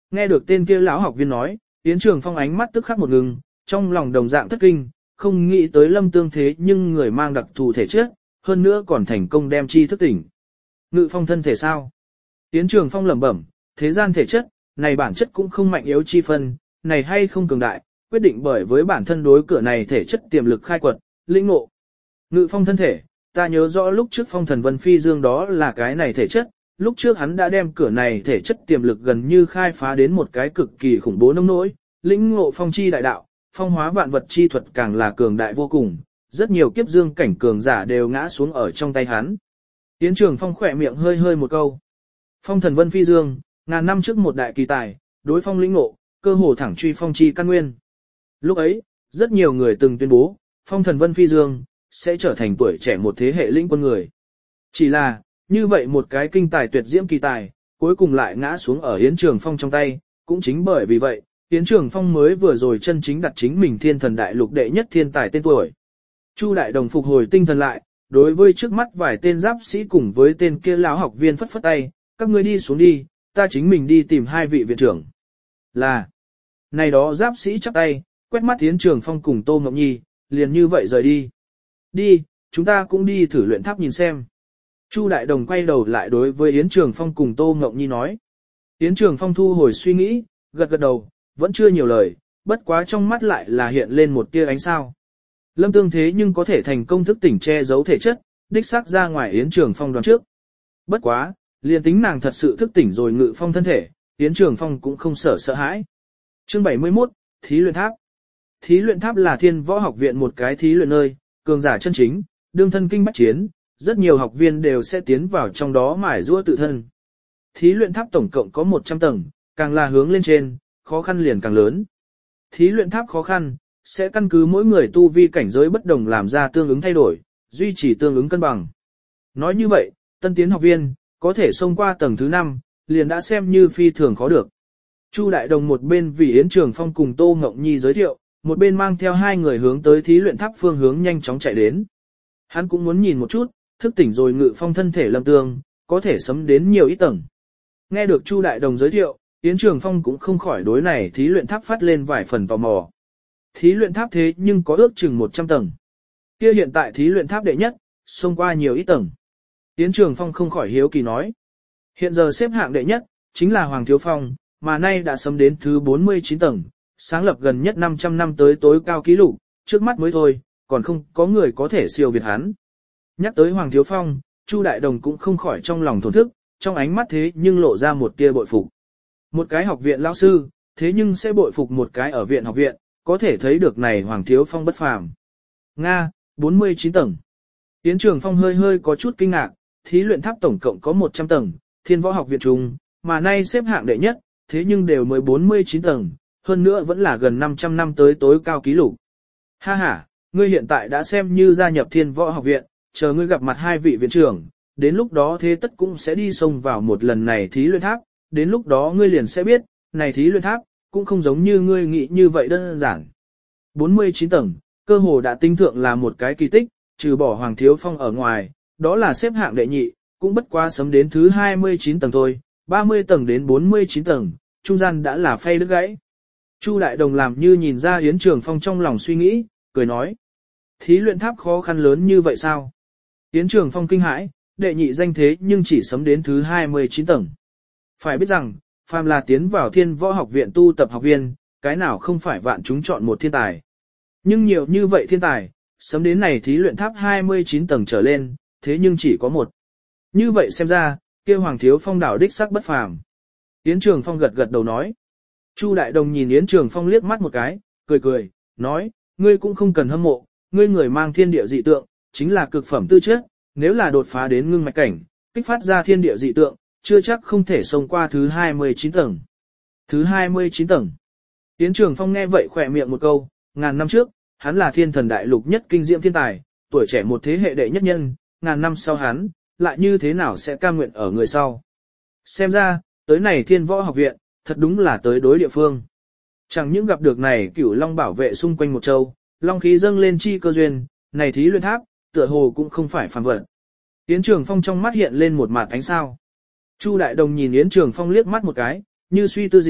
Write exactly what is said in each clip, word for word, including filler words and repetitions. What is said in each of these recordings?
Nghe được tên kia lão học viên nói, Yến Trường Phong ánh mắt tức khắc một ngừng, trong lòng đồng dạng thất kinh, không nghĩ tới Lâm Tương thế nhưng người mang đặc thù thể chất, hơn nữa còn thành công đem chi thức tỉnh. Ngự phong thân thể sao? Yến Trường Phong lẩm bẩm, thế gian thể chất, này bản chất cũng không mạnh yếu chi phân, này hay không cường đại, quyết định bởi với bản thân đối cửa này thể chất tiềm lực khai quật, lĩnh ngộ. Ngự phong thân thể, ta nhớ rõ lúc trước Phong Thần Vân Phi Dương đó là cái này thể chất, lúc trước hắn đã đem cửa này thể chất tiềm lực gần như khai phá đến một cái cực kỳ khủng bố nông nỗi, lĩnh ngộ phong chi đại đạo, phong hóa vạn vật chi thuật càng là cường đại vô cùng, rất nhiều kiếp dương cảnh cường giả đều ngã xuống ở trong tay hắn. Yến Trường Phong khỏe miệng hơi hơi một câu. Phong Thần Vân Phi Dương, ngàn năm trước một đại kỳ tài, đối phong lĩnh ngộ, cơ hồ thẳng truy phong chi căn nguyên. Lúc ấy, rất nhiều người từng tuyên bố, Phong Thần Vân Phi Dương sẽ trở thành tuổi trẻ một thế hệ lĩnh quân người. Chỉ là, như vậy một cái kinh tài tuyệt diễm kỳ tài, cuối cùng lại ngã xuống ở Yến Trường Phong trong tay, cũng chính bởi vì vậy, Yến Trường Phong mới vừa rồi chân chính đặt chính mình thiên thần đại lục đệ nhất thiên tài tên tuổi. Chu Đại Đồng phục hồi tinh thần lại, đối với trước mắt vài tên giáp sĩ cùng với tên kia lão học viên phất phất tay, các ngươi đi xuống đi, ta chính mình đi tìm hai vị viện trưởng. Là, này đó giáp sĩ chắp tay, quét mắt Yến Trường Phong cùng Tô Ngọc Nhi, liền như vậy rời đi. Đi, chúng ta cũng đi thử luyện tháp nhìn xem. Chu Đại Đồng quay đầu lại đối với Yến Trường Phong cùng Tô Ngọc Nhi nói. Yến Trường Phong thu hồi suy nghĩ, gật gật đầu, vẫn chưa nhiều lời, bất quá trong mắt lại là hiện lên một tia ánh sao. Lâm Tương thế nhưng có thể thành công thức tỉnh che giấu thể chất, đích xác ra ngoài Yến Trường Phong đoán trước. Bất quá, liền tính nàng thật sự thức tỉnh rồi ngự phong thân thể, Yến Trường Phong cũng không sợ sợ hãi. Chương bảy mươi mốt, Thí luyện tháp. Thí luyện tháp là Thiên Võ Học viện một cái thí luyện nơi, cường giả chân chính, đương thân kinh bách chiến, rất nhiều học viên đều sẽ tiến vào trong đó mải giũa tự thân. Thí luyện tháp tổng cộng có một trăm tầng, càng là hướng lên trên, khó khăn liền càng lớn. Thí luyện tháp khó khăn, sẽ căn cứ mỗi người tu vi cảnh giới bất đồng làm ra tương ứng thay đổi, duy trì tương ứng cân bằng. Nói như vậy, tân tiến học viên, có thể xông qua tầng thứ năm, liền đã xem như phi thường khó được. Chu Đại Đồng một bên vì Yến Trường Phong cùng Tô Ngọc Nhi giới thiệu, một bên mang theo hai người hướng tới thí luyện tháp phương hướng nhanh chóng chạy đến. Hắn cũng muốn nhìn một chút, thức tỉnh rồi ngự phong thân thể Lâm Tương, có thể sấm đến nhiều ít tầng. Nghe được Chu Đại Đồng giới thiệu, Yến Trường Phong cũng không khỏi đối này thí luyện tháp phát lên vài phần tò mò. Thí luyện tháp thế nhưng có ước chừng một trăm tầng. Kia hiện tại thí luyện tháp đệ nhất, xông qua nhiều ít tầng. Yến Trường Phong không khỏi hiếu kỳ nói. Hiện giờ xếp hạng đệ nhất, chính là Hoàng Thiếu Phong, mà nay đã sấm đến thứ bốn mươi chín tầng, sáng lập gần nhất năm trăm năm tới tối cao kỷ lục, trước mắt mới thôi, còn không có người có thể siêu việt hắn. Nhắc tới Hoàng Thiếu Phong, Chu Đại Đồng cũng không khỏi trong lòng thổn thức, trong ánh mắt thế nhưng lộ ra một tia bội phục. Một cái học viện lão sư, thế nhưng sẽ bội phục một cái ở viện học viện, có thể thấy được này Hoàng Thiếu Phong bất phàm. Nga, bốn mươi chín tầng. Yến Trường Phong hơi hơi có chút kinh ngạc, thí luyện tháp tổng cộng có một trăm tầng, Thiên Võ Học viện trung, mà nay xếp hạng đệ nhất, thế nhưng đều mới bốn mươi chín tầng, hơn nữa vẫn là gần năm trăm năm tới tối cao kỷ lục. Ha ha, ngươi hiện tại đã xem như gia nhập Thiên Võ Học viện, chờ ngươi gặp mặt hai vị viện trưởng, đến lúc đó thế tất cũng sẽ đi xông vào một lần này thí luyện tháp, đến lúc đó ngươi liền sẽ biết, này thí luyện tháp, cũng không giống như ngươi nghĩ như vậy đơn giản. bốn mươi chín tầng, cơ hồ đã tinh thượng là một cái kỳ tích, trừ bỏ Hoàng Thiếu Phong ở ngoài, đó là xếp hạng đệ nhị, cũng bất quá sớm đến thứ hai mươi chín tầng thôi, ba mươi tầng đến bốn mươi chín tầng, trung gian đã là phay đứt gãy. Chu Đại Đồng làm như nhìn ra Yến Trường Phong trong lòng suy nghĩ, cười nói. Thí luyện tháp khó khăn lớn như vậy sao? Yến Trường Phong kinh hãi, đệ nhị danh thế nhưng chỉ sớm đến thứ hai mươi chín tầng. Phải biết rằng, phàm là tiến vào Thiên Võ Học viện tu tập học viên, cái nào không phải vạn chúng chọn một thiên tài. Nhưng nhiều như vậy thiên tài, sớm đến này thí luyện tháp hai mươi chín tầng trở lên, thế nhưng chỉ có một. Như vậy xem ra, kia Hoàng Thiếu Phong đảo đích sắc bất phàm. Yến Trường Phong gật gật đầu nói. Chu Đại Đồng nhìn Yến Trường Phong liếc mắt một cái, cười cười, nói, ngươi cũng không cần hâm mộ, ngươi người mang thiên địa dị tượng, chính là cực phẩm tư chất, nếu là đột phá đến ngưng mạch cảnh, kích phát ra thiên địa dị tượng, chưa chắc không thể xông qua thứ hai mươi chín tầng. Thứ hai mươi chín tầng. Yến Trường Phong nghe vậy khỏe miệng một câu, ngàn năm trước, hắn là thiên thần đại lục nhất kinh diễm thiên tài, tuổi trẻ một thế hệ đệ nhất nhân, ngàn năm sau hắn, lại như thế nào sẽ cam nguyện ở người sau. Xem ra, tới này Thiên Võ Học viện, thật đúng là tới đối địa phương. Chẳng những gặp được này Cửu Long bảo vệ xung quanh một châu, long khí dâng lên chi cơ duyên, này thí luyện tháp, tựa hồ cũng không phải phàm vật. Yến Trường Phong trong mắt hiện lên một mạt ánh sao. Chu Đại Đồng nhìn Yến Trường Phong liếc mắt một cái, như suy tư gì,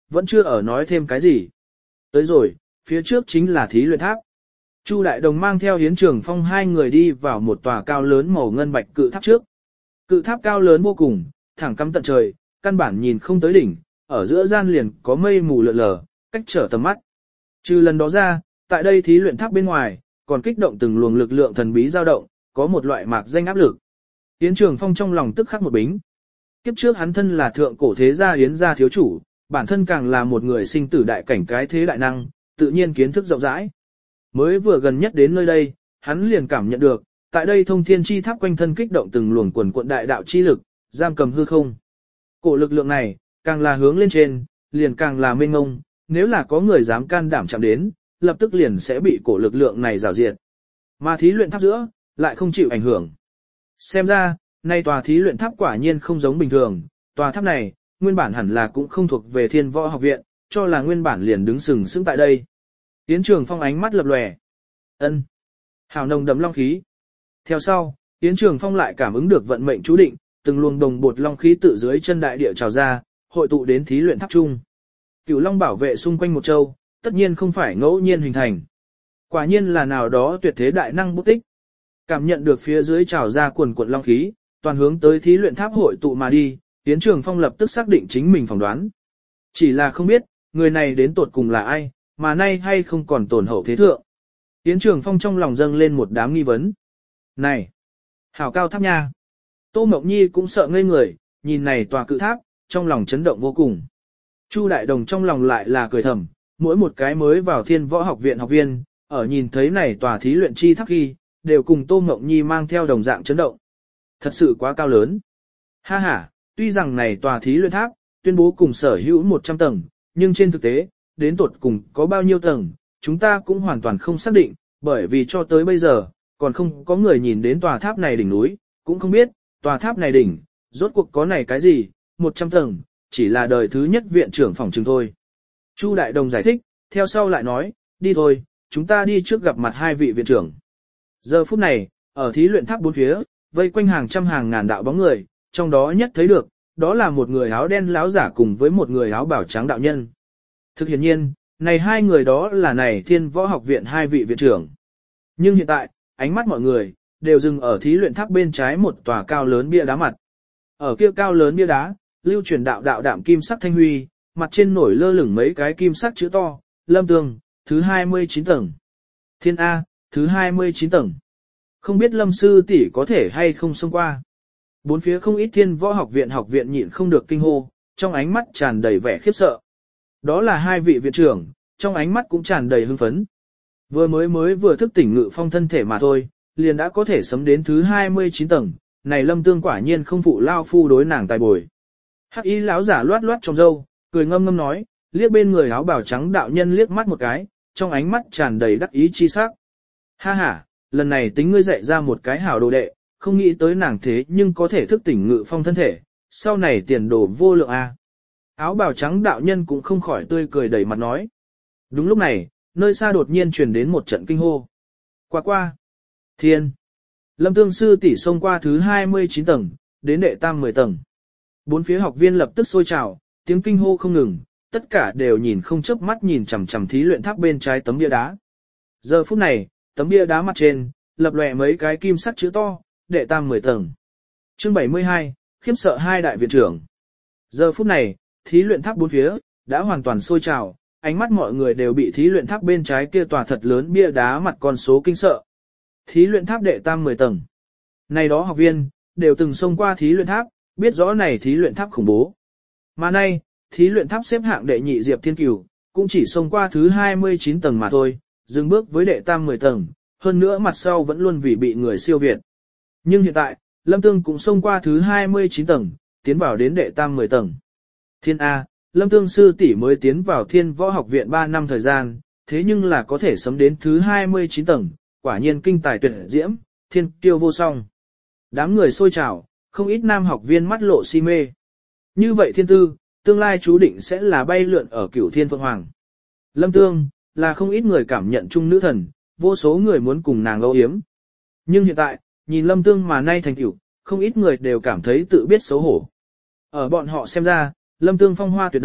vẫn chưa ở nói thêm cái gì. Tới rồi, phía trước chính là thí luyện tháp. Chu Đại Đồng mang theo Yến Trường Phong hai người đi vào một tòa cao lớn màu ngân bạch cự tháp trước. Cự tháp cao lớn vô cùng, thẳng cắm tận trời, căn bản nhìn không tới đỉnh, ở giữa gian liền có mây mù lượn lờ, cách trở tầm mắt. Trừ lần đó ra, tại đây thí luyện tháp bên ngoài, còn kích động từng luồng lực lượng thần bí dao động, có một loại mạc danh áp lực. Yến Trường Phong trong lòng tức khắc một bính. Kiếp trước hắn thân là thượng cổ thế gia Yến gia thiếu chủ, bản thân càng là một người sinh tử đại cảnh cái thế đại năng, tự nhiên kiến thức rộng rãi. Mới vừa gần nhất đến nơi đây, hắn liền cảm nhận được, tại đây thông thiên chi tháp quanh thân kích động từng luồng quần cuộn đại đạo chi lực, giam cầm hư không. Cổ lực lượng này, càng là hướng lên trên, liền càng là mênh mông, nếu là có người dám can đảm chạm đến, lập tức liền sẽ bị cổ lực lượng này rào diệt. Mà thí luyện tháp giữa, lại không chịu ảnh hưởng. Xem ra, nay tòa thí luyện tháp quả nhiên không giống bình thường, tòa tháp này, nguyên bản hẳn là cũng không thuộc về Thiên Võ Học Viện, cho là nguyên bản liền đứng sừng sững tại đây. Yến Trường Phong ánh mắt lập lòe. Ân, hào nồng đậm long khí. Theo sau, Yến Trường Phong lại cảm ứng được vận mệnh chú định, từng luồng đồng bột long khí tự dưới chân đại địa trào ra, hội tụ đến thí luyện tháp trung. Cửu long bảo vệ xung quanh một châu, tất nhiên không phải ngẫu nhiên hình thành. Quả nhiên là nào đó tuyệt thế đại năng bút tích. Cảm nhận được phía dưới trào ra quần cuộn long khí, toàn hướng tới thí luyện tháp hội tụ mà đi, Yến Trường Phong lập tức xác định chính mình phỏng đoán. Chỉ là không biết, người này đến tột cùng là ai, mà nay hay không còn tổn hậu thế thượng. Yến Trường Phong trong lòng dâng lên một đám nghi vấn. Này! Hảo cao tháp nha! Tô Mộng Nhi cũng sợ ngây người, nhìn này tòa cự tháp, trong lòng chấn động vô cùng. Chu Đại Đồng trong lòng lại là cười thầm, mỗi một cái mới vào Thiên Võ Học Viện học viên, ở nhìn thấy này tòa thí luyện chi tháp khi, đều cùng Tô Mộng Nhi mang theo đồng dạng chấn động. Thật sự quá cao lớn. Ha ha, tuy rằng này tòa thí luyện tháp, tuyên bố cùng sở hữu một trăm tầng, nhưng trên thực tế, đến tuột cùng có bao nhiêu tầng, chúng ta cũng hoàn toàn không xác định, bởi vì cho tới bây giờ, còn không có người nhìn đến tòa tháp này đỉnh núi, cũng không biết, tòa tháp này đỉnh, rốt cuộc có này cái gì, một trăm tầng, chỉ là đời thứ nhất viện trưởng phòng trường thôi. Chu Đại Đồng giải thích, theo sau lại nói, đi thôi, chúng ta đi trước gặp mặt hai vị viện trưởng. Giờ phút này, ở thí luyện tháp bốn phía, vây quanh hàng trăm hàng ngàn đạo bóng người, trong đó nhất thấy được, đó là một người áo đen láo giả cùng với một người áo bảo trắng đạo nhân. Thực hiện nhiên, này hai người đó là này Thiên Võ Học Viện hai vị viện trưởng. Nhưng hiện tại, ánh mắt mọi người, đều dừng ở thí luyện tháp bên trái một tòa cao lớn bia đá mặt. Ở kia cao lớn bia đá, lưu truyền đạo đạo đạm kim sắc thanh huy, mặt trên nổi lơ lửng mấy cái kim sắc chữ to, Lâm Tường, thứ hai mươi chín tầng. Thiên A, thứ hai mươi chín tầng. Không biết Lâm sư tỷ có thể hay không xông qua. Bốn phía không ít Thiên Võ Học Viện học viện nhịn không được kinh hô, trong ánh mắt tràn đầy vẻ khiếp sợ. Đó là hai vị viện trưởng, trong ánh mắt cũng tràn đầy hưng phấn. Vừa mới mới vừa thức tỉnh Ngự Phong thân thể mà thôi, liền đã có thể sấm đến thứ hai mươi chín tầng, này Lâm Tương quả nhiên không phụ lao phu đối nàng tài bồi. Hắc y lão giả loát loát trong râu, cười ngâm ngâm nói, liếc bên người áo bào trắng đạo nhân liếc mắt một cái, trong ánh mắt tràn đầy đắc ý chi sắc. Ha ha, lần này tính ngươi dạy ra một cái hảo đồ đệ, không nghĩ tới nàng thế nhưng có thể thức tỉnh Ngự Phong thân thể, sau này tiền đồ vô lượng a. Áo bào trắng đạo nhân cũng không khỏi tươi cười đầy mặt nói. Đúng lúc này, nơi xa đột nhiên truyền đến một trận kinh hô. Qua qua. Thiên. Lâm Tương sư tỷ xông qua thứ hai mươi chín tầng, đến đệ tam mười tầng. Bốn phía học viên lập tức sôi trào, tiếng kinh hô không ngừng, tất cả đều nhìn không chớp mắt nhìn chằm chằm thí luyện tháp bên trái tấm bia đá. Giờ phút này, tấm bia đá mặt trên, lập lòe mấy cái kim sắt chữ to, đệ tam mười tầng. Chương bảy mươi hai, khiếp sợ hai đại viện trưởng. Giờ phút này, thí luyện tháp bốn phía, đã hoàn toàn sôi trào, ánh mắt mọi người đều bị thí luyện tháp bên trái kia tòa thật lớn bia đá mặt con số kinh sợ. Thí luyện tháp đệ tam mười tầng. Này đó học viên, đều từng xông qua thí luyện tháp, biết rõ này thí luyện tháp khủng bố. Mà nay, thí luyện tháp xếp hạng đệ nhị Diệp Thiên Cửu, cũng chỉ xông qua thứ hai mươi chín tầng mà thôi, dừng bước với đệ tam mười tầng, hơn nữa mặt sau vẫn luôn vì bị người siêu việt. Nhưng hiện tại, Lâm Tương cũng xông qua thứ hai mươi chín tầng, tiến vào đến đệ tam mười tầng. Thiên A, Lâm Tương sư tỷ mới tiến vào Thiên Võ Học Viện ba năm thời gian, thế nhưng là có thể sấm đến thứ hai mươi chín tầng, quả nhiên kinh tài tuyệt diễm, thiên kiêu vô song. Đám người sôi trào, không ít nam học viên mắt lộ si mê. Như vậy thiên tư, tương lai chú định sẽ là bay lượn ở cửu thiên phượng hoàng. Lâm Tương, là không ít người cảm nhận chung nữ thần, vô số người muốn cùng nàng âu yếm. Nhưng hiện tại, nhìn Lâm Tương mà nay thành cửu, không ít người đều cảm thấy tự biết xấu hổ. Ở bọn họ xem ra, Lâm Tương phong hoa tuyệt đại,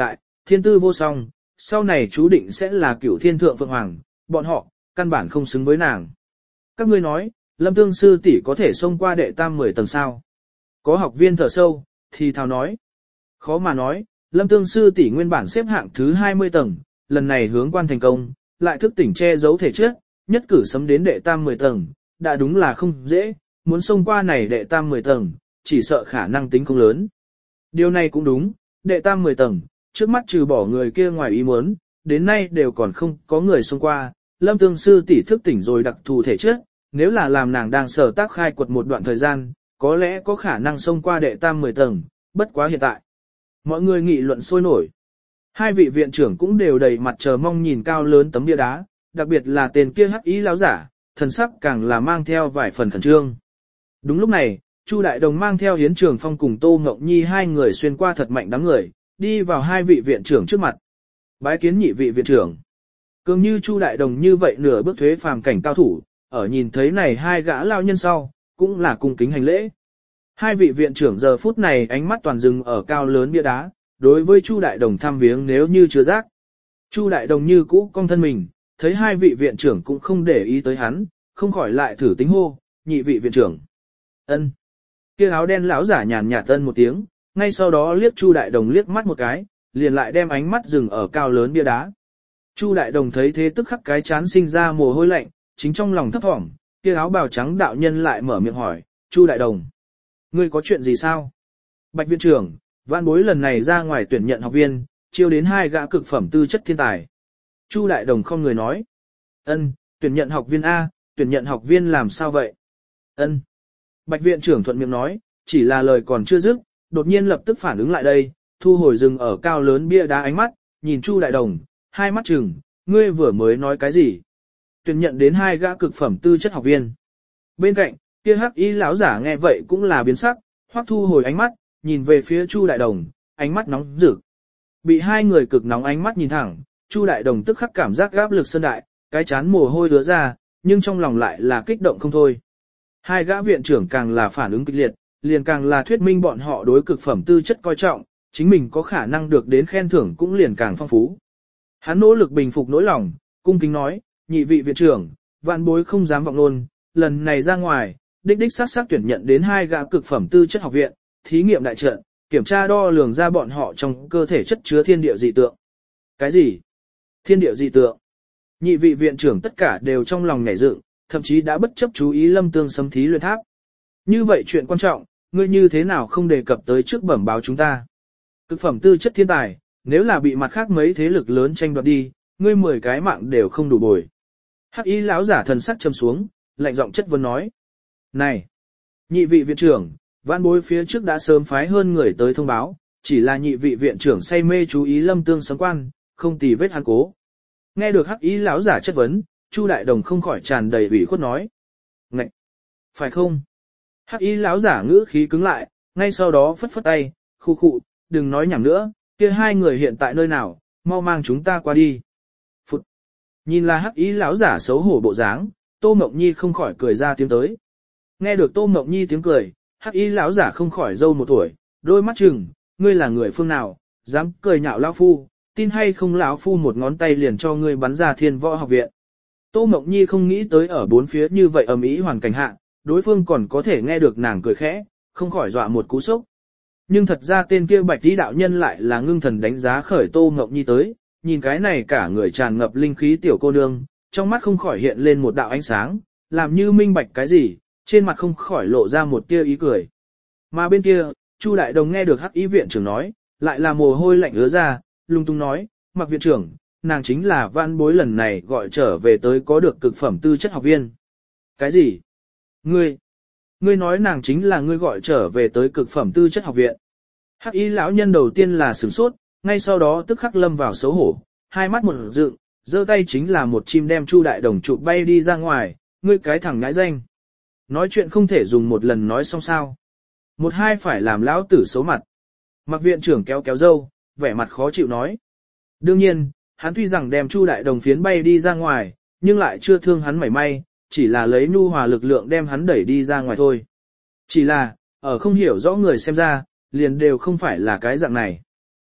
thiên tư vô song, sau này chú định sẽ là cửu thiên thượng phượng hoàng, bọn họ, căn bản không xứng với nàng. Các ngươi nói, Lâm Tương sư tỷ có thể xông qua đệ tam mười tầng sao? Có học viên thở sâu, thì thào nói. Khó mà nói, Lâm Tương sư tỷ nguyên bản xếp hạng thứ hai mươi tầng, lần này hướng quan thành công, lại thức tỉnh che giấu thể chất, nhất cử sấm đến đệ tam mười tầng, đã đúng là không dễ, muốn xông qua này đệ tam mười tầng, chỉ sợ khả năng tính không lớn. Điều này cũng đúng, đệ tam mười tầng, trước mắt trừ bỏ người kia ngoài ý muốn, đến nay đều còn không có người xông qua, Lâm Tương sư tỷ thức tỉnh rồi đặc thù thể chất, nếu là làm nàng đang sở tác khai quật một đoạn thời gian, có lẽ có khả năng xông qua đệ tam mười tầng, bất quá hiện tại. Mọi người nghị luận sôi nổi. Hai vị viện trưởng cũng đều đầy mặt chờ mong nhìn cao lớn tấm bia đá, đặc biệt là tên kia hắc ý lão giả, thần sắc càng là mang theo vài phần khẩn trương. Đúng lúc này, Chu Đại Đồng mang theo Hiến Trường Phong cùng Tô Ngọc Nhi hai người xuyên qua thật mạnh đám người, đi vào hai vị viện trưởng trước mặt. Bái kiến nhị vị viện trưởng. Cường như Chu Đại Đồng như vậy nửa bước thuế phàm cảnh cao thủ, ở nhìn thấy này hai gã lao nhân sau, cũng là cung kính hành lễ. Hai vị viện trưởng giờ phút này ánh mắt toàn dừng ở cao lớn bia đá, đối với Chu Đại Đồng thăm viếng nếu như chưa giác. Chu Đại Đồng như cũ cong thân mình, thấy hai vị viện trưởng cũng không để ý tới hắn, không khỏi lại thử tính hô, nhị vị viện trưởng. Ân. Kia áo đen lão giả nhàn nhạt tân một tiếng, ngay sau đó liếc Chu Đại Đồng liếc mắt một cái, liền lại đem ánh mắt dừng ở cao lớn bia đá. Chu Đại Đồng thấy thế tức khắc cái chán sinh ra mồ hôi lạnh, chính trong lòng thấp thỏm, kia áo bào trắng đạo nhân lại mở miệng hỏi, Chu Đại Đồng, ngươi có chuyện gì sao? Bạch viện trưởng, vạn bối lần này ra ngoài tuyển nhận học viên, chiêu đến hai gã cực phẩm tư chất thiên tài. Chu Đại Đồng không người nói. Ân, tuyển nhận học viên A, tuyển nhận học viên làm sao vậy? Ân. Bạch viện trưởng thuận miệng nói, chỉ là lời còn chưa dứt, đột nhiên lập tức phản ứng lại đây, thu hồi dừng ở cao lớn bia đá ánh mắt, nhìn Chu Đại Đồng, hai mắt chừng, ngươi vừa mới nói cái gì? Tuyển nhận đến hai gã cực phẩm tư chất học viên. Bên cạnh, kia hắc y lão giả nghe vậy cũng là biến sắc, hoắc thu hồi ánh mắt, nhìn về phía Chu Đại Đồng, ánh mắt nóng rực. Bị hai người cực nóng ánh mắt nhìn thẳng, Chu Đại Đồng tức khắc cảm giác áp lực sơn đại, cái chán mồ hôi đứa ra, nhưng trong lòng lại là kích động không thôi. Hai gã viện trưởng càng là phản ứng kịch liệt, liền càng là thuyết minh bọn họ đối cực phẩm tư chất coi trọng, chính mình có khả năng được đến khen thưởng cũng liền càng phong phú. Hắn nỗ lực bình phục nỗi lòng, cung kính nói, nhị vị viện trưởng, vạn bối không dám vọng luôn, lần này ra ngoài, đích đích sát sát tuyển nhận đến hai gã cực phẩm tư chất học viện, thí nghiệm đại trận, kiểm tra đo lường ra bọn họ trong cơ thể chất chứa thiên địa dị tượng. Cái gì? Thiên địa dị tượng? Nhị vị viện trưởng tất cả đều trong lòng nhảy dựng, thậm chí đã bất chấp chú ý Lâm Tương sấm thí luyện tháp. Như vậy chuyện quan trọng, ngươi như thế nào không đề cập tới trước bẩm báo chúng ta? Cực phẩm tư chất thiên tài, nếu là bị mặt khác mấy thế lực lớn tranh đoạt đi, ngươi mười cái mạng đều không đủ bồi. Hắc y lão giả thần sắc trầm xuống, lạnh giọng chất vấn nói. Này! Nhị vị viện trưởng, vãn bối phía trước đã sớm phái hơn người tới thông báo, chỉ là nhị vị viện trưởng say mê chú ý Lâm Tương sấm quan, không tì vết hắn cố. Nghe được hắc y lão giả chất vấn, Chu Đại Đồng không khỏi tràn đầy ủy khuất nói. Ngậy! Phải không? Hắc y lão giả ngữ khí cứng lại, ngay sau đó phất phất tay, khu khụ, đừng nói nhảm nữa, kia hai người hiện tại nơi nào, mau mang chúng ta qua đi. Phụt! Nhìn là hắc y lão giả xấu hổ bộ dáng, Tô Mộng Nhi không khỏi cười ra tiếng tới. Nghe được Tô Mộng Nhi tiếng cười, hắc y lão giả không khỏi dâu một tuổi, đôi mắt chừng, ngươi là người phương nào, dám cười nhạo lão phu, tin hay không lão phu một ngón tay liền cho ngươi bắn ra Thiên Võ Học Viện. Tô Mộng Nhi không nghĩ tới ở bốn phía như vậy ầm ĩ hoàn cảnh hạ, đối phương còn có thể nghe được nàng cười khẽ, không khỏi dọa một cú sốc. Nhưng thật ra tên kia Bạch Tí đạo nhân lại là ngưng thần đánh giá khởi Tô Mộng Nhi tới, nhìn cái này cả người tràn ngập linh khí tiểu cô nương, trong mắt không khỏi hiện lên một đạo ánh sáng, làm như minh bạch cái gì, trên mặt không khỏi lộ ra một tia ý cười. Mà bên kia, Chu Đại Đồng nghe được hắc y viện trưởng nói, lại là mồ hôi lạnh ứa ra, lung tung nói, Mặc viện trưởng, nàng chính là vãn bối lần này gọi trở về tới có được cực phẩm tư chất học viên. Cái gì? Ngươi? Ngươi nói nàng chính là ngươi gọi trở về tới cực phẩm tư chất học viện. Hắc y lão nhân đầu tiên là sửng sốt, ngay sau đó tức khắc lâm vào xấu hổ, hai mắt một dựng, giơ tay chính là một chim đem Chu Đại Đồng chụp bay đi ra ngoài, ngươi cái thằng nhãi danh. Nói chuyện không thể dùng một lần nói xong sao. Một hai phải làm lão tử xấu mặt. Mặc viện trưởng kéo kéo dâu, vẻ mặt khó chịu nói. Đương nhiên, hắn tuy rằng đem Chu Đại Đồng phiến bay đi ra ngoài, nhưng lại chưa thương hắn mảy may, chỉ là lấy nhu hòa lực lượng đem hắn đẩy đi ra ngoài thôi. Chỉ là, ở không hiểu rõ người xem ra, liền đều không phải là cái dạng này.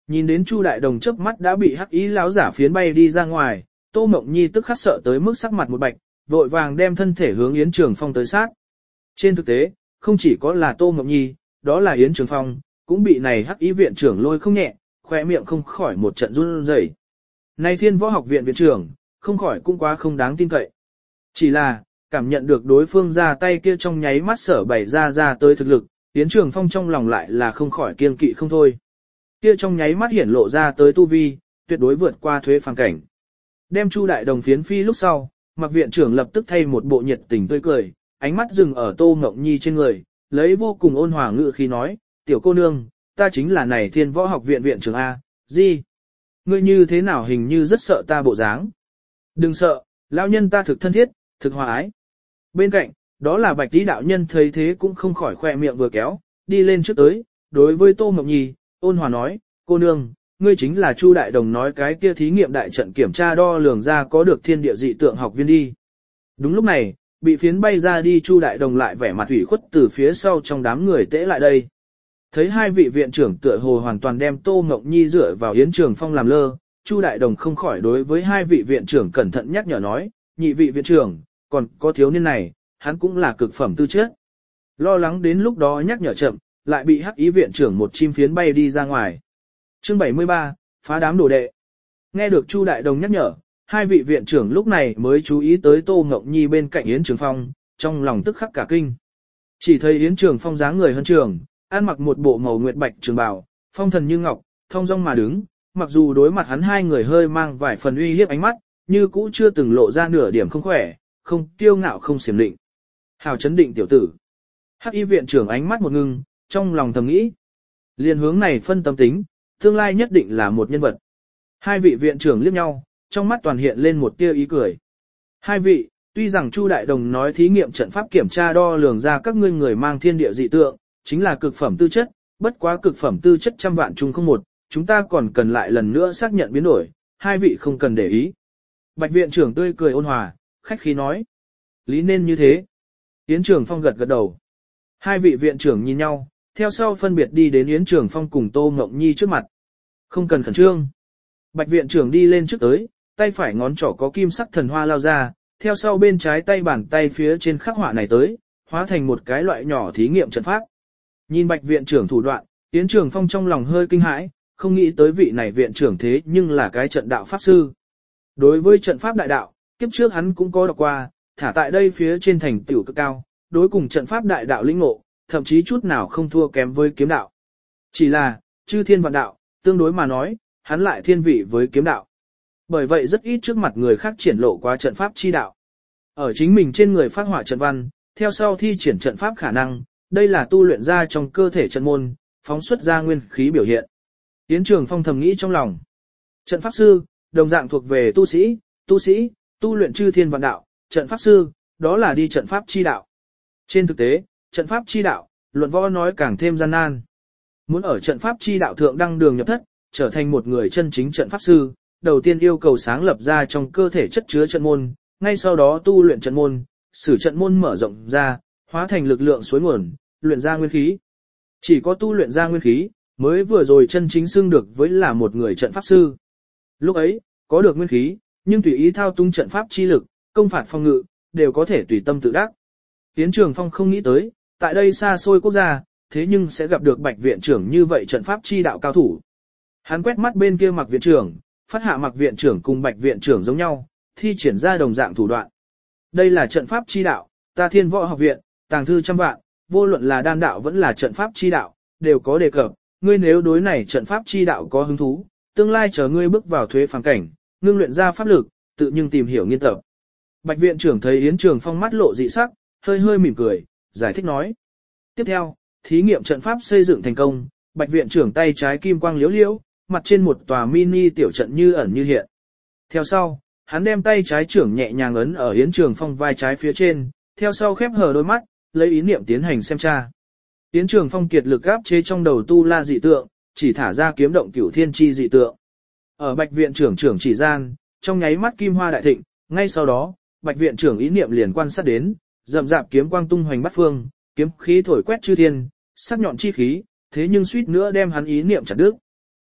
Nhìn đến Chu Đại Đồng chớp mắt đã bị hắc ý lão giả phiến bay đi ra ngoài, Tô Mộng Nhi tức khắc sợ tới mức sắc mặt một bạch, vội vàng đem thân thể hướng Yến Trường Phong tới sát. Trên thực tế, không chỉ có là Tô Mộng Nhi, đó là Yến Trường Phong, cũng bị này hắc ý viện trưởng lôi không nhẹ, khỏe miệng không khỏi một trận run rẩy. Này Thiên Võ Học viện viện trưởng, không khỏi cũng quá không đáng tin cậy. Chỉ là, cảm nhận được đối phương ra tay kia trong nháy mắt sở bày ra ra tới thực lực, Yến Trường Phong trong lòng lại là không khỏi kiên kỵ không thôi. Kia trong nháy mắt hiển lộ ra tới tu vi, tuyệt đối vượt qua thuế phàm cảnh. Đem Chu Đại Đồng phiến phi lúc sau, Mạc viện trưởng lập tức thay một bộ nhiệt tình tươi cười, ánh mắt dừng ở Tô Ngọc Nhi trên người, lấy vô cùng ôn hòa ngữ khí nói, tiểu cô nương, ta chính là này Thiên Võ Học viện viện trưởng A, gì? Ngươi như thế nào hình như rất sợ ta bộ dáng? Đừng sợ, lão nhân ta thực thân thiết, thực hòa ái. Bên cạnh, đó là Bạch Tí đạo nhân thấy thế cũng không khỏi khoe miệng vừa kéo, đi lên trước tới, đối với Tô Ngọc Nhi, ôn hòa nói, cô nương, ngươi chính là Chu Đại Đồng nói cái kia thí nghiệm đại trận kiểm tra đo lường ra có được thiên địa dị tượng học viên đi. Đúng lúc này, bị phiến bay ra đi Chu Đại Đồng lại vẻ mặt ủy khuất từ phía sau trong đám người tễ lại đây. Thấy hai vị viện trưởng tựa hồ hoàn toàn đem Tô Ngọc Nhi dựa vào Yến Trường Phong làm lơ, Chu Đại Đồng không khỏi đối với hai vị viện trưởng cẩn thận nhắc nhở nói, nhị vị viện trưởng, còn có thiếu niên này, hắn cũng là cực phẩm tư chất. Lo lắng đến lúc đó nhắc nhở chậm, lại bị hắc ý viện trưởng một chim phiến bay đi ra ngoài. Chương bảy mươi ba, phá đám đồ đệ. Nghe được Chu Đại Đồng nhắc nhở, hai vị viện trưởng lúc này mới chú ý tới Tô Ngọc Nhi bên cạnh Yến Trường Phong, trong lòng tức khắc cả kinh. Chỉ thấy Yến Trường Phong dáng người hơn trường, ăn mặc một bộ màu nguyệt bạch trường bào, phong thần như ngọc, thong dong mà đứng, mặc dù đối mặt hắn hai người hơi mang vài phần uy hiếp ánh mắt, như cũ chưa từng lộ ra nửa điểm không khỏe, không kiêu ngạo không xiểm định. Hào chấn định tiểu tử. Hắc y viện trưởng ánh mắt một ngưng, trong lòng thầm nghĩ. Liên hướng này phân tâm tính, tương lai nhất định là một nhân vật. Hai vị viện trưởng liếc nhau, trong mắt toàn hiện lên một tia ý cười. Hai vị, tuy rằng Chu Đại Đồng nói thí nghiệm trận pháp kiểm tra đo lường ra các ngươi người mang thiên địa dị tượng, chính là cực phẩm tư chất, bất quá cực phẩm tư chất trăm vạn chung không một, chúng ta còn cần lại lần nữa xác nhận biến đổi, hai vị không cần để ý. Bạch viện trưởng tươi cười ôn hòa, khách khí nói. Lý nên như thế. Yến Trường Phong gật gật đầu. Hai vị viện trưởng nhìn nhau, theo sau phân biệt đi đến Yến Trường Phong cùng Tô Ngọc Nhi trước mặt. Không cần khẩn trương. Bạch viện trưởng đi lên trước tới, tay phải ngón trỏ có kim sắc thần hoa lao ra, theo sau bên trái tay bàn tay phía trên khắc họa này tới, hóa thành một cái loại nhỏ thí nghiệm trận pháp. Nhìn Bạch viện trưởng thủ đoạn, Yến Trường Phong trong lòng hơi kinh hãi, không nghĩ tới vị này viện trưởng thế nhưng là cái trận đạo pháp sư. Đối với trận pháp đại đạo, kiếp trước hắn cũng có đọc qua, thả tại đây phía trên thành tựu cực cao, đối cùng trận pháp đại đạo lĩnh ngộ, thậm chí chút nào không thua kém với kiếm đạo. Chỉ là, chư thiên vạn đạo, tương đối mà nói, hắn lại thiên vị với kiếm đạo. Bởi vậy rất ít trước mặt người khác triển lộ qua trận pháp chi đạo. Ở chính mình trên người phát họa trận văn, theo sau thi triển trận pháp khả năng, đây là tu luyện ra trong cơ thể trận môn, phóng xuất ra nguyên khí biểu hiện. Yến Trường Phong thầm nghĩ trong lòng. Trận pháp sư, đồng dạng thuộc về tu sĩ, tu sĩ, tu luyện chư thiên vạn đạo, trận pháp sư, đó là đi trận pháp chi đạo. Trên thực tế, trận pháp chi đạo, luận võ nói càng thêm gian nan. Muốn ở trận pháp chi đạo thượng đăng đường nhập thất, trở thành một người chân chính trận pháp sư, đầu tiên yêu cầu sáng lập ra trong cơ thể chất chứa trận môn, ngay sau đó tu luyện trận môn, sử trận môn mở rộng ra, hóa thành lực lượng suối nguồn, luyện ra nguyên khí. Chỉ có tu luyện ra nguyên khí, mới vừa rồi chân chính xưng được với là một người trận pháp sư. Lúc ấy, có được nguyên khí, nhưng tùy ý thao túng trận pháp chi lực, công phạt phòng ngự, đều có thể tùy tâm tự đắc. Yến Trường Phong không nghĩ tới, tại đây xa xôi quốc gia, thế nhưng sẽ gặp được Bạch viện trưởng như vậy trận pháp chi đạo cao thủ. Hắn quét mắt bên kia Mạc viện trưởng, phát hạ Mạc viện trưởng cùng Bạch viện trưởng giống nhau, thi triển ra đồng dạng thủ đoạn. Đây là trận pháp chi đạo, ta Thiên Võ Học viện, tàng thư trăm vạn, vô luận là đan đạo vẫn là trận pháp chi đạo, đều có đề cập, ngươi nếu đối này trận pháp chi đạo có hứng thú, tương lai chờ ngươi bước vào thuế phàm cảnh, ngưng luyện ra pháp lực, tự nhưng tìm hiểu nghiên tập. Bạch viện trưởng thấy Yến Trường Phong mắt lộ dị sắc, hơi hơi mỉm cười, giải thích nói. Tiếp theo, thí nghiệm trận pháp xây dựng thành công, Bạch viện trưởng tay trái kim quang liếu liếu, mặt trên một tòa mini tiểu trận như ẩn như hiện. Theo sau, hắn đem tay trái trưởng nhẹ nhàng ấn ở Yến Trường Phong vai trái phía trên, theo sau khép hờ đôi mắt, lấy ý niệm tiến hành xem tra. Yến Trường Phong kiệt lực áp chế trong đầu tu la dị tượng, chỉ thả ra kiếm động cửu thiên chi dị tượng. Ở Bạch viện trưởng trưởng chỉ gian, trong nháy mắt kim hoa đại thịnh, ngay sau đó, Bạch viện trưởng ý niệm liền quan sát đến, rậm rạp kiếm quang tung hoành bát phương, kiếm khí thổi quét chư thiên, sắc nhọn chi khí, thế nhưng suýt nữa đem hắn ý niệm chặt đứt.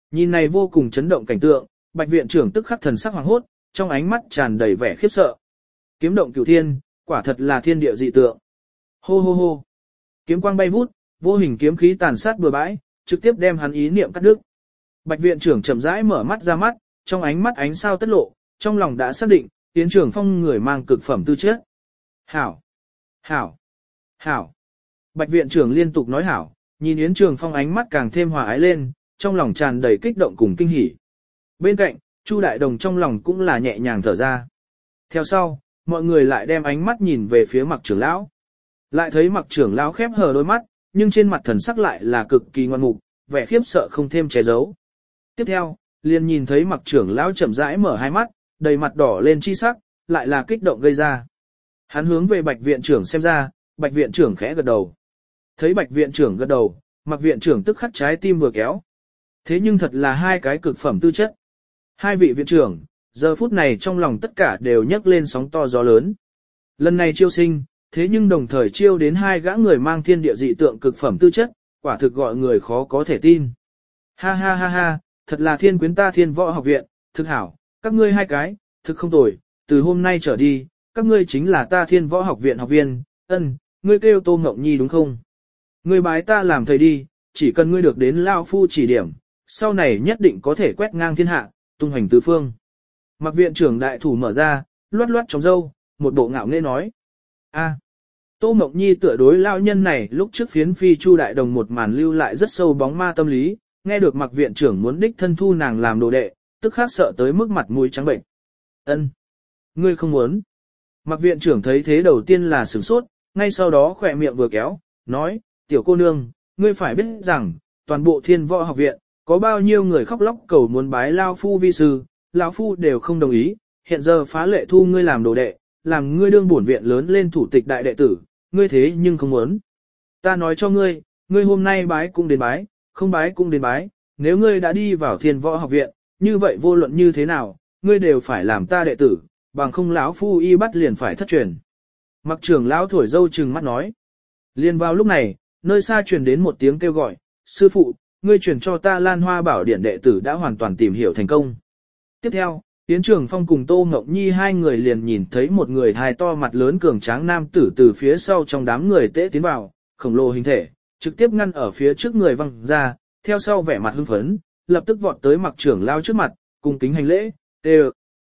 Nhìn này vô cùng chấn động cảnh tượng, Bạch viện trưởng tức khắc thần sắc hoàng hốt, trong ánh mắt tràn đầy vẻ khiếp sợ. Kiếm động cửu thiên, quả thật là thiên địa dị tượng. Hô hô hô. Kiếm quang bay vút, vô hình kiếm khí tàn sát bừa bãi, trực tiếp đem hắn ý niệm cắt đứt. Bạch viện trưởng chậm rãi mở mắt ra mắt, trong ánh mắt ánh sao tất lộ, trong lòng đã xác định, Yến Trường Phong người mang cực phẩm tư chất. Hảo, hảo, hảo. Bạch viện trưởng liên tục nói hảo, nhìn Yến Trường Phong ánh mắt càng thêm hòa ái lên, trong lòng tràn đầy kích động cùng kinh hỉ. Bên cạnh, Chu Đại Đồng trong lòng cũng là nhẹ nhàng thở ra. Theo sau, mọi người lại đem ánh mắt nhìn về phía Mặc trưởng lão. Lại thấy Mặc trưởng lão khép hờ đôi mắt, nhưng trên mặt thần sắc lại là cực kỳ ngoan mục, vẻ khiếp sợ không thêm che giấu. Tiếp theo, liền nhìn thấy Mặc trưởng lão chậm rãi mở hai mắt, đầy mặt đỏ lên chi sắc, lại là kích động gây ra. Hắn hướng về Bạch viện trưởng xem ra, Bạch viện trưởng khẽ gật đầu. Thấy Bạch viện trưởng gật đầu, Mặc viện trưởng tức khắc trái tim vừa kéo. Thế nhưng thật là hai cái cực phẩm tư chất. Hai vị viện trưởng, giờ phút này trong lòng tất cả đều nhấc lên sóng to gió lớn. Lần này chiêu sinh, thế nhưng đồng thời chiêu đến hai gã người mang thiên địa dị tượng cực phẩm tư chất, quả thực gọi người khó có thể tin. Ha ha ha ha, thật là thiên quyến ta Thiên Võ Học Viện, thực hảo, các ngươi hai cái, thực không tồi, từ hôm nay trở đi, các ngươi chính là ta Thiên Võ Học Viện học viên, ân, ngươi kêu Tô Ngọc Nhi đúng không? Ngươi bái ta làm thầy đi, chỉ cần ngươi được đến Lao Phu chỉ điểm, sau này nhất định có thể quét ngang thiên hạ, tung hoành tứ phương. Mặc viện trưởng đại thủ mở ra, loát loát trong râu, một bộ ngạo nghễ nói. A, Tô Mộc Nhi tựa đối lao nhân này lúc trước phiến phi Chu Đại Đồng một màn lưu lại rất sâu bóng ma tâm lý, nghe được Mặc viện trưởng muốn đích thân thu nàng làm đồ đệ, tức khắc sợ tới mức mặt mũi trắng bệnh. Ân, ngươi không muốn. Mặc viện trưởng thấy thế đầu tiên là sửng sốt, ngay sau đó khỏe miệng vừa kéo, nói, tiểu cô nương, ngươi phải biết rằng, toàn bộ Thiên Võ Học Viện, có bao nhiêu người khóc lóc cầu muốn bái Lao Phu vi sư, Lão Phu đều không đồng ý, hiện giờ phá lệ thu ngươi làm đồ đệ, làm ngươi đương bổn viện lớn lên thủ tịch đại đệ tử, ngươi thế nhưng không muốn. Ta nói cho ngươi, ngươi hôm nay bái cũng đến bái, không bái cũng đến bái, nếu ngươi đã đi vào Thiên Võ Học Viện, như vậy vô luận như thế nào, ngươi đều phải làm ta đệ tử, bằng không lão Phu y bắt liền phải thất truyền. Mặc trưởng lão thổi dâu trừng mắt nói. Liên vào lúc này, nơi xa truyền đến một tiếng kêu gọi, sư phụ, ngươi truyền cho ta Lan Hoa Bảo Điển đệ tử đã hoàn toàn tìm hiểu thành công. Tiếp theo, Yến Trường Phong cùng Tô Ngọc Nhi hai người liền nhìn thấy một người hài to mặt lớn cường tráng nam tử từ phía sau trong đám người tễ tiến vào, khổng lồ hình thể, trực tiếp ngăn ở phía trước người văng ra, theo sau vẻ mặt hưng phấn, lập tức vọt tới Mặc trưởng lao trước mặt, cùng kính hành lễ, tê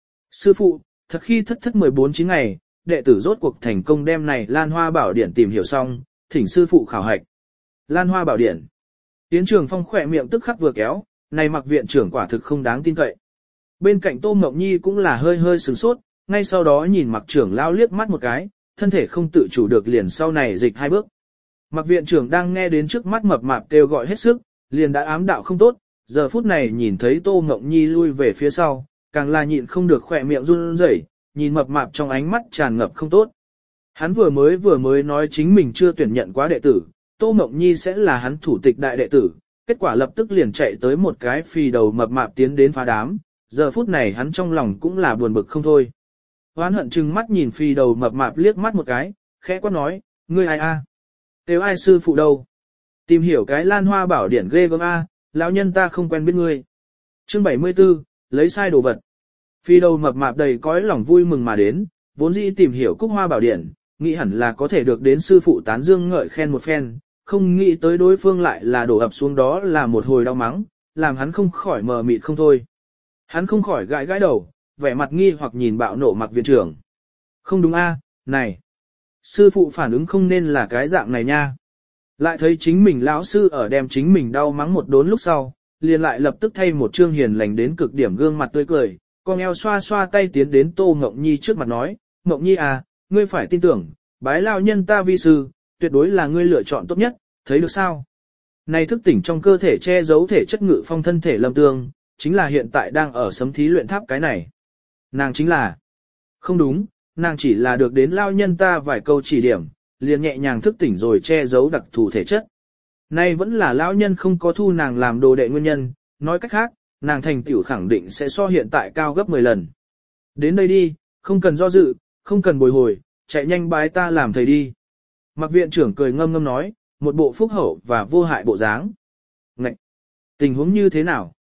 sư phụ, thật khi thất thất mười bốn chín ngày, đệ tử rốt cuộc thành công đem này Lan Hoa Bảo Điển tìm hiểu xong, thỉnh sư phụ khảo hạch. Lan Hoa Bảo Điển. Yến Trường Phong khỏe miệng tức khắc vừa kéo, này Mặc viện trưởng quả thực không đáng tin cậy. Bên cạnh Tô Mộng Nhi cũng là hơi hơi sửng sốt, ngay sau đó nhìn Mặc trưởng lao liếc mắt một cái, thân thể không tự chủ được liền sau này dịch hai bước. Mặc viện trưởng đang nghe đến trước mắt mập mạp kêu gọi hết sức, liền đã ám đạo không tốt, giờ phút này nhìn thấy Tô Mộng Nhi lui về phía sau, càng là nhịn không được khỏe miệng run rẩy, nhìn mập mạp trong ánh mắt tràn ngập không tốt. Hắn vừa mới vừa mới nói chính mình chưa tuyển nhận quá đệ tử, Tô Mộng Nhi sẽ là hắn thủ tịch đại đệ tử, kết quả lập tức liền chạy tới một cái phì đầu mập mạp tiến đến phá đám, giờ phút này hắn trong lòng cũng là buồn bực không thôi. Hoán hận trừng mắt nhìn phì đầu mập mạp liếc mắt một cái, khẽ quát nói, ngươi ai a? Kêu ai sư phụ đâu? Tìm hiểu cái Lan Hoa Bảo Điển ghê gớm a, lão nhân ta không quen biết ngươi. Chương bảy mươi tư, lấy sai đồ vật. Phi đầu mập mạp đầy cõi lòng vui mừng mà đến, vốn dĩ tìm hiểu Cúc Hoa Bảo Điển, nghĩ hẳn là có thể được đến sư phụ tán dương ngợi khen một phen, không nghĩ tới đối phương lại là đổ ập xuống đó là một hồi đau mắng, làm hắn không khỏi mờ mịt không thôi. Hắn không khỏi gãi gãi đầu, vẻ mặt nghi hoặc nhìn bạo nộ Mặc viện trưởng. Không đúng a, này, sư phụ phản ứng không nên là cái dạng này nha. Lại thấy chính mình lão sư ở đem chính mình đau mắng một đốn lúc sau, liền lại lập tức thay một trương hiền lành đến cực điểm gương mặt tươi cười, con eo xoa xoa tay tiến đến Tô Ngọc Nhi trước mặt nói, Ngọc Nhi à, ngươi phải tin tưởng, bái lao nhân ta vi sư, tuyệt đối là ngươi lựa chọn tốt nhất, thấy được sao? Này thức tỉnh trong cơ thể che giấu thể chất ngự phong thân thể lâm tương, chính là hiện tại đang ở sấm thí luyện tháp cái này. Nàng chính là, không đúng, nàng chỉ là được đến lao nhân ta vài câu chỉ điểm, liền nhẹ nhàng thức tỉnh rồi che giấu đặc thù thể chất. Nay vẫn là lão nhân không có thu nàng làm đồ đệ nguyên nhân, nói cách khác, nàng thành tựu khẳng định sẽ so hiện tại cao gấp mười lần. Đến đây đi, không cần do dự, không cần bồi hồi, chạy nhanh bái ta làm thầy đi. Mặc viện trưởng cười ngâm ngâm nói, một bộ phúc hậu và vô hại bộ dáng. Ngậy! Tình huống như thế nào?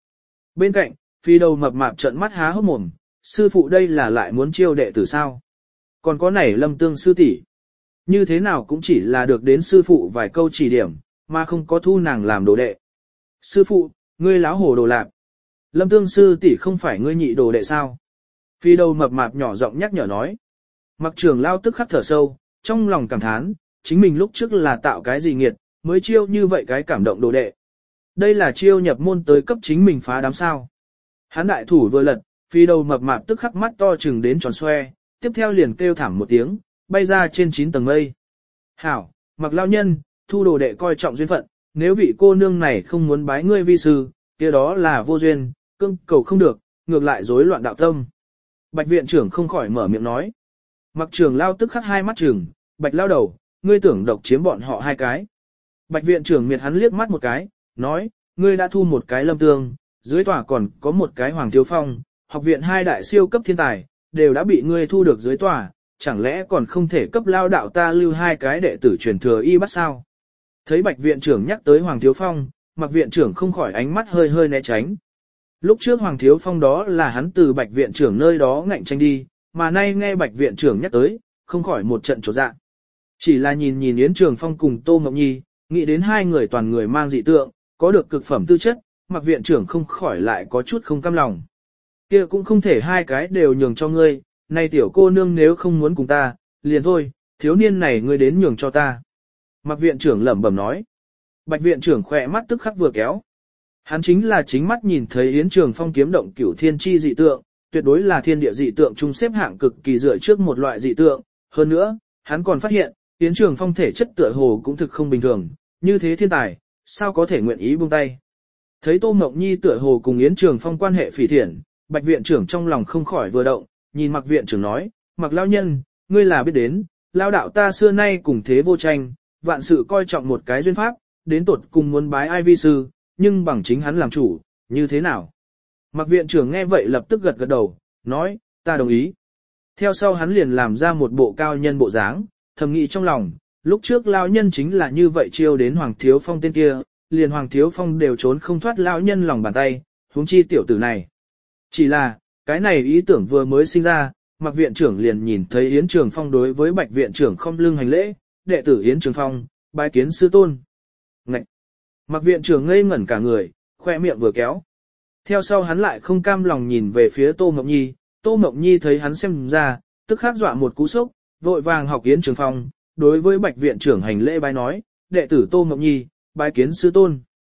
Bên cạnh, phi đầu mập mạp trợn mắt há hốc mồm, sư phụ đây là lại muốn chiêu đệ tử sao? Còn có này Lâm Tương sư tỷ, như thế nào cũng chỉ là được đến sư phụ vài câu chỉ điểm, mà không có thu nàng làm đồ đệ. Sư phụ, ngươi láo hồ đồ lạp. Lâm Tương sư tỷ không phải ngươi nhị đồ đệ sao? Phi đầu mập mạp nhỏ giọng nhắc nhở nói. Mặc Trường lao tức khắc thở sâu, trong lòng cảm thán, chính mình lúc trước là tạo cái gì nghiệt, mới chiêu như vậy cái cảm động đồ đệ. Đây là chiêu nhập môn tới cấp chính mình phá đám sao. Hán đại thủ vừa lật, phi đầu mập mạp tức khắc mắt to chừng đến tròn xoe, tiếp theo liền kêu thảm một tiếng, bay ra trên chín tầng mây. Hảo, Mặc lao nhân, thu đồ đệ coi trọng duyên phận, nếu vị cô nương này không muốn bái ngươi vi sư, kia đó là vô duyên, cưng cầu không được, ngược lại rối loạn đạo tâm. Bạch viện trưởng không khỏi mở miệng nói. Mặc Trường lao tức khắc hai mắt trừng, bạch lao đầu, ngươi tưởng độc chiếm bọn họ hai cái. Bạch viện trưởng miệt hắn liếc mắt một cái, nói, ngươi đã thu một cái Lâm Tương, dưới tòa còn có một cái Hoàng Thiếu Phong, học viện hai đại siêu cấp thiên tài, đều đã bị ngươi thu được dưới tòa, chẳng lẽ còn không thể cấp lao đạo ta lưu hai cái đệ tử truyền thừa y bắt sao? Thấy bạch viện trưởng nhắc tới Hoàng Thiếu Phong, Mặc viện trưởng không khỏi ánh mắt hơi hơi né tránh. Lúc trước Hoàng Thiếu Phong đó là hắn từ bạch viện trưởng nơi đó ngạnh tranh đi, mà nay nghe bạch viện trưởng nhắc tới, không khỏi một trận trột dạ. Chỉ là nhìn nhìn Yến Trường Phong cùng Tô Mộng Nhi, nghĩ đến hai người toàn người mang dị tượng, có được cực phẩm tư chất, Mặc viện trưởng không khỏi lại có chút không cam lòng. Kia cũng không thể hai cái đều nhường cho ngươi, này tiểu cô nương nếu không muốn cùng ta, liền thôi, thiếu niên này ngươi đến nhường cho ta. Mặc viện trưởng lẩm bẩm nói. Bạch viện trưởng khỏe mắt tức khắc vừa kéo. Hắn chính là chính mắt nhìn thấy Yến Trường Phong kiếm động cửu thiên chi dị tượng, tuyệt đối là thiên địa dị tượng chung xếp hạng cực kỳ dựa trước một loại dị tượng. Hơn nữa, hắn còn phát hiện, Yến Trường Phong thể chất tựa hồ cũng thực không bình thường, như thế thiên tài, sao có thể nguyện ý buông tay. Thấy Tô Mộng Nhi tựa hồ cùng Yến Trường Phong quan hệ phỉ thiện, Bạch viện trưởng trong lòng không khỏi vừa động, nhìn Mặc viện trưởng nói, Mặc lao nhân, ngươi là biết đến, lao đạo ta xưa nay cùng thế vô tranh, vạn sự coi trọng một cái duyên pháp, đến tột cùng muốn bái ai vi sư, nhưng bằng chính hắn làm chủ, như thế nào? Mặc viện trưởng nghe vậy lập tức gật gật đầu, nói, ta đồng ý. Theo sau hắn liền làm ra một bộ cao nhân bộ dáng, thầm nghĩ trong lòng, lúc trước lao nhân chính là như vậy chiêu đến Hoàng Thiếu Phong tên kia, liền Hoàng Thiếu Phong đều trốn không thoát lao nhân lòng bàn tay, huống chi tiểu tử này. Chỉ là, cái này ý tưởng vừa mới sinh ra, Mặc viện trưởng liền nhìn thấy Yến Trường Phong đối với Bạch viện trưởng không lưng hành lễ, đệ tử Yến Trường Phong, bái kiến sư tôn. Ngậy! Mặc viện trưởng ngây ngẩn cả người, khoe miệng vừa kéo. Theo sau hắn lại không cam lòng nhìn về phía Tô Mộng Nhi, Tô Mộng Nhi thấy hắn xem ra, tức khắc dọa một cú sốc, vội vàng học Yến Trường Phong, đối với Bạch viện trưởng hành lễ bái nói, đệ tử Tô Mộng Nhi, bái kiến sư tôn.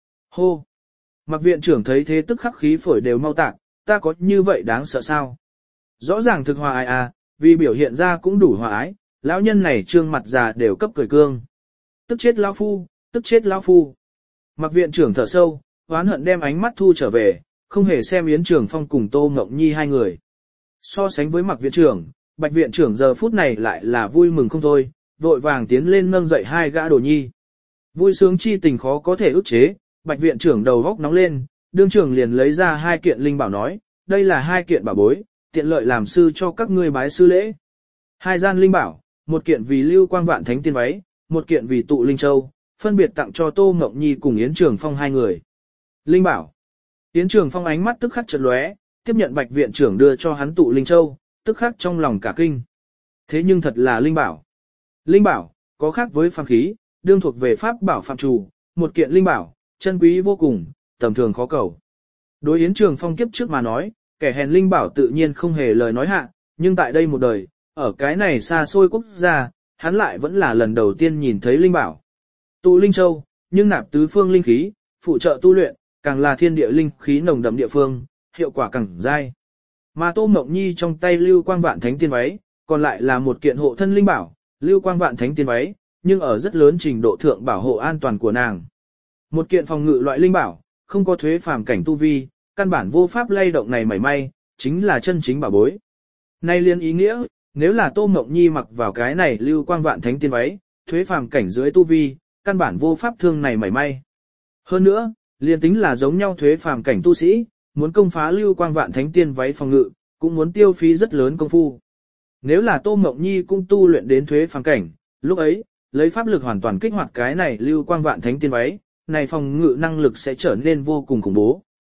Hô! Mặc viện trưởng thấy thế tức khắc khí phổi đều mau tạc, ta có như vậy đáng sợ sao? Rõ ràng thực hòa ái à, vì biểu hiện ra cũng đủ hòa ái, lão nhân này trương mặt già đều cấp cười cương. Tức chết lão phu, tức chết lão phu. Mặc viện trưởng thở sâu, oán hận đem ánh mắt thu trở về, không hề xem Yến Trường Phong cùng Tô Mộng Nhi hai người. So sánh với Mặc viện trưởng, Bạch viện trưởng giờ phút này lại là vui mừng không thôi, vội vàng tiến lên nâng dậy hai gã đồ nhi. Vui sướng chi tình khó có thể ức chế, Bạch viện trưởng đầu góc nóng lên, đương trưởng liền lấy ra hai kiện linh bảo nói, đây là hai kiện bảo bối, tiện lợi làm sư cho các ngươi bái sư lễ. Hai gian linh bảo, một kiện vì Lưu Quang Vạn Thánh tiên váy, một kiện vì Tụ Linh Châu, phân biệt tặng cho Tô Mộng Nhi cùng Yến Trường Phong hai người. Linh bảo. Yến Trường Phong ánh mắt tức khắc chợt lóe, tiếp nhận Bạch viện trưởng đưa cho hắn Tụ Linh Châu, tức khắc trong lòng cả kinh. Thế nhưng thật là linh bảo. Linh bảo, có khác với phàm khí, đương thuộc về pháp bảo phạm chủ, một kiện linh bảo, chân quý vô cùng, tầm thường khó cầu. Đối Yến Trường Phong kiếp trước mà nói, kẻ hèn linh bảo tự nhiên không hề lời nói hạ, nhưng tại đây một đời, ở cái này xa xôi quốc gia, hắn lại vẫn là lần đầu tiên nhìn thấy linh bảo. Tụ Linh Châu, nhưng nạp tứ phương linh khí, phụ trợ tu luyện, càng là thiên địa linh khí nồng đậm địa phương, hiệu quả càng dai. Mà Tô Mộng Nhi trong tay Lưu Quang Vạn Thánh tiên váy, còn lại là một kiện hộ thân linh bảo, Lưu Quang Vạn Thánh tiên váy, nhưng ở rất lớn trình độ thượng bảo hộ an toàn của nàng. Một kiện phòng ngự loại linh bảo, không có thuế phàm cảnh tu vi, căn bản vô pháp lay động này mảy may, chính là chân chính bảo bối. Nay liên ý nghĩa, nếu là Tô Mộng Nhi mặc vào cái này Lưu Quang Vạn Thánh tiên váy, thuế phàm cảnh dưới tu vi, căn bản vô pháp thương này mảy may. Hơn nữa, liên tính là giống nhau thuế phàm cảnh tu sĩ, muốn công phá Lưu Quang Vạn Thánh tiên váy phòng ngự, cũng muốn tiêu phí rất lớn công phu. Nếu là Tô Mộng Nhi cũng tu luyện đến thuế phàm cảnh, lúc ấy, lấy pháp lực hoàn toàn kích hoạt cái này Lưu Quang Vạn Thánh tiên váy, này phòng ngự năng lực sẽ trở nên vô cùng khủng bố.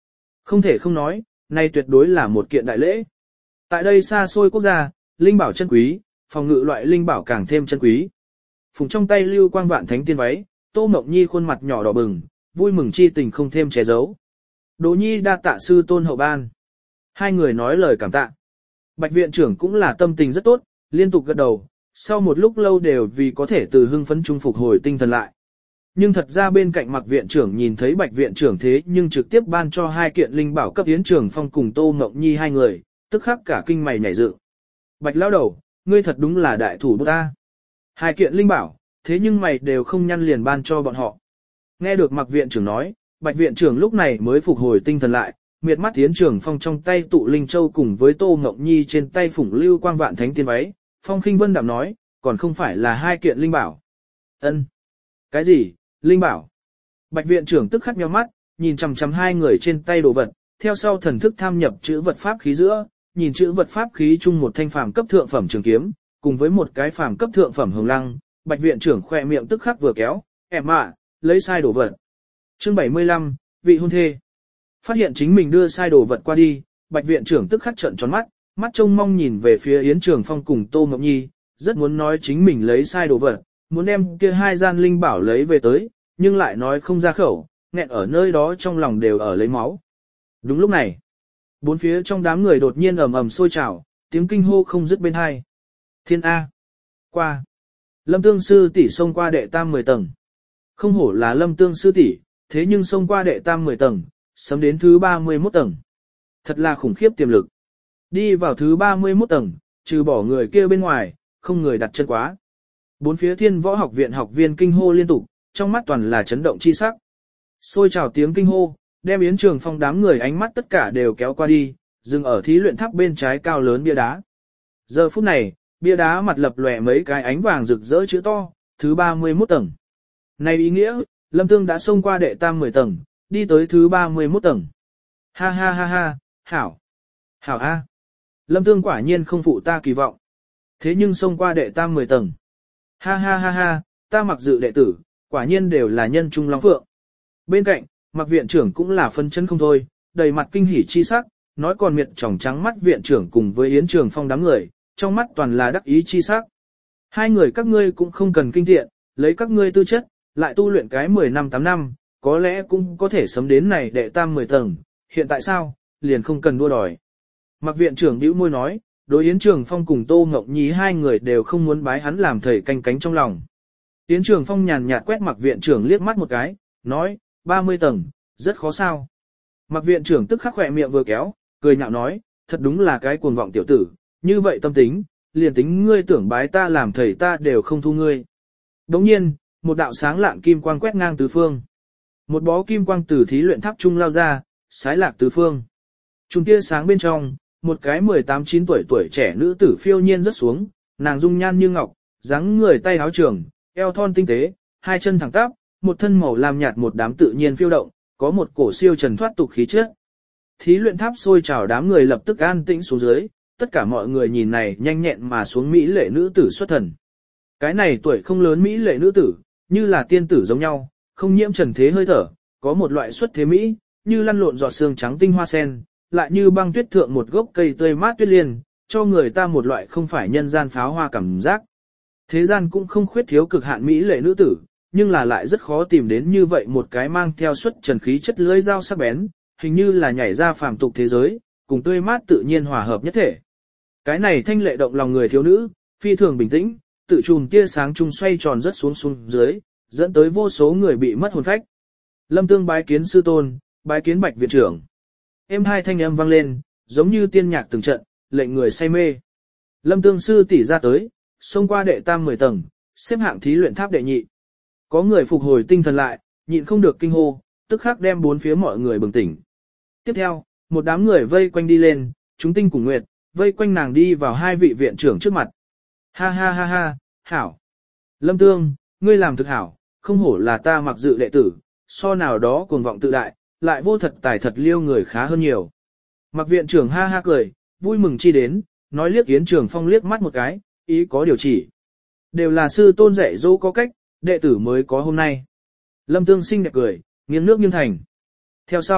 Không thể không nói, này tuyệt đối là một kiện đại lễ. Tại đây xa xôi quốc gia, linh bảo chân quý, phòng ngự loại linh bảo càng thêm chân quý. Phùng trong tay lưu quang vạn thánh tiên váy, Tô Mộng Nhi khuôn mặt nhỏ đỏ bừng, vui mừng chi tình không thêm che giấu. Đỗ Nhi đa tạ sư tôn hậu ban. Hai người nói lời cảm tạ. Bạch viện trưởng cũng là tâm tình rất tốt, liên tục gật đầu, sau một lúc lâu đều vì có thể từ hưng phấn trung phục hồi tinh thần lại. Nhưng thật ra bên cạnh Mạc viện trưởng nhìn thấy Bạch viện trưởng thế nhưng trực tiếp ban cho hai kiện linh bảo cấp Yến Trường Phong cùng Tô Mộng Nhi hai người, tức khắc cả kinh mày nhảy dựng. Bạch lão đầu, ngươi thật đúng là đại thủ bút ta. Hai kiện linh bảo, thế nhưng mày đều không nhăn liền ban cho bọn họ. Nghe được Mạc viện trưởng nói, Bạch viện trưởng lúc này mới phục hồi tinh thần lại, miệt mắt Yến Trường Phong trong tay tụ linh châu cùng với Tô Mộng Nhi trên tay phủng lưu quang vạn thánh tiên váy, Phong Khinh Vân đạm nói, còn không phải là hai kiện linh bảo. Ân, cái gì, linh bảo? Bạch viện trưởng tức khắc nhíu mắt, nhìn chằm chằm hai người trên tay đồ vật, theo sau thần thức tham nhập chữ vật pháp khí giữa, nhìn chữ vật pháp khí chung một thanh phàm cấp thượng phẩm trường kiếm, cùng với một cái phàm cấp thượng phẩm hồng lăng, Bạch viện trưởng khoe miệng tức khắc vừa kéo, em ạ, lấy sai đồ vật. Chương bảy mươi lăm, vị hôn thê. Phát hiện chính mình đưa sai đồ vật qua đi, Bạch viện trưởng tức khắc trợn tròn mắt, mắt trông mong nhìn về phía Yến Trường Phong cùng Tô Mộng Nhi, rất muốn nói chính mình lấy sai đồ vật, muốn đem kia hai gian linh bảo lấy về tới, nhưng lại nói không ra khẩu, nghẹn ở nơi đó trong lòng đều ở lấy máu. Đúng lúc này, bốn phía trong đám người đột nhiên ầm ầm sôi trào, tiếng kinh hô không dứt bên hai. Thiên A. Qua. Lâm Tương sư tỷ xông qua đệ tam mười tầng. Không hổ là Lâm Tương sư tỷ, thế nhưng xông qua đệ tam mười tầng, sớm đến thứ ba mươi mốt tầng. Thật là khủng khiếp tiềm lực. Đi vào thứ ba mươi mốt tầng, trừ bỏ người kia bên ngoài, không người đặt chân quá. Bốn phía Thiên Võ Học viện học viên kinh hô liên tục, trong mắt toàn là chấn động chi sắc. Xôi trào tiếng kinh hô, đem Yến Trường Phong đám người ánh mắt tất cả đều kéo qua đi, dừng ở thí luyện tháp bên trái cao lớn bia đá. Giờ phút này, bia đá mặt lập lòe mấy cái ánh vàng rực rỡ chữ to, thứ ba mươi mốt tầng. Này ý nghĩa, Lâm Tương đã xông qua đệ tam mười tầng, đi tới thứ ba mươi mốt tầng. Ha ha ha ha, hảo. Hảo a. Lâm Tương quả nhiên không phụ ta kỳ vọng. Thế nhưng xông qua đệ tam mười tầng. Ha ha ha ha, ta mặc dự đệ tử, quả nhiên đều là nhân trung long phượng. Bên cạnh, Mạc viện trưởng cũng là phân chân không thôi, đầy mặt kinh hỉ chi sắc, nói còn miệt tròng trắng mắt viện trưởng cùng với Yến Trường Phong đám người, trong mắt toàn là đắc ý chi sắc. Hai người các ngươi cũng không cần kinh thiện, lấy các ngươi tư chất, lại tu luyện cái mười năm tám năm, có lẽ cũng có thể sớm đến này đệ tam mười tầng, hiện tại sao, liền không cần đua đòi. Mạc viện trưởng bĩu môi nói, đối Yến Trường Phong cùng Tô Ngọc Nhi hai người đều không muốn bái hắn làm thầy canh cánh trong lòng. Yến Trường Phong nhàn nhạt quét Mạc viện trưởng liếc mắt một cái, nói, ba mươi tầng, rất khó sao. Mạc viện trưởng tức khắc khỏe miệng vừa kéo, cười nhạo nói, thật đúng là cái cuồng vọng tiểu tử, như vậy tâm tính, liền tính ngươi tưởng bái ta làm thầy ta đều không thu ngươi. Đồng nhiên, một đạo sáng lạng kim quang quét ngang tứ phương. Một bó kim quang từ thí luyện tháp trung lao ra, sái lạc tứ phương. Trung tia sáng bên trong, một cái mười tám chín tuổi tuổi trẻ nữ tử phiêu nhiên rớt xuống, nàng dung nhan như ngọc, dáng người tay áo trường, eo thon tinh tế, hai chân thẳng tắp, một thân màu lam nhạt một đám tự nhiên phiêu động, có một cổ siêu trần thoát tục khí chất. Thí luyện tháp sôi trào đám người lập tức an tĩnh xuống dưới, tất cả mọi người nhìn này nhanh nhẹn mà xuống mỹ lệ nữ tử xuất thần. Cái này tuổi không lớn mỹ lệ nữ tử, như là tiên tử giống nhau, không nhiễm trần thế hơi thở, có một loại xuất thế mỹ, như lăn lộn giọt sương trắng tinh hoa sen, lại như băng tuyết thượng một gốc cây tươi mát tuyết liên, cho người ta một loại không phải nhân gian pháo hoa cảm giác. Thế gian cũng không khuyết thiếu cực hạn mỹ lệ nữ tử, nhưng là lại rất khó tìm đến như vậy một cái mang theo xuất trần khí chất lưỡi dao sắc bén, hình như là nhảy ra phàm tục thế giới, cùng tươi mát tự nhiên hòa hợp nhất thể. Cái này thanh lệ động lòng người thiếu nữ, phi thường bình tĩnh, tự chùm tia sáng trung xoay tròn rất xuống xuống dưới, dẫn tới vô số người bị mất hồn phách. Lâm Tương bái kiến sư tôn, bái kiến Bạch viện trưởng. Êm hai thanh âm vang lên, giống như tiên nhạc từng trận, lệnh người say mê. Lâm Tương sư tỷ ra tới, xông qua đệ tam mười tầng, xếp hạng thí luyện tháp đệ nhị. Có người phục hồi tinh thần lại, nhịn không được kinh hô, tức khắc đem bốn phía mọi người bừng tỉnh. Tiếp theo, một đám người vây quanh đi lên, chúng tinh cùng nguyệt, vây quanh nàng đi vào hai vị viện trưởng trước mặt. Ha ha ha ha, hảo. Lâm Tương, ngươi làm thực hảo, không hổ là ta mặc dự đệ tử, so nào đó cuồng vọng tự đại, lại vô thật tài thật liêu người khá hơn nhiều. Mặc viện trưởng ha ha cười, vui mừng chi đến, nói liếc Yến Trường Phong liếc mắt một cái, ý có điều chỉ. Đều là sư tôn dạy dỗ có cách, đệ tử mới có hôm nay. Lâm Tương xinh đẹp cười, nghiêng nước nghiêng thành. Theo sau,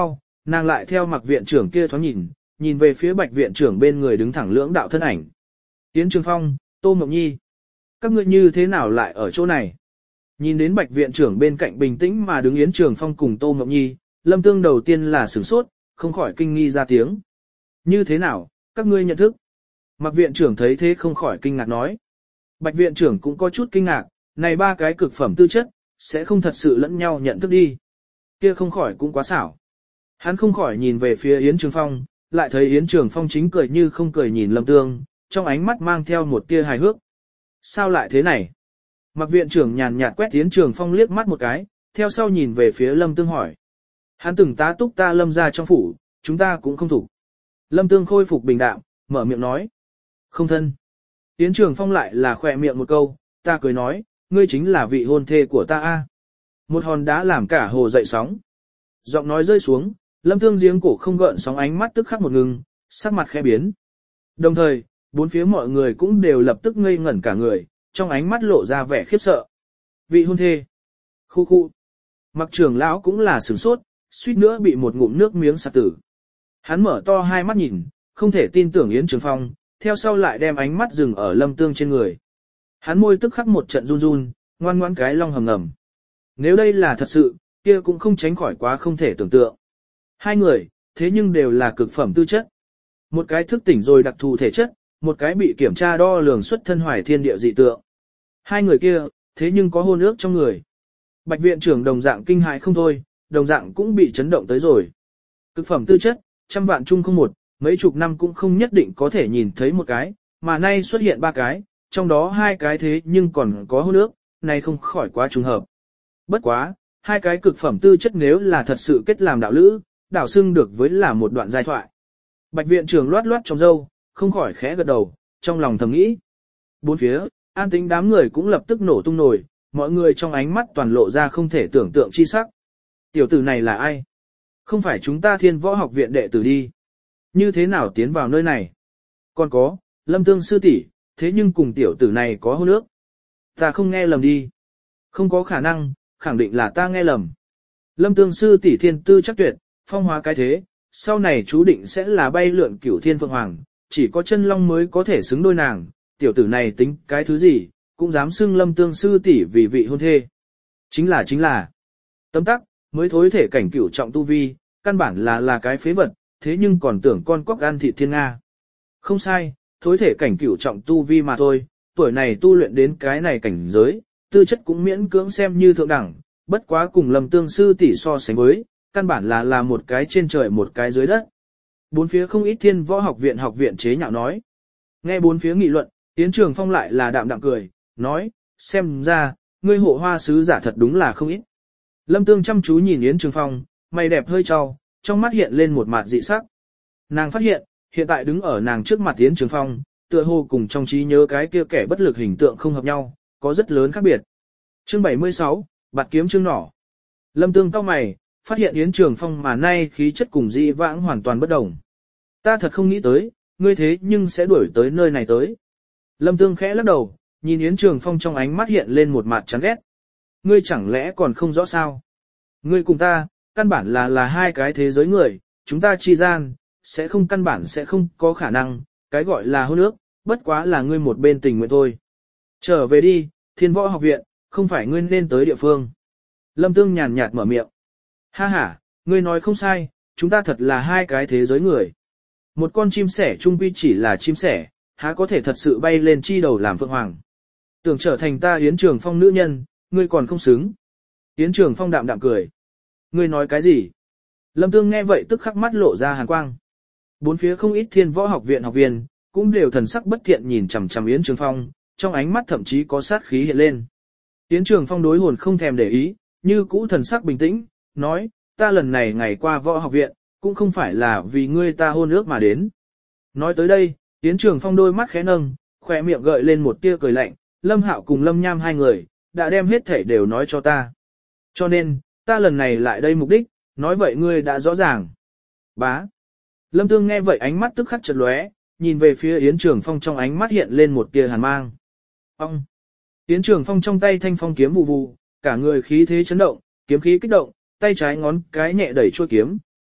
Nàng lại theo Mặc viện trưởng kia thoáng nhìn, nhìn về phía Bạch viện trưởng bên người đứng thẳng lưỡng đạo thân ảnh. Yến Trường Phong, Tô Mộng Nhi. Các ngươi như thế nào lại ở chỗ này? Nhìn đến Bạch viện trưởng bên cạnh bình tĩnh mà đứng Yến Trường Phong cùng Tô Mộng Nhi, Lâm Tương đầu tiên là sửng sốt, không khỏi kinh nghi ra tiếng. Như thế nào, các ngươi nhận thức? Mặc viện trưởng thấy thế không khỏi kinh ngạc nói. Bạch viện trưởng cũng có chút kinh ngạc, này ba cái cực phẩm tư chất, sẽ không thật sự lẫn nhau nhận thức đi. Kia không khỏi cũng quá xảo. Hắn không khỏi nhìn về phía Yến Trường Phong, lại thấy Yến Trường Phong chính cười như không cười nhìn Lâm Tương, trong ánh mắt mang theo một tia hài hước. Sao lại thế này? Mặc viện trưởng nhàn nhạt quét Yến Trường Phong liếc mắt một cái, theo sau nhìn về phía Lâm Tương hỏi. Hắn từng tá túc ta Lâm ra trong phủ, chúng ta cũng không thủ. Lâm Tương khôi phục bình đạm, mở miệng nói. Không thân. Yến Trường Phong lại là khỏe miệng một câu, ta cười nói, ngươi chính là vị hôn thê của ta a. Một hòn đá làm cả hồ dậy sóng. Giọng nói rơi xuống, Lâm Tương giếng cổ không gợn sóng ánh mắt tức khắc một ngừng, sắc mặt khẽ biến. Đồng thời, bốn phía mọi người cũng đều lập tức ngây ngẩn cả người, trong ánh mắt lộ ra vẻ khiếp sợ. Vị hôn thê. Khu khu. Mặc trưởng lão cũng là sửng sốt, suýt nữa bị một ngụm nước miếng sặc tử. Hắn mở to hai mắt nhìn, không thể tin tưởng Yến Trường Phong, theo sau lại đem ánh mắt dừng ở Lâm Tương trên người. Hắn môi tức khắc một trận run run, ngoan ngoãn cái long hầm ngầm. Nếu đây là thật sự, kia cũng không tránh khỏi quá không thể tưởng tượng. Hai người, thế nhưng đều là cực phẩm tư chất. Một cái thức tỉnh rồi đặc thù thể chất, một cái bị kiểm tra đo lường xuất thân hoài thiên địa dị tượng. Hai người kia, thế nhưng có hôn ước trong người. Bạch viện trưởng đồng dạng kinh hãi không thôi, đồng dạng cũng bị chấn động tới rồi. Cực phẩm tư chất, trăm vạn chung không một, mấy chục năm cũng không nhất định có thể nhìn thấy một cái, mà nay xuất hiện ba cái, trong đó hai cái thế nhưng còn có hôn ước, này không khỏi quá trùng hợp. Bất quá, hai cái cực phẩm tư chất nếu là thật sự kết làm đạo lữ, đảo xưng được với là một đoạn giai thoại. Bạch viện trưởng loát loát trong râu, không khỏi khẽ gật đầu, trong lòng thầm nghĩ. Bốn phía, an tính đám người cũng lập tức nổ tung nổi, mọi người trong ánh mắt toàn lộ ra không thể tưởng tượng chi sắc. Tiểu tử này là ai? Không phải chúng ta Thiên Võ Học viện đệ tử đi. Như thế nào tiến vào nơi này? Còn có, Lâm Tương sư tỷ, thế nhưng cùng tiểu tử này có hôn ước. Ta không nghe lầm đi. Không có khả năng, khẳng định là ta nghe lầm. Lâm Tương sư tỷ thiên tư chắc tuyệt, phong hóa cái thế, sau này chú định sẽ là bay lượn cửu thiên phượng hoàng, chỉ có chân long mới có thể xứng đôi nàng, tiểu tử này tính cái thứ gì, cũng dám xưng Lâm Tương sư tỷ vì vị hôn thê. Chính là chính là, tấm tắc, mới thối thể cảnh cửu trọng tu vi, căn bản là là cái phế vật, thế nhưng còn tưởng con cóc ăn thịt thiên Nga. Không sai, thối thể cảnh cửu trọng tu vi mà thôi, tuổi này tu luyện đến cái này cảnh giới, tư chất cũng miễn cưỡng xem như thượng đẳng, bất quá cùng Lâm Tương sư tỷ so sánh với, căn bản là là một cái trên trời một cái dưới đất. Bốn phía không ít Thiên Võ Học viện học viện chế nhạo nói. Nghe bốn phía nghị luận, Yến Trường Phong lại là đạm đạm cười, nói, xem ra, ngươi hộ hoa sứ giả thật đúng là không ít. Lâm Tương chăm chú nhìn Yến Trường Phong, mày đẹp hơi trao, trong mắt hiện lên một mặt dị sắc. Nàng phát hiện, hiện tại đứng ở nàng trước mặt Yến Trường Phong, tựa hồ cùng trong trí nhớ cái kia kẻ bất lực hình tượng không hợp nhau, có rất lớn khác biệt. Chương bảy mươi sáu, bạt kiếm chương nỏ. Lâm Tương cau mày, phát hiện Yến Trường Phong mà nay khí chất cùng dị vãng hoàn toàn bất đồng. Ta thật không nghĩ tới, ngươi thế nhưng sẽ đuổi tới nơi này tới. Lâm Tương khẽ lắc đầu, nhìn Yến Trường Phong trong ánh mắt hiện lên một mặt chán ghét. Ngươi chẳng lẽ còn không rõ sao? Ngươi cùng ta, căn bản là là hai cái thế giới người, chúng ta chi gian, sẽ không căn bản sẽ không có khả năng, cái gọi là hôn ước, bất quá là ngươi một bên tình nguyện thôi. Trở về đi, Thiên Võ Học viện, không phải ngươi nên tới địa phương. Lâm Tương nhàn nhạt mở miệng. Ha ha, ngươi nói không sai, chúng ta thật là hai cái thế giới người. Một con chim sẻ trung quy chỉ là chim sẻ, há có thể thật sự bay lên chi đầu làm phượng hoàng. Tưởng trở thành ta Yến Trường Phong nữ nhân, ngươi còn không xứng. Yến Trường Phong đạm đạm cười. Ngươi nói cái gì? Lâm Tương nghe vậy tức khắc mắt lộ ra hàn quang. Bốn phía không ít Thiên Võ Học viện học viên, cũng đều thần sắc bất thiện nhìn chằm chằm Yến Trường Phong, trong ánh mắt thậm chí có sát khí hiện lên. Yến Trường Phong đối hồn không thèm để ý, như cũ thần sắc bình tĩnh, nói, ta lần này ngày qua Võ Học viện, cũng không phải là vì ngươi ta hôn ước mà đến. Nói tới đây, Yến Trường Phong đôi mắt khẽ nâng, khỏe miệng gợi lên một tia cười lạnh, Lâm Hạo cùng Lâm Nham hai người, đã đem hết thể đều nói cho ta. Cho nên, ta lần này lại đây mục đích, nói vậy ngươi đã rõ ràng. Bá. Lâm Tương nghe vậy ánh mắt tức khắc chợt lóe, nhìn về phía Yến Trường Phong trong ánh mắt hiện lên một tia hàn mang. Ông. Yến Trường Phong trong tay thanh phong kiếm vù vù, cả người khí thế chấn động, kiếm khí kích động, tay trái ngón cái nhẹ đẩy chuôi kiếm,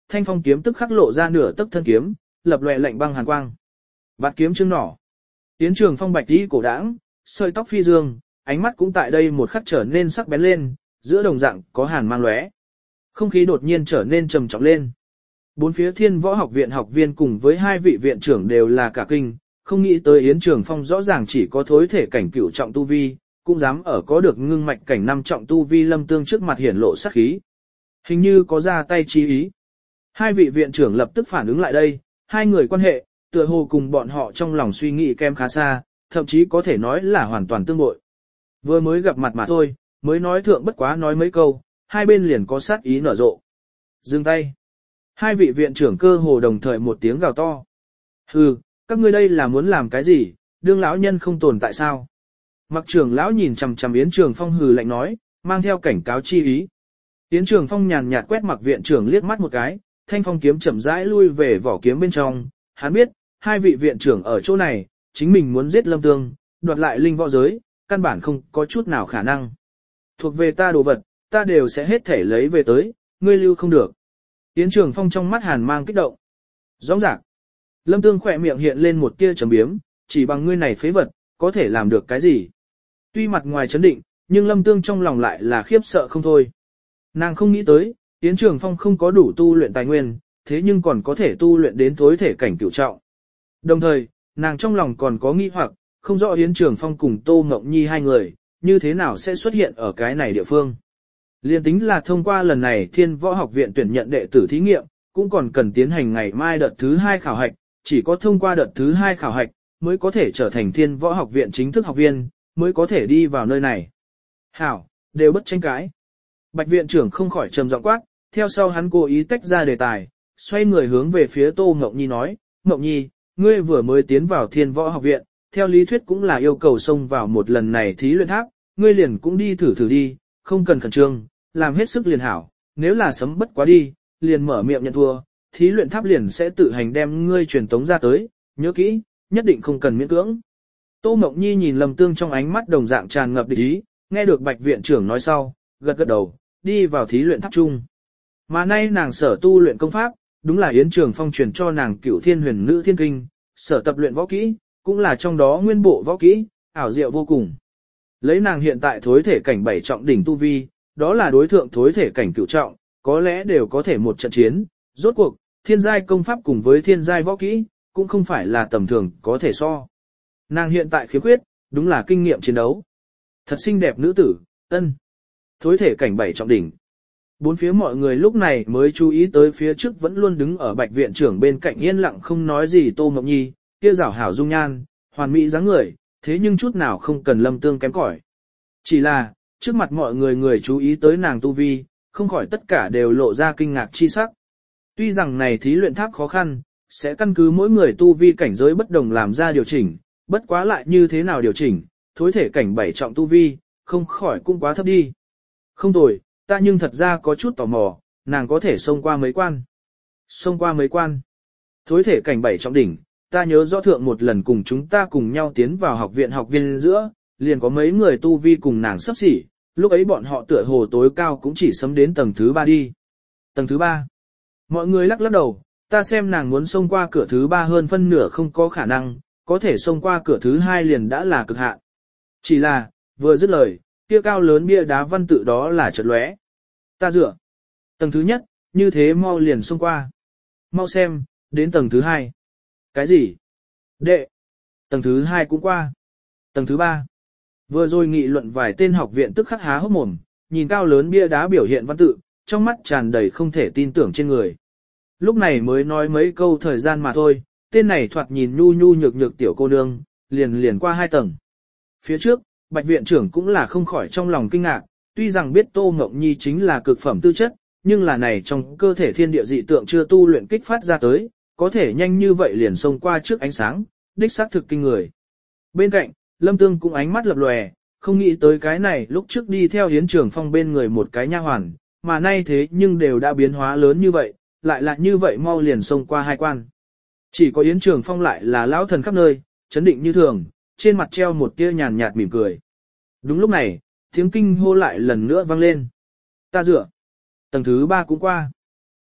thanh phong kiếm tức khắc lộ ra nửa tấc thân kiếm, lập lòe lạnh băng hàn quang. Bạt kiếm chương nỏ. Yến Trường Phong bạch đi cổ đãng, sợi tóc phi dương, ánh mắt cũng tại đây một khắc trở nên sắc bén lên, giữa đồng dạng có hàn mang lóe. Không khí đột nhiên trở nên trầm trọng lên. Bốn phía Thiên Võ Học Viện học viên cùng với hai vị viện trưởng đều là cả kinh, không nghĩ tới Yến Trường Phong rõ ràng chỉ có thối thể cảnh cửu trọng tu vi, cũng dám ở có được ngưng mạch cảnh năm trọng tu vi Lâm Tương trước mặt hiển lộ sát khí. Hình như có ra tay chí ý. Hai vị viện trưởng lập tức phản ứng lại đây, hai người quan hệ, tựa hồ cùng bọn họ trong lòng suy nghĩ kem khá xa, thậm chí có thể nói là hoàn toàn tương bội. Vừa mới gặp mặt mà thôi, mới nói thượng bất quá nói mấy câu, hai bên liền có sát ý nở rộ. Dừng tay. Hai vị viện trưởng cơ hồ đồng thời một tiếng gào to. Hừ, các ngươi đây là muốn làm cái gì, đương lão nhân không tồn tại sao? Mặc trưởng lão nhìn chằm chằm Yến Trường Phong hừ lạnh nói, mang theo cảnh cáo chi ý. Yến Trường Phong nhàn nhạt quét Mặc viện trưởng liếc mắt một cái, thanh phong kiếm chậm rãi lui về vỏ kiếm bên trong. Hắn biết, hai vị viện trưởng ở chỗ này, chính mình muốn giết Lâm Tương, đoạt lại linh võ giới, căn bản không có chút nào khả năng. Thuộc về ta đồ vật, ta đều sẽ hết thể lấy về tới, ngươi lưu không được. Yến Trường Phong trong mắt hàn mang kích động. Rõ ràng. Lâm Tương khỏe miệng hiện lên một tia trầm biếm, chỉ bằng ngươi này phế vật, có thể làm được cái gì? Tuy mặt ngoài chấn định, nhưng Lâm Tương trong lòng lại là khiếp sợ không thôi. Nàng không nghĩ tới, Yến Trường Phong không có đủ tu luyện tài nguyên, thế nhưng còn có thể tu luyện đến thối thể cảnh cửu trọng. Đồng thời, nàng trong lòng còn có nghi hoặc, không rõ Yến Trường Phong cùng Tô Ngọc Nhi hai người, như thế nào sẽ xuất hiện ở cái này địa phương. Liên tính là thông qua lần này Thiên Võ Học Viện tuyển nhận đệ tử thí nghiệm, cũng còn cần tiến hành ngày mai đợt thứ hai khảo hạch, chỉ có thông qua đợt thứ hai khảo hạch, mới có thể trở thành Thiên Võ Học Viện chính thức học viên, mới có thể đi vào nơi này. Hảo, đều bất tranh cãi. Bạch viện trưởng không khỏi trầm giọng quát, theo sau hắn cố ý tách ra đề tài, xoay người hướng về phía Tô Ngọc Nhi nói, Ngọc Nhi, ngươi vừa mới tiến vào Thiên Võ Học Viện, theo lý thuyết cũng là yêu cầu xông vào một lần này thí luyện tháp, ngươi liền cũng đi thử thử đi, không cần khẩn trương, làm hết sức liền hảo, nếu là sấm bất quá đi, liền mở miệng nhận thua, thí luyện tháp liền sẽ tự hành đem ngươi truyền tống ra tới, nhớ kỹ, nhất định không cần miễn cưỡng. Tô Mộng Nhi nhìn Lâm Tương trong ánh mắt đồng dạng tràn ngập địch ý, nghe được Bạch viện trưởng nói sau, gật gật đầu, đi vào thí luyện tháp chung. Mà nay nàng sở tu luyện công pháp, đúng là Yến Trường Phong truyền cho nàng Cửu Thiên Huyền Nữ Thiên Kinh, sở tập luyện võ kỹ, cũng là trong đó nguyên bộ võ kỹ, ảo diệu vô cùng. Lấy nàng hiện tại thối thể cảnh bảy trọng đỉnh tu vi, đó là đối thượng thối thể cảnh cửu trọng, có lẽ đều có thể một trận chiến, rốt cuộc, thiên giai công pháp cùng với thiên giai võ kỹ, cũng không phải là tầm thường có thể so. Nàng hiện tại khiếm khuyết, đúng là kinh nghiệm chiến đấu. Thật xinh đẹp nữ tử, ân. Thối thể cảnh bảy trọng đỉnh. Bốn phía mọi người lúc này mới chú ý tới phía trước vẫn luôn đứng ở Bạch viện trưởng bên cạnh yên lặng không nói gì Tô Mộng Nhi, kia rảo hảo dung nhan, hoàn mỹ dáng người, thế nhưng chút nào không cần Lâm Tương kém cỏi. Chỉ là, trước mặt mọi người người chú ý tới nàng tu vi, không khỏi tất cả đều lộ ra kinh ngạc chi sắc. Tuy rằng này thí luyện tháp khó khăn, sẽ căn cứ mỗi người tu vi cảnh giới bất đồng làm ra điều chỉnh, bất quá lại như thế nào điều chỉnh, thối thể cảnh bảy trọng tu vi, không khỏi cũng quá thấp đi. Không tồi, ta nhưng thật ra có chút tò mò, nàng có thể xông qua mấy quan. Xông qua mấy quan. Thối thể cảnh bảy trọng đỉnh, ta nhớ rõ thượng một lần cùng chúng ta cùng nhau tiến vào học viện học viên giữa, liền có mấy người tu vi cùng nàng sắp xỉ, lúc ấy bọn họ tựa hồ tối cao cũng chỉ sấm đến tầng thứ ba đi. Tầng thứ ba. Mọi người lắc lắc đầu, ta xem nàng muốn xông qua cửa thứ ba hơn phân nửa không có khả năng, có thể xông qua cửa thứ hai liền đã là cực hạn. Chỉ là, vừa dứt lời, kia cao lớn bia đá văn tự đó là chợt lóe. Ta dựa. Tầng thứ nhất, như thế mau liền xông qua. Mau xem, đến tầng thứ hai. Cái gì? Đệ. Tầng thứ hai cũng qua. Tầng thứ ba. Vừa rồi nghị luận vài tên học viện tức khắc há hốc mồm, nhìn cao lớn bia đá biểu hiện văn tự, trong mắt tràn đầy không thể tin tưởng trên người. Lúc này mới nói mấy câu thời gian mà thôi, tên này thoạt nhìn nhu nhu nhược nhược tiểu cô nương, liền liền qua hai tầng. Phía trước, Bạch viện trưởng cũng là không khỏi trong lòng kinh ngạc, tuy rằng biết Tô Ngọc Nhi chính là cực phẩm tư chất, nhưng là này trong cơ thể thiên địa dị tượng chưa tu luyện kích phát ra tới, có thể nhanh như vậy liền xông qua trước ánh sáng, đích xác thực kinh người. Bên cạnh, Lâm Tương cũng ánh mắt lập lòe, không nghĩ tới cái này lúc trước đi theo Yến Trường Phong bên người một cái nha hoàn, mà nay thế nhưng đều đã biến hóa lớn như vậy, lại là như vậy mau liền xông qua hai quan. Chỉ có Yến Trường Phong lại là lão thần khắp nơi, chấn định như thường, trên mặt treo một tia nhàn nhạt mỉm cười. Đúng lúc này, tiếng kinh hô lại lần nữa vang lên. Ta dựa. Tầng thứ ba cũng qua.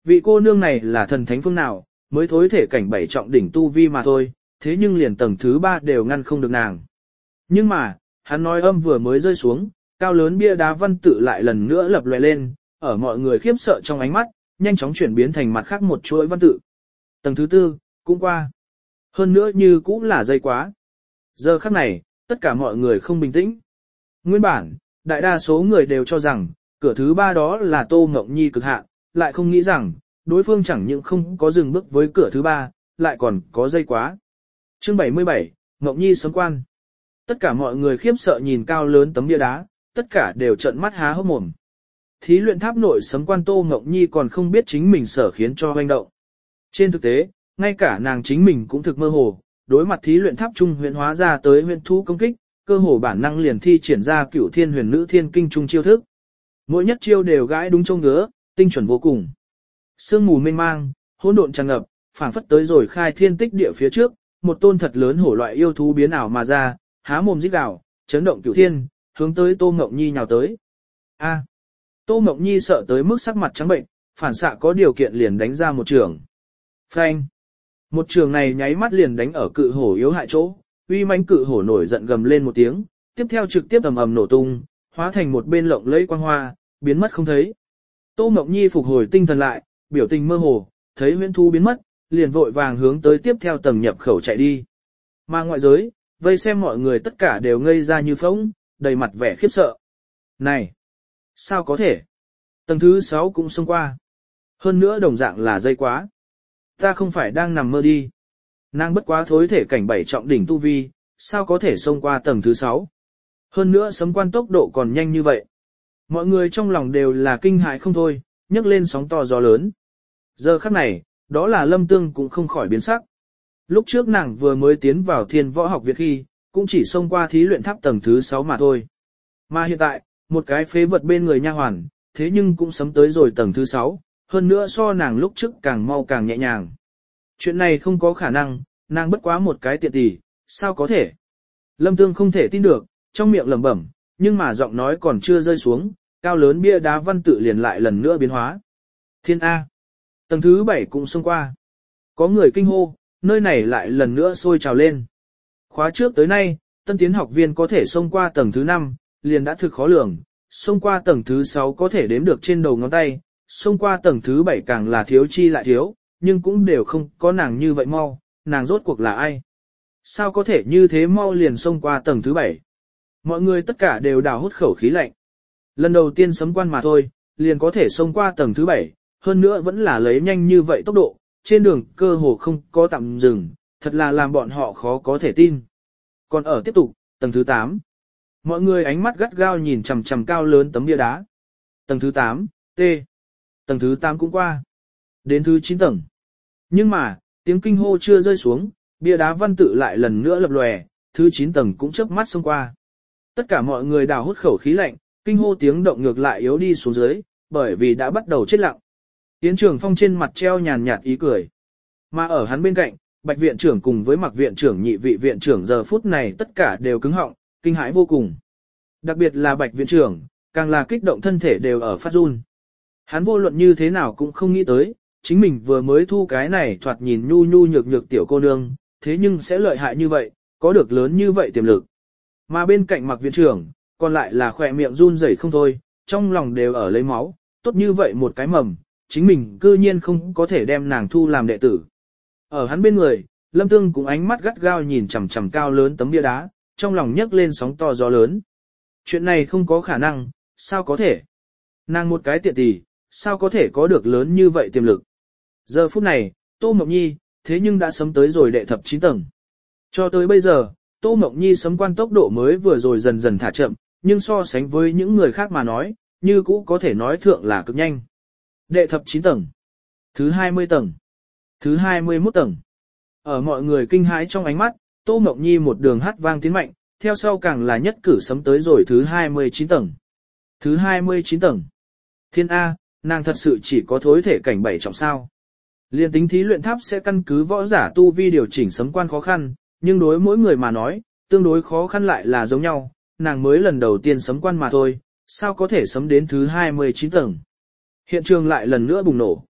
Vị cô nương này là thần thánh phương nào, mới thối thể cảnh bảy trọng đỉnh tu vi mà thôi, thế nhưng liền tầng thứ ba đều ngăn không được nàng. Nhưng mà, hắn nói âm vừa mới rơi xuống, cao lớn bia đá văn tự lại lần nữa lập lòe lên, ở mọi người khiếp sợ trong ánh mắt, nhanh chóng chuyển biến thành mặt khác một chuỗi văn tự. Tầng thứ tư, cũng qua. Hơn nữa như cũng là dây quá. Giờ khắc này, tất cả mọi người không bình tĩnh. Nguyên bản, đại đa số người đều cho rằng, cửa thứ ba đó là Tô Ngọc Nhi cực hạn, lại không nghĩ rằng, đối phương chẳng những không có dừng bước với cửa thứ ba, lại còn có dây quá. Chương bảy mươi bảy, Ngọc Nhi sấm quan. Tất cả mọi người khiếp sợ nhìn cao lớn tấm bia đá, tất cả đều trợn mắt há hốc mồm. Thí luyện tháp nội sấm quan Tô Ngọc Nhi còn không biết chính mình sở khiến cho hoành động. Trên thực tế, ngay cả nàng chính mình cũng thực mơ hồ, đối mặt thí luyện tháp trung huyền hóa ra tới huyền thú công kích, cơ hồ bản năng liền thi triển ra cửu thiên huyền nữ thiên kinh trung chiêu thức. Mỗi nhất chiêu đều gãi đúng châu ngứa, tinh chuẩn vô cùng. Sương mù mênh mang, hỗn độn tràn ngập, phảng phất tới rồi khai thiên tích địa phía trước, một tôn thật lớn hổ loại yêu thú biến ảo mà ra, há mồm rít gào, chấn động cửu thiên, hướng tới Tô Ngọc Nhi nhào tới. A. Tô Ngọc Nhi sợ tới mức sắc mặt trắng bệnh, phản xạ có điều kiện liền đánh ra một trường. Phanh. Một trường này nháy mắt liền đánh ở cự hổ yếu hại chỗ, uy mãnh cự hổ nổi giận gầm lên một tiếng, tiếp theo trực tiếp ầm ầm nổ tung, hóa thành một bên lộng lẫy quang hoa, biến mất không thấy. Tô Ngọc Nhi phục hồi tinh thần lại, biểu tình mơ hồ, thấy huyễn thú biến mất, liền vội vàng hướng tới tiếp theo tầng nhập khẩu chạy đi. Mà ngoại giới, vây xem mọi người tất cả đều ngây ra như phỗng, đầy mặt vẻ khiếp sợ. Này! Sao có thể? Tầng thứ sáu cũng xông qua. Hơn nữa đồng dạng là dây quá. Ta không phải đang nằm mơ đi. Nàng bất quá thối thể cảnh bảy trọng đỉnh tu vi, sao có thể xông qua tầng thứ sáu? Hơn nữa sấm quan tốc độ còn nhanh như vậy. Mọi người trong lòng đều là kinh hãi không thôi, nhấc lên sóng to gió lớn. Giờ khắc này, đó là Lâm Tương cũng không khỏi biến sắc. Lúc trước nàng vừa mới tiến vào Thiên Võ Học Viện khi, cũng chỉ xông qua thí luyện tháp tầng thứ sáu mà thôi. Mà hiện tại, một cái phế vật bên người nha hoàn, thế nhưng cũng sấm tới rồi tầng thứ sáu, hơn nữa so nàng lúc trước càng mau càng nhẹ nhàng. Chuyện này không có khả năng, nàng bất quá một cái tiện tỷ, sao có thể? Lâm Tương không thể tin được, trong miệng lẩm bẩm, nhưng mà giọng nói còn chưa rơi xuống, cao lớn bia đá văn tự liền lại lần nữa biến hóa. Thiên A. Tầng thứ bảy cũng xông qua. Có người kinh hô, nơi này lại lần nữa sôi trào lên. Khóa trước tới nay, tân tiến học viên có thể xông qua tầng thứ năm, liền đã thực khó lường, xông qua tầng thứ sáu có thể đếm được trên đầu ngón tay, xông qua tầng thứ bảy càng là thiếu chi lại thiếu, nhưng cũng đều không có nàng như vậy mau, nàng rốt cuộc là ai? Sao có thể như thế mau liền xông qua tầng thứ bảy? Mọi người tất cả đều đào hút khẩu khí lạnh. Lần đầu tiên sấm quan mà thôi, liền có thể xông qua tầng thứ bảy, hơn nữa vẫn là lấy nhanh như vậy tốc độ, trên đường cơ hồ không có tạm dừng, thật là làm bọn họ khó có thể tin. Còn ở tiếp tục, tầng thứ tám. Mọi người ánh mắt gắt gao nhìn chằm chằm cao lớn tấm bia đá. Tầng thứ tám, T. Tầng thứ tám cũng qua. Đến thứ chín tầng. Nhưng mà, tiếng kinh hô chưa rơi xuống, bia đá văn tự lại lần nữa lập lòe, thứ chín tầng cũng chớp mắt xông qua. Tất cả mọi người đào hút khẩu khí lạnh, kinh hô tiếng động ngược lại yếu đi xuống dưới, bởi vì đã bắt đầu chết lặng. Tiến Trường Phong trên mặt treo nhàn nhạt ý cười. Mà ở hắn bên cạnh, Bạch viện trưởng cùng với Mặc viện trưởng nhị vị viện trưởng giờ phút này tất cả đều cứng họng, kinh hãi vô cùng. Đặc biệt là Bạch viện trưởng, càng là kích động thân thể đều ở phát run. Hắn vô luận như thế nào cũng không nghĩ tới, chính mình vừa mới thu cái này thoạt nhìn nhu nhu nhược nhược tiểu cô nương, thế nhưng sẽ lợi hại như vậy, có được lớn như vậy tiềm lực. Mà bên cạnh Mặc viện trưởng, còn lại là khỏe miệng run rẩy không thôi, trong lòng đều ở lấy máu, tốt như vậy một cái mầm, chính mình cư nhiên không có thể đem nàng thu làm đệ tử. Ở hắn bên người, Lâm Tương cũng ánh mắt gắt gao nhìn chằm chằm cao lớn tấm bia đá, trong lòng nhấc lên sóng to gió lớn. Chuyện này không có khả năng, sao có thể? Nàng một cái tiện tỷ, sao có thể có được lớn như vậy tiềm lực? Giờ phút này, Tô Mộng Nhi, thế nhưng đã sấm tới rồi đệ thập chín tầng. Cho tới bây giờ, Tô Mộng Nhi sấm quan tốc độ mới vừa rồi dần dần thả chậm, nhưng so sánh với những người khác mà nói, như cũ có thể nói thượng là cực nhanh. Đệ thập chín tầng, thứ hai mươi tầng, thứ hai mươi mốt tầng. Ở mọi người kinh hãi trong ánh mắt, Tô Mộng Nhi một đường hát vang tiến mạnh, theo sau càng là nhất cử sấm tới rồi thứ hai mươi chín tầng. Thứ hai mươi chín tầng. Thiên A, nàng thật sự chỉ có thối thể cảnh bảy trọng sao. Liên tính thí luyện tháp sẽ căn cứ võ giả tu vi điều chỉnh sấm quan khó khăn, nhưng đối mỗi người mà nói, tương đối khó khăn lại là giống nhau, nàng mới lần đầu tiên sấm quan mà thôi, sao có thể sấm đến thứ hai mươi chín tầng. Hiện trường lại lần nữa bùng nổ.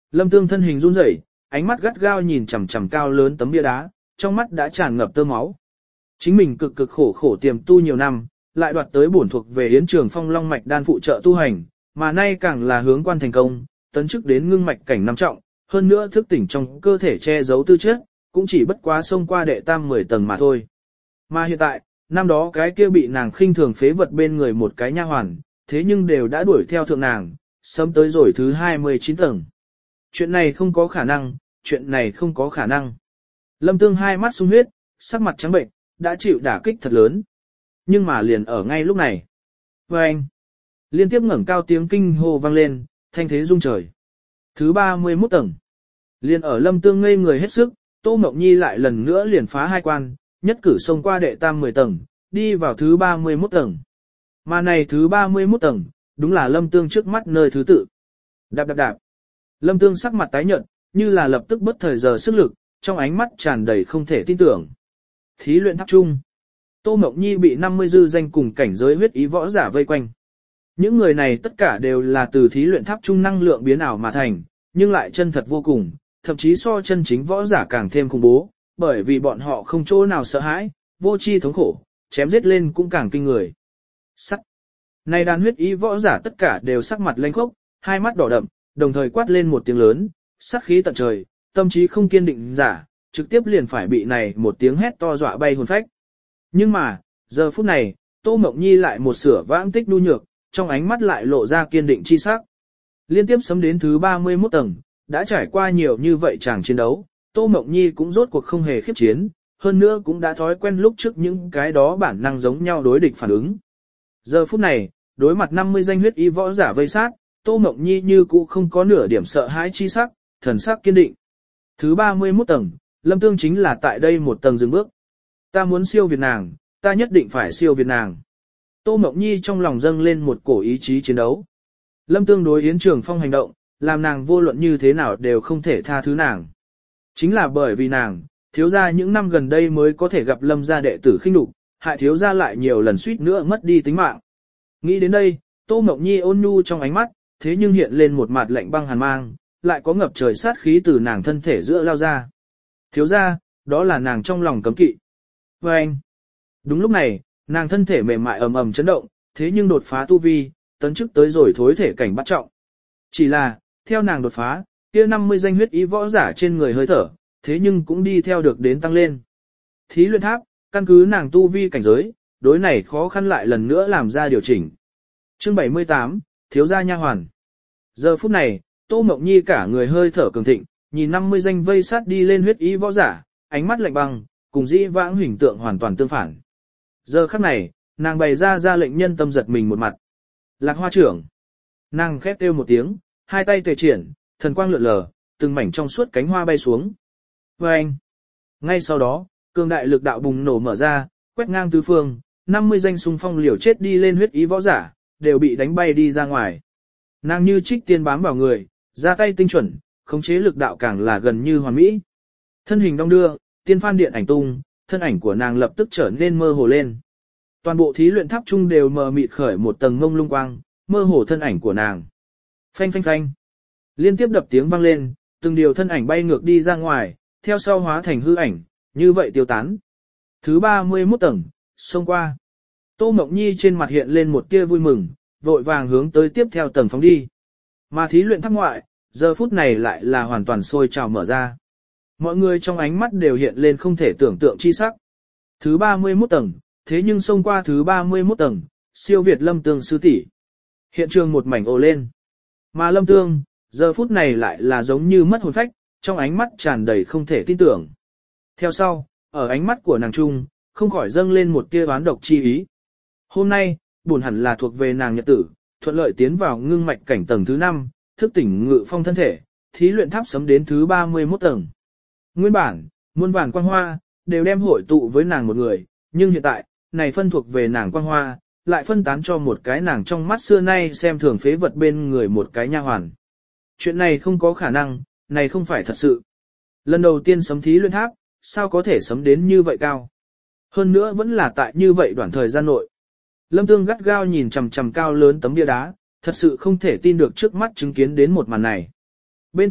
Lâm Tương thân hình run rẩy, ánh mắt gắt gao nhìn chằm chằm cao lớn tấm bia đá, trong mắt đã tràn ngập tơ máu. Chính mình cực cực khổ khổ tiềm tu nhiều năm, lại đoạt tới bổn thuộc về Yến Trường Phong Long mạch đan phụ trợ tu hành, mà nay càng là hướng quan thành công, tấn chức đến ngưng mạch cảnh năm trọng, hơn nữa thức tỉnh trong cơ thể che giấu tư chất, cũng chỉ bất quá xông qua đệ tam mười tầng mà thôi. Mà hiện tại, năm đó cái kia bị nàng khinh thường phế vật bên người một cái nha hoàn, thế nhưng đều đã đuổi theo thượng nàng, sớm tới rồi thứ hai mươi chín tầng. Chuyện này không có khả năng, chuyện này không có khả năng. Lâm Tương hai mắt sung huyết, sắc mặt trắng bệnh, đã chịu đả kích thật lớn. Nhưng mà liền ở ngay lúc này. Và anh, liên tiếp ngẩng cao tiếng kinh hô vang lên, thanh thế rung trời. Thứ ba mươi mốt tầng. Liền ở Lâm Tương ngây người hết sức, Tô Mộng Nhi lại lần nữa liền phá hai quan, nhất cử xông qua đệ tam mười tầng, đi vào thứ ba mươi mốt tầng. Mà này thứ ba mươi mốt tầng, đúng là Lâm Tương trước mắt nơi thứ tự. Đạp đạp đạp. Lâm Tương sắc mặt tái nhợt, như là lập tức bất thời giờ sức lực, trong ánh mắt tràn đầy không thể tin tưởng. Thí luyện tháp trung. Tô Mộng Nhi bị năm mươi dư danh cùng cảnh giới huyết ý võ giả vây quanh. Những người này tất cả đều là từ thí luyện tháp trung năng lượng biến ảo mà thành, nhưng lại chân thật vô cùng, thậm chí so chân chính võ giả càng thêm khủng bố, bởi vì bọn họ không chỗ nào sợ hãi, vô chi thống khổ, chém giết lên cũng càng kinh người. Sắc. Này đàn huyết ý võ giả tất cả đều sắc mặt lênh khốc, hai mắt đỏ đậm, đồng thời quát lên một tiếng lớn, sắc khí tận trời, tâm trí không kiên định giả, trực tiếp liền phải bị này một tiếng hét to dọa bay hồn phách. Nhưng mà, giờ phút này, Tô Mộng Nhi lại một sửa vãng tích nhu nhược, trong ánh mắt lại lộ ra kiên định chi sắc. Liên tiếp sấm đến thứ ba mươi mốt tầng, đã trải qua nhiều như vậy chàng chiến đấu, Tô Mộng Nhi cũng rốt cuộc không hề khiếp chiến, hơn nữa cũng đã thói quen lúc trước những cái đó bản năng giống nhau đối địch phản ứng. Giờ phút này, đối mặt năm mươi danh huyết y võ giả vây sát, Tô Mộng Nhi như cũ không có nửa điểm sợ hãi chi sắc, thần sắc kiên định. Thứ ba mươi mốt tầng, Lâm Tương chính là tại đây một tầng dừng bước. Ta muốn siêu việt nàng, ta nhất định phải siêu việt nàng. Tô Mộng Nhi trong lòng dâng lên một cổ ý chí chiến đấu. Lâm Tương đối Yến Trường Phong hành động, làm nàng vô luận như thế nào đều không thể tha thứ nàng. Chính là bởi vì nàng, thiếu gia những năm gần đây mới có thể gặp Lâm gia đệ tử khinh đục, hại thiếu gia lại nhiều lần suýt nữa mất đi tính mạng. Nghĩ đến đây, Tô Mộng Nhi ôn nhu trong ánh mắt, thế nhưng hiện lên một mặt lạnh băng hàn mang, lại có ngập trời sát khí từ nàng thân thể giữa lao ra. Thiếu gia, đó là nàng trong lòng cấm kỵ. Và anh, đúng lúc này, nàng thân thể mềm mại ầm ầm chấn động, thế nhưng đột phá tu vi, tấn chức tới rồi thối thể cảnh bắt trọng. Chỉ là, theo nàng đột phá, kia năm mươi danh huyết ý võ giả trên người hơi thở, thế nhưng cũng đi theo được đến tăng lên. Thí luyện tháp, căn cứ nàng tu vi cảnh giới, đối này khó khăn lại lần nữa làm ra điều chỉnh. Chương bảy mươi tám, thiếu gia nha hoàn. Giờ phút này, Tô Mộng Nhi cả người hơi thở cường thịnh, nhìn năm mươi danh vây sát đi lên huyết ý võ giả, ánh mắt lạnh băng, cùng dĩ vãng hình tượng hoàn toàn tương phản. Giờ khắc này, nàng bày ra ra lệnh nhân tâm giật mình một mặt. Lạc Hoa trưởng. Nàng khép kêu một tiếng, hai tay tề triển, thần quang lượn lờ, từng mảnh trong suốt cánh hoa bay xuống. Và anh. Ngay sau đó, cường đại lực đạo bùng nổ mở ra, quét ngang tứ phương, năm mươi danh xung phong liều chết đi lên huyết ý võ giả, đều bị đánh bay đi ra ngoài. Nàng như trích tiên bám vào người, ra tay tinh chuẩn, khống chế lực đạo càng là gần như hoàn mỹ. Thân hình đong đưa, tiên phan điện ảnh tung, thân ảnh của nàng lập tức trở nên mơ hồ lên. Toàn bộ thí luyện tháp trung đều mờ mịt khởi một tầng ngông lung quang, mơ hồ thân ảnh của nàng. Phanh phanh phanh. Liên tiếp đập tiếng vang lên, từng điều thân ảnh bay ngược đi ra ngoài, theo sau hóa thành hư ảnh, như vậy tiêu tán. Thứ ba mươi mốt tầng, xông qua. Tô Mộng Nhi trên mặt hiện lên một tia vui mừng, vội vàng hướng tới tiếp theo tầng phóng đi. Mà thí luyện tháp ngoại, giờ phút này lại là hoàn toàn sôi trào mở ra. Mọi người trong ánh mắt đều hiện lên không thể tưởng tượng chi sắc. Thứ ba mươi mốt tầng, thế nhưng xông qua thứ ba mươi mốt tầng, siêu việt Lâm Tương sư tỷ. Hiện trường một mảnh ồ lên. Mà Lâm Tương, giờ phút này lại là giống như mất hồn phách, trong ánh mắt tràn đầy không thể tin tưởng. Theo sau, ở ánh mắt của nàng trung, không khỏi dâng lên một tia oán độc chi ý. Hôm nay, buồn hẳn là thuộc về nàng nhật tử, thuận lợi tiến vào ngưng mạch cảnh tầng thứ năm, thức tỉnh ngự phong thân thể, thí luyện tháp sấm đến thứ ba mươi mốt tầng. Nguyên bản, muôn vàn quang hoa, đều đem hội tụ với nàng một người, nhưng hiện tại, này phân thuộc về nàng quang hoa, lại phân tán cho một cái nàng trong mắt xưa nay xem thường phế vật bên người một cái nha hoàn. Chuyện này không có khả năng, này không phải thật sự. Lần đầu tiên sấm thí luyện tháp, sao có thể sấm đến như vậy cao? Hơn nữa vẫn là tại như vậy đoạn thời gian nội. Lâm Tương gắt gao nhìn chằm chằm cao lớn tấm bia đá, thật sự không thể tin được trước mắt chứng kiến đến một màn này. Bên cạnh,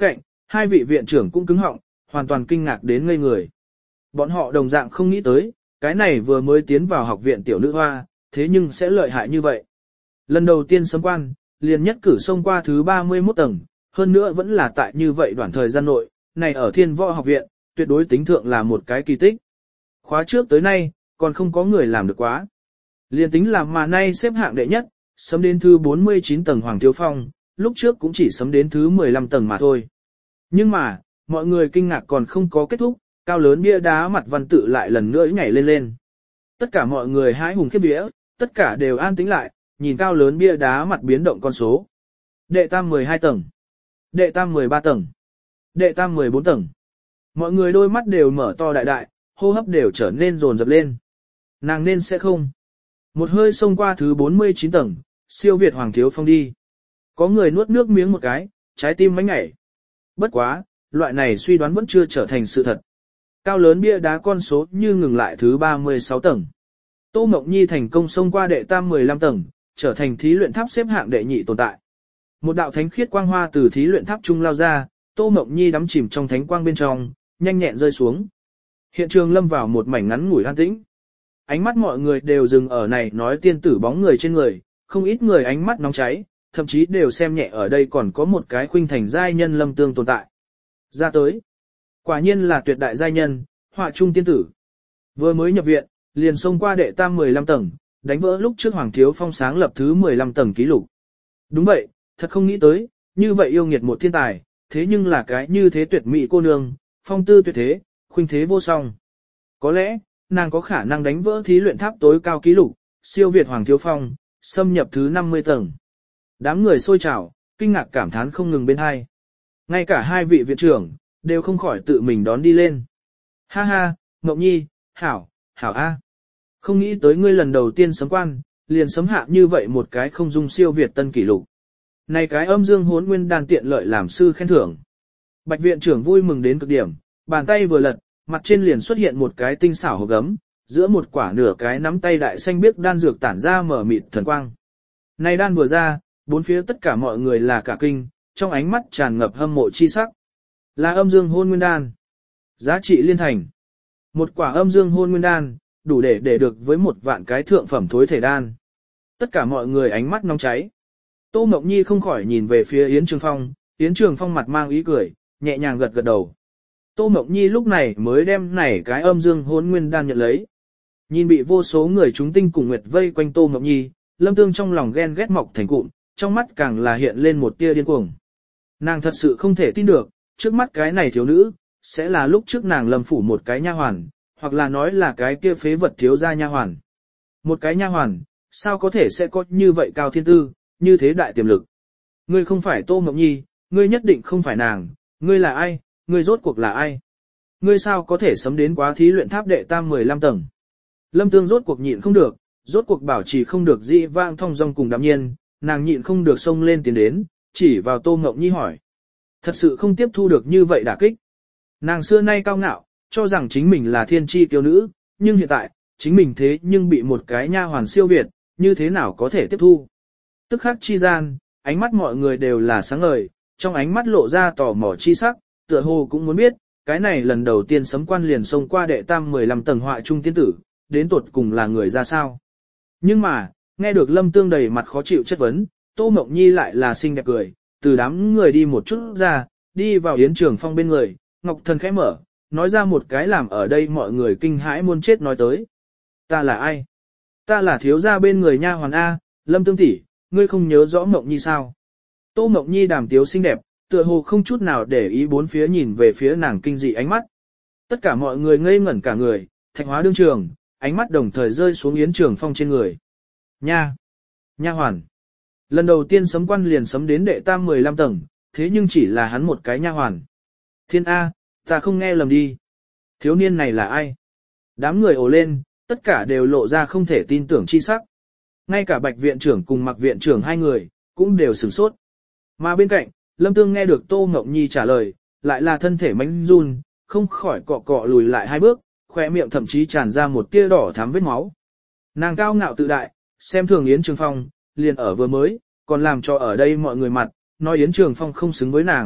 hai vị viện trưởng cũng cứng họng, hoàn toàn kinh ngạc đến ngây người. Bọn họ đồng dạng không nghĩ tới, cái này vừa mới tiến vào học viện tiểu nữ hoa, thế nhưng sẽ lợi hại như vậy. Lần đầu tiên sấm quan, liền nhất cử xông qua thứ ba mươi mốt tầng, hơn nữa vẫn là tại như vậy đoạn thời gian nội, này ở thiên võ học viện, tuyệt đối tính thượng là một cái kỳ tích. Khóa trước tới nay, còn không có người làm được quá. Liền tính là mà nay xếp hạng đệ nhất, sấm đến thứ bốn mươi chín tầng Hoàng Thiếu Phong, lúc trước cũng chỉ sấm đến thứ mười lăm tầng mà thôi. Nhưng mà, mọi người kinh ngạc còn không có kết thúc, cao lớn bia đá mặt văn tự lại lần nữa nhảy lên lên. Tất cả mọi người hái hùng khiếp vía, tất cả đều an tĩnh lại, nhìn cao lớn bia đá mặt biến động con số. Đệ tam mười hai tầng, đệ tam mười ba tầng, đệ tam mười bốn tầng. Mọi người đôi mắt đều mở to đại đại, hô hấp đều trở nên dồn dập lên. Nàng nên sẽ không. Một hơi xông qua thứ bốn mươi chín tầng, siêu việt Hoàng Thiếu Phong đi. Có người nuốt nước miếng một cái, trái tim mánh nhảy. Bất quá, loại này suy đoán vẫn chưa trở thành sự thật. Cao lớn bia đá con số như ngừng lại thứ ba mươi sáu tầng. Tô Mộng Nhi thành công xông qua đệ tam mười lăm tầng, trở thành thí luyện tháp xếp hạng đệ nhị tồn tại. Một đạo thánh khiết quang hoa từ thí luyện tháp trung lao ra, Tô Mộng Nhi đắm chìm trong thánh quang bên trong, nhanh nhẹn rơi xuống. Hiện trường lâm vào một mảnh ngắn ngủi an tĩnh. Ánh mắt mọi người đều dừng ở này nói tiên tử bóng người trên người, không ít người ánh mắt nóng cháy, thậm chí đều xem nhẹ ở đây còn có một cái khuynh thành giai nhân Lâm Tương tồn tại. Ra tới. Quả nhiên là tuyệt đại giai nhân, họa trung tiên tử. Vừa mới nhập viện, liền xông qua đệ tam mười lăm tầng, đánh vỡ lúc trước Hoàng Thiếu Phong sáng lập thứ mười lăm tầng ký lục. Đúng vậy, thật không nghĩ tới, như vậy yêu nghiệt một thiên tài, thế nhưng là cái như thế tuyệt mỹ cô nương, phong tư tuyệt thế, khuynh thế vô song. Có lẽ, nàng có khả năng đánh vỡ thí luyện tháp tối cao ký lục, siêu việt Hoàng Thiếu Phong, xâm nhập thứ năm mươi tầng. Đám người sôi trào, kinh ngạc cảm thán không ngừng bên hai. Ngay cả hai vị viện trưởng, đều không khỏi tự mình đón đi lên. Ha ha, Ngọc Nhi, hảo, hảo a. Không nghĩ tới ngươi lần đầu tiên sấm quan, liền sấm hạ như vậy một cái không dung siêu việt tân kỷ lục. Này cái âm dương hốn nguyên đan tiện lợi làm sư khen thưởng. Bạch viện trưởng vui mừng đến cực điểm, bàn tay vừa lật, mặt trên liền xuất hiện một cái tinh xảo hộp gấm, giữa một quả nửa cái nắm tay đại xanh biếc đan dược tản ra mở mịt thần quang. Này đan vừa ra, bốn phía tất cả mọi người là cả kinh, trong ánh mắt tràn ngập hâm mộ chi sắc. Là âm dương hôn nguyên đan. Giá trị liên thành. Một quả âm dương hôn nguyên đan, đủ để để được với một vạn cái thượng phẩm thối thể đan. Tất cả mọi người ánh mắt nóng cháy. Tô Mộng Nhi không khỏi nhìn về phía Yến Trường Phong, Yến Trường Phong mặt mang ý cười, nhẹ nhàng gật gật đầu. Tô Mộng Nhi lúc này mới đem này cái âm dương hôn nguyên đan nhận lấy. Nhìn bị vô số người chúng tinh cùng nguyệt vây quanh Tô Mộng Nhi, Lâm Tương trong lòng ghen ghét mọc thành cụm, trong mắt càng là hiện lên một tia điên cuồng. Nàng thật sự không thể tin được, trước mắt cái này thiếu nữ, sẽ là lúc trước nàng Lâm phủ một cái nha hoàn, hoặc là nói là cái kia phế vật thiếu gia nha hoàn. Một cái nha hoàn, sao có thể sẽ có như vậy cao thiên tư, như thế đại tiềm lực. Ngươi không phải Tô Mộng Nhi, ngươi nhất định không phải nàng, ngươi là ai, ngươi rốt cuộc là ai? Ngươi sao có thể sấm đến quá thí luyện tháp đệ tam mười lăm tầng? Lâm Tương rốt cuộc nhịn không được, rốt cuộc bảo trì không được dị vang thông dong cùng đạm nhiên, nàng nhịn không được xông lên tiến đến, chỉ vào Tô Mộng Nhi hỏi. Thật sự không tiếp thu được như vậy đả kích. Nàng xưa nay cao ngạo, cho rằng chính mình là thiên tri kiêu nữ, nhưng hiện tại, chính mình thế nhưng bị một cái nha hoàn siêu việt, như thế nào có thể tiếp thu? Tức khắc chi gian, ánh mắt mọi người đều là sáng ngời, trong ánh mắt lộ ra tò mò chi sắc, tựa hồ cũng muốn biết, cái này lần đầu tiên sấm quan liền xông qua đệ tam mười lăm tầng họa trung tiên tử, đến tuột cùng là người ra sao. Nhưng mà, nghe được Lâm Tương đầy mặt khó chịu chất vấn, Tô Mộng Nhi lại là xinh đẹp cười, từ đám người đi một chút ra, đi vào Yến Trường Phong bên người, Ngọc Thần khẽ mở, nói ra một cái làm ở đây mọi người kinh hãi muôn chết nói tới. Ta là ai? Ta là thiếu gia bên người nha hoàn A, Lâm Tương tỷ, ngươi không nhớ rõ Mộng Nhi sao? Tô Mộng Nhi đàm tiếu xinh đẹp, tựa hồ không chút nào để ý bốn phía nhìn về phía nàng kinh dị ánh mắt. Tất cả mọi người ngây ngẩn cả người, thạch hóa đương trường, ánh mắt đồng thời rơi xuống Yến Trường Phong trên người. Nha! Nha hoàn! Lần đầu tiên sấm quan liền sấm đến đệ tam mười lăm tầng, thế nhưng chỉ là hắn một cái nha hoàn. Thiên A, ta không nghe lầm đi. Thiếu niên này là ai? Đám người ồ lên, tất cả đều lộ ra không thể tin tưởng chi sắc. Ngay cả Bạch viện trưởng cùng Mặc viện trưởng hai người, cũng đều sửng sốt. Mà bên cạnh, Lâm Tương nghe được Tô Ngọc Nhi trả lời, lại là thân thể mánh run, không khỏi cọ cọ lùi lại hai bước, khóe miệng thậm chí tràn ra một tia đỏ thắm vết máu. Nàng cao ngạo tự đại, xem thường Yến Trường Phong, liền ở vừa mới, còn làm cho ở đây mọi người mặt, nói Yến Trường Phong không xứng với nàng,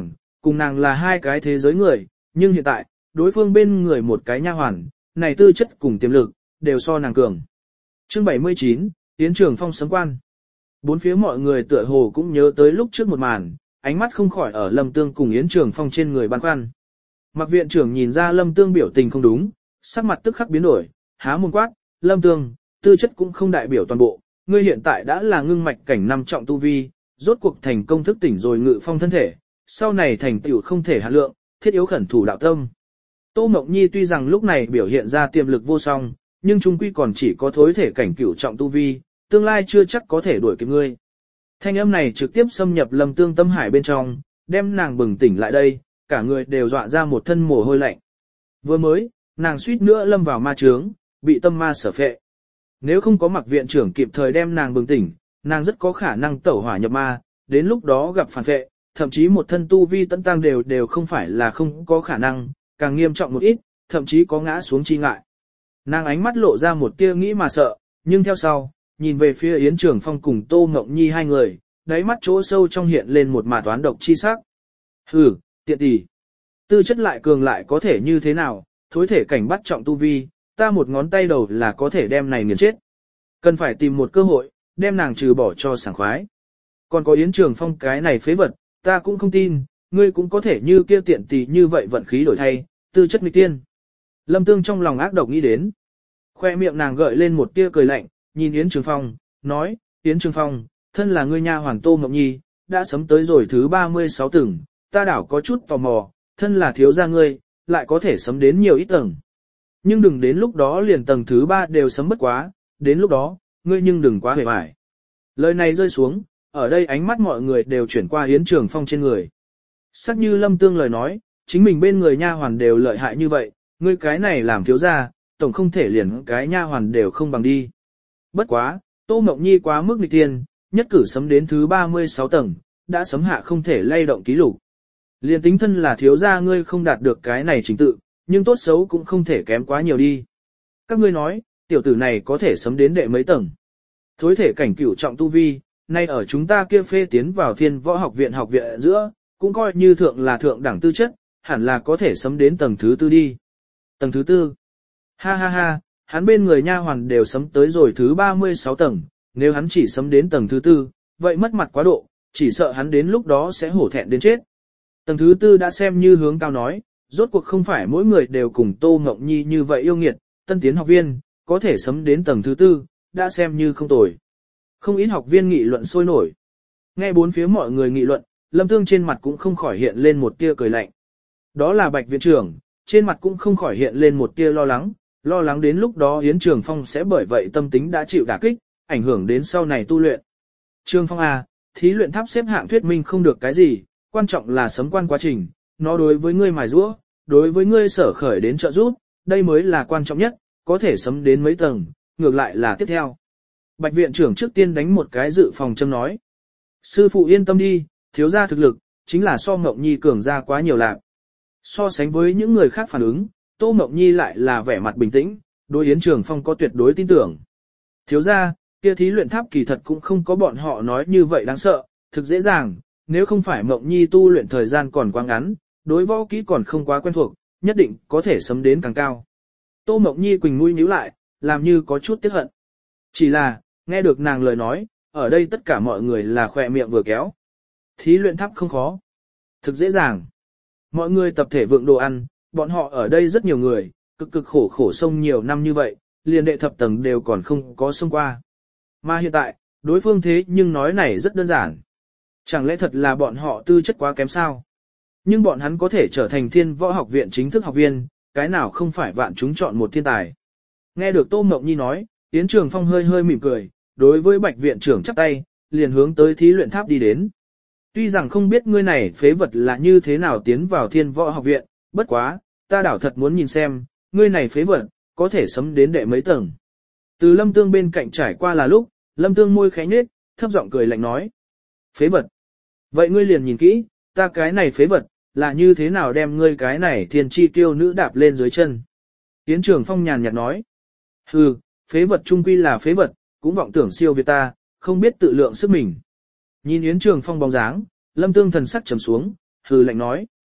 cùng nàng là hai cái thế giới người, nhưng hiện tại, đối phương bên người một cái nha hoàn, này tư chất cùng tiềm lực, đều so nàng cường. Chương bảy mươi chín, Yến Trường Phong sấm quan. Bốn phía mọi người tựa hồ cũng nhớ tới lúc trước một màn, ánh mắt không khỏi ở Lâm Tương cùng Yến Trường Phong trên người băn khoăn. Mặc viện trưởng nhìn ra Lâm Tương biểu tình không đúng, sắc mặt tức khắc biến đổi, há mồm quát, Lâm Tương, tư chất cũng không đại biểu toàn bộ, ngươi hiện tại đã là ngưng mạch cảnh năm trọng tu vi, rốt cuộc thành công thức tỉnh rồi ngự phong thân thể, sau này thành tựu không thể hạ lượng, thiết yếu khẩn thủ đạo tâm. Tô Mộng Nhi tuy rằng lúc này biểu hiện ra tiềm lực vô song, nhưng trung quy còn chỉ có thối thể cảnh cửu trọng tu vi, tương lai chưa chắc có thể đuổi kịp ngươi. Thanh âm này trực tiếp xâm nhập Lâm Tương tâm hải bên trong, đem nàng bừng tỉnh lại đây, cả người đều dọa ra một thân mồ hôi lạnh. Vừa mới, nàng suýt nữa lâm vào ma chướng, bị tâm ma sở phệ. Nếu không có Mặc viện trưởng kịp thời đem nàng bừng tỉnh, nàng rất có khả năng tẩu hỏa nhập ma, đến lúc đó gặp phản phệ, thậm chí một thân tu vi tận tăng đều đều không phải là không có khả năng, càng nghiêm trọng một ít, thậm chí có ngã xuống chi ngại. Nàng ánh mắt lộ ra một tia nghĩ mà sợ, nhưng theo sau, nhìn về phía Yến Trường Phong cùng Tô Ngộng Nhi hai người, đáy mắt chỗ sâu trong hiện lên một mạt toán độc chi sắc. Hừ, tiện tỷ. Tư chất lại cường lại có thể như thế nào, thối thể cảnh bắt trọng tu vi, ta một ngón tay đầu là có thể đem này nghiền chết. Cần phải tìm một cơ hội, đem nàng trừ bỏ cho sảng khoái. Còn có Yến Trường Phong cái này phế vật, ta cũng không tin, ngươi cũng có thể như kia tiện tỷ như vậy vận khí đổi thay, tư chất nghịch tiên. Lâm Tương trong lòng ác độc nghĩ đến. Khoe miệng nàng gợi lên một tia cười lạnh, nhìn Yến Trường Phong, nói, Yến Trường Phong, thân là ngươi nha hoàn Tô Ngọc Nhi, đã sấm tới rồi thứ ba mươi sáu tầng, ta đảo có chút tò mò, thân là thiếu gia ngươi, lại có thể sấm đến nhiều ít tầng. Nhưng đừng đến lúc đó liền tầng thứ ba đều sấm bất quá, đến lúc đó, ngươi nhưng đừng quá hề bại. Lời này rơi xuống, ở đây ánh mắt mọi người đều chuyển qua Yến Trường Phong trên người. Sắc như Lâm Tương lời nói, chính mình bên người nha hoàn đều lợi hại như vậy, ngươi cái này làm thiếu gia, tổng không thể liền cái nha hoàn đều không bằng đi. Bất quá, Tô Mộng Nhi quá mức nghịch tiên, nhất cử sấm đến thứ ba mươi sáu tầng, đã sấm hạ không thể lay động ký lục. Liền tính thân là thiếu gia ngươi không đạt được cái này trình tự, nhưng tốt xấu cũng không thể kém quá nhiều đi. Các ngươi nói, tiểu tử này có thể sấm đến đệ mấy tầng. Thối thể cảnh cửu trọng tu vi, nay ở chúng ta kia phê tiến vào Thiên Võ Học viện học viện giữa, cũng coi như thượng là thượng đẳng tư chất, hẳn là có thể sấm đến tầng thứ tư đi. Tầng thứ tư. Ha ha ha, hắn bên người nha hoàn đều sấm tới rồi thứ ba mươi sáu tầng, nếu hắn chỉ sấm đến tầng thứ tư, vậy mất mặt quá độ, chỉ sợ hắn đến lúc đó sẽ hổ thẹn đến chết. Tầng thứ tư đã xem như hướng cao nói, rốt cuộc không phải mỗi người đều cùng Tô Ngộng Nhi như vậy yêu nghiệt, tân tiến học viên, có thể sấm đến tầng thứ tư, đã xem như không tồi. Không ít học viên nghị luận sôi nổi. Nghe bốn phía mọi người nghị luận, Lâm Tương trên mặt cũng không khỏi hiện lên một tia cười lạnh. Đó là Bạch viện trưởng, trên mặt cũng không khỏi hiện lên một tia lo lắng, lo lắng đến lúc đó Yến Trường Phong sẽ bởi vậy tâm tính đã chịu đả kích, ảnh hưởng đến sau này tu luyện. Trường Phong à, thí luyện tháp xếp hạng thuyết minh không được cái gì, quan trọng là sấm quan quá trình, nó đối với ngươi mài giũa, đối với ngươi sở khởi đến trợ giúp, đây mới là quan trọng nhất, có thể sấm đến mấy tầng, ngược lại là tiếp theo. Bạch viện trưởng trước tiên đánh một cái dự phòng châm nói. Sư phụ yên tâm đi, thiếu gia thực lực, chính là so Ngộng Nhi cường ra quá nhiều lạc. So sánh với những người khác phản ứng, Tô Ngộng Nhi lại là vẻ mặt bình tĩnh, đối Yến Trường Phong có tuyệt đối tin tưởng. Thiếu gia, kia thí luyện tháp kỳ thật cũng không có bọn họ nói như vậy đáng sợ, thực dễ dàng, nếu không phải Ngộng Nhi tu luyện thời gian còn quá ngắn, đối võ kỹ còn không quá quen thuộc, nhất định có thể sấm đến càng cao. Tô Ngộng Nhi quỳnh mũi nhíu lại, làm như có chút tiếc hận. Chỉ là, nghe được nàng lời nói, ở đây tất cả mọi người là khỏe miệng vừa kéo. Thí luyện tháp không khó. Thực dễ dàng. Mọi người tập thể vượng đồ ăn, bọn họ ở đây rất nhiều người, cực cực khổ khổ sông nhiều năm như vậy, liền đệ thập tầng đều còn không có sông qua. Mà hiện tại, đối phương thế nhưng nói này rất đơn giản. Chẳng lẽ thật là bọn họ tư chất quá kém sao? Nhưng bọn hắn có thể trở thành Thiên Võ Học viện chính thức học viên, cái nào không phải vạn chúng chọn một thiên tài. Nghe được Tô Mộng Nhi nói, Yến Trường Phong hơi hơi mỉm cười, đối với Bạch viện trưởng chắp tay, liền hướng tới thí luyện tháp đi đến. Tuy rằng không biết ngươi này phế vật là như thế nào tiến vào Thiên Võ Học viện, bất quá, ta đảo thật muốn nhìn xem, ngươi này phế vật, có thể sấm đến đệ mấy tầng. Từ Lâm Tương bên cạnh trải qua là lúc, Lâm Tương môi khẽ nhếch, thấp giọng cười lạnh nói. Phế vật. Vậy ngươi liền nhìn kỹ, ta cái này phế vật, là như thế nào đem ngươi cái này thiên chi tiêu nữ đạp lên dưới chân. Yến Trường Phong nhàn nhạt nói. Hừ, phế vật trung quy là phế vật, cũng vọng tưởng siêu việt ta, không biết tự lượng sức mình. Nhìn Yến Trường Phong bóng dáng, Lâm Tương thần sắc trầm xuống, hừ lạnh nói.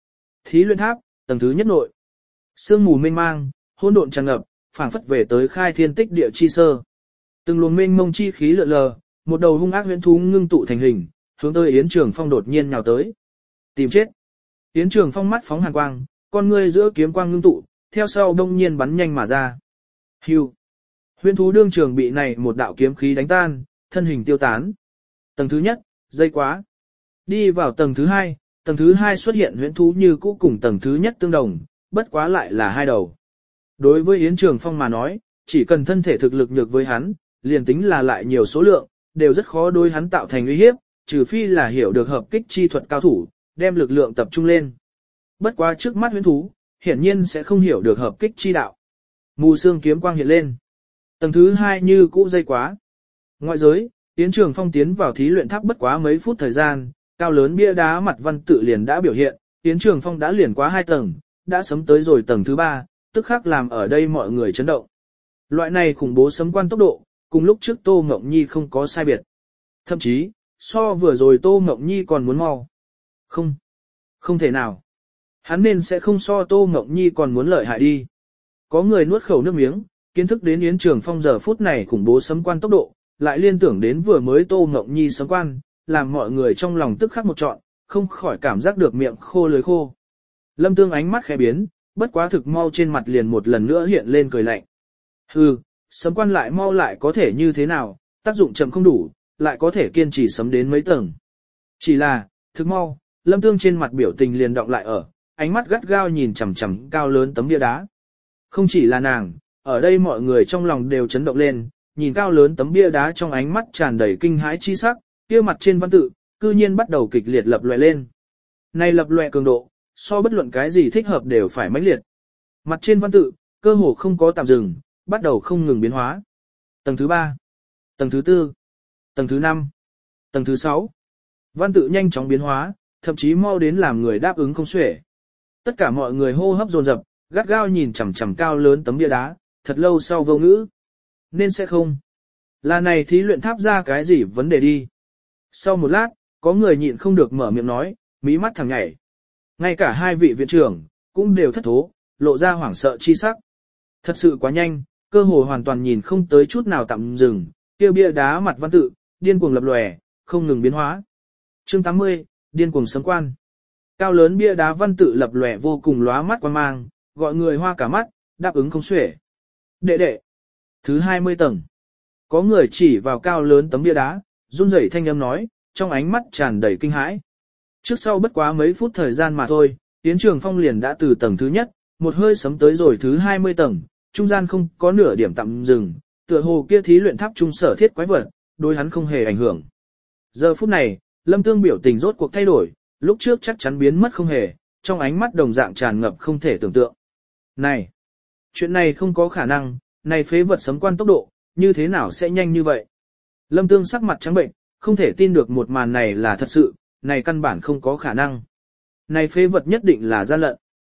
Thí luyện tháp, tầng thứ nhất nội. Sương mù mênh mang, hỗn độn tràn ngập, phảng phất về tới khai thiên tích địa chi sơ. Từng luồng mênh mông chi khí lượn lờ, một đầu hung ác huyễn thú ngưng tụ thành hình, hướng tới Yến Trường Phong đột nhiên nhào tới. Tìm chết. Yến Trường Phong mắt phóng hàn quang, con ngươi giữa kiếm quang ngưng tụ, theo sau đông nhiên bắn nhanh mà ra. Hưu. Huyễn thú đương trường bị này một đạo kiếm khí đánh tan, thân hình tiêu tán. Tầng thứ nhất, dây quá. Đi vào tầng thứ hai, tầng thứ hai xuất hiện huyễn thú như cũ cùng tầng thứ nhất tương đồng, bất quá lại là hai đầu. Đối với Yến Trường Phong mà nói, chỉ cần thân thể thực lực nhược với hắn, liền tính là lại nhiều số lượng, đều rất khó đối hắn tạo thành uy hiếp, trừ phi là hiểu được hợp kích chi thuật cao thủ, đem lực lượng tập trung lên. Bất quá trước mắt huyễn thú, hiển nhiên sẽ không hiểu được hợp kích chi đạo. Mù sương kiếm quang hiện lên. Tầng thứ hai như cũ dây quá. Ngoại giới, Yến Trường Phong tiến vào thí luyện tháp bất quá mấy phút thời gian, cao lớn bia đá mặt văn tự liền đã biểu hiện, Yến Trường Phong đã liền quá hai tầng, đã sấm tới rồi tầng thứ ba, tức khắc làm ở đây mọi người chấn động. Loại này khủng bố sấm quan tốc độ, cùng lúc trước Tô Ngộng Nhi không có sai biệt. Thậm chí, so vừa rồi Tô Ngộng Nhi còn muốn mau. Không, không thể nào. Hắn nên sẽ không so Tô Ngộng Nhi còn muốn lợi hại đi. Có người nuốt khẩu nước miếng, kiến thức đến Yến Trường Phong giờ phút này khủng bố sấm quan tốc độ, lại liên tưởng đến vừa mới Tô Ngộng Nhi sấm quan, làm mọi người trong lòng tức khắc một trọn, không khỏi cảm giác được miệng khô lưỡi khô. Lâm Tương ánh mắt khẽ biến, bất quá thực mau trên mặt liền một lần nữa hiện lên cười lạnh. Hừ, sấm quan lại mau lại có thể như thế nào, tác dụng chậm không đủ, lại có thể kiên trì sấm đến mấy tầng. Chỉ là, thực mau, Lâm Tương trên mặt biểu tình liền động lại ở, ánh mắt gắt gao nhìn chằm chằm cao lớn tấm bia đá. Không chỉ là nàng, ở đây mọi người trong lòng đều chấn động lên, nhìn cao lớn tấm bia đá trong ánh mắt tràn đầy kinh hãi chi sắc, kia mặt trên văn tự, cư nhiên bắt đầu kịch liệt lập lòe lên. Này lập lòe cường độ, so bất luận cái gì thích hợp đều phải mãnh liệt. Mặt trên văn tự, cơ hồ không có tạm dừng, bắt đầu không ngừng biến hóa. Tầng thứ ba, tầng thứ tư, tầng thứ năm, tầng thứ sáu. Văn tự nhanh chóng biến hóa, thậm chí mau đến làm người đáp ứng không xuể. Tất cả mọi người hô hấp dồn dập, gắt gao nhìn chằm chằm cao lớn tấm bia đá, thật lâu sau vô ngữ. Nên sẽ không. Là này thí luyện tháp ra cái gì vấn đề đi. Sau một lát, có người nhịn không được mở miệng nói, mí mắt thằng nhảy. Ngay cả hai vị viện trưởng, cũng đều thất thố, lộ ra hoảng sợ chi sắc. Thật sự quá nhanh, cơ hồ hoàn toàn nhìn không tới chút nào tạm dừng, kia bia đá mặt văn tự, điên cuồng lập lòe, không ngừng biến hóa. Chương tám mươi, điên cuồng sấm quan. Cao lớn bia đá văn tự lập lòe vô cùng lóa mắt quan mang, gọi người hoa cả mắt, đáp ứng không xuể. Đệ đệ. Thứ hai mươi tầng. Có người chỉ vào cao lớn tấm bia đá, run rẩy thanh âm nói, trong ánh mắt tràn đầy kinh hãi. Trước sau bất quá mấy phút thời gian mà thôi, Yến Trường Phong liền đã từ tầng thứ nhất, một hơi sấm tới rồi thứ hai mươi tầng, trung gian không có nửa điểm tạm dừng, tựa hồ kia thí luyện tháp trung sở thiết quái vật, đối hắn không hề ảnh hưởng. Giờ phút này, Lâm Tương biểu tình rốt cuộc thay đổi, lúc trước chắc chắn biến mất không hề, trong ánh mắt đồng dạng tràn ngập không thể tưởng tượng. Này, chuyện này không có khả năng, này phế vật sấm quan tốc độ, như thế nào sẽ nhanh như vậy? Lâm Tương sắc mặt trắng bệnh, không thể tin được một màn này là thật sự, này căn bản không có khả năng. Này phế vật nhất định là gian lận.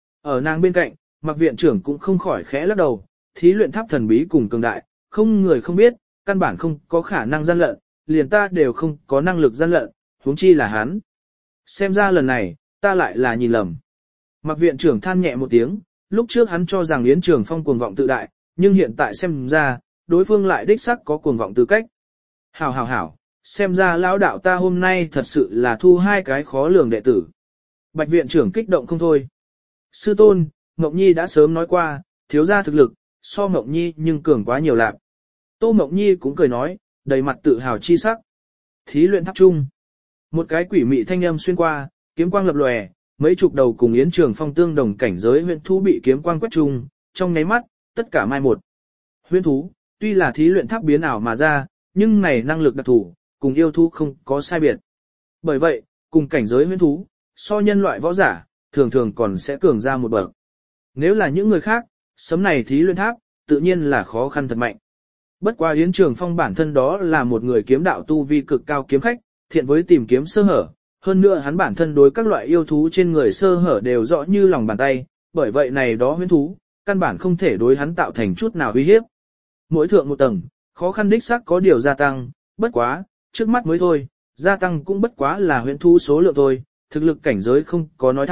Ở nàng bên cạnh, Mạc viện trưởng cũng không khỏi khẽ lắc đầu, thí luyện tháp thần bí cùng cường đại, không người không biết, căn bản không có khả năng gian lận, liền ta đều không có năng lực gian lận, huống chi là hắn. Xem ra lần này, ta lại là nhìn lầm. Mạc viện trưởng than nhẹ một tiếng, lúc trước hắn cho rằng Yến Trường Phong cuồng vọng tự đại, nhưng hiện tại xem ra, đối phương lại đích xác có cuồng vọng tư cách. Hảo hảo hảo, xem ra lão đạo ta hôm nay thật sự là thu hai cái khó lường đệ tử. Bạch viện trưởng kích động không thôi. Sư tôn, Ngọc Nhi đã sớm nói qua, thiếu gia thực lực, so Ngọc Nhi nhưng cường quá nhiều lạc. Tô Ngọc Nhi cũng cười nói, đầy mặt tự hào chi sắc. Thí luyện tháp trung. Một cái quỷ mị thanh âm xuyên qua, kiếm quang lập lòe, mấy chục đầu cùng Yến Trường Phong tương đồng cảnh giới huyễn thú bị kiếm quang quét trùng, trong nháy mắt, tất cả mai một. Huyễn thú, tuy là thí luyện tháp biến ảo mà ra, nhưng này năng lực đặc thù, cùng yêu thú không có sai biệt. Bởi vậy, cùng cảnh giới huyễn thú, so nhân loại võ giả, thường thường còn sẽ cường ra một bậc. Nếu là những người khác, sấm này thí luyện tháp, tự nhiên là khó khăn thật mạnh. Bất quá Yến Trường Phong bản thân đó là một người kiếm đạo tu vi cực cao kiếm khách, thiện với tìm kiếm sơ hở. Hơn nữa hắn bản thân đối các loại yêu thú trên người sơ hở đều rõ như lòng bàn tay, bởi vậy này đó huyễn thú, căn bản không thể đối hắn tạo thành chút nào uy hiếp. Mỗi thượng một tầng, khó khăn đích xác có điều gia tăng, bất quá, trước mắt mới thôi, gia tăng cũng bất quá là huyễn thú số lượng thôi, thực lực cảnh giới không có nói thăng,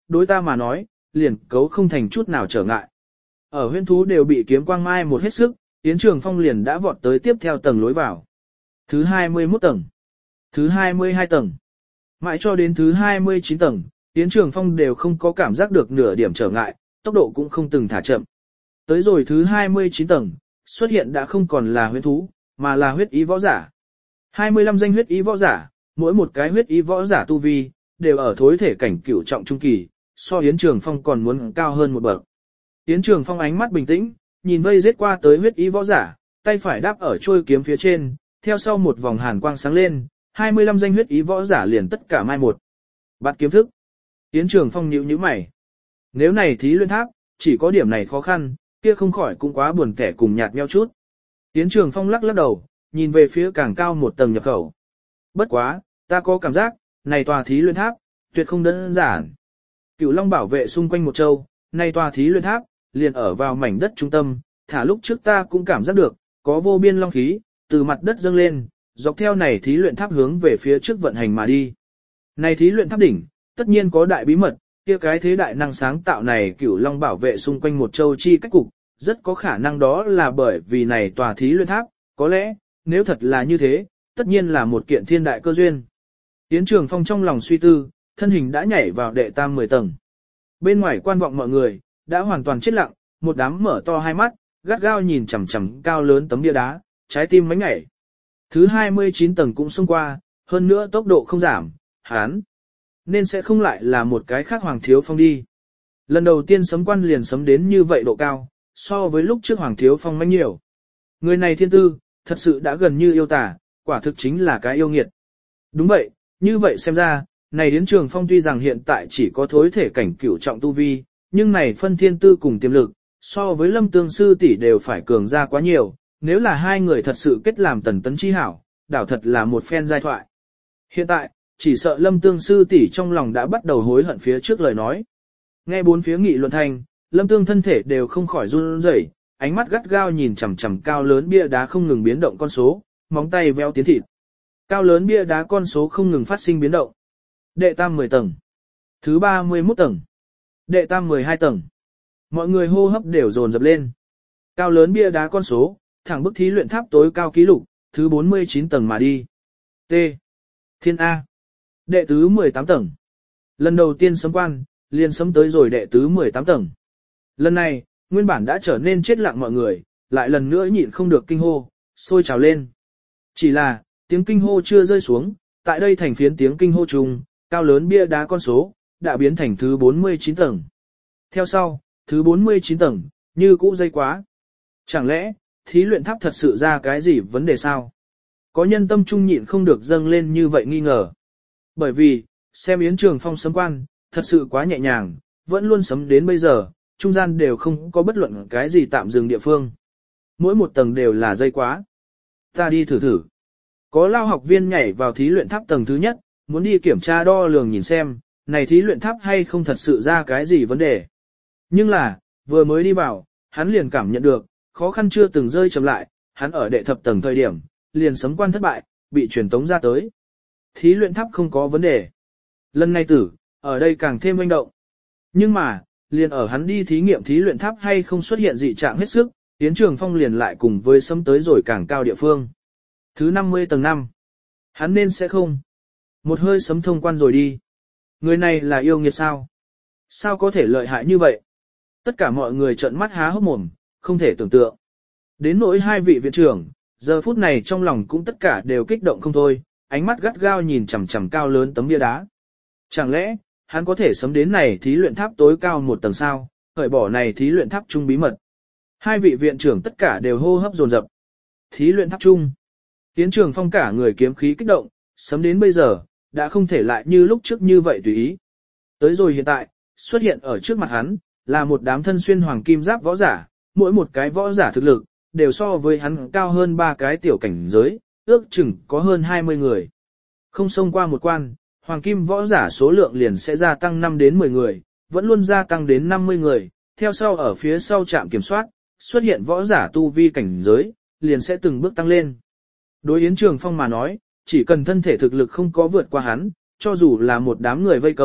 đối ta mà nói, liền cấu không thành chút nào trở ngại. Ở huyễn thú đều bị kiếm quang mai một hết sức, Yến Trường Phong liền đã vọt tới tiếp theo tầng lối vào. Thứ hai mươi mốt tầng, thứ hai mươi hai tầng, mãi cho đến thứ hai mươi chín tầng, Yến Trường Phong đều không có cảm giác được nửa điểm trở ngại, tốc độ cũng không từng thả chậm. Tới rồi thứ hai mươi chín tầng, xuất hiện đã không còn là huyễn thú, mà là huyết ý võ giả. hai mươi lăm danh huyết ý võ giả, mỗi một cái huyết ý võ giả tu vi, đều ở thối thể cảnh cửu trọng trung kỳ, so Yến Trường Phong còn muốn cao hơn một bậc. Yến Trường Phong ánh mắt bình tĩnh, nhìn vây giết qua tới huyết ý võ giả, tay phải đáp ở trôi kiếm phía trên, theo sau một vòng hàn quang sáng lên, hai mươi lăm danh huyết ý võ giả liền tất cả mai một. Bắt kiếm thức. Yến Trường Phong nhíu nhíu mày. Nếu này thí luyện tháp, chỉ có điểm này khó khăn, kia không khỏi cũng quá buồn kẻ cùng nhạt nhẽo chút. Yến Trường Phong lắc lắc đầu, nhìn về phía càng cao một tầng nhập khẩu. Bất quá, ta có cảm giác, này tòa thí luyện tháp, tuyệt không đơn giản. Cửu Long bảo vệ xung quanh một châu, này tòa thí luyện tháp, liền ở vào mảnh đất trung tâm, thả lúc trước ta cũng cảm giác được, có vô biên long khí, từ mặt đất dâng lên, dọc theo này thí luyện tháp hướng về phía trước vận hành mà đi. Này thí luyện tháp đỉnh, tất nhiên có đại bí mật, kia cái thế đại năng sáng tạo này Cửu Long bảo vệ xung quanh một châu chi cách cục, rất có khả năng đó là bởi vì này tòa thí luyện tháp, có lẽ, nếu thật là như thế, tất nhiên là một kiện thiên đại cơ duyên. Yến Trường Phong trong lòng suy tư, thân hình đã nhảy vào đệ tam mười tầng. Bên ngoài quan vọng mọi người, đã hoàn toàn chết lặng, một đám mở to hai mắt, gắt gao nhìn chằm chằm cao lớn tấm bia đá, trái tim mánh nhảy. Thứ hai mươi chín tầng cũng xông qua, hơn nữa tốc độ không giảm, hán. Nên sẽ không lại là một cái khác Hoàng Thiếu Phong đi. Lần đầu tiên sấm quan liền sấm đến như vậy độ cao, so với lúc trước Hoàng Thiếu Phong manh nhiều. Người này thiên tư, thật sự đã gần như yêu tả, quả thực chính là cái yêu nghiệt. Đúng vậy, như vậy xem ra, này Yến Trường Phong tuy rằng hiện tại chỉ có thối thể cảnh cửu trọng tu vi, nhưng này phân thiên tư cùng tiềm lực, so với Lâm Tương sư tỷ đều phải cường ra quá nhiều, nếu là hai người thật sự kết làm tần tấn chi hảo, đảo thật là một phen giai thoại. Hiện tại, chỉ sợ Lâm Tương sư tỷ trong lòng đã bắt đầu hối hận phía trước lời nói. Nghe bốn phía nghị luận thành, Lâm Tương thân thể đều không khỏi run rẩy, ánh mắt gắt gao nhìn chằm chằm cao lớn bia đá không ngừng biến động con số, móng tay véo tiến thịt. Cao lớn bia đá con số không ngừng phát sinh biến động. Đệ tam mười tầng, thứ ba mươi mốt tầng, đệ tam mười hai tầng. Mọi người hô hấp đều dồn dập lên. Cao lớn bia đá con số, thẳng bức thí luyện tháp tối cao ký lục, thứ bốn mươi chín tầng mà đi. T. Thiên A. Đệ tứ mười tám tầng. Lần đầu tiên sấm quan, liền sấm tới rồi đệ tứ mười tám tầng. Lần này, nguyên bản đã trở nên chết lặng mọi người, lại lần nữa nhịn không được kinh hô, sôi trào lên. Chỉ là, tiếng kinh hô chưa rơi xuống, tại đây thành phiến tiếng kinh hô chung, cao lớn bia đá con số, đã biến thành thứ bốn mươi chín tầng. Theo sau, thứ bốn mươi chín tầng, như cũ dây quá. Chẳng lẽ, thí luyện tháp thật sự ra cái gì vấn đề sao? Có nhân tâm trung nhịn không được dâng lên như vậy nghi ngờ. Bởi vì, xem Yến Trường Phong sấm quan, thật sự quá nhẹ nhàng, vẫn luôn sấm đến bây giờ, trung gian đều không có bất luận cái gì tạm dừng địa phương. Mỗi một tầng đều là dây quá. Ta đi thử thử. Có lao học viên nhảy vào thí luyện tháp tầng thứ nhất, muốn đi kiểm tra đo lường nhìn xem, này thí luyện tháp hay không thật sự ra cái gì vấn đề. Nhưng là, vừa mới đi vào, hắn liền cảm nhận được, khó khăn chưa từng rơi chậm lại, hắn ở đệ thập tầng thời điểm, liền sấm quan thất bại, bị truyền tống ra tới. Thí luyện tháp không có vấn đề. Lần này tử, ở đây càng thêm manh động. Nhưng mà, liền ở hắn đi thí nghiệm thí luyện tháp hay không xuất hiện dị trạng hết sức, Yến Trường Phong liền lại cùng với sấm tới rồi càng cao địa phương. Thứ năm mươi tầng năm. Hắn nên sẽ không. Một hơi sấm thông quan rồi đi. Người này là yêu nghiệt sao? Sao có thể lợi hại như vậy? Tất cả mọi người trợn mắt há hốc mồm, không thể tưởng tượng. Đến nỗi hai vị viện trưởng, giờ phút này trong lòng cũng tất cả đều kích động không thôi, ánh mắt gắt gao nhìn chằm chằm cao lớn tấm bia đá. Chẳng lẽ, hắn có thể sấm đến này thí luyện tháp tối cao một tầng sao, khởi bỏ này thí luyện tháp trung bí mật. Hai vị viện trưởng tất cả đều hô hấp dồn dập. Thí luyện tháp trung. Yến Trường Phong cả người kiếm khí kích động, sấm đến bây giờ, đã không thể lại như lúc trước như vậy tùy ý. Tới rồi hiện tại, xuất hiện ở trước mặt hắn, là một đám thân xuyên hoàng kim giáp võ giả, mỗi một cái võ giả thực lực, đều so với hắn cao hơn ba cái tiểu cảnh giới, ước chừng có hơn hai mươi người. Không xông qua một quan, hoàng kim võ giả số lượng liền sẽ gia tăng năm đến mười người, vẫn luôn gia tăng đến năm mươi người, theo sau ở phía sau trạm kiểm soát, xuất hiện võ giả tu vi cảnh giới, liền sẽ từng bước tăng lên. Đối Yến Trường Phong mà nói, chỉ cần thân thể thực lực không có vượt qua hắn, cho dù là một đám người vây công,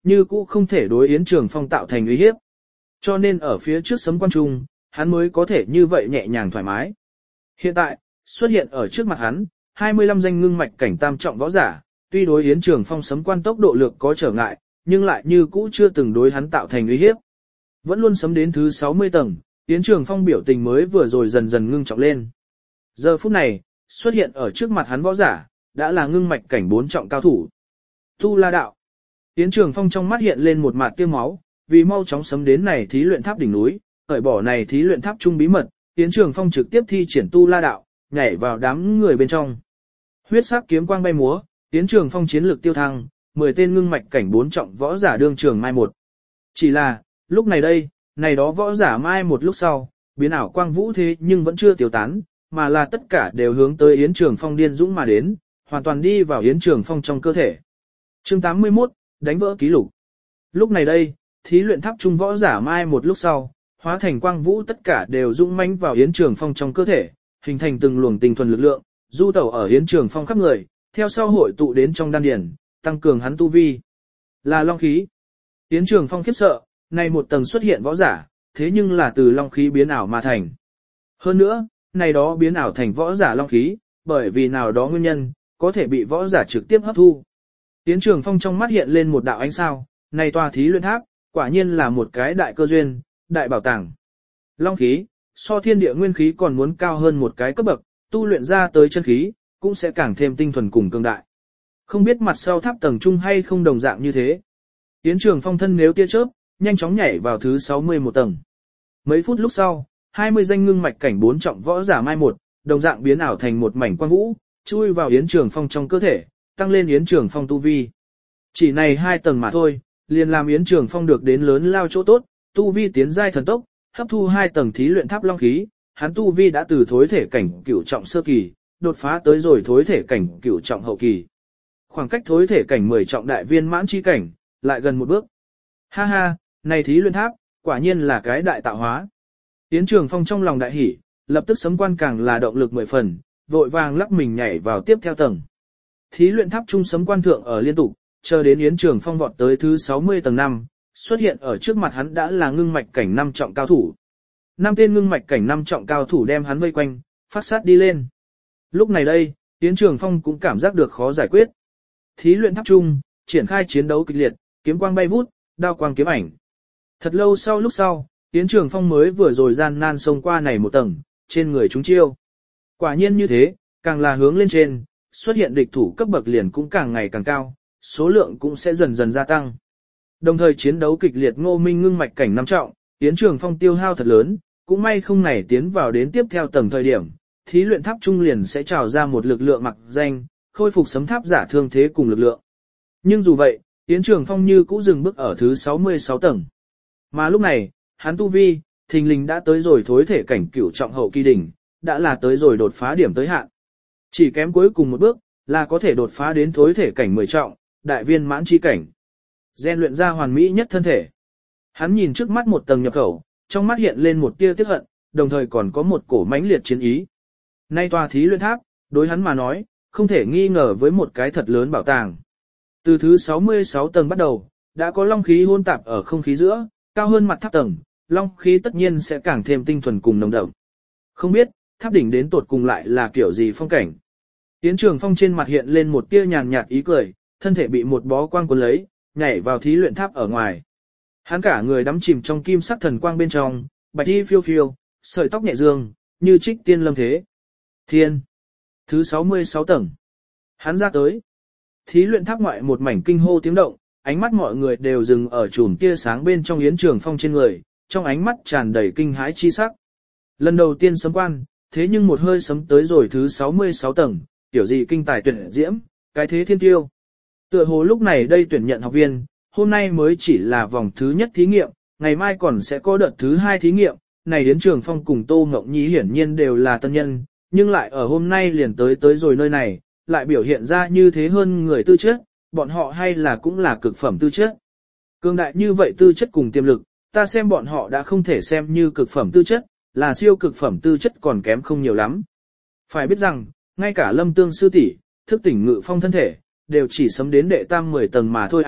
như cũ không thể đối Yến Trường Phong tạo thành uy hiếp. Cho nên ở phía trước sấm quan trung, hắn mới có thể như vậy nhẹ nhàng thoải mái. Hiện tại, xuất hiện ở trước mặt hắn, hai mươi lăm danh ngưng mạch cảnh tam trọng võ giả, tuy đối Yến Trường Phong sấm quan tốc độ lược có trở ngại, nhưng lại như cũ chưa từng đối hắn tạo thành uy hiếp. Vẫn luôn sấm đến thứ sáu mươi tầng, Yến Trường Phong biểu tình mới vừa rồi dần dần ngưng trọng lên. Giờ phút này, xuất hiện ở trước mặt hắn võ giả, đã là ngưng mạch cảnh bốn trọng cao thủ. Tu La đạo. Yến Trường Phong trong mắt hiện lên một mạt tiêu máu, vì mau chóng sấm đến này thí luyện tháp đỉnh núi, cởi bỏ này thí luyện tháp trung bí mật, Yến Trường Phong trực tiếp thi triển Tu La đạo, nhảy vào đám người bên trong. Huyết sắc kiếm quang bay múa, Yến Trường Phong chiến lược tiêu thăng, mười tên ngưng mạch cảnh bốn trọng võ giả đương trường mai một. Chỉ là, lúc này đây, này đó võ giả mai một lúc sau, biến ảo quang vũ thế nhưng vẫn chưa tiêu tán, mà là tất cả đều hướng tới Yến Trường Phong điên dũng mà đến, hoàn toàn đi vào Yến Trường Phong trong cơ thể. Chương tám mươi mốt, đánh vỡ ký lục. Lúc này đây, thí luyện tháp trung võ giả mai một lúc sau, hóa thành quang vũ tất cả đều dũng mãnh vào Yến Trường Phong trong cơ thể, hình thành từng luồng tinh thuần lực lượng, du tẩu ở Yến Trường Phong khắp người, theo sau hội tụ đến trong đan điền, tăng cường hắn tu vi. Là long khí. Yến Trường Phong khiếp sợ, này một tầng xuất hiện võ giả, thế nhưng là từ long khí biến ảo mà thành. Hơn nữa, này đó biến ảo thành võ giả long khí, bởi vì nào đó nguyên nhân, có thể bị võ giả trực tiếp hấp thu. Yến Trường Phong trong mắt hiện lên một đạo ánh sao, này tòa thí luyện tháp, quả nhiên là một cái đại cơ duyên, đại bảo tàng. Long khí, so thiên địa nguyên khí còn muốn cao hơn một cái cấp bậc, tu luyện ra tới chân khí, cũng sẽ càng thêm tinh thuần cùng cường đại. Không biết mặt sau tháp tầng trung hay không đồng dạng như thế. Yến Trường Phong thân nếu tia chớp, nhanh chóng nhảy vào thứ sáu mươi mốt tầng. Mấy phút lúc sau, hai mươi danh ngưng mạch cảnh bốn trọng võ giả mai một, đồng dạng biến ảo thành một mảnh quang vũ, chui vào Yến Trường Phong trong cơ thể, tăng lên Yến Trường Phong tu vi. Chỉ này hai tầng mà thôi, liền làm Yến Trường Phong được đến lớn lao chỗ tốt, tu vi tiến giai thần tốc, hấp thu hai tầng thí luyện tháp long khí, hắn tu vi đã từ thối thể cảnh cửu trọng sơ kỳ, đột phá tới rồi thối thể cảnh cửu trọng hậu kỳ. Khoảng cách thối thể cảnh mười trọng đại viên mãn chi cảnh, lại gần một bước. Ha ha, này thí luyện tháp, quả nhiên là cái đại tạo hóa. Yến Trường Phong trong lòng đại hỉ, lập tức sấm quan càng là động lực mười phần, vội vàng lắc mình nhảy vào tiếp theo tầng. Thí luyện tháp trung sấm quan thượng ở liên tục, chờ đến Yến Trường Phong vọt tới thứ sáu mươi tầng năm, xuất hiện ở trước mặt hắn đã là ngưng mạch cảnh năm trọng cao thủ. Năm tên ngưng mạch cảnh năm trọng cao thủ đem hắn vây quanh, phát sát đi lên. Lúc này đây, Yến Trường Phong cũng cảm giác được khó giải quyết. Thí luyện tháp trung, triển khai chiến đấu kịch liệt, kiếm quang bay vút, đao quang kiếm ảnh. Thật lâu sau lúc sau, Yến Trường Phong mới vừa rồi gian nan xông qua này một tầng, trên người chúng chiêu. Quả nhiên như thế, càng là hướng lên trên, xuất hiện địch thủ cấp bậc liền cũng càng ngày càng cao, số lượng cũng sẽ dần dần gia tăng. Đồng thời chiến đấu kịch liệt Ngô Minh ngưng mạch cảnh năm trọng, Yến Trường Phong tiêu hao thật lớn, cũng may không này tiến vào đến tiếp theo tầng thời điểm, thí luyện tháp trung liền sẽ trào ra một lực lượng mặc danh, khôi phục sấm tháp giả thương thế cùng lực lượng. Nhưng dù vậy, Yến Trường Phong như cũ dừng bước ở thứ sáu mươi sáu tầng. Mà lúc này, hắn tu vi, thình lình đã tới rồi thối thể cảnh cửu trọng hậu kỳ đỉnh, đã là tới rồi đột phá điểm tới hạn. Chỉ kém cuối cùng một bước, là có thể đột phá đến thối thể cảnh mười trọng, đại viên mãn chi cảnh. Gen luyện ra hoàn mỹ nhất thân thể. Hắn nhìn trước mắt một tầng nhập khẩu, trong mắt hiện lên một tia tiếc hận, đồng thời còn có một cổ mãnh liệt chiến ý. Nay tòa thí luyện tháp, đối hắn mà nói, không thể nghi ngờ với một cái thật lớn bảo tàng. Từ thứ sáu mươi sáu tầng bắt đầu, đã có long khí hôn tạp ở không khí giữa, cao hơn mặt tháp tầng, long khí tất nhiên sẽ càng thêm tinh thuần cùng nồng đậm. Không biết, tháp đỉnh đến tột cùng lại là kiểu gì phong cảnh. Yến Trường Phong trên mặt hiện lên một tia nhàn nhạt ý cười, thân thể bị một bó quang cuốn lấy, nhảy vào thí luyện tháp ở ngoài. Hắn cả người đắm chìm trong kim sắc thần quang bên trong, bạch y phiêu phiêu, sợi tóc nhẹ dương, như trích tiên lâm thế. Thiên. Thứ sáu mươi sáu tầng. Hắn ra tới. Thí luyện tháp ngoại một mảnh kinh hô tiếng động, ánh mắt mọi người đều dừng ở chùm tia sáng bên trong Yến Trường Phong trên người, trong ánh mắt tràn đầy kinh hãi chi sắc. Lần đầu tiên sấm quan, thế nhưng một hơi sấm tới rồi thứ sáu mươi sáu tầng, tiểu gì kinh tài tuyển diễm, cái thế thiên tiêu. Tựa hồ lúc này đây tuyển nhận học viên, hôm nay mới chỉ là vòng thứ nhất thí nghiệm, ngày mai còn sẽ có đợt thứ hai thí nghiệm, này Yến Trường Phong cùng Tô Ngọc Nhi hiển nhiên đều là tân nhân, nhưng lại ở hôm nay liền tới tới rồi nơi này, lại biểu hiện ra như thế hơn người tư chất, bọn họ hay là cũng là cực phẩm tư chất. Cường đại như vậy tư chất cùng tiềm lực, ta xem bọn họ đã không thể xem như cực phẩm tư chất, là siêu cực phẩm tư chất còn kém không nhiều lắm. Phải biết rằng, ngay cả Lâm Tương sư tỷ, thức tỉnh ngự phong thân thể, đều chỉ sấm đến đệ tam mười tầng mà thôi à,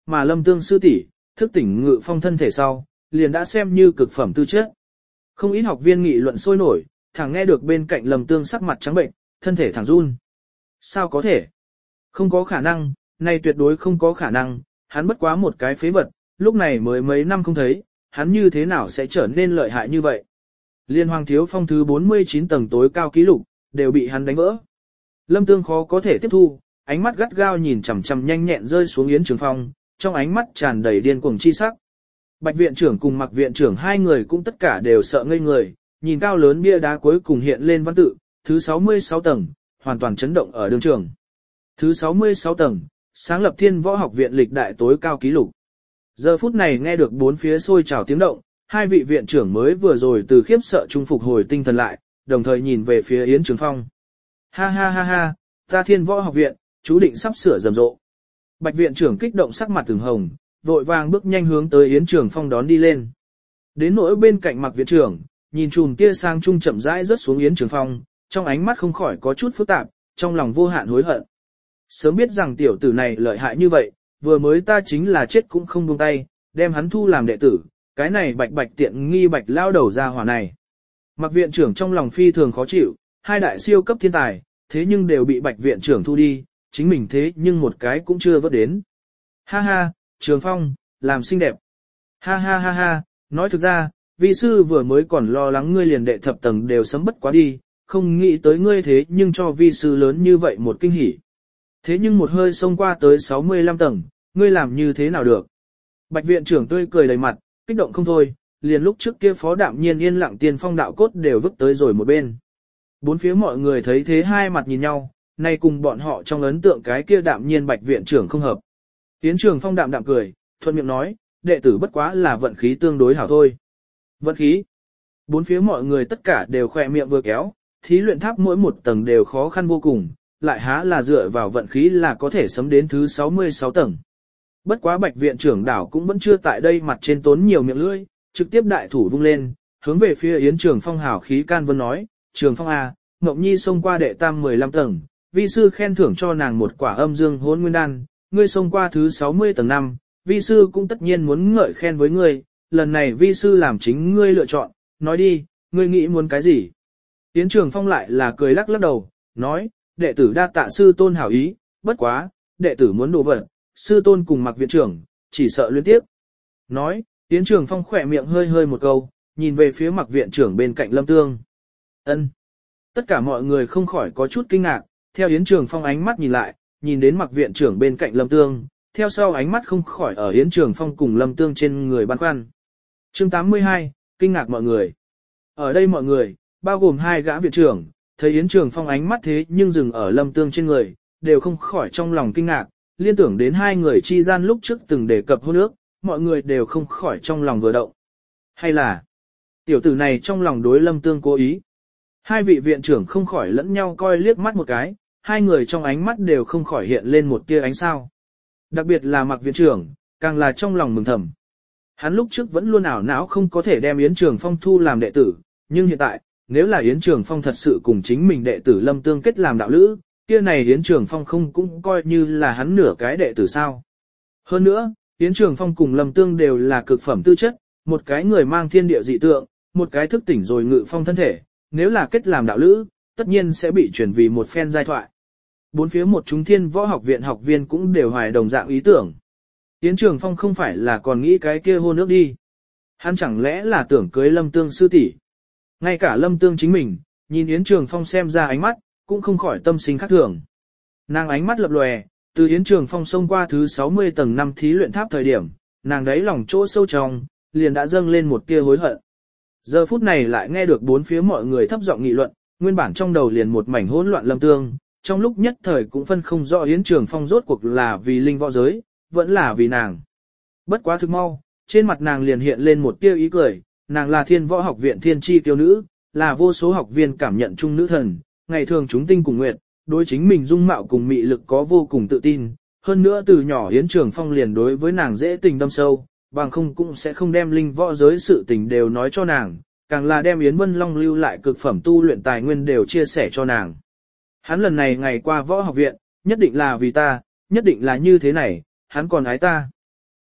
mà Lâm Tương sư tỷ thức tỉnh Ngự Phong thân thể sau, liền đã xem như cực phẩm tư chất. Không ít học viên nghị luận sôi nổi, thẳng nghe được bên cạnh Lâm Tương sắc mặt trắng bệnh, thân thể thẳng run. Sao có thể? Không có khả năng, này tuyệt đối không có khả năng, hắn bất quá một cái phế vật, lúc này mới mấy năm không thấy, hắn như thế nào sẽ trở nên lợi hại như vậy? Liên Hoàng Thiếu Phong thứ bốn mươi chín tầng tối cao ký lục, đều bị hắn đánh vỡ. Lâm Tương khó có thể tiếp thu, ánh mắt gắt gao nhìn chằm chằm nhanh nhẹn rơi xuống Yến Trường Phong, trong ánh mắt tràn đầy điên cuồng chi sắc. Bạch viện trưởng cùng Mặc viện trưởng hai người cũng tất cả đều sợ ngây người, nhìn cao lớn bia đá cuối cùng hiện lên văn tự, thứ sáu mươi sáu tầng, hoàn toàn chấn động ở đường trường. Thứ sáu mươi sáu tầng, sáng lập Thiên Võ Học viện lịch đại tối cao ký lục. Giờ phút này nghe được bốn phía sôi trào tiếng động, hai vị viện trưởng mới vừa rồi từ khiếp sợ trung phục hồi tinh thần lại, đồng thời nhìn về phía Yến Trường Phong. Ha ha ha ha, ta Thiên Võ Học viện, chú định sắp sửa rầm rộ. Bạch viện trưởng kích động sắc mặt từng hồng, vội vàng bước nhanh hướng tới Yến Trường Phong đón đi lên. Đến nỗi bên cạnh Mặc viện trưởng, nhìn chùm tia sang trung chậm rãi rớt xuống Yến Trường Phong, trong ánh mắt không khỏi có chút phức tạp, trong lòng vô hạn hối hận. Sớm biết rằng tiểu tử này lợi hại như vậy, vừa mới ta chính là chết cũng không buông tay, đem hắn thu làm đệ tử, cái này bạch bạch tiện nghi bạch lao đầu ra hỏa này. Mặc viện trưởng trong lòng phi thường khó chịu, hai đại siêu cấp thiên tài, thế nhưng đều bị bạch viện trưởng thu đi, chính mình thế nhưng một cái cũng chưa vớt đến. Ha ha, Trường Phong, làm xinh đẹp. Ha ha ha ha, nói thực ra, vi sư vừa mới còn lo lắng ngươi liền đệ thập tầng đều sấm bất quá đi, không nghĩ tới ngươi thế nhưng cho vi sư lớn như vậy một kinh hỉ. Thế nhưng một hơi xông qua tới sáu mươi lăm tầng, ngươi làm như thế nào được? Bạch viện trưởng tươi cười đầy mặt, kích động không thôi, liền lúc trước kia phó đạm nhiên yên lặng tiên phong đạo cốt đều vứt tới rồi một bên. Bốn phía mọi người thấy thế hai mặt nhìn nhau, nay cùng bọn họ trong ấn tượng cái kia đạm nhiên bạch viện trưởng không hợp. Yến Trường Phong đạm đạm cười, thuận miệng nói, đệ tử bất quá là vận khí tương đối hảo thôi. Vận khí? Bốn phía mọi người tất cả đều khỏe miệng vừa kéo, thí luyện tháp mỗi một tầng đều khó khăn vô cùng, lại há là dựa vào vận khí là có thể sấm đến thứ sáu mươi sáu tầng. Bất quá bạch viện trưởng đảo cũng vẫn chưa tại đây mặt trên tốn nhiều miệng lưỡi, trực tiếp đại thủ vung lên, hướng về phía Yến Trường Phong hảo khí can vân nói, Trường Phong A, Ngọc Nhi xông qua đệ tam mười lăm tầng, vi sư khen thưởng cho nàng một quả âm dương hỗn nguyên đan, ngươi xông qua thứ sáu mươi tầng năm, vi sư cũng tất nhiên muốn ngợi khen với ngươi, lần này vi sư làm chính ngươi lựa chọn, nói đi, ngươi nghĩ muốn cái gì? Yến Trường Phong lại là cười lắc lắc đầu, nói, đệ tử đa tạ sư tôn hảo ý, bất quá, đệ tử muốn đồ vật, sư tôn cùng Mặc viện trưởng, chỉ sợ liên tiếp. Nói, Yến Trường Phong khỏe miệng hơi hơi một câu, nhìn về phía Mặc viện trưởng bên cạnh Lâm Tương. Ân. Tất cả mọi người không khỏi có chút kinh ngạc, theo Yến Trường Phong ánh mắt nhìn lại, nhìn đến Mặc viện trưởng bên cạnh Lâm Tương, theo sau ánh mắt không khỏi ở Yến Trường Phong cùng Lâm Tương trên người băn khoăn. Chương tám mươi hai, kinh ngạc mọi người. Ở đây mọi người, bao gồm hai gã viện trưởng, thấy Yến Trường Phong ánh mắt thế nhưng dừng ở Lâm Tương trên người, đều không khỏi trong lòng kinh ngạc, liên tưởng đến hai người chi gian lúc trước từng đề cập hôn ước, mọi người đều không khỏi trong lòng vừa động. Hay là, tiểu tử này trong lòng đối Lâm Tương cố ý. Hai vị viện trưởng không khỏi lẫn nhau coi liếc mắt một cái, hai người trong ánh mắt đều không khỏi hiện lên một tia ánh sao. Đặc biệt là Mặc viện trưởng, càng là trong lòng mừng thầm. Hắn lúc trước vẫn luôn ảo não không có thể đem Yến Trường Phong thu làm đệ tử, nhưng hiện tại, nếu là Yến Trường Phong thật sự cùng chính mình đệ tử Lâm Tương kết làm đạo lữ, kia này Yến Trường Phong không cũng coi như là hắn nửa cái đệ tử sao. Hơn nữa, Yến Trường Phong cùng Lâm Tương đều là cực phẩm tư chất, một cái người mang thiên địa dị tượng, một cái thức tỉnh rồi ngự phong thân thể, nếu là kết làm đạo lữ, tất nhiên sẽ bị chuyển vì một phen giai thoại. Bốn phía một chúng Thiên Võ Học viện học viên cũng đều hoài đồng dạng ý tưởng. Yến Trường Phong không phải là còn nghĩ cái kia hôn ước đi. Hắn chẳng lẽ là tưởng cưới Lâm Tương sư tỷ? Ngay cả Lâm Tương chính mình, nhìn Yến Trường Phong xem ra ánh mắt, cũng không khỏi tâm sinh khác thường. Nàng ánh mắt lập lòe, từ Yến Trường Phong xông qua thứ sáu mươi tầng năm thí luyện tháp thời điểm, nàng đấy lòng chỗ sâu trong, liền đã dâng lên một tia hối hận. Giờ phút này lại nghe được bốn phía mọi người thấp giọng nghị luận, nguyên bản trong đầu liền một mảnh hỗn loạn Lâm Tương, trong lúc nhất thời cũng phân không rõ Yến Trường Phong rốt cuộc là vì linh võ giới, vẫn là vì nàng. Bất quá thực mau, trên mặt nàng liền hiện lên một tia ý cười, nàng là Thiên Võ Học viện thiên chi tiêu nữ, là vô số học viên cảm nhận chung nữ thần, ngày thường chúng tinh cùng nguyệt, đối chính mình dung mạo cùng mị lực có vô cùng tự tin, hơn nữa từ nhỏ Yến Trường Phong liền đối với nàng dễ tình đâm sâu, bằng không cũng sẽ không đem linh võ giới sự tình đều nói cho nàng, càng là đem Yến Vân Long lưu lại cực phẩm tu luyện tài nguyên đều chia sẻ cho nàng. Hắn lần này ngày qua võ học viện, nhất định là vì ta, nhất định là như thế này, hắn còn ái ta.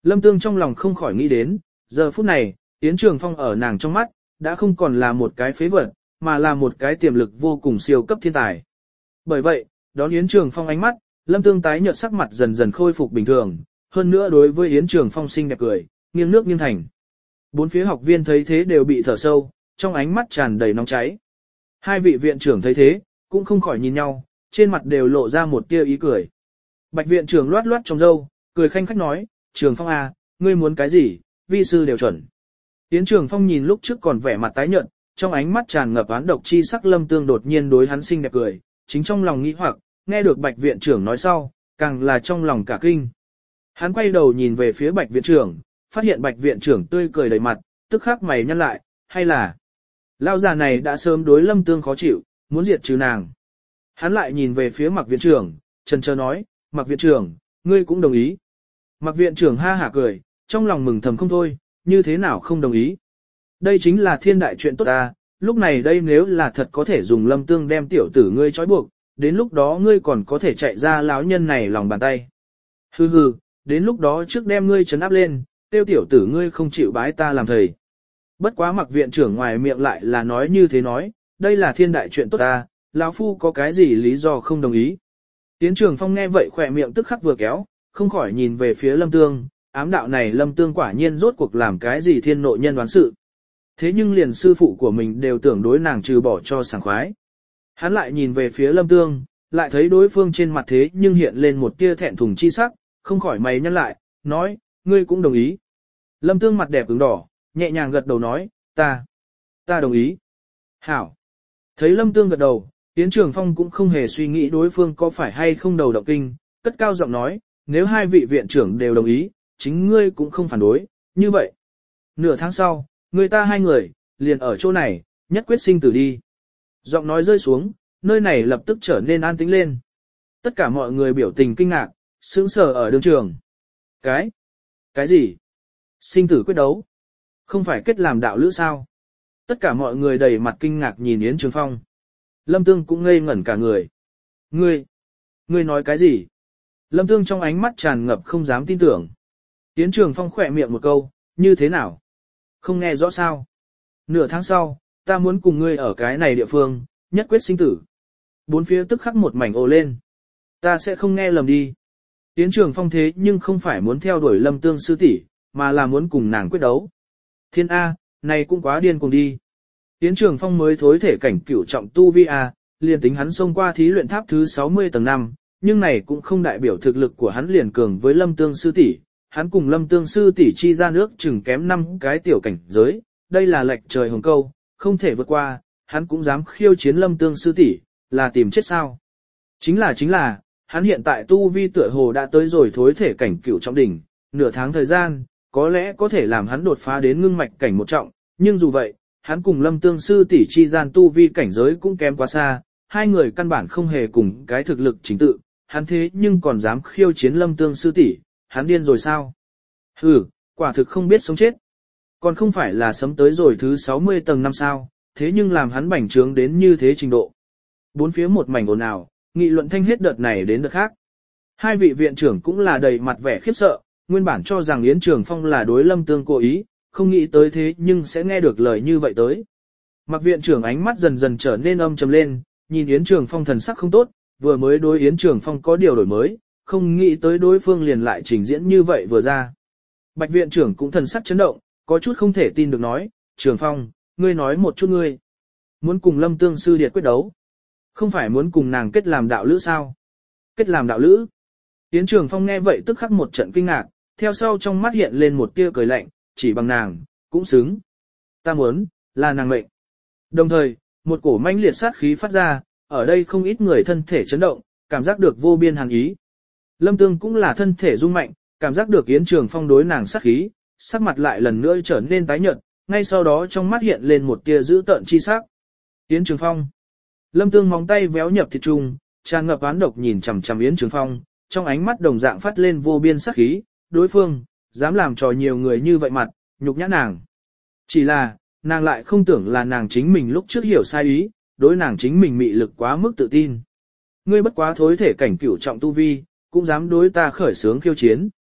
Lâm Tương trong lòng không khỏi nghĩ đến, giờ phút này, Yến Trường Phong ở nàng trong mắt, đã không còn là một cái phế vật, mà là một cái tiềm lực vô cùng siêu cấp thiên tài. Bởi vậy, đón Yến Trường Phong ánh mắt, Lâm Tương tái nhợt sắc mặt dần dần khôi phục bình thường, hơn nữa đối với Yến Trường Phong xinh đẹp cười, nghiêng nước nghiêng thành. Bốn phía học viên thấy thế đều bị thở sâu, trong ánh mắt tràn đầy nóng cháy. Hai vị viện trưởng thấy thế, cũng không khỏi nhìn nhau, trên mặt đều lộ ra một tia ý cười. Bạch viện trưởng loát loát trong râu, cười khanh khách nói, Trường Phong à, ngươi muốn cái gì, vi sư đều chuẩn. Yến Trường Phong nhìn lúc trước còn vẻ mặt tái nhợt, trong ánh mắt tràn ngập oán độc chi sắc. Lâm Tương đột nhiên đối hắn xinh đẹp cười, chính trong lòng nghĩ hoặc, nghe được Bạch viện trưởng nói sau, càng là trong lòng cả kinh. Hắn quay đầu nhìn về phía Bạch viện trưởng, phát hiện Bạch viện trưởng tươi cười đầy mặt, tức khắc mày nhăn lại, hay là lão già này đã sớm đối Lâm Tương khó chịu, muốn diệt trừ nàng. Hắn lại nhìn về phía Mạc viện trưởng, chần chờ nói, Mạc viện trưởng, ngươi cũng đồng ý. Mạc viện trưởng ha hả cười, trong lòng mừng thầm không thôi, như thế nào không đồng ý. Đây chính là thiên đại chuyện tốt ta, lúc này đây nếu là thật có thể dùng Lâm Tương đem tiểu tử ngươi trói buộc, đến lúc đó ngươi còn có thể chạy ra lão nhân này lòng bàn tay. Hừ hừ, đến lúc đó trước đem ngươi trấn áp lên, tiêu tiểu tử ngươi không chịu bái ta làm thầy. Bất quá Mạc viện trưởng ngoài miệng lại là nói như thế nói, đây là thiên đại chuyện tốt ta, lão phu có cái gì lý do không đồng ý. Yến Trường Phong nghe vậy khỏe miệng tức khắc vừa kéo, không khỏi nhìn về phía Lâm Tương, ám đạo này Lâm Tương quả nhiên rốt cuộc làm cái gì thiên nội nhân đoán sự. Thế nhưng liền sư phụ của mình đều tưởng đối nàng trừ bỏ cho sảng khoái. Hắn lại nhìn về phía Lâm Tương, lại thấy đối phương trên mặt thế nhưng hiện lên một tia thẹn thùng chi sắc, không khỏi mày nhăn lại, nói, ngươi cũng đồng ý. Lâm Tương mặt đẹp ửng đỏ, nhẹ nhàng gật đầu nói, ta, ta đồng ý. Hảo. Thấy Lâm Tương gật đầu, Yến Trường Phong cũng không hề suy nghĩ đối phương có phải hay không đầu động kinh, cất cao giọng nói, nếu hai vị viện trưởng đều đồng ý, chính ngươi cũng không phản đối, như vậy. Nửa tháng sau, người ta hai người, liền ở chỗ này, nhất quyết sinh tử đi. Giọng nói rơi xuống, nơi này lập tức trở nên an tĩnh lên. Tất cả mọi người biểu tình kinh ngạc, sững sờ ở đường trường. Cái? Cái gì? Sinh tử quyết đấu? Không phải kết làm đạo lữ sao? Tất cả mọi người đầy mặt kinh ngạc nhìn Yến Trường Phong. Lâm Tương cũng ngây ngẩn cả người. Ngươi? Ngươi nói cái gì? Lâm Tương trong ánh mắt tràn ngập không dám tin tưởng. Yến Trường Phong khỏe miệng một câu, như thế nào? Không nghe rõ sao? Nửa tháng sau, ta muốn cùng ngươi ở cái này địa phương, nhất quyết sinh tử. Bốn phía tức khắc một mảnh ồ lên. Ta sẽ không nghe lầm đi. Yến Trường Phong thế nhưng không phải muốn theo đuổi Lâm Tương sư tỷ, mà là muốn cùng nàng quyết đấu. Thiên A, này cũng quá điên cuồng đi. Yến Trường Phong mới thối thể cảnh cửu trọng tu vi A, liền tính hắn xông qua thí luyện tháp thứ sáu mươi tầng năm, nhưng này cũng không đại biểu thực lực của hắn liền cường với Lâm Tương sư tỷ. Hắn cùng Lâm Tương sư tỷ chi ra nước chừng kém năm cái tiểu cảnh giới, đây là lệch trời hồng câu, không thể vượt qua, hắn cũng dám khiêu chiến Lâm Tương sư tỷ, là tìm chết sao? Chính là chính là, hắn hiện tại tu vi tựa hồ đã tới rồi thối thể cảnh cửu trọng đỉnh, nửa tháng thời gian, có lẽ có thể làm hắn đột phá đến ngưng mạch cảnh một trọng, nhưng dù vậy, hắn cùng Lâm Tương sư tỷ chi gian tu vi cảnh giới cũng kém quá xa, hai người căn bản không hề cùng cái thực lực chính tự, hắn thế nhưng còn dám khiêu chiến Lâm Tương sư tỷ, hắn điên rồi sao? Hừ, quả thực không biết sống chết. Còn không phải là sấm tới rồi thứ sáu mươi tầng năm sao, thế nhưng làm hắn bành trướng đến như thế trình độ. Bốn phía một mảnh ồn ào, nghị luận thanh hết đợt này đến đợt khác. Hai vị viện trưởng cũng là đầy mặt vẻ khiếp sợ, nguyên bản cho rằng Yến Trường Phong là đối Lâm Tương cố ý, không nghĩ tới thế nhưng sẽ nghe được lời như vậy tới. Mặc viện trưởng ánh mắt dần dần trở nên âm trầm lên, nhìn Yến Trường Phong thần sắc không tốt, vừa mới đối Yến Trường Phong có điều đổi mới, không nghĩ tới đối phương liền lại trình diễn như vậy vừa ra. Bạch viện trưởng cũng thần sắc chấn động, có chút không thể tin được nói, Trường Phong, ngươi nói một chút ngươi. Muốn cùng Lâm Tương sư điệt quyết đấu. Không phải muốn cùng nàng kết làm đạo lữ sao? Kết làm đạo lữ? Yến Trường Phong nghe vậy tức khắc một trận kinh ngạc, theo sau trong mắt hiện lên một tia cười lạnh, chỉ bằng nàng, cũng xứng. Ta muốn, là nàng mệnh. Đồng thời, một cổ manh liệt sát khí phát ra, ở đây không ít người thân thể chấn động, cảm giác được vô biên hàn ý. Lâm Tương cũng là thân thể rung mạnh, cảm giác được Yến Trường Phong đối nàng sát khí, sắc mặt lại lần nữa trở nên tái nhợt, ngay sau đó trong mắt hiện lên một tia dữ tợn chi sắc. Yến Trường Phong. Lâm Tương móng tay véo nhập thịt trung, tràn ngập oán độc nhìn chằm chằm Yến Trường Phong, trong ánh mắt đồng dạng phát lên vô biên sát khí, đối phương dám làm trò nhiều người như vậy mặt, nhục nhã nàng. Chỉ là, nàng lại không tưởng là nàng chính mình lúc trước hiểu sai ý, đối nàng chính mình mị lực quá mức tự tin. Ngươi bất quá thối thể cảnh cửu trọng tu vi, cũng dám đối ta khởi sướng khiêu chiến.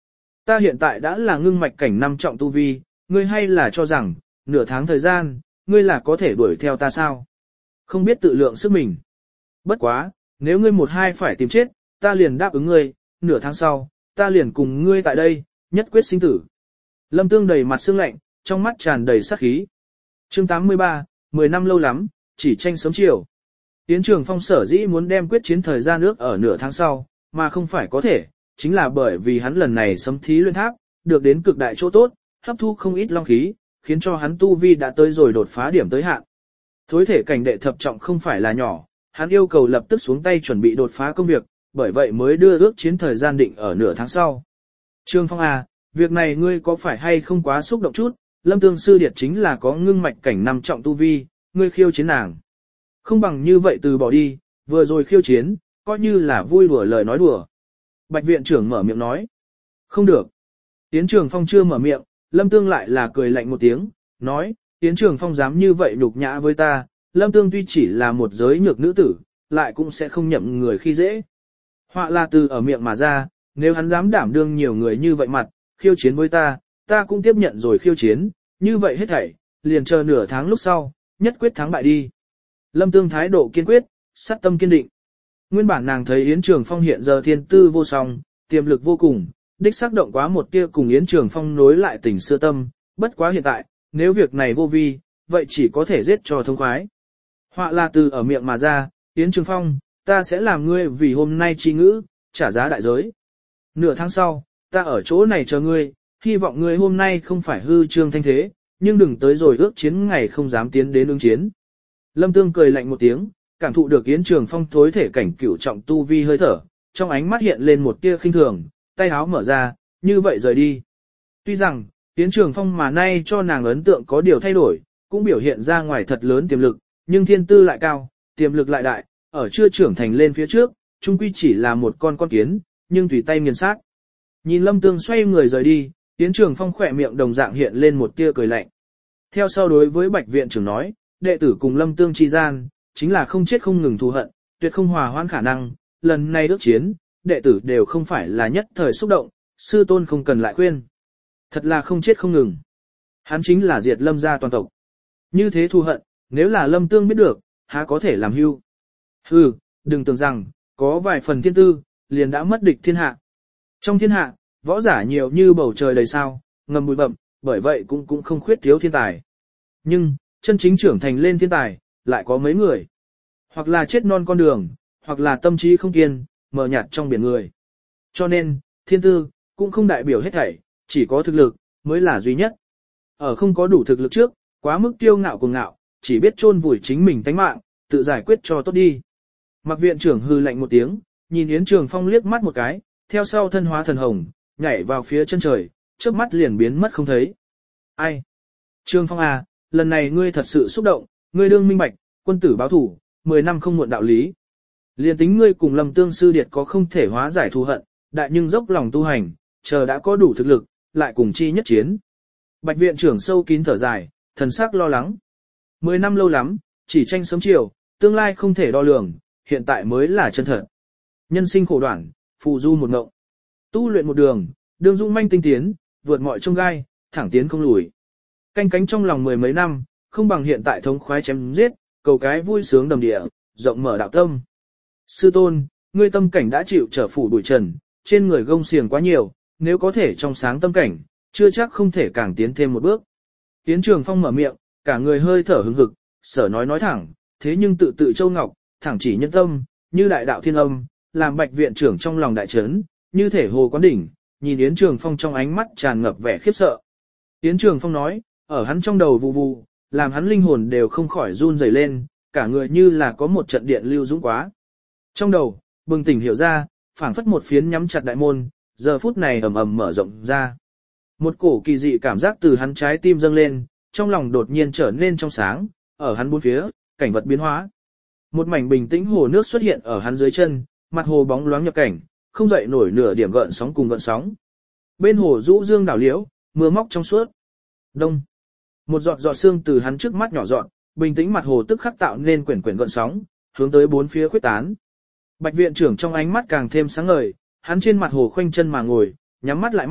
Ta hiện tại đã là ngưng mạch cảnh năm trọng tu vi, ngươi hay là cho rằng, nửa tháng thời gian, ngươi là có thể đuổi theo ta sao? Không biết tự lượng sức mình. Bất quá, nếu ngươi một hai phải tìm chết, ta liền đáp ứng ngươi, nửa tháng sau, ta liền cùng ngươi tại đây, nhất quyết sinh tử. Lâm Tương đầy mặt sương lạnh, trong mắt tràn đầy sát khí. Chương tám mươi ba, mười năm lâu lắm, chỉ tranh sớm chiều. Yến Trường Phong sở dĩ muốn đem quyết chiến thời gian ước ở nửa tháng sau, mà không phải có thể, chính là bởi vì hắn lần này sấm thí luyện tháp, được đến cực đại chỗ tốt, hấp thu không ít long khí, khiến cho hắn tu vi đã tới rồi đột phá điểm tới hạn. Thối thể cảnh đệ thập trọng không phải là nhỏ, hắn yêu cầu lập tức xuống tay chuẩn bị đột phá công việc, bởi vậy mới đưa ước chiến thời gian định ở nửa tháng sau. Trương Phong à, việc này ngươi có phải hay không quá xúc động chút, Lâm Tương sư điệt chính là có ngưng mạch cảnh năm trọng tu vi, ngươi khiêu chiến nàng. Không bằng như vậy từ bỏ đi, vừa rồi khiêu chiến, coi như là vui đùa lời nói đùa. Bạch viện trưởng mở miệng nói. Không được. Yến Trường Phong chưa mở miệng, Lâm Tương lại là cười lạnh một tiếng, nói, Yến Trường Phong dám như vậy nhục nhã với ta, Lâm Tương tuy chỉ là một giới nhược nữ tử, lại cũng sẽ không nhậm người khi dễ. Họa là từ ở miệng mà ra, nếu hắn dám đảm đương nhiều người như vậy mặt, khiêu chiến với ta, ta cũng tiếp nhận rồi khiêu chiến, như vậy hết thảy, liền chờ nửa tháng lúc sau, nhất quyết thắng bại đi. Lâm Tương thái độ kiên quyết, sát tâm kiên định. Nguyên bản nàng thấy Yến Trường Phong hiện giờ thiên tư vô song, tiềm lực vô cùng, đích xác động quá một tia cùng Yến Trường Phong nối lại tình xưa tâm, bất quá hiện tại, nếu việc này vô vi, vậy chỉ có thể giết cho thông khoái. Họa là từ ở miệng mà ra, Yến Trường Phong, ta sẽ làm ngươi vì hôm nay chi ngữ, trả giá đại giới. Nửa tháng sau, ta ở chỗ này chờ ngươi, hy vọng ngươi hôm nay không phải hư trương thanh thế, nhưng đừng tới rồi ước chiến ngày không dám tiến đến ứng chiến. Lâm Tương cười lạnh một tiếng, cảm thụ được Yến Trường Phong thối thể cảnh cửu trọng tu vi hơi thở, trong ánh mắt hiện lên một tia khinh thường, tay áo mở ra, như vậy rời đi. Tuy rằng, Yến Trường Phong mà nay cho nàng ấn tượng có điều thay đổi, cũng biểu hiện ra ngoài thật lớn tiềm lực, nhưng thiên tư lại cao, tiềm lực lại đại, ở chưa trưởng thành lên phía trước, chung quy chỉ là một con con kiến, nhưng tùy tay nghiền sát. Nhìn Lâm Tương xoay người rời đi, Yến Trường Phong khỏe miệng đồng dạng hiện lên một tia cười lạnh. Theo sau đối với Bạch viện trưởng nói, đệ tử cùng Lâm Tương chi gian, chính là không chết không ngừng thù hận, tuyệt không hòa hoãn khả năng, lần này ước chiến, đệ tử đều không phải là nhất thời xúc động, sư tôn không cần lại khuyên. Thật là không chết không ngừng. Hắn chính là diệt Lâm gia toàn tộc. Như thế thù hận, nếu là Lâm Tương biết được, há có thể làm hưu. Hừ, đừng tưởng rằng, có vài phần thiên tư, liền đã mất địch thiên hạ. Trong thiên hạ, võ giả nhiều như bầu trời đầy sao, ngầm bụi bậm, bởi vậy cũng cũng không khuyết thiếu thiên tài. Nhưng, chân chính trưởng thành lên thiên tài, lại có mấy người. Hoặc là chết non con đường, hoặc là tâm trí không kiên, mờ nhạt trong biển người. Cho nên, thiên tư, cũng không đại biểu hết thảy, chỉ có thực lực, mới là duy nhất. Ở không có đủ thực lực trước, quá mức kiêu ngạo cuồng ngạo, chỉ biết chôn vùi chính mình tánh mạng, tự giải quyết cho tốt đi. Mặc viện trưởng hư lạnh một tiếng, nhìn Yến Trường Phong liếc mắt một cái, theo sau thân hóa thần hồng, nhảy vào phía chân trời, trước mắt liền biến mất không thấy. Ai? Trường Phong à, lần này ngươi thật sự xúc động, ngươi đương minh bạch, quân tử báo thủ, mười năm không muộn đạo lý. Liên tính ngươi cùng Lâm Tương sư điệt có không thể hóa giải thù hận, đại nhưng dốc lòng tu hành, chờ đã có đủ thực lực, lại cùng chi nhất chiến. Bạch viện trưởng sâu kín thở dài, thần sắc lo lắng. Mười năm lâu lắm, chỉ tranh sớm chiều, tương lai không thể đo lường, hiện tại mới là chân thật. Nhân sinh khổ đoạn, phù du một ngộng. Tu luyện một đường, đường dũng manh tinh tiến, vượt mọi chông gai, thẳng tiến không lùi. Canh cánh trong lòng mười mấy năm, không bằng hiện tại thống khoái chém giết, cầu cái vui sướng đầm địa, rộng mở đạo tâm. Sư tôn, ngươi tâm cảnh đã chịu trở phủ bụi trần, trên người gông xiềng quá nhiều, nếu có thể trong sáng tâm cảnh, chưa chắc không thể càng tiến thêm một bước. Yến Trường Phong mở miệng, cả người hơi thở hứng hực, sở nói nói thẳng, thế nhưng tự tự châu ngọc, thẳng chỉ nhân tâm, như đại đạo thiên âm, làm Bạch viện trưởng trong lòng đại chấn, như thể hồ quán đỉnh, nhìn Yến Trường Phong trong ánh mắt tràn ngập vẻ khiếp sợ. Yến Trường Phong nói, ở hắn trong đầu vù vù, làm hắn linh hồn đều không khỏi run rẩy lên, cả người như là có một trận điện lưu dũng quá. Trong đầu, bừng tỉnh hiểu ra, phảng phất một phiến nhắm chặt đại môn, giờ phút này ầm ầm mở rộng ra. Một cổ kỳ dị cảm giác từ hắn trái tim dâng lên, trong lòng đột nhiên trở nên trong sáng, ở hắn bốn phía, cảnh vật biến hóa. Một mảnh bình tĩnh hồ nước xuất hiện ở hắn dưới chân, mặt hồ bóng loáng nhập cảnh, không dậy nổi nửa điểm gợn sóng cùng gợn sóng. Bên hồ rũ dương đảo liễu, mưa móc trong suốt. Đông. Một giọt giọt sương từ hắn trước mắt nhỏ giọt, bình tĩnh mặt hồ tức khắc tạo nên quyển quyển gợn sóng, hướng tới bốn phía khuếch tán. Bạch viện trưởng trong ánh mắt càng thêm sáng ngời, hắn trên mặt hồ khoanh chân mà ngồi, nhắm mắt lại mắt,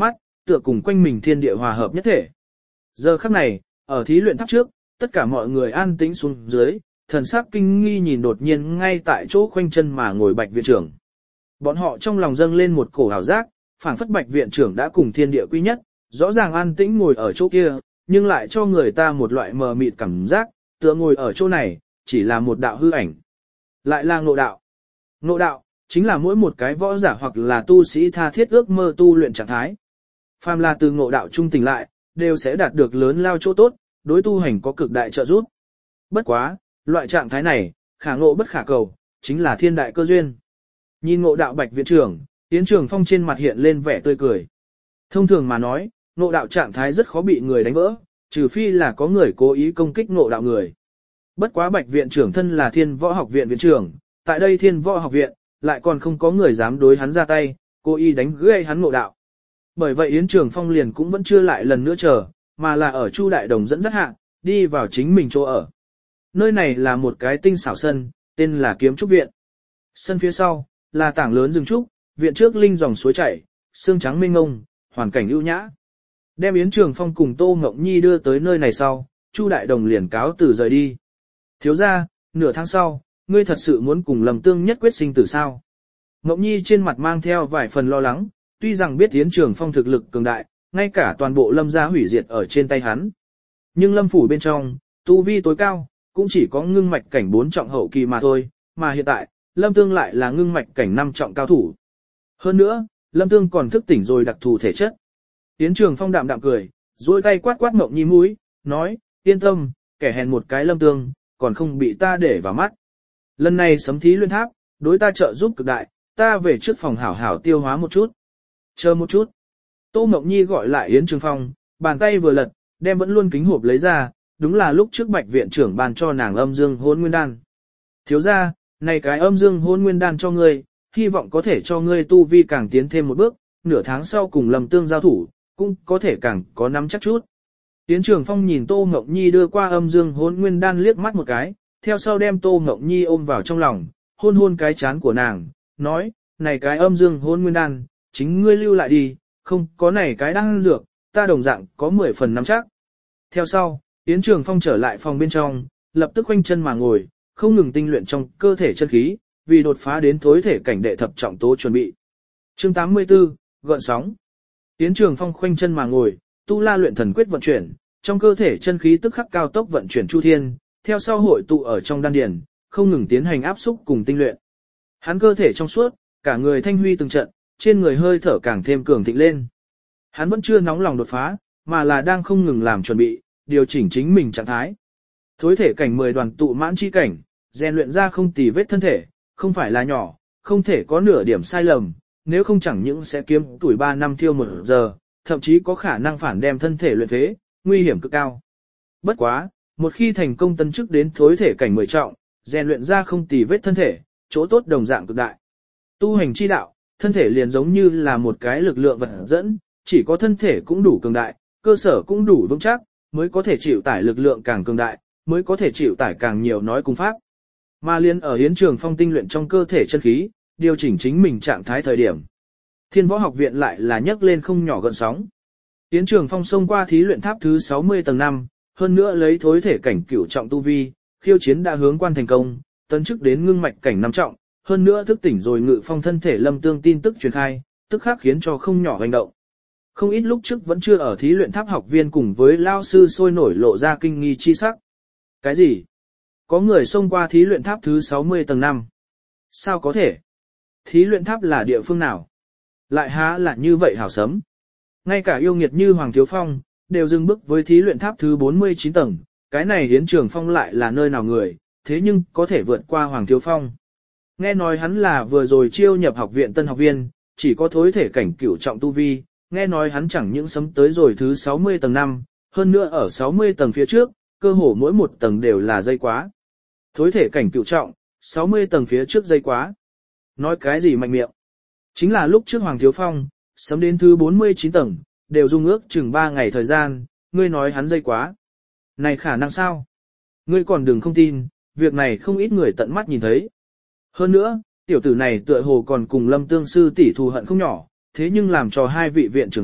tựa cùng quanh mình thiên địa hòa hợp nhất thể. Giờ khắc này, ở thí luyện tháp trước, tất cả mọi người an tĩnh xuống dưới, thần sắc kinh nghi nhìn đột nhiên ngay tại chỗ khoanh chân mà ngồi Bạch viện trưởng. Bọn họ trong lòng dâng lên một cổ hào giác, phảng phất Bạch viện trưởng đã cùng thiên địa quy nhất, rõ ràng an tĩnh ngồi ở chỗ kia, nhưng lại cho người ta một loại mờ mịt cảm giác, tựa ngồi ở chỗ này, chỉ là một đạo hư ảnh. Lại là ngộ đạo. Ngộ đạo, chính là mỗi một cái võ giả hoặc là tu sĩ tha thiết ước mơ tu luyện trạng thái. Phàm là từ ngộ đạo trung tỉnh lại, đều sẽ đạt được lớn lao chỗ tốt, đối tu hành có cực đại trợ giúp. Bất quá, loại trạng thái này, khả ngộ bất khả cầu, chính là thiên đại cơ duyên. Nhìn ngộ đạo Bạch viện trưởng, Yến Trường Phong trên mặt hiện lên vẻ tươi cười. Thông thường mà nói, ngộ đạo trạng thái rất khó bị người đánh vỡ, trừ phi là có người cố ý công kích ngộ đạo người. Bất quá Bạch viện trưởng thân là Thiên Võ Học viện viện trưởng, tại đây Thiên Võ Học viện, lại còn không có người dám đối hắn ra tay, cố ý đánh gãy hắn ngộ đạo. Bởi vậy Yến Trường Phong liền cũng vẫn chưa lại lần nữa chờ, mà là ở Chu Đại Đồng dẫn dắt hạ, đi vào chính mình chỗ ở. Nơi này là một cái tinh xảo sân, tên là Kiếm Trúc Viện. Sân phía sau, là tảng lớn rừng trúc, viện trước linh dòng suối chảy, sương trắng mênh mông, hoàn cảnh ưu nhã. Đem Yến Trường Phong cùng Tô Ngọc Nhi đưa tới nơi này sau, Chu Đại Đồng liền cáo từ rời đi. Thiếu ra, nửa tháng sau, ngươi thật sự muốn cùng Lâm Tương nhất quyết sinh tử sao? Ngọc Nhi trên mặt mang theo vài phần lo lắng, tuy rằng biết Yến Trường Phong thực lực cường đại, ngay cả toàn bộ Lâm gia hủy diệt ở trên tay hắn. Nhưng Lâm phủ bên trong, tu vi tối cao, cũng chỉ có ngưng mạch cảnh bốn trọng hậu kỳ mà thôi, mà hiện tại, Lâm Tương lại là ngưng mạch cảnh năm trọng cao thủ. Hơn nữa, Lâm Tương còn thức tỉnh rồi đặc thù thể chất. Yến Trường Phong đạm đạm cười, duỗi tay quát quát Ngọc Nhi mũi, nói, yên tâm, kẻ hèn một cái Lâm Tương, còn không bị ta để vào mắt. Lần này sấm thí luyện tháp, đối ta trợ giúp cực đại, ta về trước phòng hảo hảo tiêu hóa một chút. Chờ một chút. Tô Ngọc Nhi gọi lại Yến Trường Phong, bàn tay vừa lật, đem vẫn luôn kính hộp lấy ra, đúng là lúc trước Bạch viện trưởng bàn cho nàng âm dương hôn nguyên đan. Thiếu ra, này cái âm dương hôn nguyên đan cho ngươi, hy vọng có thể cho ngươi tu vi càng tiến thêm một bước, nửa tháng sau cùng Lâm Tương giao thủ, cũng có thể càng có nắm chắc chút. Yến Trường Phong nhìn Tô Ngọc Nhi đưa qua âm dương hôn nguyên đan liếc mắt một cái, theo sau đem Tô Ngọc Nhi ôm vào trong lòng, hôn hôn cái chán của nàng, nói, này cái âm dương hôn nguyên đan, chính ngươi lưu lại đi, không có này cái đan dược, ta đồng dạng có mười phần nắm chắc. Theo sau, Yến Trường Phong trở lại phòng bên trong, lập tức khoanh chân mà ngồi, không ngừng tinh luyện trong cơ thể chân khí, vì đột phá đến thối thể cảnh đệ thập trọng tố chuẩn bị. Chương tám mươi tư, gợn sóng. Yến Trường Phong khoanh chân mà ngồi, tu la luyện thần quyết vận chuyển, trong cơ thể chân khí tức khắc cao tốc vận chuyển chu thiên, theo sau hội tụ ở trong đan điền, không ngừng tiến hành áp xúc cùng tinh luyện. Hắn cơ thể trong suốt, cả người thanh huy từng trận, trên người hơi thở càng thêm cường thịnh lên. Hắn vẫn chưa nóng lòng đột phá, mà là đang không ngừng làm chuẩn bị, điều chỉnh chính mình trạng thái. Thối thể cảnh mười đoàn tụ mãn chi cảnh, rèn luyện ra không tì vết thân thể, không phải là nhỏ, không thể có nửa điểm sai lầm, nếu không chẳng những sẽ kiếm tuổi ba năm thiêu một giờ, thậm chí có khả năng phản đem thân thể luyện phế, nguy hiểm cực cao. Bất quá, một khi thành công tân chức đến thối thể cảnh mười trọng, rèn luyện ra không tì vết thân thể, chỗ tốt đồng dạng cực đại. Tu hành chi đạo, thân thể liền giống như là một cái lực lượng vật dẫn, chỉ có thân thể cũng đủ cường đại, cơ sở cũng đủ vững chắc, mới có thể chịu tải lực lượng càng cường đại, mới có thể chịu tải càng nhiều nói cùng pháp. Mà liên ở Yến Trường Phong tinh luyện trong cơ thể chân khí, điều chỉnh chính mình trạng thái thời điểm. Thiên Võ Học viện lại là nhấc lên không nhỏ gợn sóng. Yến Trường Phong xông qua thí luyện tháp thứ sáu mươi tầng năm, hơn nữa lấy thối thể cảnh cửu trọng tu vi, khiêu chiến đã hướng quan thành công, tấn chức đến ngưng mạch cảnh năm trọng, hơn nữa thức tỉnh rồi ngự phong thân thể Lâm Tương tin tức truyền khai, tức khắc khiến cho không nhỏ hành động. Không ít lúc trước vẫn chưa ở thí luyện tháp học viên cùng với lao sư sôi nổi lộ ra kinh nghi chi sắc. Cái gì? Có người xông qua thí luyện tháp thứ sáu mươi tầng năm. Sao có thể? Thí luyện tháp là địa phương nào? Lại há là như vậy hảo sấm. Ngay cả yêu nghiệt như Hoàng Thiếu Phong, đều dừng bước với thí luyện tháp thứ bốn mươi chín tầng, cái này Yến Trường Phong lại là nơi nào người, thế nhưng có thể vượt qua Hoàng Thiếu Phong. Nghe nói hắn là vừa rồi chiêu nhập học viện tân học viên, chỉ có thối thể cảnh cửu trọng tu vi, nghe nói hắn chẳng những sấm tới rồi thứ sáu mươi tầng năm, hơn nữa ở sáu mươi tầng phía trước, cơ hồ mỗi một tầng đều là dây quá. Thối thể cảnh cửu trọng, sáu mươi tầng phía trước dây quá. Nói cái gì mạnh miệng? Chính là lúc trước Hoàng Thiếu Phong, sấm đến thứ bốn mươi chín tầng, đều dung ước chừng ba ngày thời gian, ngươi nói hắn dây quá. Này khả năng sao? Ngươi còn đừng không tin, việc này không ít người tận mắt nhìn thấy. Hơn nữa, tiểu tử này tựa hồ còn cùng Lâm Tương sư tỷ thù hận không nhỏ, thế nhưng làm cho hai vị viện trưởng mặt,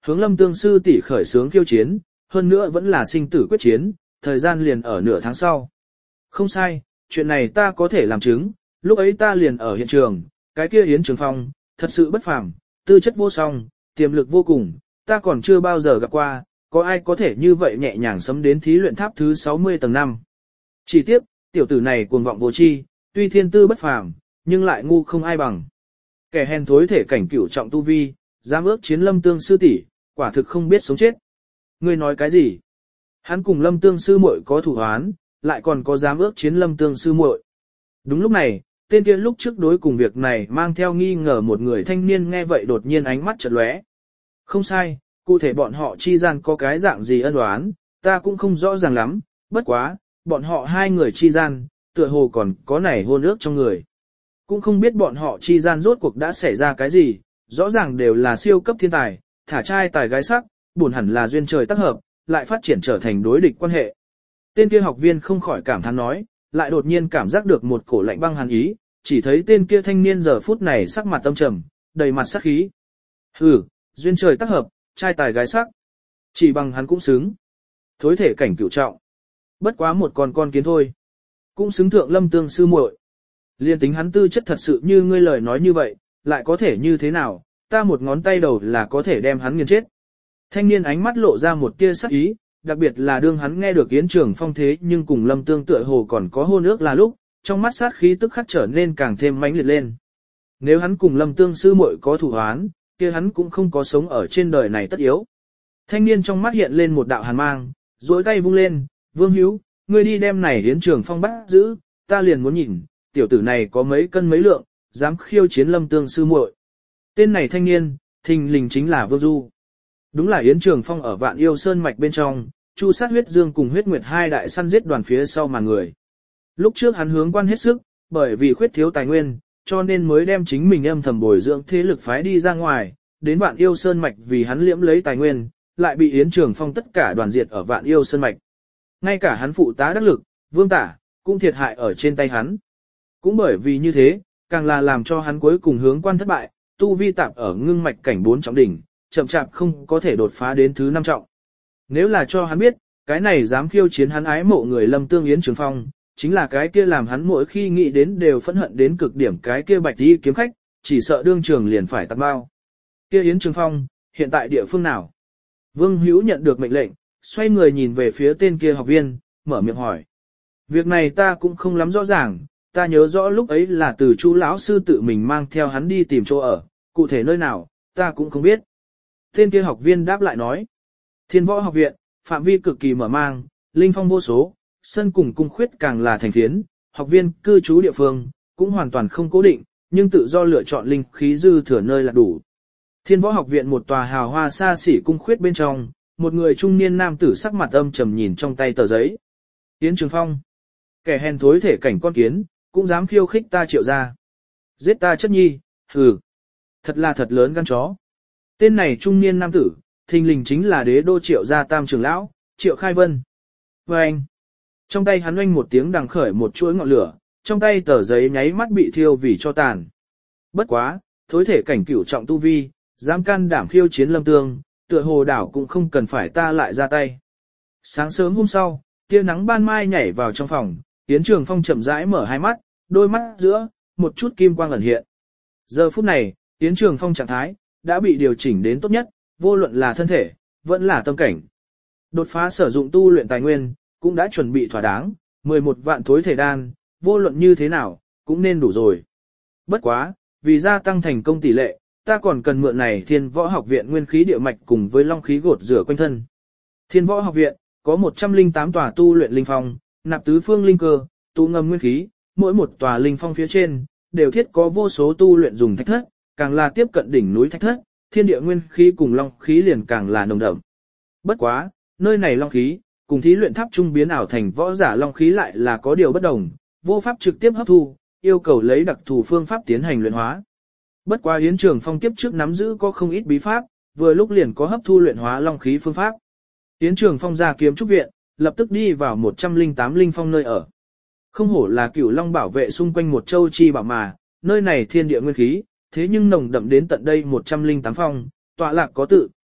hướng Lâm Tương sư tỷ khởi sướng khiêu chiến, hơn nữa vẫn là sinh tử quyết chiến, thời gian liền ở nửa tháng sau. Không sai, chuyện này ta có thể làm chứng, lúc ấy ta liền ở hiện trường, cái kia Yến Trường Phong, thật sự bất phàm, tư chất vô song, tiềm lực vô cùng, ta còn chưa bao giờ gặp qua, có ai có thể như vậy nhẹ nhàng sấm đến thí luyện tháp thứ sáu mươi tầng năm. Chỉ tiếc, tiểu tử này cuồng vọng vô tri, tuy thiên tư bất phàm, nhưng lại ngu không ai bằng. Kẻ hèn thối thể cảnh cửu trọng tu vi, dám ước chiến Lâm Tương sư tỷ, quả thực không biết sống chết. Ngươi nói cái gì? Hắn cùng Lâm Tương sư muội có thủ oán, lại còn có dám ước chiến Lâm Tương sư muội. Đúng lúc này, tên kia lúc trước đối cùng việc này mang theo nghi ngờ một người thanh niên nghe vậy đột nhiên ánh mắt chợt lóe. Không sai, cụ thể bọn họ chi gian có cái dạng gì ân oán, ta cũng không rõ ràng lắm, bất quá, bọn họ hai người chi gian, tựa hồ còn có nảy hôn ước trong người. Cũng không biết bọn họ chi gian rốt cuộc đã xảy ra cái gì, rõ ràng đều là siêu cấp thiên tài, thả trai tài gái sắc, buồn hẳn là duyên trời tác hợp, lại phát triển trở thành đối địch quan hệ. Tên kia học viên không khỏi cảm thán nói, lại đột nhiên cảm giác được một cổ lạnh băng hàn ý, chỉ thấy tên kia thanh niên giờ phút này sắc mặt âm trầm, đầy mặt sát khí. Hừ, duyên trời tác hợp, trai tài gái sắc. Chỉ bằng hắn cũng xứng. Thối thể cảnh cửu trọng. Bất quá một con con kiến thôi. Cũng xứng thượng Lâm Tương sư muội. Liên tính hắn tư chất thật sự như ngươi lời nói như vậy, lại có thể như thế nào, ta một ngón tay đầu là có thể đem hắn nghiền chết. Thanh niên ánh mắt lộ ra một tia sắc ý, đặc biệt là đương hắn nghe được Yến Trường Phong thế nhưng cùng Lâm Tương tựa hồ còn có hôn ước là lúc, trong mắt sát khí tức khắc trở nên càng thêm mãnh liệt lên. Nếu hắn cùng Lâm Tương sư muội có thủ oán, kia hắn cũng không có sống ở trên đời này tất yếu. Thanh niên trong mắt hiện lên một đạo hàn mang, duỗi tay vung lên, Vương Hữu, ngươi đi đem này Yến Trường Phong bắt giữ, ta liền muốn nhìn, tiểu tử này có mấy cân mấy lượng, dám khiêu chiến Lâm Tương sư muội. Tên này thanh niên, thình lình chính là Vương Du. Đúng là Yến Trường Phong ở Vạn Yêu Sơn mạch bên trong, chu sát huyết dương cùng huyết nguyệt hai đại săn giết đoàn phía sau màn người. Lúc trước hắn hướng quan hết sức, bởi vì khuyết thiếu tài nguyên, cho nên mới đem chính mình âm thầm bồi dưỡng thế lực phái đi ra ngoài, đến Vạn Yêu Sơn mạch vì hắn liễm lấy tài nguyên, lại bị Yến Trường Phong tất cả đoàn diệt ở Vạn Yêu Sơn mạch. Ngay cả hắn phụ tá đắc lực, Vương Tả, cũng thiệt hại ở trên tay hắn. Cũng bởi vì như thế, càng là làm cho hắn cuối cùng hướng quan thất bại, tu vi tạm ở ngưng mạch cảnh bốn trọng đỉnh, chậm chạp không có thể đột phá đến thứ năm trọng. Nếu là cho hắn biết, cái này dám khiêu chiến hắn ái mộ người Lâm Tương Yến Trường Phong, chính là cái kia làm hắn mỗi khi nghĩ đến đều phẫn hận đến cực điểm cái kia bạch y kiếm khách, chỉ sợ đương trường liền phải tạt bao. Kia Yến Trường Phong, hiện tại địa phương nào? Vương Hữu nhận được mệnh lệnh, xoay người nhìn về phía tên kia học viên, mở miệng hỏi. Việc này ta cũng không lắm rõ ràng, ta nhớ rõ lúc ấy là từ chú lão sư tự mình mang theo hắn đi tìm chỗ ở, cụ thể nơi nào, ta cũng không biết. Tên kia học viên đáp lại nói. Thiên Võ học viện, phạm vi cực kỳ mở mang, linh phong vô số, sân cùng cung khuyết càng là thành phiến, học viên cư trú địa phương, cũng hoàn toàn không cố định, nhưng tự do lựa chọn linh khí dư thừa nơi là đủ. Thiên Võ học viện một tòa hào hoa xa xỉ cung khuyết bên trong, một người trung niên nam tử sắc mặt âm trầm nhìn trong tay tờ giấy. Yến Trường Phong, kẻ hèn thối thể cảnh con kiến, cũng dám khiêu khích ta Triệu gia. Giết ta chất nhi, hừ. Thật là thật lớn gan chó. Tên này trung niên nam tử, thình lình chính là đế đô Triệu gia tam trưởng lão, Triệu Khai Vân. Và anh, trong tay hắn oanh một tiếng đằng khởi một chuỗi ngọn lửa, trong tay tờ giấy nháy mắt bị thiêu vì cho tàn. Bất quá, thối thể cảnh cửu trọng tu vi, dám can đảm khiêu chiến Lâm Tương, tựa hồ đảo cũng không cần phải ta lại ra tay. Sáng sớm hôm sau, tia nắng ban mai nhảy vào trong phòng, Yến Trường Phong chậm rãi mở hai mắt, đôi mắt giữa, một chút kim quang ẩn hiện. Giờ phút này, Yến Trường Phong trạng thái, đã bị điều chỉnh đến tốt nhất, vô luận là thân thể, vẫn là tâm cảnh. Đột phá sử dụng tu luyện tài nguyên, cũng đã chuẩn bị thỏa đáng, mười một vạn thối thể đan, vô luận như thế nào, cũng nên đủ rồi. Bất quá, vì gia tăng thành công tỷ lệ, ta còn cần mượn này Thiên Võ học viện nguyên khí địa mạch cùng với long khí gột rửa quanh thân. Thiên Võ học viện, có một trăm lẻ tám tòa tu luyện linh phong, nạp tứ phương linh cơ, tụ ngầm nguyên khí, mỗi một tòa linh phong phía trên, đều thiết có vô số tu luyện dùng thạch thất, càng là tiếp cận đỉnh núi thạch thất, thiên địa nguyên khí cùng long khí liền càng là nồng đậm. Bất quá, nơi này long khí, cùng thí luyện tháp trung biến ảo thành võ giả long khí lại là có điều bất đồng, vô pháp trực tiếp hấp thu, yêu cầu lấy đặc thù phương pháp tiến hành luyện hóa. Bất quá Yến Trường Phong kiếp trước nắm giữ có không ít bí pháp, vừa lúc liền có hấp thu luyện hóa long khí phương pháp. Yến Trường Phong ra kiếm trúc viện, lập tức đi vào một trăm lẻ tám linh phong nơi ở. Không hổ là Cửu Long bảo vệ xung quanh một châu chi bảo mà, nơi này thiên địa nguyên khí, thế nhưng nồng đậm đến tận đây một trăm lẻ tám phong, tọa lạc có tự,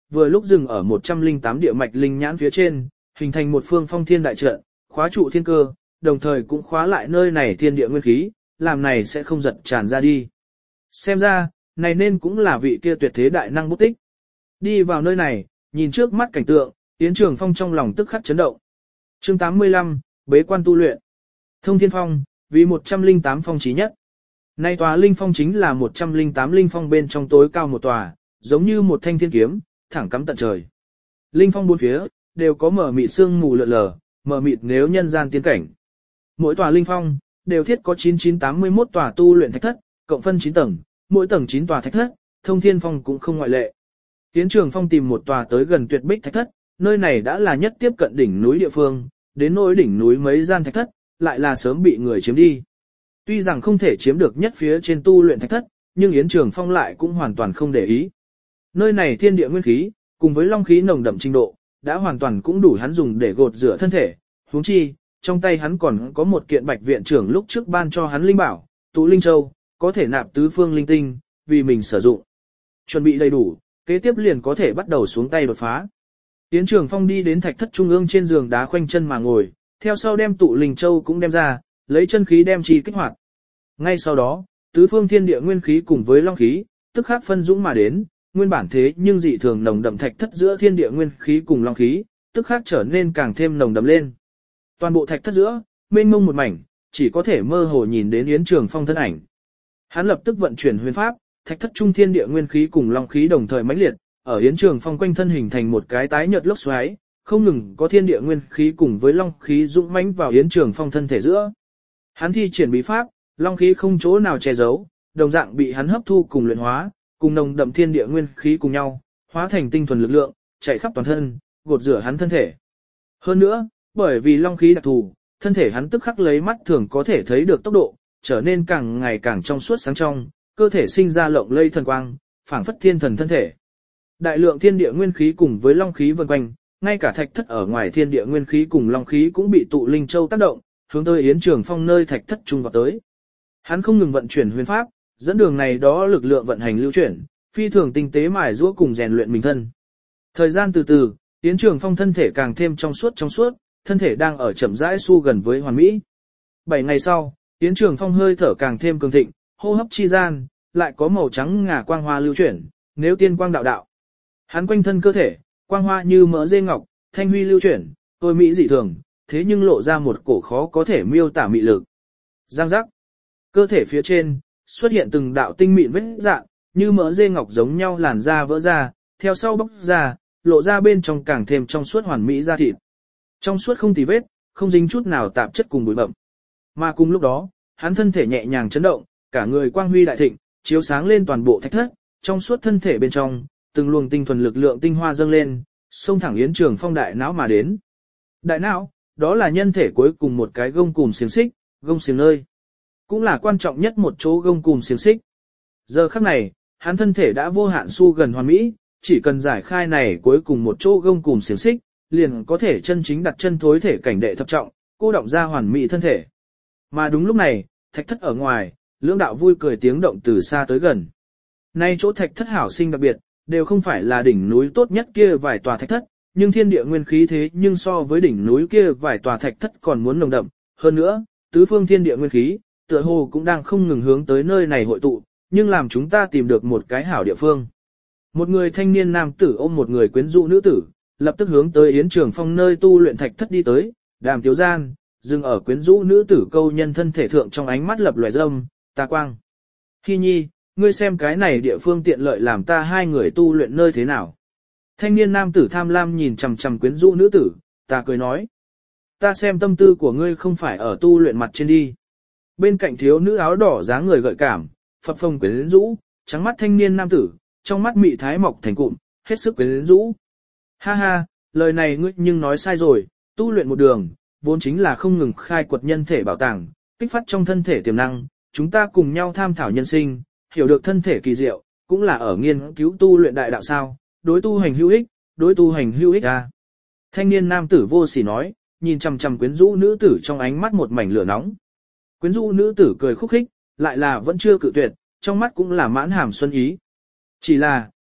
vừa lúc dừng ở một trăm lẻ tám địa mạch linh nhãn phía trên, hình thành một phương phong thiên đại trận, khóa trụ thiên cơ, đồng thời cũng khóa lại nơi này thiên địa nguyên khí, làm này sẽ không giật tràn ra đi. Xem ra, này nên cũng là vị kia tuyệt thế đại năng bút tích. Đi vào nơi này, nhìn trước mắt cảnh tượng, Yến Trường Phong trong lòng tức khắc chấn động. Chương tám mươi lăm, bế quan tu luyện. Thông Thiên Phong, vì một trăm lẻ tám phong chí nhất. Nay tòa linh phong chính là một trăm lẻ tám linh phong bên trong tối cao một tòa, giống như một thanh thiên kiếm, thẳng cắm tận trời. Linh phong bốn phía, đều có mở mịt sương mù lượn lờ, mở mịt nếu nhân gian tiên cảnh. Mỗi tòa linh phong, đều thiết có chín chín tám mươi mốt tòa tu luyện thạch thất, cộng phân chín tầng, mỗi tầng chín tòa thạch thất, Thông Thiên Phong cũng không ngoại lệ. Yến Trường Phong tìm một tòa tới gần tuyệt bích thạch thất, nơi này đã là nhất tiếp cận đỉnh núi địa phương, đến nỗi đỉnh núi mấy gian thạch thất, lại là sớm bị người chiếm đi. Tuy rằng không thể chiếm được nhất phía trên tu luyện thạch thất, nhưng Yến Trường Phong lại cũng hoàn toàn không để ý. Nơi này thiên địa nguyên khí, cùng với long khí nồng đậm trình độ, đã hoàn toàn cũng đủ hắn dùng để gột rửa thân thể. Huống chi, trong tay hắn còn có một kiện Bạch viện trưởng lúc trước ban cho hắn linh bảo, Tụ Linh Châu, có thể nạp tứ phương linh tinh, vì mình sử dụng. Chuẩn bị đầy đủ, kế tiếp liền có thể bắt đầu xuống tay đột phá. Yến Trường Phong đi đến thạch thất trung ương trên giường đá khoanh chân mà ngồi, theo sau đem Tụ Linh Châu cũng đem ra, lấy chân khí đem chi kích hoạt. Ngay sau đó, tứ phương thiên địa nguyên khí cùng với long khí, tức khắc phân dũng mà đến, nguyên bản thế nhưng dị thường nồng đậm thạch thất giữa thiên địa nguyên khí cùng long khí, tức khắc trở nên càng thêm nồng đậm lên. Toàn bộ thạch thất giữa, mênh mông một mảnh, chỉ có thể mơ hồ nhìn đến Yến Trường Phong thân ảnh. Hắn lập tức vận chuyển huyền pháp, thạch thất trung thiên địa nguyên khí cùng long khí đồng thời mãnh liệt, ở Yến Trường Phong quanh thân hình thành một cái tái nhợt lốc xoáy, không ngừng có thiên địa nguyên khí cùng với long khí dũng mãnh vào Yến Trường Phong thân thể giữa. Hắn thi triển bí pháp, long khí không chỗ nào che giấu, đồng dạng bị hắn hấp thu cùng luyện hóa, cùng nồng đậm thiên địa nguyên khí cùng nhau, hóa thành tinh thuần lực lượng, chạy khắp toàn thân, gột rửa hắn thân thể. Hơn nữa, bởi vì long khí đặc thù, thân thể hắn tức khắc lấy mắt thường có thể thấy được tốc độ, trở nên càng ngày càng trong suốt sáng trong, cơ thể sinh ra lộng lây thần quang, phảng phất thiên thần thân thể. Đại lượng thiên địa nguyên khí cùng với long khí vần quanh, ngay cả thạch thất ở ngoài thiên địa nguyên khí cùng long khí cũng bị Tụ Linh Châu tác động, hướng tới Yến Trường Phong nơi thạch thất trung vào tới. Hắn không ngừng vận chuyển huyền pháp, dẫn đường này đó lực lượng vận hành lưu chuyển, phi thường tinh tế mài giũa cùng rèn luyện mình thân. Thời gian từ từ, Yến Trường Phong thân thể càng thêm trong suốt trong suốt, thân thể đang ở chậm rãi xu gần với hoàn mỹ. Bảy ngày sau, Yến Trường Phong hơi thở càng thêm cường thịnh, hô hấp chi gian, lại có màu trắng ngà quang hoa lưu chuyển, nếu tiên quang đạo đạo. Hắn quanh thân cơ thể, quang hoa như mỡ dê ngọc, thanh huy lưu chuyển, tôi mỹ dị thường, thế nhưng lộ ra một cổ khó có thể miêu tả mị lực. Giang giác. Cơ thể phía trên, xuất hiện từng đạo tinh mịn vết dạng, như mỡ dê ngọc giống nhau làn da vỡ ra, theo sau bóc ra, lộ ra bên trong càng thêm trong suốt hoàn mỹ da thịt. Trong suốt không tì vết, không dính chút nào tạp chất cùng bụi bặm. Mà cùng lúc đó, hắn thân thể nhẹ nhàng chấn động, cả người quang huy đại thịnh, chiếu sáng lên toàn bộ thạch thất, trong suốt thân thể bên trong, từng luồng tinh thuần lực lượng tinh hoa dâng lên, xông thẳng Yến Trường Phong đại não mà đến. Đại não, đó là nhân thể cuối cùng một cái gông cùm xiềng xích, gông xiềng nơi. Cũng là quan trọng nhất một chỗ gông cùm xiềng xích. Giờ khắc này, hắn thân thể đã vô hạn su gần hoàn mỹ, chỉ cần giải khai này cuối cùng một chỗ gông cùm xiềng xích, liền có thể chân chính đặt chân thối thể cảnh đệ thập trọng, cô động ra hoàn mỹ thân thể. Mà đúng lúc này, thạch thất ở ngoài, lưỡng đạo vui cười tiếng động từ xa tới gần. Nay chỗ thạch thất hảo sinh đặc biệt, đều không phải là đỉnh núi tốt nhất kia vài tòa thạch thất, nhưng thiên địa nguyên khí thế nhưng so với đỉnh núi kia vài tòa thạch thất còn muốn nồng đậm. Hơn nữa, tứ phương thiên địa nguyên khí, tựa hồ cũng đang không ngừng hướng tới nơi này hội tụ, nhưng làm chúng ta tìm được một cái hảo địa phương. Một người thanh niên nam tử ôm một người quyến rũ nữ tử, lập tức hướng tới Yến Trường Phong nơi tu luyện thạch thất đi tới, đàm tiếu gian, dừng ở quyến rũ nữ tử câu nhân thân thể thượng trong ánh mắt lập lòe râm, tà quang. Hi nhi, ngươi xem cái này địa phương tiện lợi làm ta hai người tu luyện nơi thế nào. Thanh niên nam tử tham lam nhìn chằm chằm quyến rũ nữ tử, ta cười nói. Ta xem tâm tư của ngươi không phải ở tu luyện mặt trên đi. Bên cạnh thiếu nữ áo đỏ dáng người gợi cảm, phập phồng quyến rũ, trắng mắt thanh niên nam tử, trong mắt mị thái mọc thành cụm, hết sức quyến rũ. Ha ha, lời này ngươi nhưng nói sai rồi, tu luyện một đường, vốn chính là không ngừng khai quật nhân thể bảo tàng, kích phát trong thân thể tiềm năng, chúng ta cùng nhau tham thảo nhân sinh, hiểu được thân thể kỳ diệu, cũng là ở nghiên cứu tu luyện đại đạo sao, đối tu hành hữu ích, đối tu hành hữu ích à. Thanh niên nam tử vô sỉ nói, nhìn chằm chằm quyến rũ nữ tử trong ánh mắt một mảnh lửa nóng. Quyến rũ nữ tử cười khúc khích, lại là vẫn chưa cự tuyệt, trong mắt cũng là mãn hàm xuân ý. Chỉ là,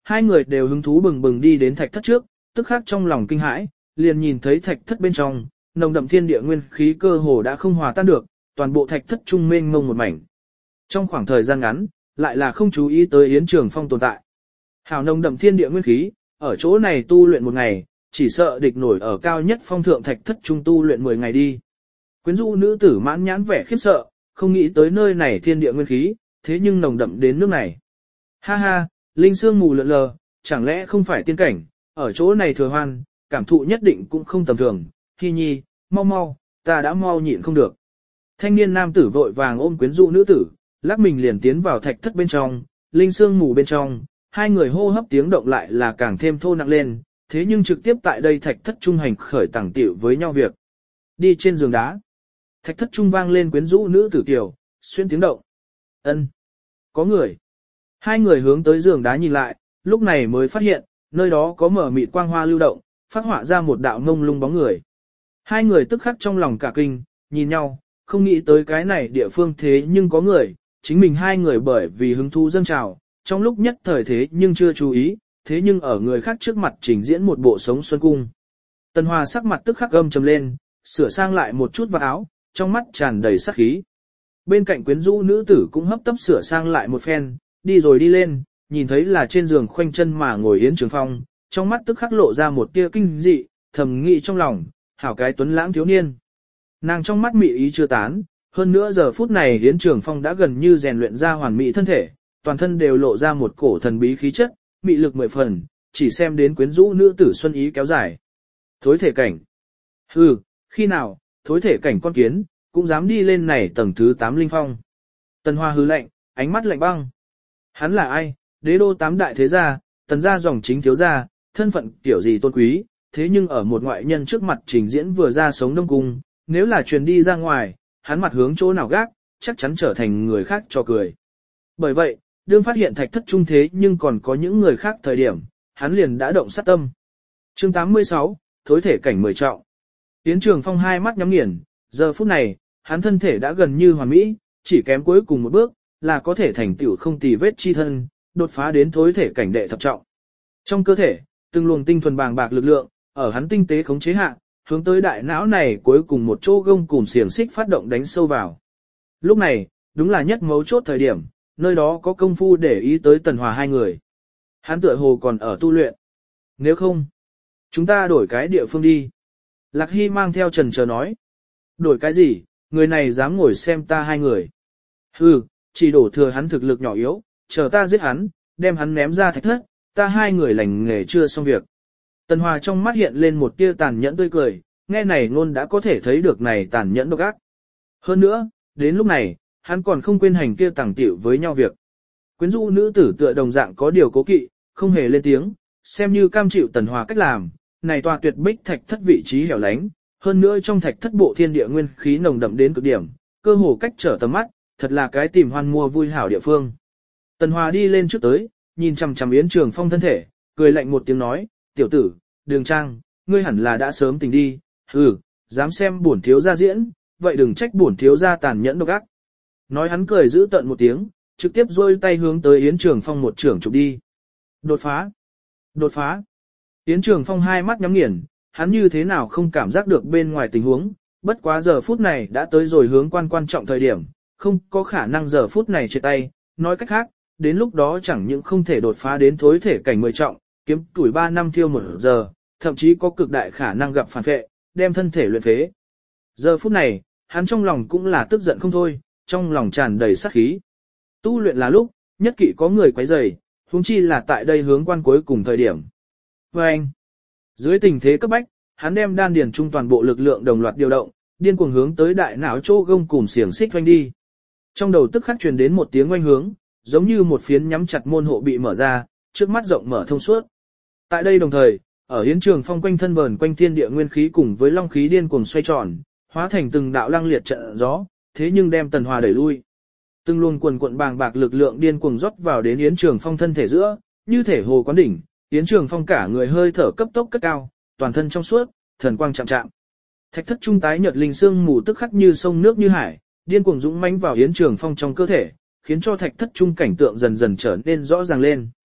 hai người đều hứng thú bừng bừng đi đến thạch thất trước, tức khắc trong lòng kinh hãi, liền nhìn thấy thạch thất bên trong, nồng đậm thiên địa nguyên khí cơ hồ đã không hòa tan được, toàn bộ thạch thất trung mênh mông một mảnh. Trong khoảng thời gian ngắn, lại là không chú ý tới Yến Trường Phong tồn tại. Hào nồng đậm thiên địa nguyên khí, ở chỗ này tu luyện một ngày, chỉ sợ địch nổi ở cao nhất phong thượng thạch thất trung tu luyện mười ngày đi. Quyến rũ nữ tử mãn nhãn vẻ khiếp sợ, không nghĩ tới nơi này thiên địa nguyên khí, thế nhưng nồng đậm đến nước này. Ha ha, linh sương mù lượn lờ, chẳng lẽ không phải tiên cảnh, ở chỗ này thừa hoan, cảm thụ nhất định cũng không tầm thường. Hi nhi, mau mau, ta đã mau nhịn không được. Thanh niên nam tử vội vàng ôm quyến rũ nữ tử, lắc mình liền tiến vào thạch thất bên trong, linh sương mù bên trong, hai người hô hấp tiếng động lại là càng thêm thô nặng lên, thế nhưng trực tiếp tại đây thạch thất trung hành khởi tàng tiểu với nhau việc. Đi trên giường đá, thạch thất trung vang lên quyến rũ nữ tử tiểu, xuyên tiếng động. Ân, có người. Hai người hướng tới giường đá nhìn lại, lúc này mới phát hiện, nơi đó có mở mịt quang hoa lưu động, phát họa ra một đạo ngông lung bóng người. Hai người tức khắc trong lòng cả kinh, nhìn nhau, không nghĩ tới cái này địa phương thế nhưng có người, chính mình hai người bởi vì hứng thú dâng trào, trong lúc nhất thời thế nhưng chưa chú ý, thế nhưng ở người khác trước mặt trình diễn một bộ sống xuân cung. Tần Hòa sắc mặt tức khắc gâm trầm lên, sửa sang lại một chút vào áo, trong mắt tràn đầy sát khí. Bên cạnh quyến rũ nữ tử cũng hấp tấp sửa sang lại một phen, đi rồi đi lên, nhìn thấy là trên giường khoanh chân mà ngồi Yến Trường Phong, trong mắt tức khắc lộ ra một tia kinh dị, thầm nghĩ trong lòng, hảo cái tuấn lãng thiếu niên. Nàng trong mắt mị ý chưa tán, hơn nữa giờ phút này Yến Trường Phong đã gần như rèn luyện ra hoàn mỹ thân thể, toàn thân đều lộ ra một cổ thần bí khí chất, mị lực mười phần, chỉ xem đến quyến rũ nữ tử xuân ý kéo dài. Thối thể cảnh. Hừ, khi nào, thối thể cảnh con kiến, cũng dám đi lên này tầng thứ tám linh phong. Tần Hoa hừ lạnh, ánh mắt lạnh băng. Hắn là ai? Đế đô tám đại thế gia, tần gia dòng chính thiếu gia, thân phận kiểu gì tôn quý, thế nhưng ở một ngoại nhân trước mặt trình diễn vừa ra sống đông cung, nếu là truyền đi ra ngoài, hắn mặt hướng chỗ nào gác, chắc chắn trở thành người khác cho cười. Bởi vậy, đương phát hiện thạch thất trung thế nhưng còn có những người khác thời điểm, hắn liền đã động sát tâm. Chương tám mươi sáu, thối thể cảnh mười trọng. Yến Trường Phong hai mắt nhắm nghiền, giờ phút này, hắn thân thể đã gần như hoàn mỹ, chỉ kém cuối cùng một bước, là có thể thành tựu không tì vết chi thân, đột phá đến thối thể cảnh đệ thập trọng. Trong cơ thể, từng luồng tinh thuần bàng bạc lực lượng, ở hắn tinh tế khống chế hạ, hướng tới đại não này cuối cùng một chỗ gông cùm xiềng xích phát động đánh sâu vào. Lúc này, đúng là nhất mấu chốt thời điểm, nơi đó có công phu để ý tới Tần Hòa hai người. Hắn tựa hồ còn ở tu luyện. Nếu không, chúng ta đổi cái địa phương đi. Lạc Hy mang theo trần chờ nói. Đổi cái gì, người này dám ngồi xem ta hai người. Hừ, chỉ đổ thừa hắn thực lực nhỏ yếu, chờ ta giết hắn, đem hắn ném ra thạch thất, ta hai người lành nghề chưa xong việc. Tần Hòa trong mắt hiện lên một tia tàn nhẫn tươi cười, nghe này ngôn đã có thể thấy được này tàn nhẫn độc ác. Hơn nữa, đến lúc này, hắn còn không quên hành kia tàng tiểu với nhau việc. Quyến rũ nữ tử tựa đồng dạng có điều cố kỵ, không hề lên tiếng, xem như cam chịu Tần Hòa cách làm, này tòa tuyệt bích thạch thất vị trí hẻo lánh, hơn nữa trong thạch thất bộ thiên địa nguyên khí nồng đậm đến cực điểm, cơ hồ cách trở tầm mắt, thật là cái tìm hoan mua vui hảo địa phương. Tần Hòa đi lên trước tới, nhìn chằm chằm Yến Trường Phong thân thể, cười lạnh một tiếng nói, tiểu tử, Đường Trang, ngươi hẳn là đã sớm tỉnh đi, hừ, dám xem bổn thiếu gia diễn, vậy đừng trách bổn thiếu gia tàn nhẫn độc ác. Nói hắn cười giữ tận một tiếng, trực tiếp rôi tay hướng tới Yến Trường Phong một trưởng chụp đi. Đột phá! Đột phá! Yến Trường Phong hai mắt nhắm nghiền, hắn như thế nào không cảm giác được bên ngoài tình huống, bất quá giờ phút này đã tới rồi hướng quan quan trọng thời điểm, không có khả năng giờ phút này chia tay, nói cách khác, đến lúc đó chẳng những không thể đột phá đến thối thể cảnh mười trọng, kiếm tuổi ba năm thiêu một giờ, thậm chí có cực đại khả năng gặp phản phệ, đem thân thể luyện phế. Giờ phút này, hắn trong lòng cũng là tức giận không thôi, trong lòng tràn đầy sát khí. Tu luyện là lúc, nhất kỵ có người quấy rầy, huống chi là tại đây hướng quan cuối cùng thời điểm. Và anh, dưới tình thế cấp bách, hắn đem đan điền trung toàn bộ lực lượng đồng loạt điều động, điên cuồng hướng tới đại não chỗ gông cùm xiềng xích doanh đi. Trong đầu tức khắc truyền đến một tiếng oanh hướng, giống như một phiến nhắm chặt môn hộ bị mở ra, trước mắt rộng mở thông suốt. Tại đây đồng thời, ở Yến Trường Phong quanh thân vờn quanh thiên địa nguyên khí cùng với long khí điên cuồng xoay tròn, hóa thành từng đạo lăng liệt trận gió, thế nhưng đem Tần Hòa đẩy lui. Từng luồng quần cuộn bàng bạc lực lượng điên cuồng rót vào đến Yến Trường Phong thân thể giữa, như thể hồ quán đỉnh, Yến Trường Phong cả người hơi thở cấp tốc cất cao, toàn thân trong suốt, thần quang chạm chạm. Thạch thất trung tái nhợt linh xương mù tức khắc như sông nước như hải, điên cuồng dũng mãnh vào Yến Trường Phong trong cơ thể, khiến cho thạch thất trung cảnh tượng dần dần trở nên rõ ràng lên.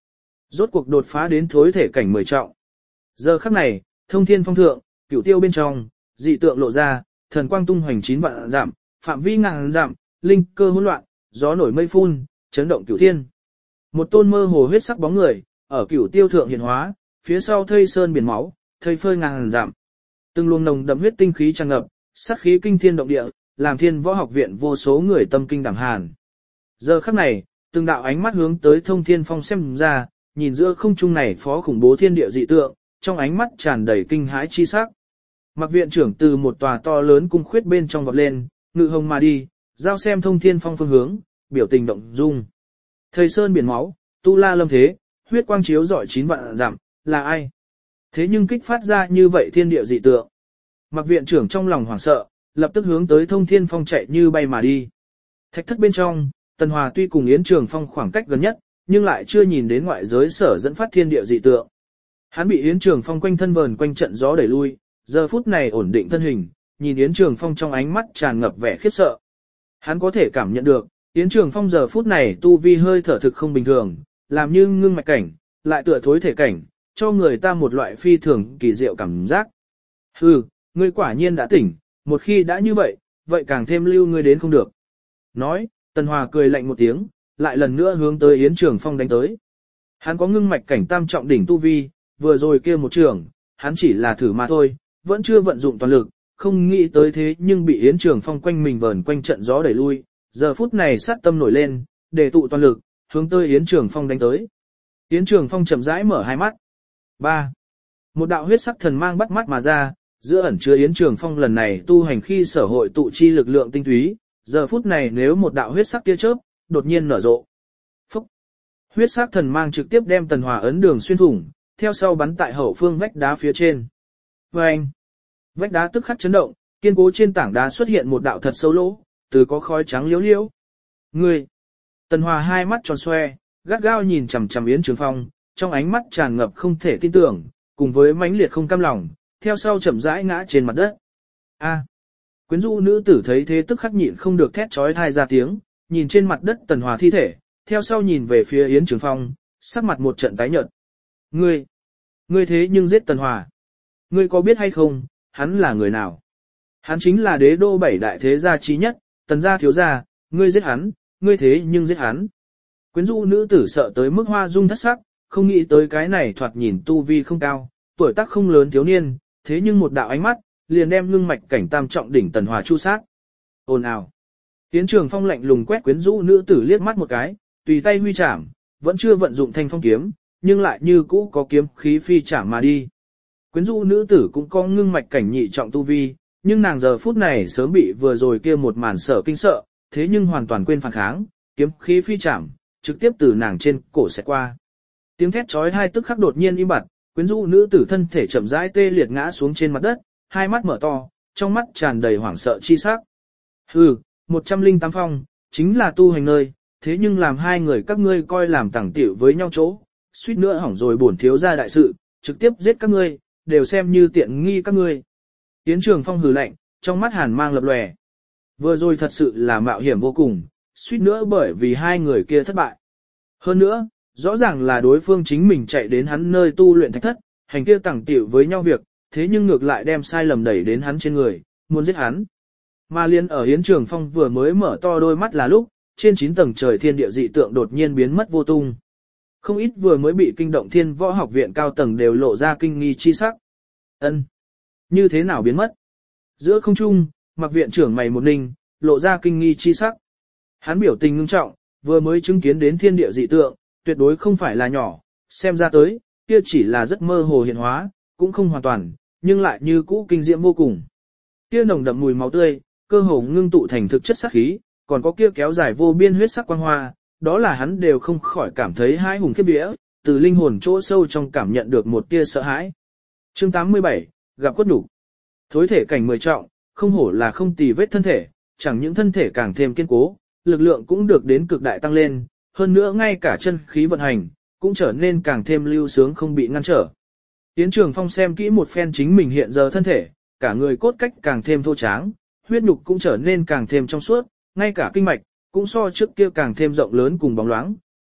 Rốt cuộc đột phá đến thối thể cảnh mười trọng. Giờ khắc này, thông thiên phong thượng, cửu tiêu bên trong, dị tượng lộ ra, thần quang tung hoành chín vạn dặm, phạm vi ngàn dặm, linh cơ hỗn loạn, gió nổi mây phun, chấn động cửu thiên. Một tôn mơ hồ huyết sắc bóng người, ở cửu tiêu thượng hiện hóa, phía sau thây sơn biển máu, thây phơi ngàn dặm. Từng luồng nồng đậm huyết tinh khí tràn ngập, sát khí kinh thiên động địa, làm Thiên Võ Học viện vô số người tâm kinh đảm hàn. Giờ khắc này, từng đạo ánh mắt hướng tới Thông Thiên Phong xem ra, nhìn giữa không trung này phó khủng bố thiên địa dị tượng, trong ánh mắt tràn đầy kinh hãi chi sắc. Mặc viện trưởng từ một tòa to lớn cung khuyết bên trong vọt lên, ngự hồng mà đi, giao xem Thông Thiên Phong phương hướng, biểu tình động dung. Thầy sơn biển máu, tu la lâm thế, huyết quang chiếu rọi chín vạn dặm, là ai? Thế nhưng kích phát ra như vậy thiên địa dị tượng. Mặc viện trưởng trong lòng hoảng sợ, lập tức hướng tới Thông Thiên Phong chạy như bay mà đi. Thạch thất bên trong, Tần Hòa tuy cùng Yến Trường Phong khoảng cách gần nhất, nhưng lại chưa nhìn đến ngoại giới sở dẫn phát thiên địa dị tượng. Hắn bị Yến Trường Phong quanh thân vờn quanh trận gió đẩy lui, giờ phút này ổn định thân hình, nhìn Yến Trường Phong trong ánh mắt tràn ngập vẻ khiếp sợ. Hắn có thể cảm nhận được, Yến Trường Phong giờ phút này tu vi hơi thở thực không bình thường, làm như ngưng mạch cảnh, lại tựa thối thể cảnh, cho người ta một loại phi thường kỳ diệu cảm giác. Hừ, ngươi quả nhiên đã tỉnh, một khi đã như vậy, vậy càng thêm lưu ngươi đến không được. Nói, Tần Hòa cười lạnh một tiếng, lại lần nữa hướng tới Yến Trường Phong đánh tới. Hắn có ngưng mạch cảnh tam trọng đỉnh tu vi, vừa rồi kia một trường, hắn chỉ là thử mà thôi, vẫn chưa vận dụng toàn lực, không nghĩ tới thế nhưng bị Yến Trường Phong quanh mình vờn quanh trận gió đẩy lui, giờ phút này sát tâm nổi lên, để tụ toàn lực, hướng tới Yến Trường Phong đánh tới. Yến Trường Phong chậm rãi mở hai mắt. ba. Một đạo huyết sắc thần mang bắt mắt mà ra, giữa ẩn chứa Yến Trường Phong lần này tu hành khi sở hội tụ chi lực lượng tinh túy, giờ phút này nếu một đạo huyết sắc tia chớp đột nhiên nở rộ. Phúc. Huyết sắc thần mang trực tiếp đem Tần Hòa ấn đường xuyên thủng, theo sau bắn tại hậu phương vách đá phía trên. Oeng. Vách đá tức khắc chấn động, kiên cố trên tảng đá xuất hiện một đạo thật sâu lỗ, từ có khói trắng liếu liếu. Ngươi. Tần Hòa hai mắt tròn xoe, gắt gao nhìn chằm chằm Yến Trường Phong, trong ánh mắt tràn ngập không thể tin tưởng, cùng với mãnh liệt không cam lòng, theo sau chậm rãi ngã trên mặt đất. A. Quyến rũ nữ tử thấy thế tức khắc nhịn không được thét chói tai ra tiếng, nhìn trên mặt đất Tần Hòa thi thể, theo sau nhìn về phía Yến Trường Phong, sắc mặt một trận tái nhợt. Ngươi, ngươi thế nhưng giết Tần Hòa. Ngươi có biết hay không, hắn là người nào? Hắn chính là đế đô bảy đại thế gia chí nhất, Tần gia thiếu gia, ngươi giết hắn, ngươi thế nhưng giết hắn. Quyến rũ nữ tử sợ tới mức hoa dung thất sắc, không nghĩ tới cái này thoạt nhìn tu vi không cao, tuổi tác không lớn thiếu niên, thế nhưng một đạo ánh mắt, liền đem ngưng mạch cảnh tam trọng đỉnh Tần Hòa chu sát. Ồn ào. Yến Trường Phong lạnh lùng quét quyến rũ nữ tử liếc mắt một cái, tùy tay huy chạm, vẫn chưa vận dụng thanh phong kiếm, nhưng lại như cũ có kiếm khí phi chạm mà đi. Quyến rũ nữ tử cũng có ngưng mạch cảnh nhị trọng tu vi, nhưng nàng giờ phút này sớm bị vừa rồi kia một màn sợ kinh sợ, thế nhưng hoàn toàn quên phản kháng, kiếm khí phi chạm, trực tiếp từ nàng trên cổ xẹt qua. Tiếng thét chói tai tức khắc đột nhiên im bặt, quyến rũ nữ tử thân thể chậm rãi tê liệt ngã xuống trên mặt đất, hai mắt mở to, trong mắt tràn đầy hoảng sợ chi sắc. Hừ, một trăm linh tám phong, chính là tu hành nơi, thế nhưng làm hai người các ngươi coi làm tẳng tiểu với nhau chỗ, suýt nữa hỏng rồi bổn thiếu gia đại sự, trực tiếp giết các ngươi, đều xem như tiện nghi các ngươi. Yến Trường Phong hừ lạnh, trong mắt hàn mang lập lòe. Vừa rồi thật sự là mạo hiểm vô cùng, suýt nữa bởi vì hai người kia thất bại. Hơn nữa, rõ ràng là đối phương chính mình chạy đến hắn nơi tu luyện thạch thất, hành kia tẳng tiểu với nhau việc, thế nhưng ngược lại đem sai lầm đẩy đến hắn trên người, muốn giết hắn. Mà liên ở Yến Trường Phong vừa mới mở to đôi mắt là lúc, trên chín tầng trời thiên địa dị tượng đột nhiên biến mất vô tung. Không ít vừa mới bị kinh động Thiên Võ Học viện cao tầng đều lộ ra kinh nghi chi sắc. Ân, như thế nào biến mất? Giữa không trung, Mặc viện trưởng mày một ninh, lộ ra kinh nghi chi sắc. Hắn biểu tình ngưng trọng, vừa mới chứng kiến đến thiên địa dị tượng, tuyệt đối không phải là nhỏ, xem ra tới, kia chỉ là rất mơ hồ hiện hóa, cũng không hoàn toàn, nhưng lại như cũ kinh diễm vô cùng. Kia nồng đậm mùi máu tươi, cơ hồ ngưng tụ thành thực chất sát khí, còn có kia kéo dài vô biên huyết sắc quang hoa, đó là hắn đều không khỏi cảm thấy hai hùng khiếp vía, từ linh hồn chỗ sâu trong cảm nhận được một tia sợ hãi. Chương tám mươi bảy, gặp quất nhục. Thối thể cảnh mười trọng, không hổ là không tì vết thân thể, chẳng những thân thể càng thêm kiên cố, lực lượng cũng được đến cực đại tăng lên, hơn nữa ngay cả chân khí vận hành, cũng trở nên càng thêm lưu sướng không bị ngăn trở. Yến Trường Phong xem kỹ một phen chính mình hiện giờ thân thể, cả người cốt cách càng thêm thô tráng, huyết nhục cũng trở nên càng thêm trong suốt, ngay cả kinh mạch, cũng so trước kia càng thêm rộng lớn cùng bóng loáng,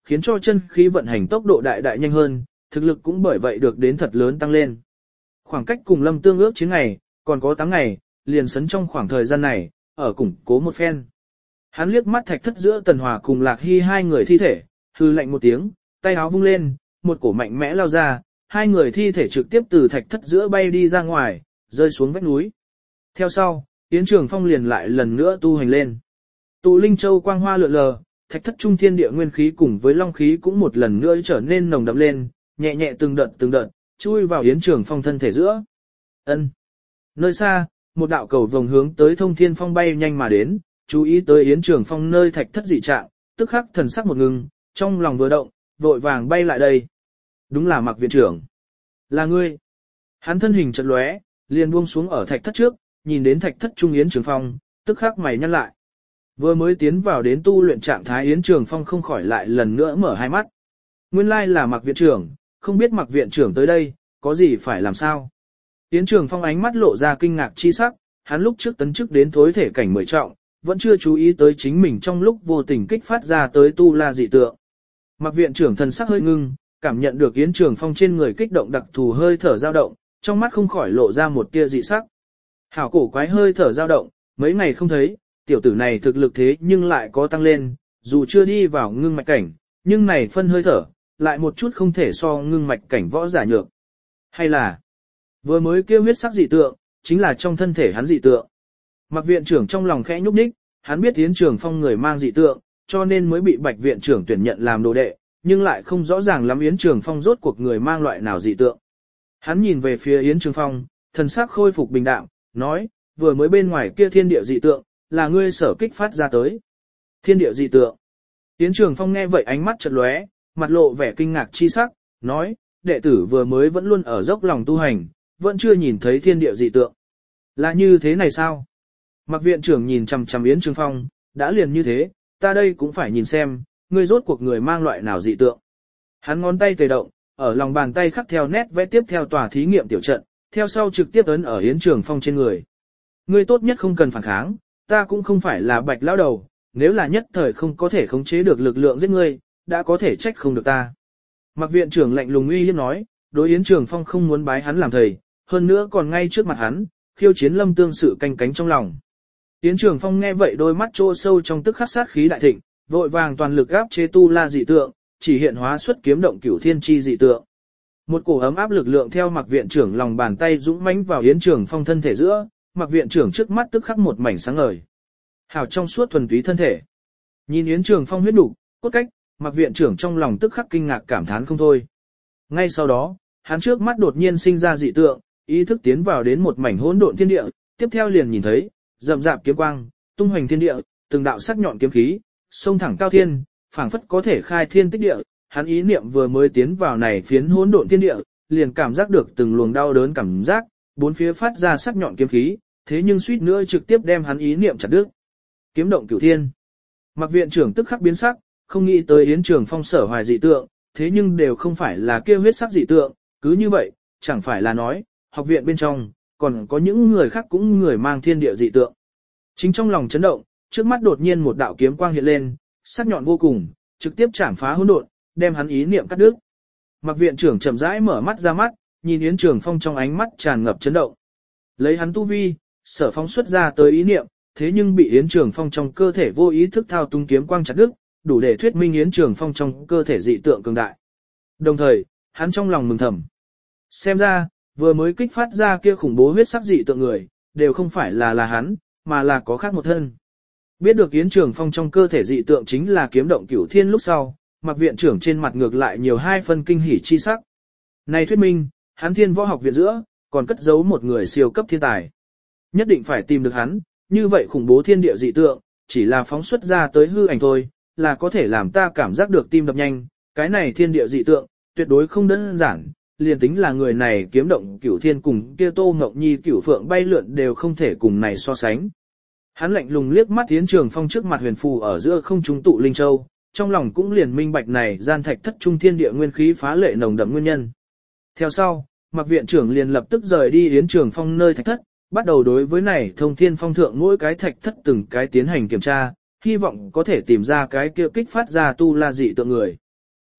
khiến cho chân khí vận hành tốc độ đại đại nhanh hơn, thực lực cũng bởi vậy được đến thật lớn tăng lên. Khoảng cách cùng Lâm Tương ước chiến ngày, còn có tám ngày, liền sấn trong khoảng thời gian này, ở củng cố một phen. Hắn liếc mắt thạch thất giữa Tần Hòa cùng Lạc Hy hai người thi thể, hư lạnh một tiếng, tay áo vung lên, một cổ mạnh mẽ lao ra, hai người thi thể trực tiếp từ thạch thất giữa bay đi ra ngoài, rơi xuống vách núi. Theo sau, Yến Trường Phong liền lại lần nữa tu hành lên. Tụ Linh Châu quang hoa lượn lờ, thạch thất trung thiên địa nguyên khí cùng với long khí cũng một lần nữa trở nên nồng đậm lên, nhẹ nhẹ từng đợt từng đợt, chui vào Yến Trường Phong thân thể giữa. Ân. Nơi xa, một đạo cầu vồng hướng tới Thông Thiên Phong bay nhanh mà đến, chú ý tới Yến Trường Phong nơi thạch thất dị trạng, tức khắc thần sắc một ngừng, trong lòng vừa động, vội vàng bay lại đây. Đúng là Mạc viện trưởng. Là ngươi. Hắn thân hình chợt lóe, liền buông xuống ở thạch thất trước, nhìn đến thạch thất trung Yến Trường Phong, tức khắc mày nhăn lại. Vừa mới tiến vào đến tu luyện trạng thái Yến Trường Phong không khỏi lại lần nữa mở hai mắt. Nguyên lai là Mạc viện trưởng, không biết Mạc viện trưởng tới đây, có gì phải làm sao? Yến Trường Phong ánh mắt lộ ra kinh ngạc chi sắc, hắn lúc trước tấn chức đến thối thể cảnh mười trọng, vẫn chưa chú ý tới chính mình trong lúc vô tình kích phát ra tới tu la dị tượng. Mạc viện trưởng thần sắc hơi ngưng, cảm nhận được Yến Trường Phong trên người kích động đặc thù hơi thở dao động, trong mắt không khỏi lộ ra một tia dị sắc. Hảo cổ quái hơi thở dao động, mấy ngày không thấy, tiểu tử này thực lực thế nhưng lại có tăng lên, dù chưa đi vào ngưng mạch cảnh, nhưng này phân hơi thở, lại một chút không thể so ngưng mạch cảnh võ giả nhược. Hay là, vừa mới kêu huyết sắc dị tượng, chính là trong thân thể hắn dị tượng. Mạc viện trưởng trong lòng khẽ nhúc nhích, hắn biết Yến Trường Phong người mang dị tượng, cho nên mới bị Bạch viện trưởng tuyển nhận làm đồ đệ, nhưng lại không rõ ràng lắm Yến Trường Phong rốt cuộc người mang loại nào dị tượng. Hắn nhìn về phía Yến Trường Phong, thần sắc khôi phục bình đạm, nói, vừa mới bên ngoài kia thiên địa dị tượng, là ngươi sở kích phát ra tới. Thiên địa dị tượng. Yến Trường Phong nghe vậy ánh mắt chợt lóe, mặt lộ vẻ kinh ngạc chi sắc, nói, đệ tử vừa mới vẫn luôn ở dốc lòng tu hành, vẫn chưa nhìn thấy thiên địa dị tượng. Là như thế này sao? Mạc viện trưởng nhìn chằm chằm Yến Trường Phong, đã liền như thế, ta đây cũng phải nhìn xem, ngươi rốt cuộc người mang loại nào dị tượng. Hắn ngón tay tề động, ở lòng bàn tay khắc theo nét vẽ tiếp theo tòa thí nghiệm tiểu trận, theo sau trực tiếp ấn ở Yến Trường Phong trên người. Ngươi tốt nhất không cần phản kháng, ta cũng không phải là Bạch lão đầu, nếu là nhất thời không có thể khống chế được lực lượng giết ngươi, đã có thể trách không được ta. Mạc viện trưởng lạnh lùng uy hiếp nói, đối Yến Trường Phong không muốn bái hắn làm thầy, hơn nữa còn ngay trước mặt hắn, khiêu chiến Lâm Tương sự canh cánh trong lòng. Yến Trường Phong nghe vậy đôi mắt trô sâu trong tức khắc sát khí đại thịnh, vội vàng toàn lực áp chế tu la dị tượng, chỉ hiện hóa xuất kiếm động cửu thiên chi dị tượng. Một cổ ấm áp lực lượng theo Mạc viện trưởng lòng bàn tay dũng mãnh vào Yến Trường Phong thân thể giữa, Mạc viện trưởng trước mắt tức khắc một mảnh sáng ngời. Hảo trong suốt thuần túy thân thể. Nhìn Yến Trường Phong huyết đủ, cốt cách, Mạc viện trưởng trong lòng tức khắc kinh ngạc cảm thán không thôi. Ngay sau đó, hắn trước mắt đột nhiên sinh ra dị tượng, ý thức tiến vào đến một mảnh hỗn độn thiên địa, tiếp theo liền nhìn thấy, rậm rạp kiếm quang, tung hoành thiên địa, từng đạo sắc nhọn kiếm khí, xông thẳng cao thiên, phảng phất có thể khai thiên tích địa. Hắn ý niệm vừa mới tiến vào này phiến hỗn độn thiên địa, liền cảm giác được từng luồng đau đớn cảm giác, bốn phía phát ra sắc nhọn kiếm khí, thế nhưng suýt nữa trực tiếp đem hắn ý niệm chặt đứt. Kiếm động cửu thiên. Mạc viện trưởng tức khắc biến sắc, không nghĩ tới Yến Trường Phong sở hoài dị tượng, thế nhưng đều không phải là kêu huyết sắc dị tượng, cứ như vậy, chẳng phải là nói, học viện bên trong, còn có những người khác cũng người mang thiên địa dị tượng. Chính trong lòng chấn động, trước mắt đột nhiên một đạo kiếm quang hiện lên, sắc nhọn vô cùng, trực tiếp chảm phá hỗn độn, đem hắn ý niệm cắt đứt. Mạc viện trưởng chậm rãi mở mắt ra mắt, nhìn Yến Trường Phong trong ánh mắt tràn ngập chấn động. Lấy hắn tu vi, sở phóng xuất ra tới ý niệm, thế nhưng bị Yến Trường Phong trong cơ thể vô ý thức thao túng kiếm quang chặt đứt, đủ để thuyết minh Yến Trường Phong trong cơ thể dị tượng cường đại. Đồng thời, hắn trong lòng mừng thầm. Xem ra, vừa mới kích phát ra kia khủng bố huyết sắc dị tượng người, đều không phải là là hắn, mà là có khác một thân. Biết được Yến Trường Phong trong cơ thể dị tượng chính là kiếm động cửu thiên lúc sau, Mạc viện trưởng trên mặt ngược lại nhiều hai phân kinh hỉ chi sắc. Này thuyết minh, hắn Thiên Võ Học viện giữa, còn cất giấu một người siêu cấp thiên tài. Nhất định phải tìm được hắn, như vậy khủng bố thiên địa dị tượng, chỉ là phóng xuất ra tới hư ảnh thôi, là có thể làm ta cảm giác được tim đập nhanh, cái này thiên địa dị tượng, tuyệt đối không đơn giản, liền tính là người này kiếm động cửu thiên cùng kia Tô Ngọc Nhi cửu phượng bay lượn đều không thể cùng này so sánh. Hắn lạnh lùng liếc mắt Yến Trường Phong trước mặt huyền phù ở giữa không trung tụ linh châu, trong lòng cũng liền minh bạch này gian thạch thất trung thiên địa nguyên khí phá lệ nồng đậm nguyên nhân. Theo sau, Mạc viện trưởng liền lập tức rời đi Yến Trường Phong nơi thạch thất, bắt đầu đối với này thông thiên phong thượng mỗi cái thạch thất từng cái tiến hành kiểm tra, hy vọng có thể tìm ra cái kia kích phát ra tu la dị tượng người.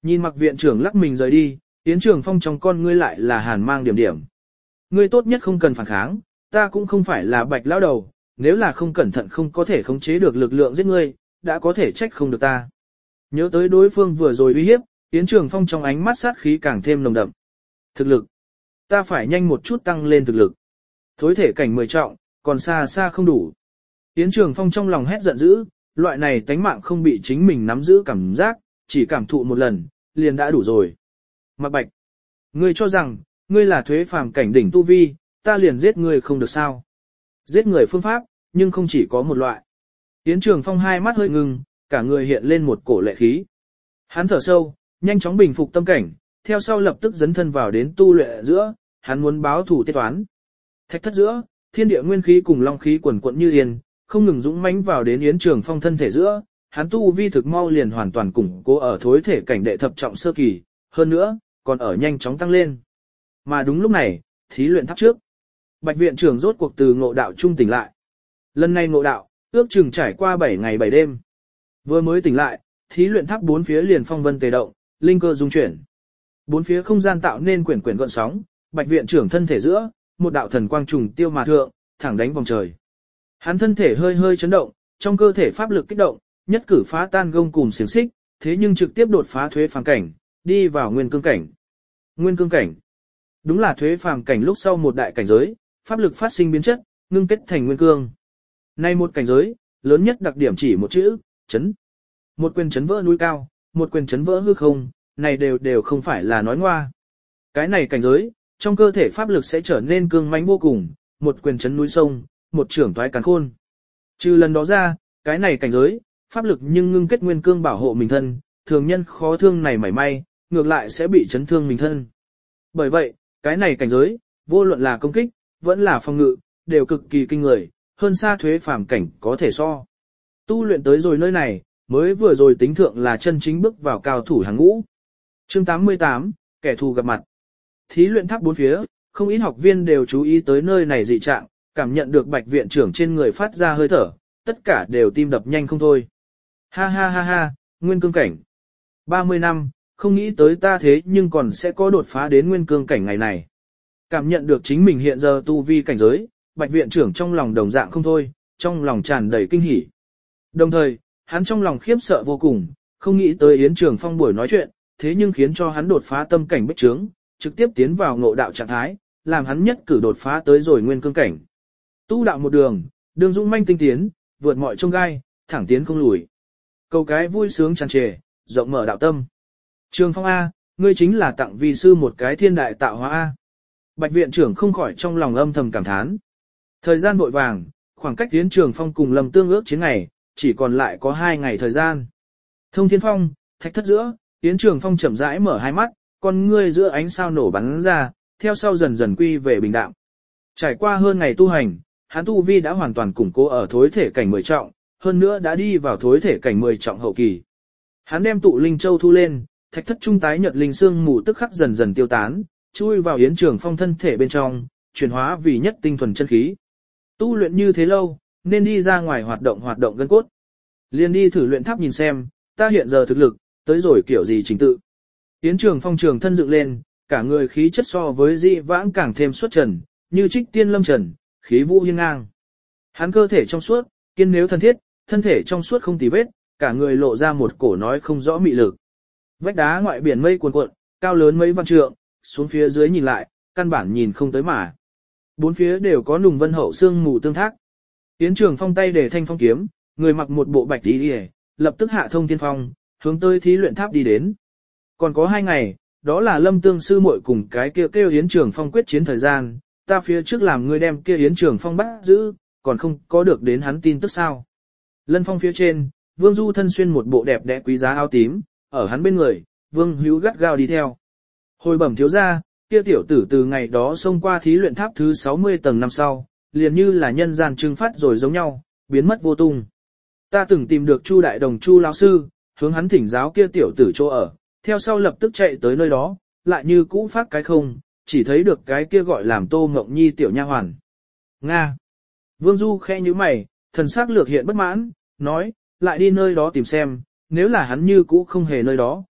Nhìn Mặc viện trưởng lắc mình rời đi, Yến Trường Phong trong con ngươi lại là hàn mang điểm điểm. Ngươi tốt nhất không cần phản kháng, ta cũng không phải là Bạch lão đầu, nếu là không cẩn thận không có thể khống chế được lực lượng giết ngươi, đã có thể trách không được ta. Nhớ tới đối phương vừa rồi uy hiếp, Yến Trường Phong trong ánh mắt sát khí càng thêm nồng đậm. Thực lực. Ta phải nhanh một chút tăng lên thực lực. Thối thể cảnh mười trọng, còn xa xa không đủ. Yến Trường Phong trong lòng hét giận dữ, loại này tánh mạng không bị chính mình nắm giữ cảm giác, chỉ cảm thụ một lần, liền đã đủ rồi. Mạc Bạch. Ngươi cho rằng, ngươi là thuế phàm cảnh đỉnh tu vi, ta liền giết ngươi không được sao. Giết người phương pháp, nhưng không chỉ có một loại. Yến Trường Phong hai mắt hơi ngưng, cả người hiện lên một cổ lệ khí. Hắn thở sâu, nhanh chóng bình phục tâm cảnh, theo sau lập tức dấn thân vào đến tu luyện giữa, hắn muốn báo thủ tiết toán. Thạch thất giữa, thiên địa nguyên khí cùng long khí quần quận như yên, không ngừng dũng mãnh vào đến Yến Trường Phong thân thể giữa, hắn tu vi thực mau liền hoàn toàn củng cố ở thối thể cảnh đệ thập trọng sơ kỳ, hơn nữa, còn ở nhanh chóng tăng lên. Mà đúng lúc này, thí luyện tháp trước, Bạch viện trưởng rốt cuộc từ ngộ đạo trung tỉnh lại. Lần này ngộ đạo, ước chừng trải qua bảy ngày bảy đêm. Vừa mới tỉnh lại, thí luyện tháp bốn phía liền phong vân tề động, linh cơ dung chuyển. Bốn phía không gian tạo nên quyển quyển gợn sóng, Bạch viện trưởng thân thể giữa, một đạo thần quang trùng tiêu mà thượng, thẳng đánh vòng trời. Hắn thân thể hơi hơi chấn động, trong cơ thể pháp lực kích động, nhất cử phá tan gông cùm xiềng xích, thế nhưng trực tiếp đột phá thuế phàm cảnh, đi vào nguyên cương cảnh. Nguyên cương cảnh, đúng là thuế phàm cảnh lúc sau một đại cảnh giới, pháp lực phát sinh biến chất, ngưng kết thành nguyên cương. Nay một cảnh giới, lớn nhất đặc điểm chỉ một chữ, chấn. Một quyền chấn vỡ núi cao, một quyền chấn vỡ hư không, này đều đều không phải là nói ngoa. Cái này cảnh giới, trong cơ thể pháp lực sẽ trở nên cương mãnh vô cùng, một quyền chấn núi sông, một trưởng toái càn khôn. Trừ lần đó ra, cái này cảnh giới, pháp lực nhưng ngưng kết nguyên cương bảo hộ mình thân, thường nhân khó thương này mảy may, ngược lại sẽ bị chấn thương mình thân. Bởi vậy, cái này cảnh giới, vô luận là công kích, vẫn là phòng ngự, đều cực kỳ kinh người, hơn xa thuế phàm cảnh có thể so. Tu luyện tới rồi nơi này, mới vừa rồi tính thượng là chân chính bước vào cao thủ hàng ngũ. Chương tám mươi tám, kẻ thù gặp mặt. Thí luyện tháp bốn phía, không ít học viên đều chú ý tới nơi này dị trạng, cảm nhận được Bạch viện trưởng trên người phát ra hơi thở, tất cả đều tim đập nhanh không thôi. Ha ha ha ha, nguyên cương cảnh. ba mươi năm, không nghĩ tới ta thế nhưng còn sẽ có đột phá đến nguyên cương cảnh ngày này. Cảm nhận được chính mình hiện giờ tu vi cảnh giới, Bạch viện trưởng trong lòng đồng dạng không thôi, trong lòng tràn đầy kinh hỉ. Đồng thời, hắn trong lòng khiếp sợ vô cùng, không nghĩ tới Yến Trường Phong buổi nói chuyện, thế nhưng khiến cho hắn đột phá tâm cảnh bích trướng, trực tiếp tiến vào ngộ đạo trạng thái, làm hắn nhất cử đột phá tới rồi nguyên cương cảnh. Tu đạo một đường, đường dũng manh tinh tiến, vượt mọi chông gai, thẳng tiến không lùi. Cầu cái vui sướng tràn trề, rộng mở đạo tâm. Trường Phong A, ngươi chính là tặng vi sư một cái thiên đại tạo hóa A. Bạch viện trưởng không khỏi trong lòng âm thầm cảm thán. Thời gian vội vàng, khoảng cách Yến Trường Phong cùng Lâm Tương ước chiến ngày, chỉ còn lại có hai ngày thời gian. Thông Thiên Phong, thạch thất giữa, Yến Trường Phong chậm rãi mở hai mắt, con ngươi giữa ánh sao nổ bắn ra, theo sau dần dần quy về bình đạm. Trải qua hơn ngày tu hành, hắn tu vi đã hoàn toàn củng cố ở thối thể cảnh mười trọng, hơn nữa đã đi vào thối thể cảnh mười trọng hậu kỳ. Hắn đem tụ linh châu thu lên, thạch thất trung tái nhật linh xương mù tức khắc dần dần tiêu tán, chui vào Yến Trường Phong thân thể bên trong, chuyển hóa vì nhất tinh thuần chân khí. Tu luyện như thế lâu, nên đi ra ngoài hoạt động hoạt động gân cốt. Liên đi thử luyện tháp nhìn xem, ta hiện giờ thực lực, tới rồi kiểu gì trình tự. Yến Trường Phong trường thân dựng lên, cả người khí chất so với dị vãng càng thêm xuất trần, như trích tiên lâm trần, khí vũ hiên ngang. Hắn cơ thể trong suốt, kiên nếu thân thiết, thân thể trong suốt không tì vết, cả người lộ ra một cổ nói không rõ mị lực. Vách đá ngoại biển mây cuồn cuộn, cao lớn mấy vạn trượng, xuống phía dưới nhìn lại, căn bản nhìn không tới mà. Bốn phía đều có nùng vân hậu sương mù tương thác. Yến Trường Phong tay để thanh phong kiếm, người mặc một bộ bạch y, lập tức hạ thông thiên phong, hướng tới thí luyện tháp đi đến. Còn có hai ngày, đó là Lâm Tương sư muội cùng cái kia kêu, kêu Yến Trường Phong quyết chiến thời gian, ta phía trước làm người đem kia Yến Trường Phong bắt giữ, còn không có được đến hắn tin tức sao. Lân phong phía trên, Vương Du thân xuyên một bộ đẹp đẽ quý giá áo tím, ở hắn bên người, Vương Hữu gắt gao đi theo. Hồi bẩm thiếu gia, kia tiểu tử từ ngày đó xông qua thí luyện tháp thứ sáu mươi tầng năm sau, liền như là nhân gian trưng phát rồi giống nhau, biến mất vô tung. Ta từng tìm được Chu Đại Đồng Chu lão sư, hướng hắn thỉnh giáo kia tiểu tử chỗ ở, theo sau lập tức chạy tới nơi đó, lại như cũ phát cái không, chỉ thấy được cái kia gọi làm Tô Ngọc Nhi tiểu nha hoàn. Nga. Vương Du khẽ nhíu mày, thần sắc lược hiện bất mãn, nói, lại đi nơi đó tìm xem, nếu là hắn như cũ không hề nơi đó,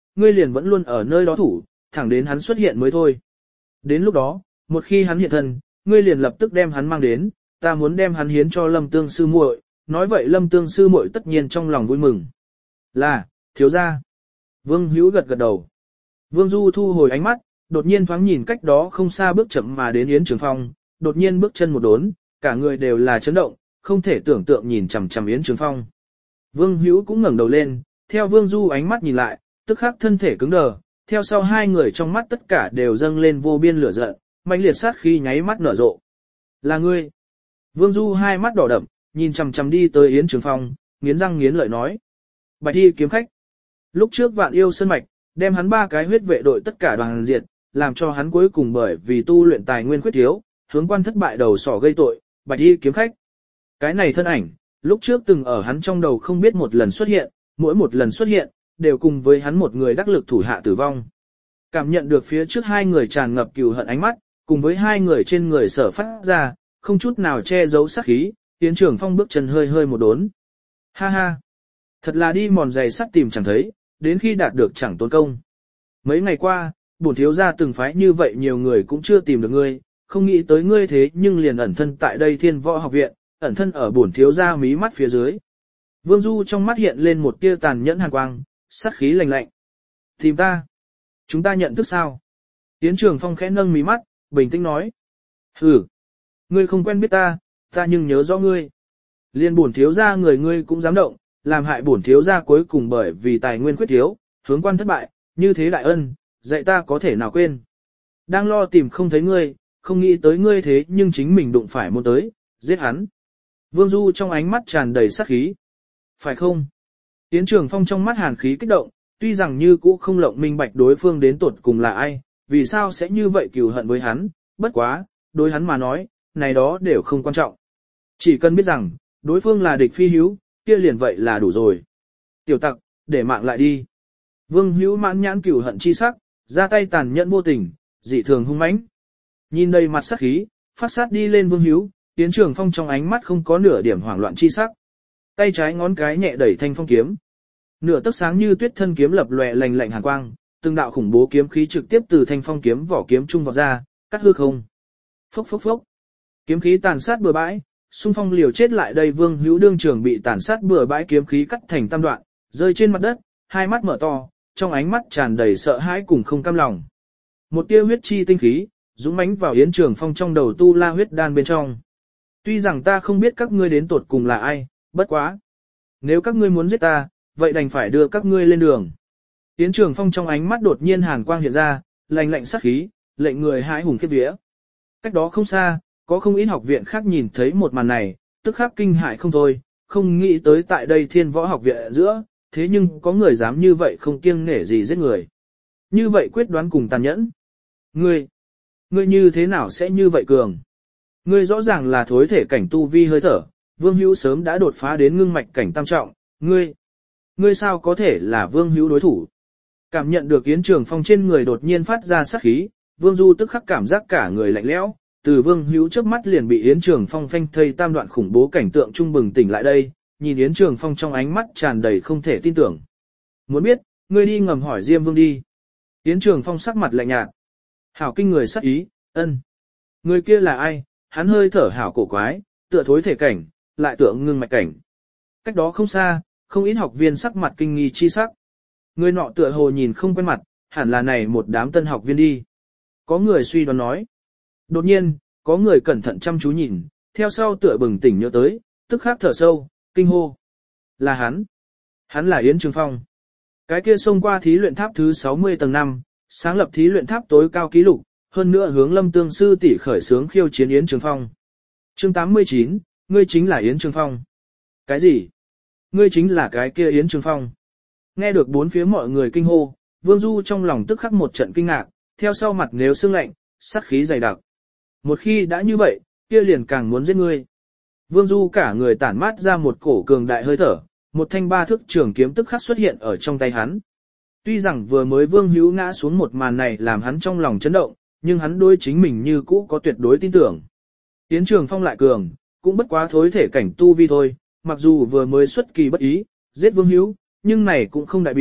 ngươi liền vẫn luôn ở nơi đó thủ, thẳng đến hắn xuất hiện mới thôi. Đến lúc đó, một khi hắn hiện thân, ngươi liền lập tức đem hắn mang đến, ta muốn đem hắn hiến cho Lâm Tương sư muội, nói vậy Lâm Tương sư muội tất nhiên trong lòng vui mừng. Là, thiếu gia. Vương Hữu gật gật đầu. Vương Du thu hồi ánh mắt, đột nhiên thoáng nhìn cách đó không xa bước chậm mà đến Yến Trường Phong, đột nhiên bước chân một đốn, cả người đều là chấn động, không thể tưởng tượng nhìn chằm chằm Yến Trường Phong. Vương Hữu cũng ngẩng đầu lên, theo Vương Du ánh mắt nhìn lại, tức khắc thân thể cứng đờ, theo sau hai người trong mắt tất cả đều dâng lên vô biên lửa giận, mãnh liệt sát khí nháy mắt nở rộ. Là ngươi. Vương Du hai mắt đỏ đậm, nhìn chằm chằm đi tới Yến Trường Phong, nghiến răng nghiến lợi nói. Bạch thi kiếm khách. Lúc trước Vạn Yêu Sơn Mạch, đem hắn ba cái huyết vệ đội tất cả đoàn diệt, làm cho hắn cuối cùng bởi vì tu luyện tài nguyên khuyết thiếu, hướng quan thất bại đầu sỏ gây tội, Bạch thi kiếm khách. Cái này thân ảnh, lúc trước từng ở hắn trong đầu không biết một lần xuất hiện, mỗi một lần xuất hiện, đều cùng với hắn một người đắc lực thủ hạ tử vong. Cảm nhận được phía trước hai người tràn ngập cừu hận ánh mắt, cùng với hai người trên người sở phát ra, không chút nào che giấu sát khí, Yến Trường Phong bước chân hơi hơi một đốn. Ha ha! Thật là đi mòn giày sắt tìm chẳng thấy, đến khi đạt được chẳng tốn công. Mấy ngày qua, bổn thiếu gia từng phái như vậy nhiều người cũng chưa tìm được ngươi, không nghĩ tới ngươi thế nhưng liền ẩn thân tại đây Thiên Võ Học Viện, ẩn thân ở bổn thiếu gia mí mắt phía dưới. Vương Du trong mắt hiện lên một tia tàn nhẫn hàn quang, sát khí lạnh lạnh. Tìm ta? Chúng ta nhận thức sao? Yến Trường Phong khẽ nâng mí mắt, bình tĩnh nói. Hừ, ngươi không quen biết ta, ta nhưng nhớ rõ ngươi. Liên bổn thiếu gia người ngươi cũng dám động, làm hại bổn thiếu gia cuối cùng bởi vì tài nguyên khuyết thiếu, hướng quan thất bại, như thế đại ân, dạy ta có thể nào quên. Đang lo tìm không thấy ngươi, không nghĩ tới ngươi thế nhưng chính mình đụng phải một tới, giết hắn. Vương Du trong ánh mắt tràn đầy sát khí. Phải không? Yến Trường Phong trong mắt hàn khí kích động, tuy rằng như cũ không lộng minh bạch đối phương đến tuột cùng là ai, vì sao sẽ như vậy cừu hận với hắn, bất quá, đối hắn mà nói, này đó đều không quan trọng. Chỉ cần biết rằng, đối phương là địch phi hữu, kia liền vậy là đủ rồi. Tiểu tặc, để mạng lại đi. Vương Hữu mãn nhãn cừu hận chi sắc, ra tay tàn nhẫn vô tình, dị thường hung mãnh. Nhìn đầy mặt sát khí, phát sát đi lên Vương Hữu, Yến Trường Phong trong ánh mắt không có nửa điểm hoảng loạn chi sắc. Tay trái ngón cái nhẹ đẩy thanh phong kiếm. Nửa tấc sáng như tuyết thân kiếm lập lòe lạnh lạnh hàn quang, từng đạo khủng bố kiếm khí trực tiếp từ thanh phong kiếm vỏ kiếm trung vọt ra, cắt hư không. Phốc phốc phốc. Kiếm khí tàn sát bừa bãi, xung phong liều chết lại đây Vương Hữu đương trường bị tàn sát bừa bãi kiếm khí cắt thành tam đoạn, rơi trên mặt đất, hai mắt mở to, trong ánh mắt tràn đầy sợ hãi cùng không cam lòng. Một tia huyết chi tinh khí, dũng mãnh vào Yến Trường Phong trong đầu tu la huyết đan bên trong. Tuy rằng ta không biết các ngươi đến tột cùng là ai, bất quá. Nếu các ngươi muốn giết ta, vậy đành phải đưa các ngươi lên đường. Yến Trường Phong trong ánh mắt đột nhiên hàn quang hiện ra, lạnh lạnh sát khí, lệnh người hãi hùng khiếp vía. Cách đó không xa, có không ít học viện khác nhìn thấy một màn này, tức khắc kinh hại không thôi, không nghĩ tới tại đây Thiên Võ Học Viện ở giữa, thế nhưng có người dám như vậy không kiêng nể gì giết người. Như vậy quyết đoán cùng tàn nhẫn. Ngươi, ngươi như thế nào sẽ như vậy cường? Ngươi rõ ràng là thối thể cảnh tu vi hơi thở, Vương Hữu sớm đã đột phá đến ngưng mạch cảnh tam trọng, ngươi, ngươi sao có thể là Vương Hữu đối thủ? Cảm nhận được Yến Trường Phong trên người đột nhiên phát ra sát khí, Vương Du tức khắc cảm giác cả người lạnh lẽo, từ Vương Hữu trước mắt liền bị Yến Trường Phong phanh thây tam đoạn khủng bố cảnh tượng trung bừng tỉnh lại đây, nhìn Yến Trường Phong trong ánh mắt tràn đầy không thể tin tưởng. Muốn biết, ngươi đi ngầm hỏi Diêm Vương đi. Yến Trường Phong sắc mặt lạnh nhạt. Hảo kinh người sắc ý, ân. Người kia là ai? Hắn hơi thở hảo cổ quái, tựa thối thể cảnh, lại tựa ngưng mạch cảnh. Cách đó không xa, không ít học viên sắc mặt kinh nghi chi sắc. Người nọ tựa hồ nhìn không quen mặt, hẳn là này một đám tân học viên đi. Có người suy đoán nói. Đột nhiên, có người cẩn thận chăm chú nhìn, theo sau tựa bừng tỉnh nhớ tới, tức khắc thở sâu, kinh hô. Là hắn. Hắn là Yến Trường Phong. Cái kia xông qua thí luyện tháp thứ sáu mươi tầng năm, sáng lập thí luyện tháp tối cao ký lục, hơn nữa hướng Lâm Tương sư tỷ khởi xướng khiêu chiến Yến Trường Phong. Chương tám mươi chín, ngươi chính là Yến Trường Phong. Cái gì? Ngươi chính là cái kia Yến Trường Phong. Nghe được bốn phía mọi người kinh hô, Vương Du trong lòng tức khắc một trận kinh ngạc, theo sau mặt nếu sương lạnh, sát khí dày đặc. Một khi đã như vậy, kia liền càng muốn giết ngươi. Vương Du cả người tản mát ra một cổ cường đại hơi thở, một thanh ba thước trường kiếm tức khắc xuất hiện ở trong tay hắn. Tuy rằng vừa mới Vương Hữu ngã xuống một màn này làm hắn trong lòng chấn động, nhưng hắn đối chính mình như cũ có tuyệt đối tin tưởng. Yến Trường Phong lại cường, cũng bất quá thối thể cảnh tu vi thôi, mặc dù vừa mới xuất kỳ bất ý, giết Vương Hữu, nhưng này cũng không đại biểu,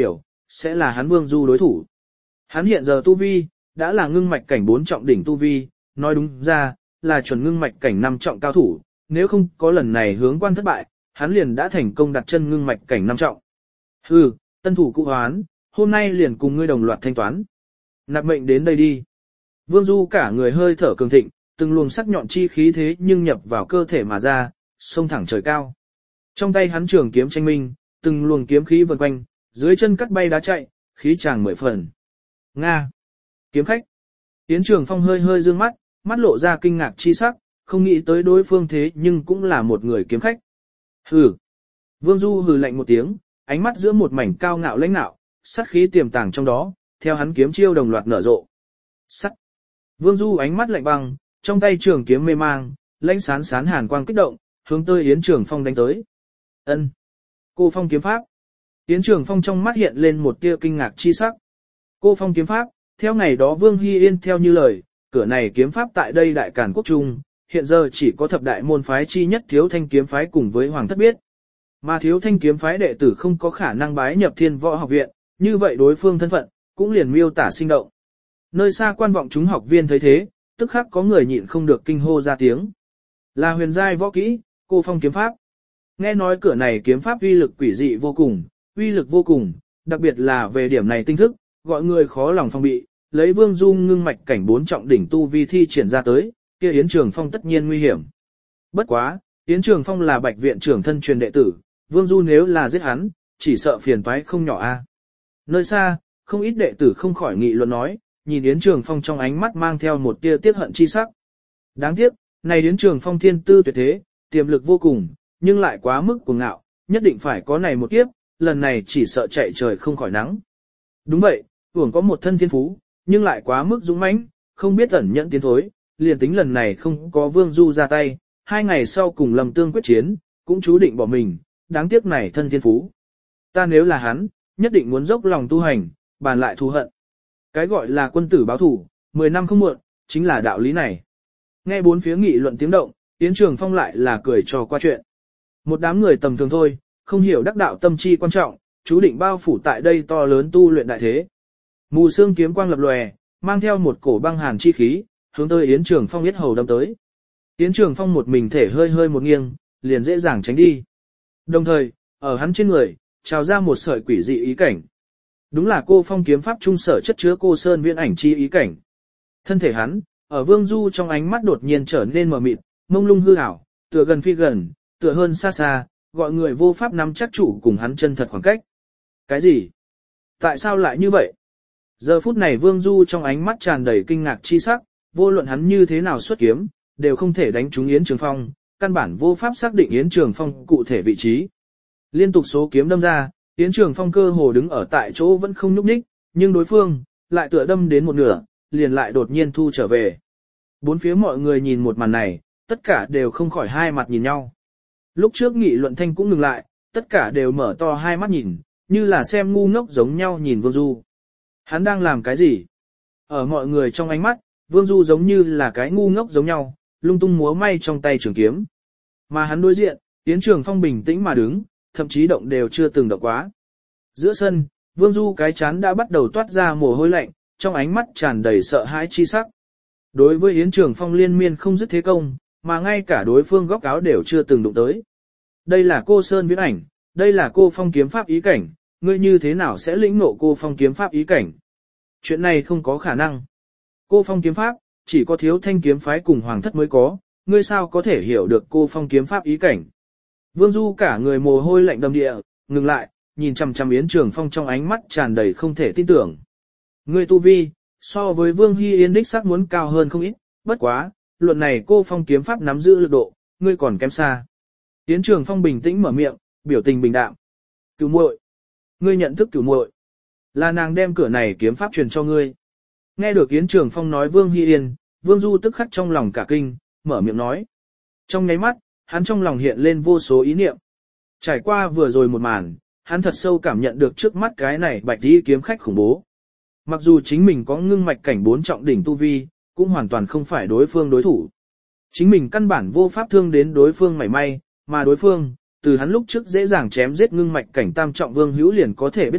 sẽ là hắn Vương Du đối thủ. Hắn hiện giờ tu vi, đã là ngưng mạch cảnh bốn trọng đỉnh tu vi, nói đúng ra, là chuẩn ngưng mạch cảnh năm trọng cao thủ, nếu không có lần này hướng quan thất bại, hắn liền đã thành công đặt chân ngưng mạch cảnh năm trọng. Hừ, tân thủ cụ hoán, hôm nay liền cùng ngươi đồng loạt thanh toán. Nạp mệnh đến đây đi. Vương Du cả người hơi thở cường thịnh, từng luồng sắc nhọn chi khí thế nhưng nhập vào cơ thể mà ra, xông thẳng trời cao. Trong tay hắn trường kiếm tranh minh, từng luồng kiếm khí vần quanh, dưới chân cắt bay đá chạy, khí tràng mười phần. Nga! Kiếm khách! Yến Trường Phong hơi hơi dương mắt, mắt lộ ra kinh ngạc chi sắc, không nghĩ tới đối phương thế nhưng cũng là một người kiếm khách. Hừ! Vương Du hừ lạnh một tiếng, ánh mắt giữa một mảnh cao ngạo lãnh nạo, sát khí tiềm tàng trong đó, theo hắn kiếm chiêu đồng loạt nở rộ. Sắt! Vương Du ánh mắt lạnh băng, trong tay trường kiếm mê mang, lãnh sán sán hàn quang kích động, hướng tới Yến Trường Phong đánh tới. Ân, Cô Phong kiếm pháp. Yến Trường Phong trong mắt hiện lên một tia kinh ngạc chi sắc. Cô Phong kiếm pháp, theo ngày đó Vương Hy Yên theo như lời, cửa này kiếm pháp tại đây đại càn quốc trung, hiện giờ chỉ có thập đại môn phái chi nhất Thiếu Thanh kiếm phái cùng với Hoàng thất biết. Mà Thiếu Thanh kiếm phái đệ tử không có khả năng bái nhập Thiên Võ học viện, như vậy đối phương thân phận cũng liền miêu tả sinh động. Nơi xa quan vọng chúng học viên thấy thế, tức khắc có người nhịn không được kinh hô ra tiếng. Là huyền giai võ kỹ, Cô Phong kiếm pháp. Nghe nói cửa này kiếm pháp uy lực quỷ dị vô cùng, uy lực vô cùng, đặc biệt là về điểm này tinh thức, gọi người khó lòng phong bị, lấy Vương Du ngưng mạch cảnh bốn trọng đỉnh tu vi thi triển ra tới, kia Yến Trường Phong tất nhiên nguy hiểm. Bất quá, Yến Trường Phong là Bạch viện trưởng thân truyền đệ tử, Vương Du nếu là giết hắn, chỉ sợ phiền toái không nhỏ a. Nơi xa, không ít đệ tử không khỏi nghị luận nói, nhìn Yến Trường Phong trong ánh mắt mang theo một tia tiếc hận chi sắc. Đáng tiếc, này Yến Trường Phong thiên tư tuyệt thế, tiềm lực vô cùng, nhưng lại quá mức cuồng ngạo, nhất định phải có này một kiếp, lần này chỉ sợ chạy trời không khỏi nắng. Đúng vậy, hưởng có một thân thiên phú, nhưng lại quá mức dũng mãnh, không biết ẩn nhẫn tiến thối, liền tính lần này không có Vương Du ra tay, hai ngày sau cùng Lâm Tương quyết chiến, cũng chú định bỏ mình, đáng tiếc này thân thiên phú. Ta nếu là hắn, nhất định muốn dốc lòng tu hành, bàn lại thù hận. Cái gọi là quân tử báo thủ, mười năm không muộn, chính là đạo lý này. Nghe bốn phía nghị luận tiếng động, Yến Trường Phong lại là cười trò qua chuyện. Một đám người tầm thường thôi, không hiểu đắc đạo tâm chi quan trọng, chú định bao phủ tại đây to lớn tu luyện đại thế. Mù sương kiếm quang lập lòe, mang theo một cổ băng hàn chi khí, hướng tới Yến Trường Phong yết hầu đâm tới. Yến Trường Phong một mình thể hơi hơi một nghiêng, liền dễ dàng tránh đi. Đồng thời, ở hắn trên người, trào ra một sợi quỷ dị ý cảnh. Đúng là Cô Phong kiếm pháp trung sở chất chứa Cô Sơn viễn ảnh chi ý cảnh. Thân thể hắn, ở Vương Du trong ánh mắt đột nhiên trở nên mờ mịt, mông lung hư ảo, tựa gần phi gần, tựa hơn xa xa, gọi người vô pháp nắm chắc chủ cùng hắn chân thật khoảng cách. Cái gì? Tại sao lại như vậy? Giờ phút này Vương Du trong ánh mắt tràn đầy kinh ngạc chi sắc, vô luận hắn như thế nào xuất kiếm, đều không thể đánh trúng Yến Trường Phong, căn bản vô pháp xác định Yến Trường Phong cụ thể vị trí. Liên tục số kiếm đâm ra, Yến Trường Phong cơ hồ đứng ở tại chỗ vẫn không nhúc nhích, nhưng đối phương lại tựa đâm đến một nửa, liền lại đột nhiên thu trở về. Bốn phía mọi người nhìn một màn này, tất cả đều không khỏi hai mặt nhìn nhau. Lúc trước nghị luận thanh cũng ngừng lại, tất cả đều mở to hai mắt nhìn, như là xem ngu ngốc giống nhau nhìn Vương Du. Hắn đang làm cái gì? Ở mọi người trong ánh mắt, Vương Du giống như là cái ngu ngốc giống nhau, lung tung múa may trong tay trường kiếm. Mà hắn đối diện, Yến Trường Phong bình tĩnh mà đứng, thậm chí động đều chưa từng động quá. Giữa sân, Vương Du cái chán đã bắt đầu toát ra mồ hôi lạnh, trong ánh mắt tràn đầy sợ hãi chi sắc. Đối với Yến Trường Phong liên miên không dứt thế công, mà ngay cả đối phương góc áo đều chưa từng đụng tới. Đây là Cô Sơn viễn ảnh, đây là Cô Phong kiếm pháp ý cảnh, ngươi như thế nào sẽ lĩnh ngộ Cô Phong kiếm pháp ý cảnh? Chuyện này không có khả năng. Cô Phong kiếm pháp, chỉ có Thiếu Thanh kiếm phái cùng Hoàng thất mới có, ngươi sao có thể hiểu được Cô Phong kiếm pháp ý cảnh? Vương Du cả người mồ hôi lạnh đầm địa, ngừng lại, nhìn chằm chằm Yến Trường Phong trong ánh mắt tràn đầy không thể tin tưởng. Ngươi tu vi, so với Vương Hy Yên đích xác muốn cao hơn không ít, bất quá, luận này Cô Phong kiếm pháp nắm giữ lực độ, ngươi còn kém xa. Yến Trường Phong bình tĩnh mở miệng, biểu tình bình đạm. Cửu muội, ngươi nhận thức Cửu muội, là nàng đem cửa này kiếm pháp truyền cho ngươi. Nghe được Yến Trường Phong nói Vương Hy Yên, Vương Du tức khắc trong lòng cả kinh, mở miệng nói. Trong nháy mắt, hắn trong lòng hiện lên vô số ý niệm. Trải qua vừa rồi một màn, hắn thật sâu cảm nhận được trước mắt cái này bạch y kiếm khách khủng bố. Mặc dù chính mình có ngưng mạch cảnh bốn trọng đỉnh tu vi, cũng hoàn toàn không phải đối phương đối thủ. Chính mình căn bản vô pháp thương đến đối phương mảy may, mà đối phương, từ hắn lúc trước dễ dàng chém giết ngưng mạch cảnh tam trọng Vương Hữu liền có thể biết được,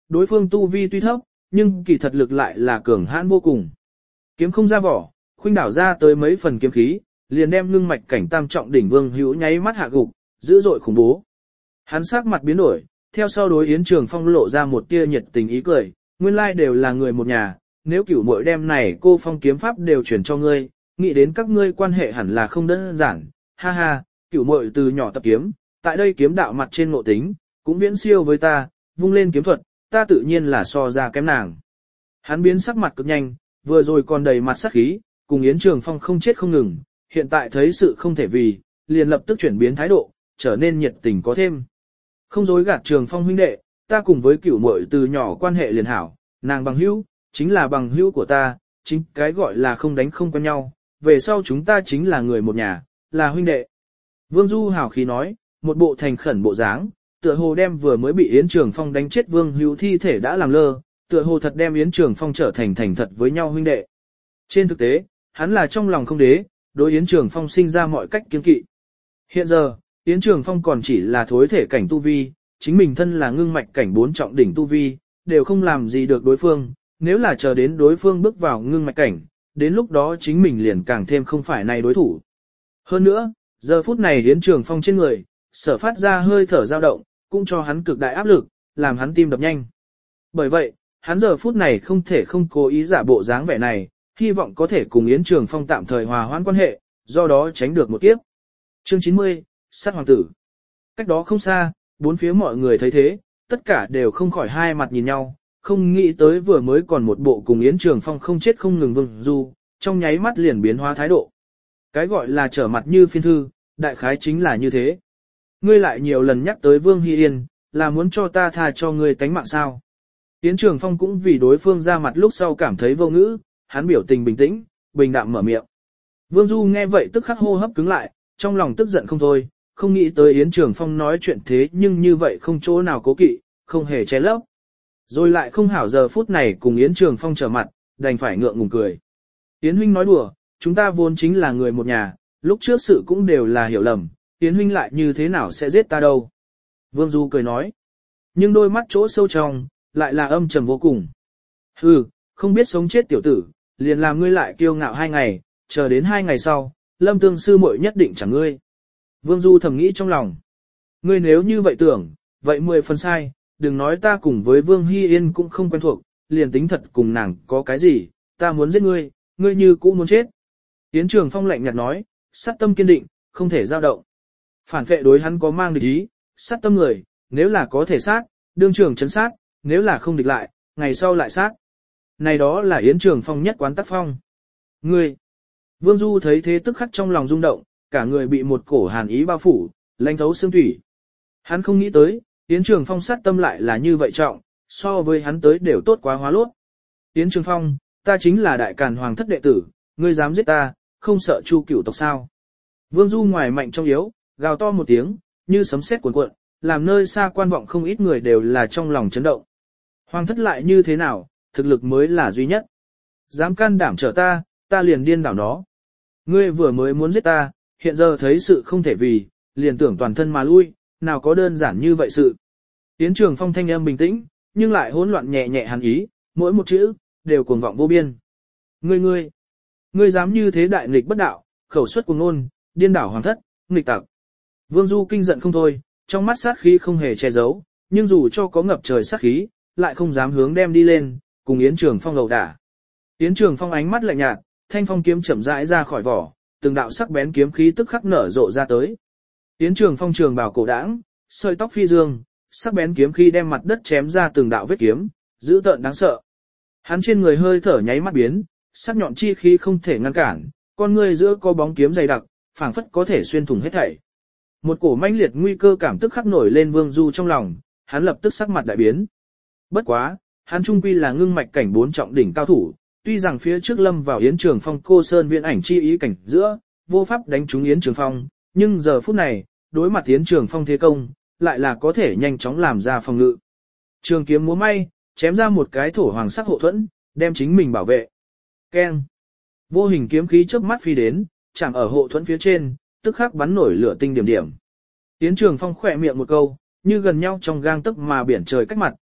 đối phương tu vi tuy thấp, nhưng kỳ thật lực lại là cường hãn vô cùng. Kiếm không ra vỏ, khuynh đảo ra tới mấy phần kiếm khí, liền đem ngưng mạch cảnh tam trọng đỉnh Vương Hữu nháy mắt hạ gục, dữ dội khủng bố. Hắn sắc mặt biến đổi, theo sau đối Yến Trường Phong lộ ra một tia nhiệt tình ý cười, nguyên lai đều là người một nhà, nếu cửu muội đem này cô phong kiếm pháp đều chuyển cho ngươi, nghĩ đến các ngươi quan hệ hẳn là không đơn giản, ha ha, cửu muội từ nhỏ tập kiếm, tại đây kiếm đạo mặt trên ngộ tính, cũng viễn siêu với ta, vung lên kiếm thuật, ta tự nhiên là so ra kém nàng. Hắn biến sắc mặt cực nhanh, vừa rồi còn đầy mặt sát khí, cùng Yến Trường Phong không chết không ngừng, hiện tại thấy sự không thể vì, liền lập tức chuyển biến thái độ, trở nên nhiệt tình có thêm. Không dối gạt Trường Phong huynh đệ, ta cùng với cửu muội từ nhỏ quan hệ liền hảo, nàng bằng hữu, chính là bằng hữu của ta, chính cái gọi là không đánh không quen nhau, về sau chúng ta chính là người một nhà, là huynh đệ. Vương Du hào khí nói, một bộ thành khẩn bộ dáng, tựa hồ đem vừa mới bị Yến Trường Phong đánh chết Vương Hữu thi thể đã làm lơ, tựa hồ thật đem Yến Trường Phong trở thành thành thật với nhau huynh đệ. Trên thực tế, hắn là trong lòng không đế, đối Yến Trường Phong sinh ra mọi cách kiêng kỵ. Hiện giờ, Yến Trường Phong còn chỉ là thối thể cảnh tu vi, chính mình thân là ngưng mạch cảnh bốn trọng đỉnh tu vi, đều không làm gì được đối phương, nếu là chờ đến đối phương bước vào ngưng mạch cảnh, đến lúc đó chính mình liền càng thêm không phải này đối thủ. Hơn nữa, giờ phút này Yến Trường Phong trên người, sở phát ra hơi thở dao động, cũng cho hắn cực đại áp lực, làm hắn tim đập nhanh. Bởi vậy, hắn giờ phút này không thể không cố ý giả bộ dáng vẻ này, hy vọng có thể cùng Yến Trường Phong tạm thời hòa hoãn quan hệ, do đó tránh được một kiếp. Chương chín mươi, sát hoàng tử. Cách đó không xa, bốn phía mọi người thấy thế, tất cả đều không khỏi hai mặt nhìn nhau, không nghĩ tới vừa mới còn một bộ cùng Yến Trường Phong không chết không ngừng Vương Du, trong nháy mắt liền biến hóa thái độ. Cái gọi là trở mặt như phiên thư, đại khái chính là như thế. Ngươi lại nhiều lần nhắc tới Vương Hy Yên, là muốn cho ta tha cho ngươi tánh mạng sao. Yến Trường Phong cũng vì đối phương ra mặt lúc sau cảm thấy vô ngữ, hắn biểu tình bình tĩnh, bình đạm mở miệng. Vương Du nghe vậy tức khắc hô hấp cứng lại, trong lòng tức giận không thôi, không nghĩ tới Yến Trường Phong nói chuyện thế nhưng như vậy không chỗ nào cố kỵ, không hề che lấp. Rồi lại không hảo giờ phút này cùng Yến Trường Phong trở mặt, đành phải ngượng ngùng cười. Yến huynh nói đùa, chúng ta vốn chính là người một nhà, lúc trước sự cũng đều là hiểu lầm, Yến huynh lại như thế nào sẽ giết ta đâu. Vương Du cười nói, nhưng đôi mắt chỗ sâu trong, lại là âm trầm vô cùng. Hừ, không biết sống chết tiểu tử, liền làm ngươi lại kiêu ngạo hai ngày, chờ đến hai ngày sau, Lâm Tương sư muội nhất định chẳng ngươi. Vương Du thầm nghĩ trong lòng, ngươi nếu như vậy tưởng, vậy mười phần sai, đừng nói ta cùng với Vương Hy Yên cũng không quen thuộc, liền tính thật cùng nàng có cái gì, ta muốn giết ngươi, ngươi như cũ muốn chết. Yến Trường Phong lạnh nhạt nói, sát tâm kiên định, không thể dao động. Phản vệ đối hắn có mang địch ý, sát tâm người, nếu là có thể sát, đương trường chấn sát, nếu là không địch lại, ngày sau lại sát. Này đó là Yến Trường Phong nhất quán tác phong. Ngươi! Vương Du thấy thế tức khắc trong lòng rung động, cả người bị một cổ hàn ý bao phủ, lanh thấu xương thủy. Hắn không nghĩ tới, Yến Trường Phong sát tâm lại là như vậy trọng, so với hắn tới đều tốt quá hóa lốt. Yến Trường Phong, ta chính là đại càn hoàng thất đệ tử, ngươi dám giết ta, không sợ Chu cửu tộc sao. Vương Du ngoài mạnh trong yếu, gào to một tiếng, như sấm sét cuồn cuộn, làm nơi xa quan vọng không ít người đều là trong lòng chấn động. Hoàng thất lại như thế nào, thực lực mới là duy nhất. Dám can đảm trở ta, ta liền điên đảo nó. Ngươi vừa mới muốn giết ta, hiện giờ thấy sự không thể vì, liền tưởng toàn thân mà lui, nào có đơn giản như vậy sự. Yến Trường Phong thanh âm bình tĩnh, nhưng lại hỗn loạn nhẹ nhẹ hàn ý, mỗi một chữ, đều cuồng vọng vô biên. Ngươi ngươi, ngươi dám như thế đại nghịch bất đạo, khẩu xuất cuồng ngôn, điên đảo hoàng thất, nghịch tặc. Vương Du kinh giận không thôi, trong mắt sát khí không hề che giấu, nhưng dù cho có ngập trời sát khí, lại không dám hướng đem đi lên, cùng Yến Trường Phong lầu đả. Yến Trường Phong ánh mắt lạnh nhạt, thanh phong kiếm chậm rãi ra khỏi vỏ, từng đạo sắc bén kiếm khí tức khắc nở rộ ra tới. Yến Trường Phong trường bào cổ đãng, sợi tóc phi dương, sắc bén kiếm khí đem mặt đất chém ra từng đạo vết kiếm, dữ tợn đáng sợ. Hắn trên người hơi thở nháy mắt biến, sắc nhọn chi khí không thể ngăn cản, con người giữa có bóng kiếm dày đặc, phảng phất có thể xuyên thủng hết thảy. Một cổ mãnh liệt nguy cơ cảm tức khắc nổi lên Vương Du trong lòng, hắn lập tức sắc mặt đại biến. Bất quá, hắn trung quy là ngưng mạch cảnh bốn trọng đỉnh cao thủ, tuy rằng phía trước lâm vào Yến Trường Phong cô sơn viễn ảnh chi ý cảnh giữa, vô pháp đánh trúng Yến Trường Phong, nhưng giờ phút này, đối mặt Yến Trường Phong thế công, lại là có thể nhanh chóng làm ra phòng ngự. Trường kiếm múa may, chém ra một cái thổ hoàng sắc hộ thuẫn, đem chính mình bảo vệ. Keng! Vô hình kiếm khí chớp mắt phi đến, chạm ở hộ thuẫn phía trên, tức khắc bắn nổi lửa tinh điểm điểm. Yến Trường Phong khỏe miệng một câu, như gần nhau trong gang tấc mà biển trời cách mặt,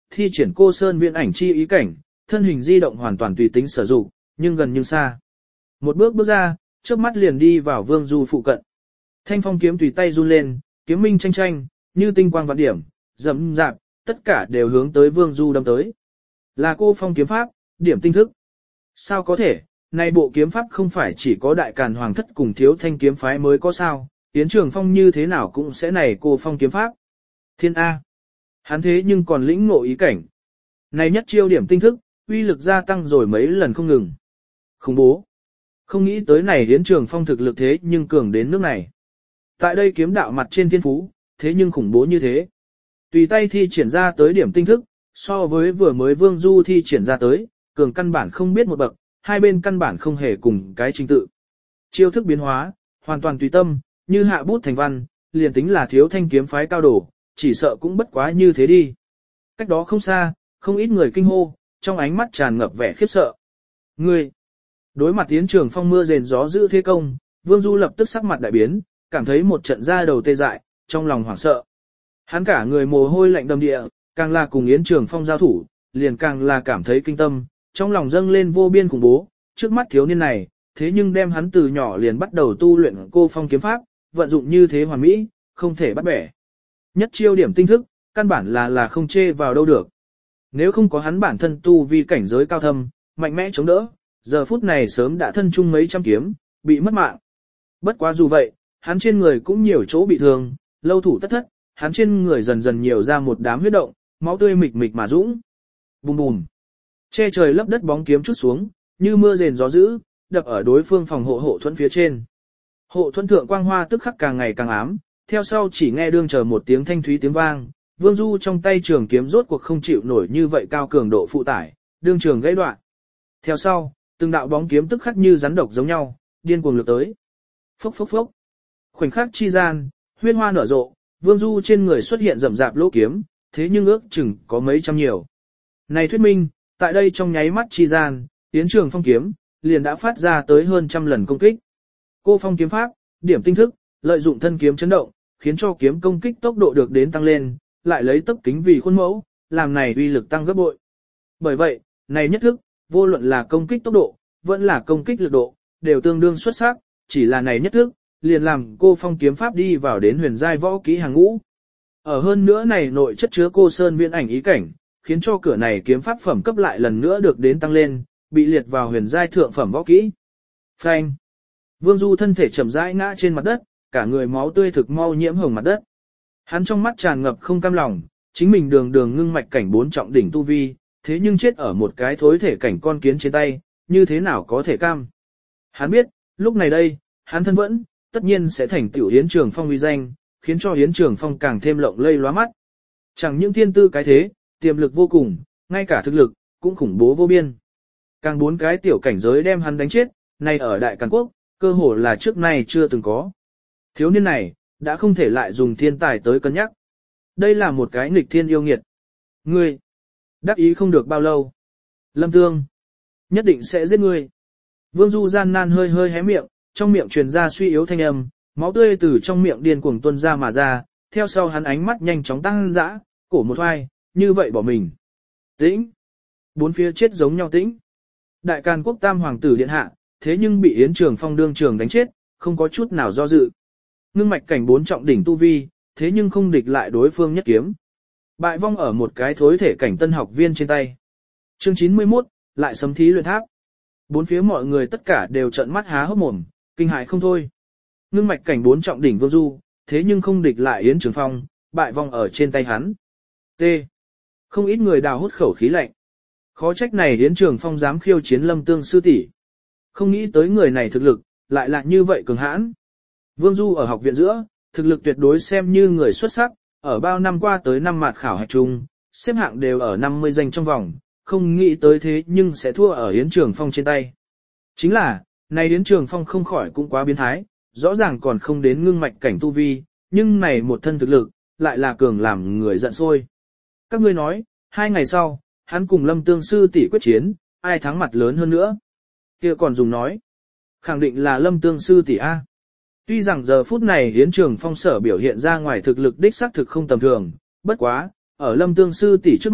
thi triển cô sơn viễn ảnh chi ý cảnh, thân hình di động hoàn toàn tùy tính sử dụng, nhưng gần nhưng xa. Một bước bước ra, trước mắt liền đi vào Vương Du phụ cận. Thanh phong kiếm tùy tay run lên, kiếm minh tranh tranh, như tinh quang vạn điểm, rậm rạp, tất cả đều hướng tới Vương Du đâm tới. Là cô phong kiếm pháp, điểm tinh thức. Sao có thể, này bộ kiếm pháp không phải chỉ có đại càn hoàng thất cùng thiếu thanh kiếm phái mới có sao, Yến Trường Phong như thế nào cũng sẽ này cô phong kiếm pháp. Thiên A. Hắn thế nhưng còn lĩnh ngộ ý cảnh. Này nhất chiêu điểm tinh thức, uy lực gia tăng rồi mấy lần không ngừng. Khủng bố. Không nghĩ tới này Yến Trường Phong thực lực thế nhưng cường đến nước này. Tại đây kiếm đạo mặt trên thiên phú, thế nhưng khủng bố như thế. Tùy tay thi triển ra tới điểm tinh thức, so với vừa mới Vương Du thi triển ra tới, cường căn bản không biết một bậc, hai bên căn bản không hề cùng cái trình tự. Chiêu thức biến hóa, hoàn toàn tùy tâm, như hạ bút thành văn, liền tính là thiếu thanh kiếm phái cao đổ, chỉ sợ cũng bất quá như thế đi. Cách đó không xa, không ít người kinh hô, trong ánh mắt tràn ngập vẻ khiếp sợ. Ngươi, đối mặt Yến Trường Phong mưa rền gió dữ thế công, Vương Du lập tức sắc mặt đại biến, cảm thấy một trận da đầu tê dại, trong lòng hoảng sợ. Hắn cả người mồ hôi lạnh đầm địa, càng là cùng Yến Trường Phong giao thủ, liền càng là cảm thấy kinh tâm, trong lòng dâng lên vô biên khủng bố, trước mắt thiếu niên này, thế nhưng đem hắn từ nhỏ liền bắt đầu tu luyện cô phong kiếm pháp, vận dụng như thế hoàn mỹ, không thể bắt bẻ. Nhất chiêu điểm tinh thức, căn bản là là không chê vào đâu được. Nếu không có hắn bản thân tu vi cảnh giới cao thâm, mạnh mẽ chống đỡ, giờ phút này sớm đã thân chung mấy trăm kiếm, bị mất mạng. Bất quá dù vậy, hắn trên người cũng nhiều chỗ bị thương, lâu thủ tất thất, hắn trên người dần dần nhiều ra một đám huyết động, máu tươi mịch mịch mà dũng. Bùm bùm. Che trời lấp đất bóng kiếm chút xuống, như mưa rền gió dữ, đập ở đối phương phòng hộ hộ thuẫn phía trên. Hộ thuẫn thượng quang hoa tức khắc càng ngày càng ám, theo sau chỉ nghe đương chờ một tiếng thanh thúy tiếng vang, Vương Du trong tay trường kiếm rốt cuộc không chịu nổi như vậy cao cường độ phụ tải, đương trường gãy đoạn. Theo sau, từng đạo bóng kiếm tức khắc như rắn độc giống nhau, điên cuồng lược tới. Phốc phốc phốc. Khoảnh khắc chi gian, huyết hoa nở rộ, Vương Du trên người xuất hiện rậm rạp lỗ kiếm, thế nhưng ước chừng có mấy trăm nhiều. Này thuyết minh, tại đây trong nháy mắt chi gian, Yến Trường Phong kiếm liền đã phát ra tới hơn trăm lần công kích. Cô phong kiếm pháp, điểm tinh thức, lợi dụng thân kiếm chấn động, khiến cho kiếm công kích tốc độ được đến tăng lên, lại lấy tốc kính vì khuôn mẫu, làm này uy lực tăng gấp bội. Bởi vậy, này nhất thức, vô luận là công kích tốc độ, vẫn là công kích lực độ, đều tương đương xuất sắc, chỉ là này nhất thức, liền làm cô phong kiếm pháp đi vào đến huyền giai võ kỹ hàng ngũ. Ở hơn nữa này nội chất chứa cô sơn viễn ảnh ý cảnh, khiến cho cửa này kiếm pháp phẩm cấp lại lần nữa được đến tăng lên, bị liệt vào huyền giai thượng phẩm võ kỹ. Phanh. Vương Du thân thể chậm rãi ngã trên mặt đất, cả người máu tươi thực mau nhiễm hồng mặt đất. Hắn trong mắt tràn ngập không cam lòng, chính mình đường đường ngưng mạch cảnh bốn trọng đỉnh tu vi, thế nhưng chết ở một cái thối thể cảnh con kiến trên tay, như thế nào có thể cam. Hắn biết, lúc này đây, hắn thân vẫn, tất nhiên sẽ thành tiểu Yến Trường Phong uy danh, khiến cho Yến Trường Phong càng thêm lộng lây lóa mắt. Chẳng những thiên tư cái thế, tiềm lực vô cùng, ngay cả thực lực, cũng khủng bố vô biên. Càng bốn cái tiểu cảnh giới đem hắn đánh chết, này ở Đại Càn Quốc, cơ hồ là trước nay chưa từng có. Thiếu niên này, đã không thể lại dùng thiên tài tới cân nhắc. Đây là một cái nghịch thiên yêu nghiệt. Ngươi, đắc ý không được bao lâu. Lâm Tương, nhất định sẽ giết ngươi. Vương Du gian nan hơi hơi hé miệng, trong miệng truyền ra suy yếu thanh âm, máu tươi từ trong miệng điên cuồng tuôn ra mà ra, theo sau hắn ánh mắt nhanh chóng tăng dã, cổ một hoài, như vậy bỏ mình. Tĩnh. Bốn phía chết giống nhau tĩnh. Đại Càn Quốc tam hoàng tử điện hạ, thế nhưng bị Yến Trường Phong đương trường đánh chết, không có chút nào do dự. Ngưng mạch cảnh bốn trọng đỉnh tu vi, thế nhưng không địch lại đối phương nhất kiếm. Bại vong ở một cái thối thể cảnh tân học viên trên tay. Chương chín mươi mốt, lại sấm thí luyện tháp. Bốn phía mọi người tất cả đều trợn mắt há hốc mồm, kinh hại không thôi. Ngưng mạch cảnh bốn trọng đỉnh Vương Du, thế nhưng không địch lại Yến Trường Phong, bại vong ở trên tay hắn. T. Không ít người đào hút khẩu khí lạnh. Khó trách này Yến Trường Phong dám khiêu chiến Lâm Tương sư tỷ. Không nghĩ tới người này thực lực, lại là như vậy cường hãn. Vương Du ở học viện giữa, thực lực tuyệt đối xem như người xuất sắc, ở bao năm qua tới năm mạt khảo hạch chung, xếp hạng đều ở năm mươi danh trong vòng, không nghĩ tới thế nhưng sẽ thua ở Yến Trường Phong trên tay. Chính là, này Yến Trường Phong không khỏi cũng quá biến thái, rõ ràng còn không đến ngưng mạch cảnh tu vi, nhưng này một thân thực lực, lại là cường làm người giận sôi. Các ngươi nói, hai ngày sau, hắn cùng Lâm Tương sư tỷ quyết chiến, ai thắng mặt lớn hơn nữa. Kia còn dùng nói, khẳng định là Lâm Tương sư tỷ A. Tuy rằng giờ phút này Yến Trường Phong sở biểu hiện ra ngoài thực lực đích xác thực không tầm thường, bất quá, ở Lâm Tương sư tỷ trước mặt,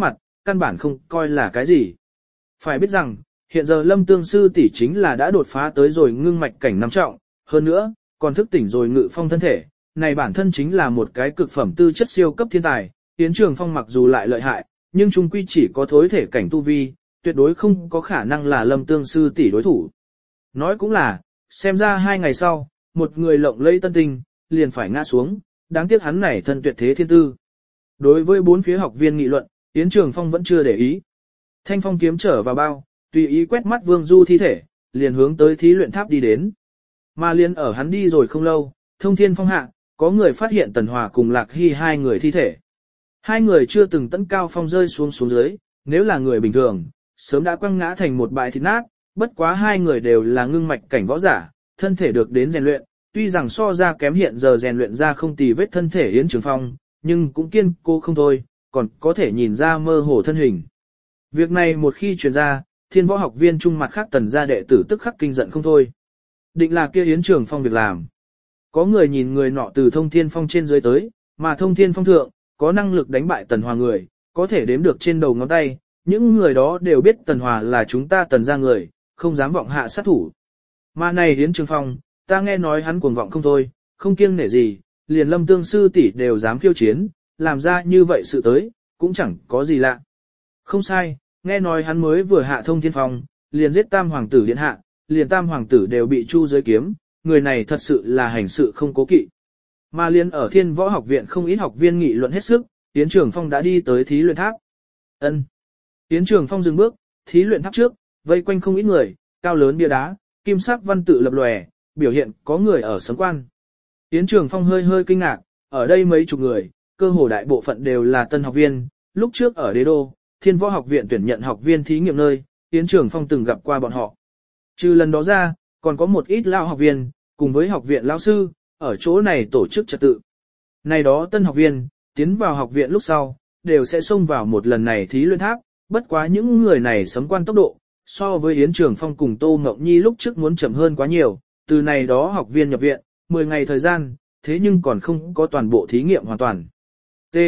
căn bản không coi là cái gì. Phải biết rằng, hiện giờ Lâm Tương sư tỷ chính là đã đột phá tới rồi ngưng mạch cảnh năm trọng, hơn nữa, còn thức tỉnh rồi ngự phong thân thể, này bản thân chính là một cái cực phẩm tư chất siêu cấp thiên tài. Yến Trường Phong mặc dù lại lợi hại, nhưng chung quy chỉ có thối thể cảnh tu vi, tuyệt đối không có khả năng là Lâm Tương sư tỷ đối thủ. Nói cũng là, xem ra hai ngày sau, một người lộng lẫy tân tinh, liền phải ngã xuống, đáng tiếc hắn này thân tuyệt thế thiên tư. Đối với bốn phía học viên nghị luận, Yến Trường Phong vẫn chưa để ý. Thanh phong kiếm trở vào bao, tùy ý quét mắt Vương Du thi thể, liền hướng tới thí luyện tháp đi đến. Mà liền ở hắn đi rồi không lâu, thông thiên phong hạ, có người phát hiện Tần Hòa cùng Lạc Hy hai người thi thể. Hai người chưa từng tấn cao phong rơi xuống xuống dưới, nếu là người bình thường, sớm đã quăng ngã thành một bãi thịt nát, bất quá hai người đều là ngưng mạch cảnh võ giả, thân thể được đến rèn luyện, tuy rằng so ra kém hiện giờ rèn luyện ra không tì vết thân thể Yến Trường Phong, nhưng cũng kiên cố không thôi, còn có thể nhìn ra mơ hồ thân hình. Việc này một khi truyền ra, thiên võ học viên trung mặt khác Tần gia đệ tử tức khắc kinh giận không thôi. Định là kia Yến Trường Phong việc làm. Có người nhìn người nọ từ thông thiên phong trên dưới tới, mà thông thiên phong thượng, có năng lực đánh bại Tần Hòa người, có thể đếm được trên đầu ngón tay, những người đó đều biết Tần Hòa là chúng ta Tần gia người, không dám vọng hạ sát thủ. Mà này Yến Trường Phong, ta nghe nói hắn cuồng vọng không thôi, không kiêng nể gì, liền Lâm Tương sư tỷ đều dám khiêu chiến, làm ra như vậy sự tới, cũng chẳng có gì lạ. Không sai, nghe nói hắn mới vừa hạ thông thiên phong, liền giết tam hoàng tử điện hạ, liền tam hoàng tử đều bị chu dưới kiếm, người này thật sự là hành sự không cố kỵ. Mà liền ở thiên võ học viện không ít học viên nghị luận hết sức, Yến Trường Phong đã đi tới thí luyện tháp. Ân. Yến Trường Phong dừng bước, thí luyện tháp trước, vây quanh không ít người, cao lớn bia đá, kim sắc văn tự lập lòe, biểu hiện có người ở sấm quan. Yến Trường Phong hơi hơi kinh ngạc, ở đây mấy chục người, cơ hồ đại bộ phận đều là tân học viên, lúc trước ở Đế Đô, Thiên Võ Học viện tuyển nhận học viên thí nghiệm nơi, Yến Trường Phong từng gặp qua bọn họ. Trừ lần đó ra, còn có một ít lao học viên, cùng với học viện lao sư, ở chỗ này tổ chức trật tự. Này đó tân học viên, tiến vào học viện lúc sau, đều sẽ xông vào một lần này thí luyện tháp, bất quá những người này sấm quan tốc độ, so với Yến Trường Phong cùng Tô Ngọc Nhi lúc trước muốn chậm hơn quá nhiều, từ này đó học viên nhập viện, mười ngày thời gian, thế nhưng còn không có toàn bộ thí nghiệm hoàn toàn. T.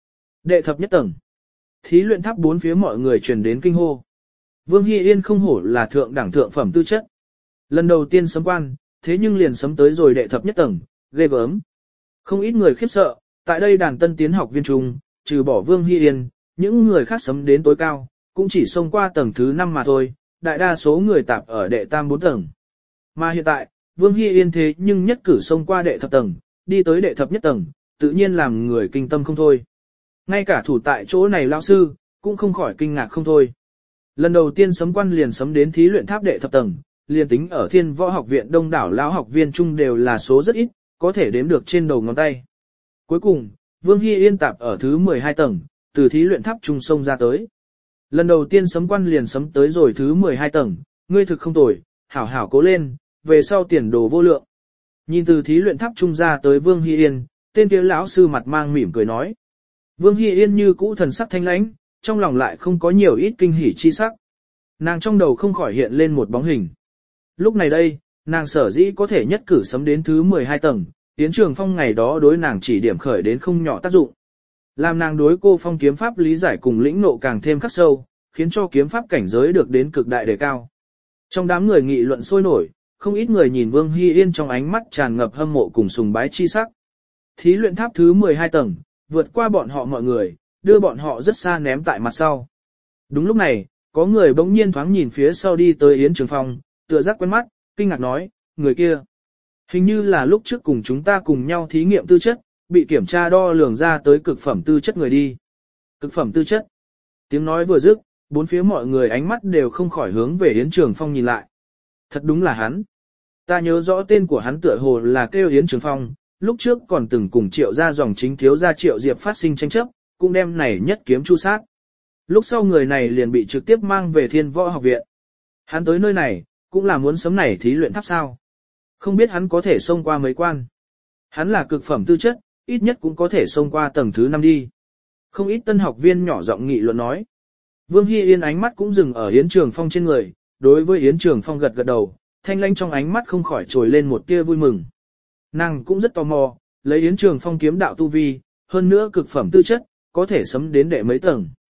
Đệ thập nhất tầng. Thí luyện tháp bốn phía mọi người truyền đến kinh hô. Vương Hy Yên không hổ là thượng đẳng thượng phẩm tư chất. Lần đầu tiên sấm quan, thế nhưng liền sấm tới rồi đệ thập nhất tầng, ghê gớm. Không ít người khiếp sợ, tại đây đàn tân tiến học viên trung, trừ bỏ Vương Hy Yên, những người khác sấm đến tối cao, cũng chỉ xông qua tầng thứ năm mà thôi, đại đa số người tạp ở đệ tam bốn tầng. Mà hiện tại, Vương Hy Yên thế nhưng nhất cử xông qua đệ thập tầng, đi tới đệ thập nhất tầng, tự nhiên làm người kinh tâm không thôi. Ngay cả thủ tại chỗ này lão sư, cũng không khỏi kinh ngạc không thôi. Lần đầu tiên sấm quan liền sấm đến thí luyện tháp đệ thập tầng, liền tính ở Thiên Võ Học viện đông đảo lão học viên chung đều là số rất ít, có thể đếm được trên đầu ngón tay. Cuối cùng, Vương Hy Yên tạp ở thứ mười hai tầng, từ thí luyện tháp trung sông ra tới. Lần đầu tiên sấm quan liền sấm tới rồi thứ mười hai tầng, ngươi thực không tồi, hảo hảo cố lên, về sau tiền đồ vô lượng. Nhìn từ thí luyện tháp trung ra tới Vương Hy Yên, tên kia lão sư mặt mang mỉm cười nói. Vương Hy Yên như cũ thần sắc thanh lãnh, trong lòng lại không có nhiều ít kinh hỉ chi sắc. Nàng trong đầu không khỏi hiện lên một bóng hình. Lúc này đây, nàng sở dĩ có thể nhất cử sấm đến thứ mười hai tầng, Yến Trường Phong ngày đó đối nàng chỉ điểm khởi đến không nhỏ tác dụng. Làm nàng đối cô phong kiếm pháp lý giải cùng lĩnh nộ càng thêm khắc sâu, khiến cho kiếm pháp cảnh giới được đến cực đại đề cao. Trong đám người nghị luận sôi nổi, không ít người nhìn Vương Hy Yên trong ánh mắt tràn ngập hâm mộ cùng sùng bái chi sắc. Thí luyện tháp thứ mười hai tầng, vượt qua bọn họ mọi người, đưa bọn họ rất xa ném tại mặt sau. Đúng lúc này, có người bỗng nhiên thoáng nhìn phía sau đi tới Yến Trường Phong, tựa giác quen mắt, kinh ngạc nói, người kia. Hình như là lúc trước cùng chúng ta cùng nhau thí nghiệm tư chất, bị kiểm tra đo lường ra tới cực phẩm tư chất người đi. Cực phẩm tư chất. Tiếng nói vừa dứt, bốn phía mọi người ánh mắt đều không khỏi hướng về Yến Trường Phong nhìn lại. Thật đúng là hắn. Ta nhớ rõ tên của hắn tựa hồ là kêu Yến Trường Phong, lúc trước còn từng cùng Triệu gia dòng chính thiếu gia Triệu Diệp phát sinh tranh chấp, cũng đem này nhất kiếm chu sát. Lúc sau người này liền bị trực tiếp mang về Thiên Võ Học viện. Hắn tới nơi này, cũng là muốn sớm này thí luyện tháp sao. Không biết hắn có thể xông qua mấy quan. Hắn là cực phẩm tư chất, ít nhất cũng có thể xông qua tầng thứ năm đi. Không ít tân học viên nhỏ giọng nghị luận nói. Vương Hy Yên ánh mắt cũng dừng ở Yến Trường Phong trên người, đối với Yến Trường Phong gật gật đầu, thanh lãnh trong ánh mắt không khỏi trồi lên một tia vui mừng. Nàng cũng rất tò mò, lấy Yến Trường Phong kiếm đạo tu vi, hơn nữa cực phẩm tư chất, có thể sấm đến đệ mấy tầng.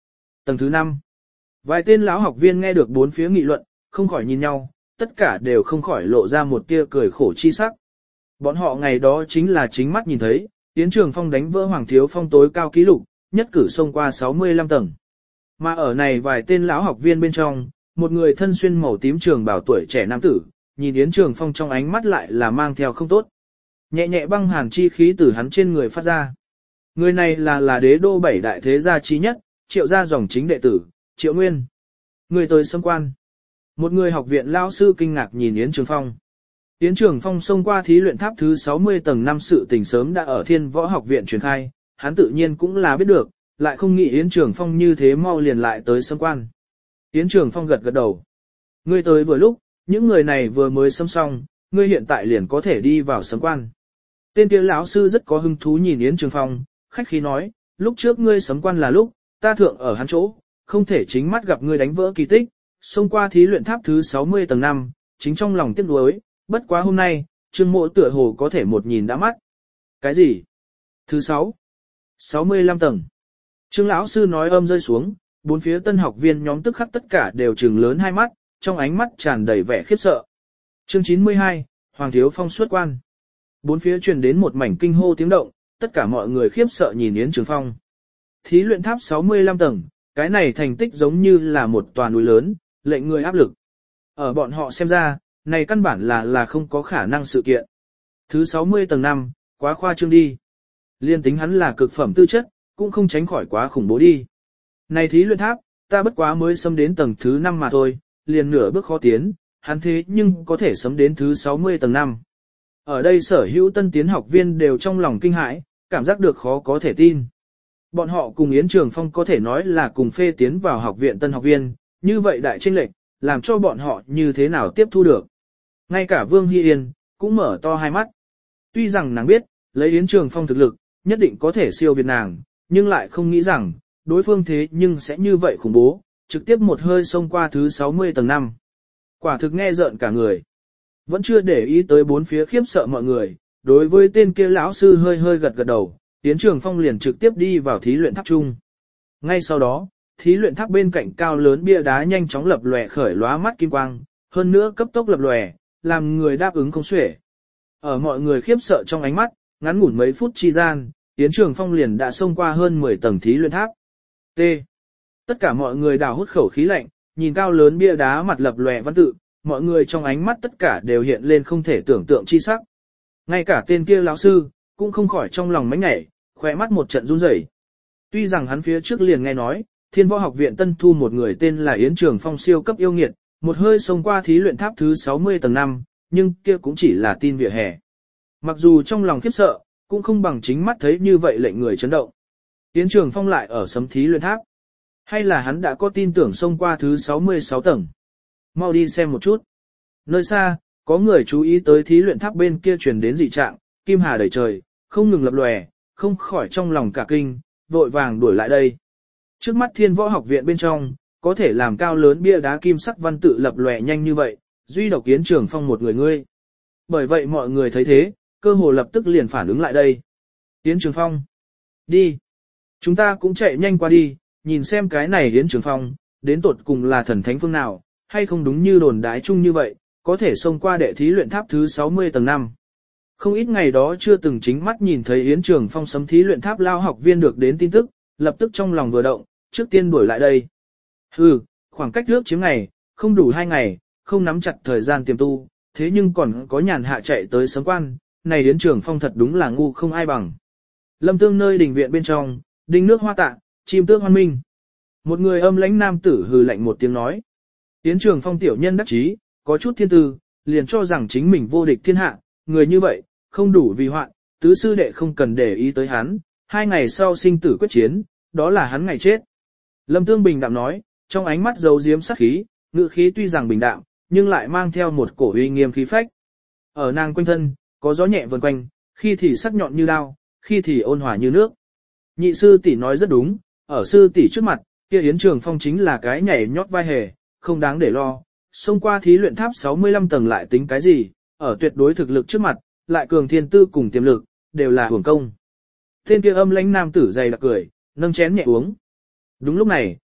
Tầng thứ năm. Vài tên lão học viên nghe được bốn phía nghị luận, không khỏi nhìn nhau, tất cả đều không khỏi lộ ra một tia cười khổ chi sắc. Bọn họ ngày đó chính là chính mắt nhìn thấy, Yến Trường Phong đánh vỡ Hoàng Thiếu Phong tối cao kỷ lục, nhất cử xông qua sáu mươi lăm tầng. Mà ở này vài tên lão học viên bên trong, một người thân xuyên màu tím trường bảo tuổi trẻ nam tử, nhìn Yến Trường Phong trong ánh mắt lại là mang theo không tốt. Nhẹ nhẹ băng hàn chi khí từ hắn trên người phát ra. Người này là là đế đô bảy đại thế gia chí nhất, Triệu gia dòng chính đệ tử, Triệu Nguyên. Người tới xâm quan. Một người học viện lão sư kinh ngạc nhìn Yến Trường Phong. Yến Trường Phong xông qua thí luyện tháp thứ sáu mươi tầng năm sự tình sớm đã ở Thiên Võ học viện truyền khai, hắn tự nhiên cũng là biết được, lại không nghĩ Yến Trường Phong như thế mau liền lại tới xâm quan. Yến Trường Phong gật gật đầu. Ngươi tới vừa lúc, những người này vừa mới xâm xong, ngươi hiện tại liền có thể đi vào xâm quan. Tên kia lão sư rất có hứng thú nhìn Yến Trường Phong, khách khí nói, lúc trước ngươi xâm quan là lúc, ta thượng ở hắn chỗ, không thể chính mắt gặp ngươi đánh vỡ kỳ tích, xông qua thí luyện tháp thứ sáu mươi tầng năm, chính trong lòng tiếc nuối, bất quá hôm nay, Trương Mộ tựa hồ có thể một nhìn đã mắt. Cái gì? Thứ sáu. sáu mươi lăm tầng. Trương lão sư nói âm rơi xuống, bốn phía tân học viên nhóm tức khắc tất cả đều trừng lớn hai mắt, trong ánh mắt tràn đầy vẻ khiếp sợ. Chương chín mươi hai, Hoàng Thiếu Phong xuất quan. Bốn phía truyền đến một mảnh kinh hô tiếng động, tất cả mọi người khiếp sợ nhìn Yến Trường Phong. Thí luyện tháp sáu mươi lăm tầng, cái này thành tích giống như là một tòa núi lớn, lệnh người áp lực. Ở bọn họ xem ra, này căn bản là là không có khả năng sự kiện. Thứ sáu mươi tầng năm, quá khoa trương đi. Liên tính hắn là cực phẩm tư chất, cũng không tránh khỏi quá khủng bố đi. Này thí luyện tháp, ta bất quá mới xâm đến tầng thứ năm mà thôi, liền nửa bước khó tiến, hắn thế nhưng có thể xâm đến thứ sáu mươi tầng năm. Ở đây sở hữu tân tiến học viên đều trong lòng kinh hãi, cảm giác được khó có thể tin. Bọn họ cùng Yến Trường Phong có thể nói là cùng phê tiến vào học viện tân học viên, như vậy đại chênh lệch, làm cho bọn họ như thế nào tiếp thu được. Ngay cả Vương Hy Yên, cũng mở to hai mắt. Tuy rằng nàng biết, lấy Yến Trường Phong thực lực, nhất định có thể siêu việt nàng, nhưng lại không nghĩ rằng, đối phương thế nhưng sẽ như vậy khủng bố, trực tiếp một hơi xông qua thứ sáu mươi tầng năm. Quả thực nghe rợn cả người. Vẫn chưa để ý tới bốn phía khiếp sợ mọi người, đối với tên kia lão sư hơi hơi gật gật đầu, Yến Trường Phong liền trực tiếp đi vào thí luyện tháp chung. Ngay sau đó, thí luyện tháp bên cạnh cao lớn bia đá nhanh chóng lập lòe khởi lóa mắt kim quang, hơn nữa cấp tốc lập lòe, làm người đáp ứng không xuể. Ở mọi người khiếp sợ trong ánh mắt, ngắn ngủn mấy phút chi gian, Yến Trường Phong liền đã xông qua hơn mười tầng thí luyện tháp. T. Tất cả mọi người đào hút khẩu khí lạnh, nhìn cao lớn bia đá mặt lập lòe văn tự, mọi người trong ánh mắt tất cả đều hiện lên không thể tưởng tượng chi sắc. Ngay cả tên kia lão sư, cũng không khỏi trong lòng mánh nhảy, khóe mắt một trận run rẩy. Tuy rằng hắn phía trước liền nghe nói, Thiên Võ học viện tân thu một người tên là Yến Trường Phong siêu cấp yêu nghiệt, một hơi xông qua thí luyện tháp thứ sáu mươi tầng năm, nhưng kia cũng chỉ là tin vỉa hè. Mặc dù trong lòng khiếp sợ, cũng không bằng chính mắt thấy như vậy lệnh người chấn động. Yến Trường Phong lại ở sấm thí luyện tháp. Hay là hắn đã có tin tưởng xông qua thứ sáu mươi sáu tầng? Mau đi xem một chút. Nơi xa, có người chú ý tới thí luyện tháp bên kia truyền đến dị trạng, kim hà đầy trời, không ngừng lập lòe, không khỏi trong lòng cả kinh, vội vàng đuổi lại đây. Trước mắt Thiên Võ học viện bên trong, có thể làm cao lớn bia đá kim sắc văn tự lập lòe nhanh như vậy, duy độc Yến Trường Phong một người ngươi. Bởi vậy mọi người thấy thế, cơ hồ lập tức liền phản ứng lại đây. Yến Trường Phong, đi. Chúng ta cũng chạy nhanh qua đi, nhìn xem cái này Yến Trường Phong, đến tột cùng là thần thánh phương nào, hay không đúng như đồn đái chung như vậy, có thể xông qua đệ thí luyện tháp thứ sáu mươi tầng năm. Không ít ngày đó chưa từng chính mắt nhìn thấy Yến Trường Phong sấm thí luyện tháp lao học viên được đến tin tức, lập tức trong lòng vừa động, trước tiên đuổi lại đây. Hừ, khoảng cách trước chiếm ngày, không đủ hai ngày, không nắm chặt thời gian tiềm tu, thế nhưng còn có nhàn hạ chạy tới sấm quan, này Yến Trường Phong thật đúng là ngu không ai bằng. Lâm Tương nơi đình viện bên trong, đinh nước hoa tạ, chim tước hoan minh. Một người âm lãnh nam tử hừ lạnh một tiếng nói. Yến Trường Phong tiểu nhân đắc chí, có chút thiên tư, liền cho rằng chính mình vô địch thiên hạ, người như vậy, không đủ vì hoạn, tứ sư đệ không cần để ý tới hắn, hai ngày sau sinh tử quyết chiến, đó là hắn ngày chết. Lâm Tương bình đạm nói, trong ánh mắt giấu giếm sát khí, ngữ khí tuy rằng bình đạm, nhưng lại mang theo một cổ uy nghiêm khí phách. Ở nàng quanh thân, có gió nhẹ vần quanh, khi thì sắc nhọn như đao, khi thì ôn hòa như nước. Nhị sư tỷ nói rất đúng, ở sư tỷ trước mặt, kia Yến Trường Phong chính là cái nhảy nhót vai hề, không đáng để lo. Xông qua thí luyện tháp sáu mươi lăm tầng lại tính cái gì, ở tuyệt đối thực lực trước mặt, lại cường thiên tư cùng tiềm lực, đều là hưởng công. Tên kia âm lãnh nam tử dày đặc cười, nâng chén nhẹ uống. Đúng lúc này,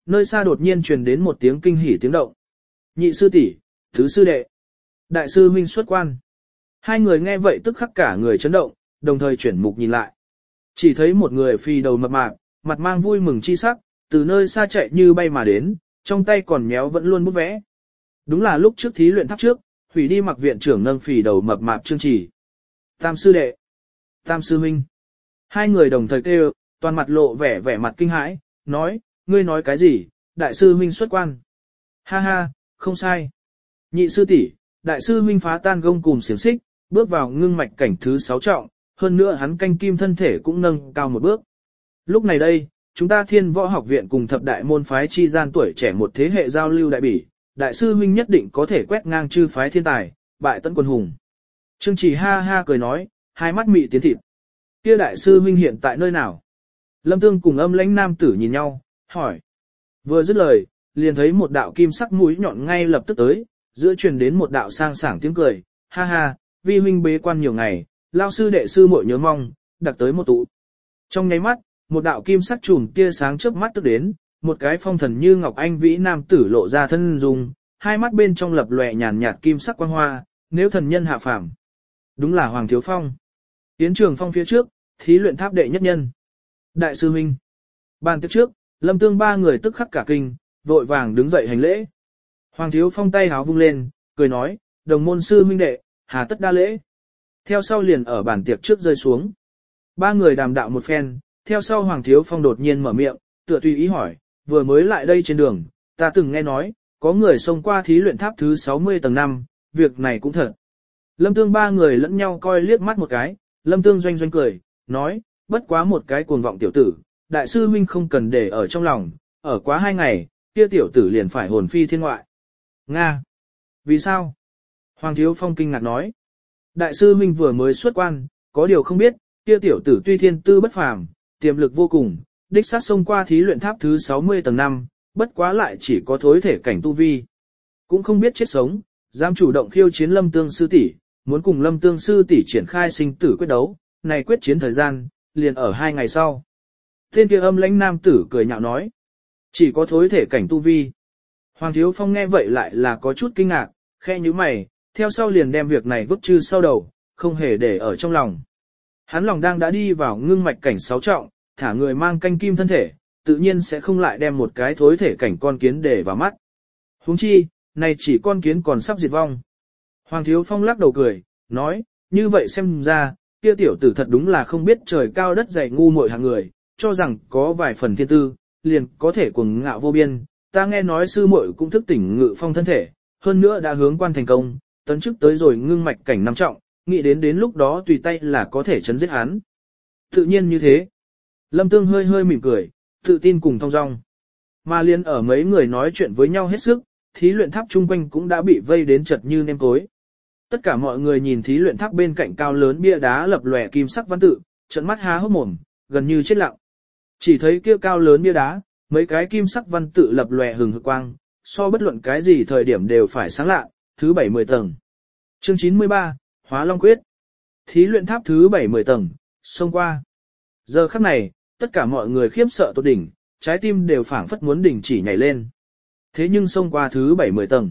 nơi xa đột nhiên truyền đến một tiếng kinh hỉ tiếng động. Nhị sư tỷ, thứ sư đệ, đại sư huynh xuất quan. Hai người nghe vậy tức khắc cả người chấn động, đồng thời chuyển mục nhìn lại. Chỉ thấy một người phi đầu mập mạp, mặt mang vui mừng chi sắc, từ nơi xa chạy như bay mà đến, trong tay còn méo vẫn luôn bút vẽ. Đúng là lúc trước thí luyện tháp trước, hủy đi mặc viện trưởng nâng phì đầu mập mạp Trương Chỉ. Tam sư đệ, tam sư huynh. Hai người đồng thời kêu, toàn mặt lộ vẻ vẻ mặt kinh hãi, nói, ngươi nói cái gì, đại sư huynh xuất quan. Ha ha, không sai. Nhị sư tỷ, đại sư huynh phá tan gông cùm xiềng xích, bước vào ngưng mạch cảnh thứ sáu trọng, hơn nữa hắn canh kim thân thể cũng nâng cao một bước. Lúc này đây, chúng ta Thiên Võ Học Viện cùng thập đại môn phái chi gian tuổi trẻ một thế hệ giao lưu đại bỉ, đại sư huynh nhất định có thể quét ngang chư phái thiên tài, bại tận quân hùng. Trương Chỉ ha ha cười nói, hai mắt mị tiến thịt. Kia đại sư huynh hiện tại nơi nào? Lâm Tương cùng Âm Lãnh nam tử nhìn nhau, hỏi. Vừa dứt lời, liền thấy một đạo kim sắc mũi nhọn ngay lập tức tới, giữa truyền đến một đạo sang sảng tiếng cười, ha ha, vi huynh bế quan nhiều ngày, lao sư đệ sư muội nhớ mong, đặc tới một tụ. Trong nháy mắt, một đạo kim sắc chùm tia sáng chớp mắt tức đến, một cái phong thần như ngọc anh vĩ nam tử lộ ra thân dung, hai mắt bên trong lập lòe nhàn nhạt kim sắc quang hoa, nếu thần nhân hạ phàm. Đúng là Hoàng Thiếu Phong. Tiến Trường Phong phía trước, thí luyện tháp đệ nhất nhân. Đại sư huynh. Bàn tiếp trước, Lâm Tương ba người tức khắc cả kinh, vội vàng đứng dậy hành lễ. Hoàng Thiếu Phong tay háo vung lên, cười nói, đồng môn sư huynh đệ, hà tất đa lễ. Theo sau liền ở bàn tiệc trước rơi xuống. Ba người đàm đạo một phen, theo sau Hoàng Thiếu Phong đột nhiên mở miệng, tựa tùy ý hỏi, vừa mới lại đây trên đường, ta từng nghe nói, có người xông qua thí luyện tháp thứ sáu mươi tầng năm, việc này cũng thật. Lâm Tương ba người lẫn nhau coi liếc mắt một cái, Lâm Tương doanh doanh cười, nói, bất quá một cái cuồng vọng tiểu tử, đại sư huynh không cần để ở trong lòng, ở quá hai ngày, kia tiểu tử liền phải hồn phi thiên ngoại. Nga! Vì sao? Hoàng Thiếu Phong kinh ngạc nói, đại sư huynh vừa mới xuất quan, có điều không biết, kia tiểu tử tuy thiên tư bất phàm, tiềm lực vô cùng, đích sát xông qua thí luyện tháp thứ sáu mươi tầng năm, bất quá lại chỉ có thối thể cảnh tu vi. Cũng không biết chết sống, dám chủ động khiêu chiến Lâm Tương sư tỷ, muốn cùng Lâm Tương sư tỷ triển khai sinh tử quyết đấu, này quyết chiến thời gian, liền ở hai ngày sau. Tên kia Âm Lãnh nam tử cười nhạo nói, chỉ có thối thể cảnh tu vi. Hoàng Thiếu Phong nghe vậy lại là có chút kinh ngạc, khe như mày, theo sau liền đem việc này vứt chư sau đầu, không hề để ở trong lòng. Hắn lòng đang đã đi vào ngưng mạch cảnh sáu trọng, thả người mang canh kim thân thể, tự nhiên sẽ không lại đem một cái thối thể cảnh con kiến để vào mắt. Huống chi, này chỉ con kiến còn sắp diệt vong. Hoàng Thiếu Phong lắc đầu cười, nói, như vậy xem ra, kia tiểu tử thật đúng là không biết trời cao đất dày ngu muội hạng người, cho rằng có vài phần thiên tư, liền có thể cuồng ngạo vô biên. Ta nghe nói sư muội cũng thức tỉnh ngự phong thân thể, hơn nữa đã hướng quan thành công, tấn chức tới rồi ngưng mạch cảnh năm trọng, nghĩ đến đến lúc đó tùy tay là có thể chấn giết hắn. Tự nhiên như thế. Lâm Tương hơi hơi mỉm cười, tự tin cùng thong dong. Mà liên ở mấy người nói chuyện với nhau hết sức, thí luyện tháp chung quanh cũng đã bị vây đến chật như nêm cối. Tất cả mọi người nhìn thí luyện tháp bên cạnh cao lớn bia đá lập lòe kim sắc văn tự, trợn mắt há hốc mồm, gần như chết lặng. Chỉ thấy kia cao lớn bia đá, mấy cái kim sắc văn tự lập lòe hừng hực quang, so bất luận cái gì thời điểm đều phải sáng lạ, thứ bảy mươi tầng. Chương chín mươi ba, Hóa Long Quyết. Thí luyện tháp thứ bảy mươi tầng, xông qua. Giờ khắc này, tất cả mọi người khiếp sợ tột đỉnh, trái tim đều phảng phất muốn đình chỉ nhảy lên. Thế nhưng xông qua thứ bảy mươi tầng.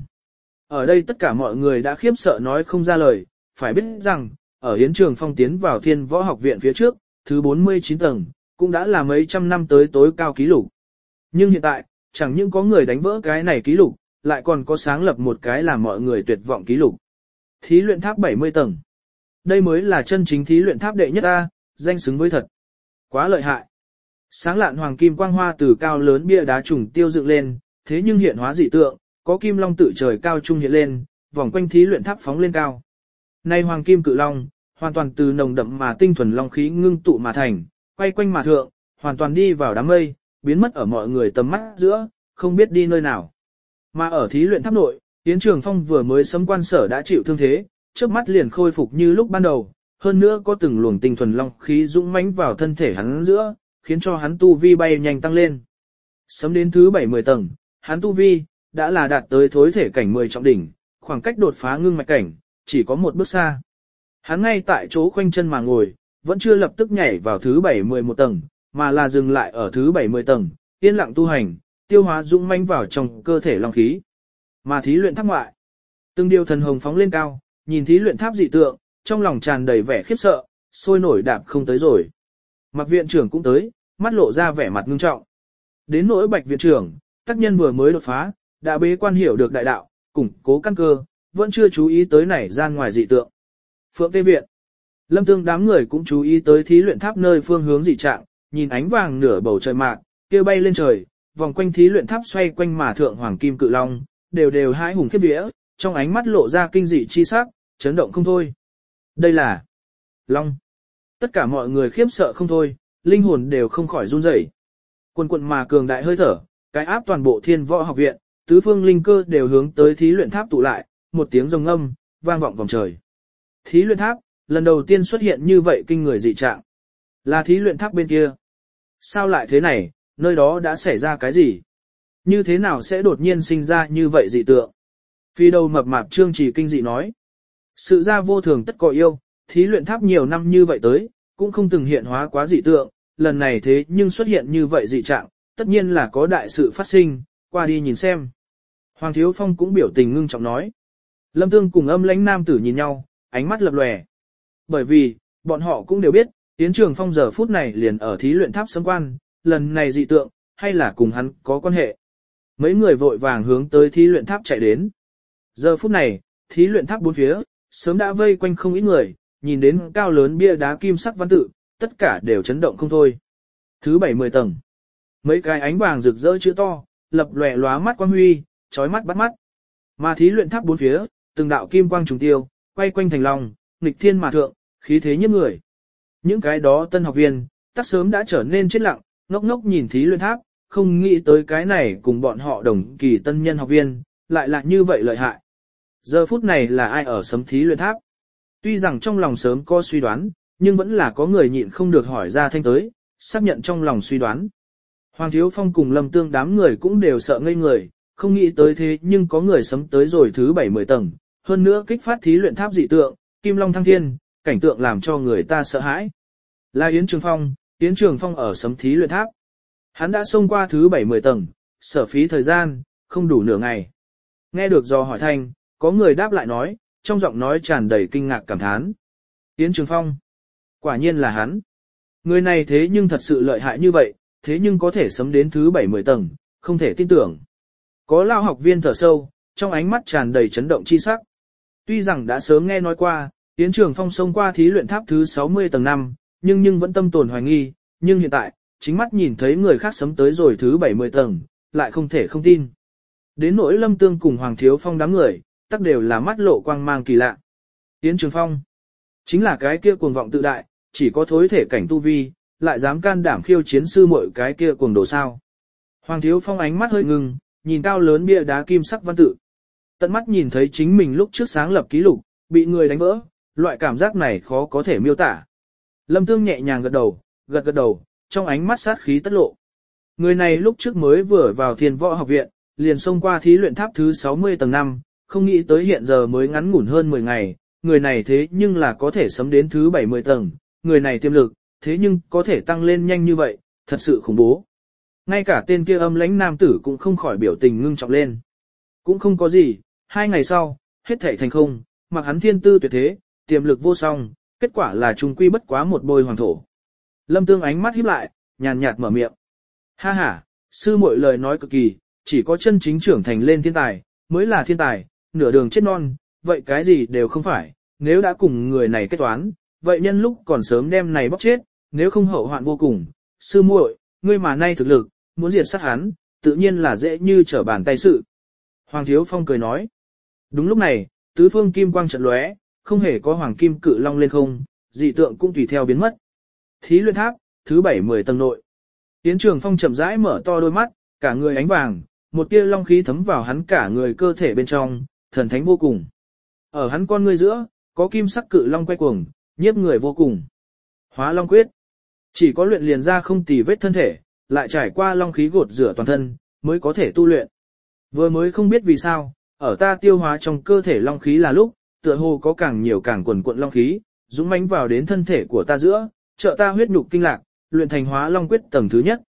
Ở đây tất cả mọi người đã khiếp sợ nói không ra lời, phải biết rằng, ở Yến Trường Phong tiến vào Thiên Võ Học Viện phía trước, thứ bốn mươi chín tầng, cũng đã là mấy trăm năm tới tối cao ký lục. Nhưng hiện tại, chẳng những có người đánh vỡ cái này ký lục, lại còn có sáng lập một cái làm mọi người tuyệt vọng ký lục. Thí luyện tháp bảy mươi tầng. Đây mới là chân chính thí luyện tháp đệ nhất A, danh xứng với thật. Quá lợi hại. Sáng lạn hoàng kim quang hoa từ cao lớn bia đá trùng tiêu dựng lên, thế nhưng hiện hóa dị tượng, có kim long tự trời cao trung hiện lên, vòng quanh thí luyện tháp phóng lên cao. Nay hoàng kim cự long, hoàn toàn từ nồng đậm mà tinh thuần long khí ngưng tụ mà thành, quay quanh mà thượng, hoàn toàn đi vào đám mây, biến mất ở mọi người tầm mắt giữa, không biết đi nơi nào. Mà ở thí luyện tháp nội, Yến Trường Phong vừa mới sấm quan sở đã chịu thương thế, chớp mắt liền khôi phục như lúc ban đầu, hơn nữa có từng luồng tinh thuần long khí dũng mãnh vào thân thể hắn giữa, khiến cho hắn tu vi bay nhanh tăng lên. Sấm đến thứ bảy mươi tầng, hắn tu vi đã là đạt tới thối thể cảnh mười trọng đỉnh, khoảng cách đột phá ngưng mạch cảnh chỉ có một bước xa. Hắn ngay tại chỗ khoanh chân mà ngồi, vẫn chưa lập tức nhảy vào thứ bảy mươi mốt tầng, mà là dừng lại ở thứ bảy mươi tầng, yên lặng tu hành, tiêu hóa dũng mãnh vào trong cơ thể long khí. Mà thí luyện tháp ngoại, từng điều thần hồng phóng lên cao, nhìn thí luyện tháp dị tượng, trong lòng tràn đầy vẻ khiếp sợ, sôi nổi đạp không tới rồi. Mặc viện trưởng cũng tới, mắt lộ ra vẻ mặt ngưng trọng. Đến nỗi Bạch viện trưởng, tác nhân vừa mới đột phá, đã bế quan hiểu được đại đạo, củng cố căn cơ, vẫn chưa chú ý tới này gian ngoài dị tượng. Phượng Tê viện, Lâm Tương đám người cũng chú ý tới thí luyện tháp nơi phương hướng dị trạng, nhìn ánh vàng nửa bầu trời mạc, kia bay lên trời, vòng quanh thí luyện tháp xoay quanh mà thượng hoàng kim cự long, đều đều hãi hùng khiếp vía, trong ánh mắt lộ ra kinh dị chi sắc, chấn động không thôi. Đây là long. Tất cả mọi người khiếp sợ không thôi, linh hồn đều không khỏi run rẩy. Quần quận mà cường đại hơi thở, cái áp toàn bộ Thiên Võ Học viện, tứ phương linh cơ đều hướng tới thí luyện tháp tụ lại, một tiếng rồng âm vang vọng vòng trời. Thí luyện tháp, lần đầu tiên xuất hiện như vậy kinh người dị trạng. Là thí luyện tháp bên kia. Sao lại thế này, nơi đó đã xảy ra cái gì? Như thế nào sẽ đột nhiên sinh ra như vậy dị tượng? Phi đầu mập mạp Trương Chỉ kinh dị nói. Sự ra vô thường tất có yêu, thí luyện tháp nhiều năm như vậy tới, cũng không từng hiện hóa quá dị tượng, lần này thế nhưng xuất hiện như vậy dị trạng, tất nhiên là có đại sự phát sinh, qua đi nhìn xem. Hoàng Thiếu Phong cũng biểu tình ngưng trọng nói. Lâm Tương cùng Âm Lãnh nam tử nhìn nhau, ánh mắt lập lòe. Bởi vì, bọn họ cũng đều biết, Yến Trường Phong giờ phút này liền ở thí luyện tháp sấm quan, lần này dị tượng, hay là cùng hắn có quan hệ. Mấy người vội vàng hướng tới thí luyện tháp chạy đến. Giờ phút này, thí luyện tháp bốn phía, sớm đã vây quanh không ít người, nhìn đến cao lớn bia đá kim sắc văn tự, tất cả đều chấn động không thôi. Thứ bảy mười tầng. Mấy cái ánh vàng rực rỡ chữ to, lập lòe lóa mắt quang huy, chói mắt bắt mắt. Mà thí luyện tháp bốn phía, từng đạo kim quang trùng tiêu, quay quanh thành long, nghịch thiên mà thượng, khí thế nhiếp người. Những cái đó tân học viên, tác sớm đã trở nên chết lặng, ngốc ngốc nhìn thí luyện tháp, không nghĩ tới cái này cùng bọn họ đồng kỳ tân nhân học viên, lại là như vậy lợi hại. Giờ phút này là ai ở sấm thí luyện tháp? Tuy rằng trong lòng sớm có suy đoán, nhưng vẫn là có người nhịn không được hỏi ra thanh tới, xác nhận trong lòng suy đoán. Hoàng Thiếu Phong cùng Lâm Tương đám người cũng đều sợ ngây người, không nghĩ tới thế nhưng có người sấm tới rồi thứ bảy mười tầng, hơn nữa kích phát thí luyện tháp dị tượng, kim long thăng thiên, cảnh tượng làm cho người ta sợ hãi. Là Yến Trường Phong, Yến Trường Phong ở sấm thí luyện tháp. Hắn đã xông qua thứ bảy mười tầng, sở phí thời gian, không đủ nửa ngày. Nghe được do hỏi thanh, có người đáp lại nói, trong giọng nói tràn đầy kinh ngạc cảm thán. Yến Trường Phong. Quả nhiên là hắn. Người này thế nhưng thật sự lợi hại như vậy, thế nhưng có thể sấm đến thứ bảy mười tầng, không thể tin tưởng. Có lao học viên thở sâu, trong ánh mắt tràn đầy chấn động chi sắc. Tuy rằng đã sớm nghe nói qua, Yến Trường Phong xông qua thí luyện tháp thứ sáu mươi tầng năm, nhưng nhưng vẫn tâm tồn hoài nghi, nhưng hiện tại, chính mắt nhìn thấy người khác sấm tới rồi thứ bảy mươi tầng, lại không thể không tin. Đến nỗi Lâm Tương cùng Hoàng Thiếu Phong đám người, tất đều là mắt lộ quang mang kỳ lạ. Yến Trường Phong, chính là cái kia cuồng vọng tự đại, chỉ có thối thể cảnh tu vi, lại dám can đảm khiêu chiến sư muội cái kia cuồng đồ sao. Hoàng Thiếu Phong ánh mắt hơi ngừng, nhìn cao lớn bia đá kim sắc văn tự. Tận mắt nhìn thấy chính mình lúc trước sáng lập ký lục, bị người đánh vỡ, loại cảm giác này khó có thể miêu tả. Lâm Tương nhẹ nhàng gật đầu, gật gật đầu, trong ánh mắt sát khí tất lộ. Người này lúc trước mới vừa vào Thiên Võ Học viện, liền xông qua thí luyện tháp thứ sáu mươi tầng năm, không nghĩ tới hiện giờ mới ngắn ngủn hơn mười ngày, người này thế nhưng là có thể sấm đến thứ bảy mươi tầng, người này tiềm lực, thế nhưng có thể tăng lên nhanh như vậy, thật sự khủng bố. Ngay cả tên kia Âm Lãnh nam tử cũng không khỏi biểu tình ngưng trọng lên. Cũng không có gì, hai ngày sau, hết thảy thành không, mặc hắn thiên tư tuyệt thế, tiềm lực vô song, kết quả là trung quy bất quá một bôi hoàng thổ. Lâm Tương ánh mắt híp lại, nhàn nhạt mở miệng. Ha ha, sư muội lời nói cực kỳ, chỉ có chân chính trưởng thành lên thiên tài, mới là thiên tài, nửa đường chết non, vậy cái gì đều không phải, nếu đã cùng người này kết toán, vậy nhân lúc còn sớm đem này bóc chết, nếu không hậu hoạn vô cùng. Sư muội, ngươi mà nay thực lực, muốn diệt sát hắn, tự nhiên là dễ như trở bàn tay sự. Hoàng Thiếu Phong cười nói. Đúng lúc này, tứ phương kim quang trận lóe, không hề có hoàng kim cự long lên không, dị tượng cũng tùy theo biến mất. Thí luyện tháp, thứ bảy mười tầng nội. Yến Trường Phong chậm rãi mở to đôi mắt, cả người ánh vàng, một tia long khí thấm vào hắn cả người cơ thể bên trong, thần thánh vô cùng. Ở hắn con ngươi giữa, có kim sắc cự long quay cuồng, nhiếp người vô cùng. Hóa long quyết. Chỉ có luyện liền ra không tì vết thân thể, lại trải qua long khí gột rửa toàn thân, mới có thể tu luyện. Vừa mới không biết vì sao, ở ta tiêu hóa trong cơ thể long khí là lúc, tựa hồ có càng nhiều càng quần cuộn long khí, dũng mãnh vào đến thân thể của ta giữa, trợ ta huyết nhục kinh lạc, luyện thành hóa long quyết tầng thứ nhất.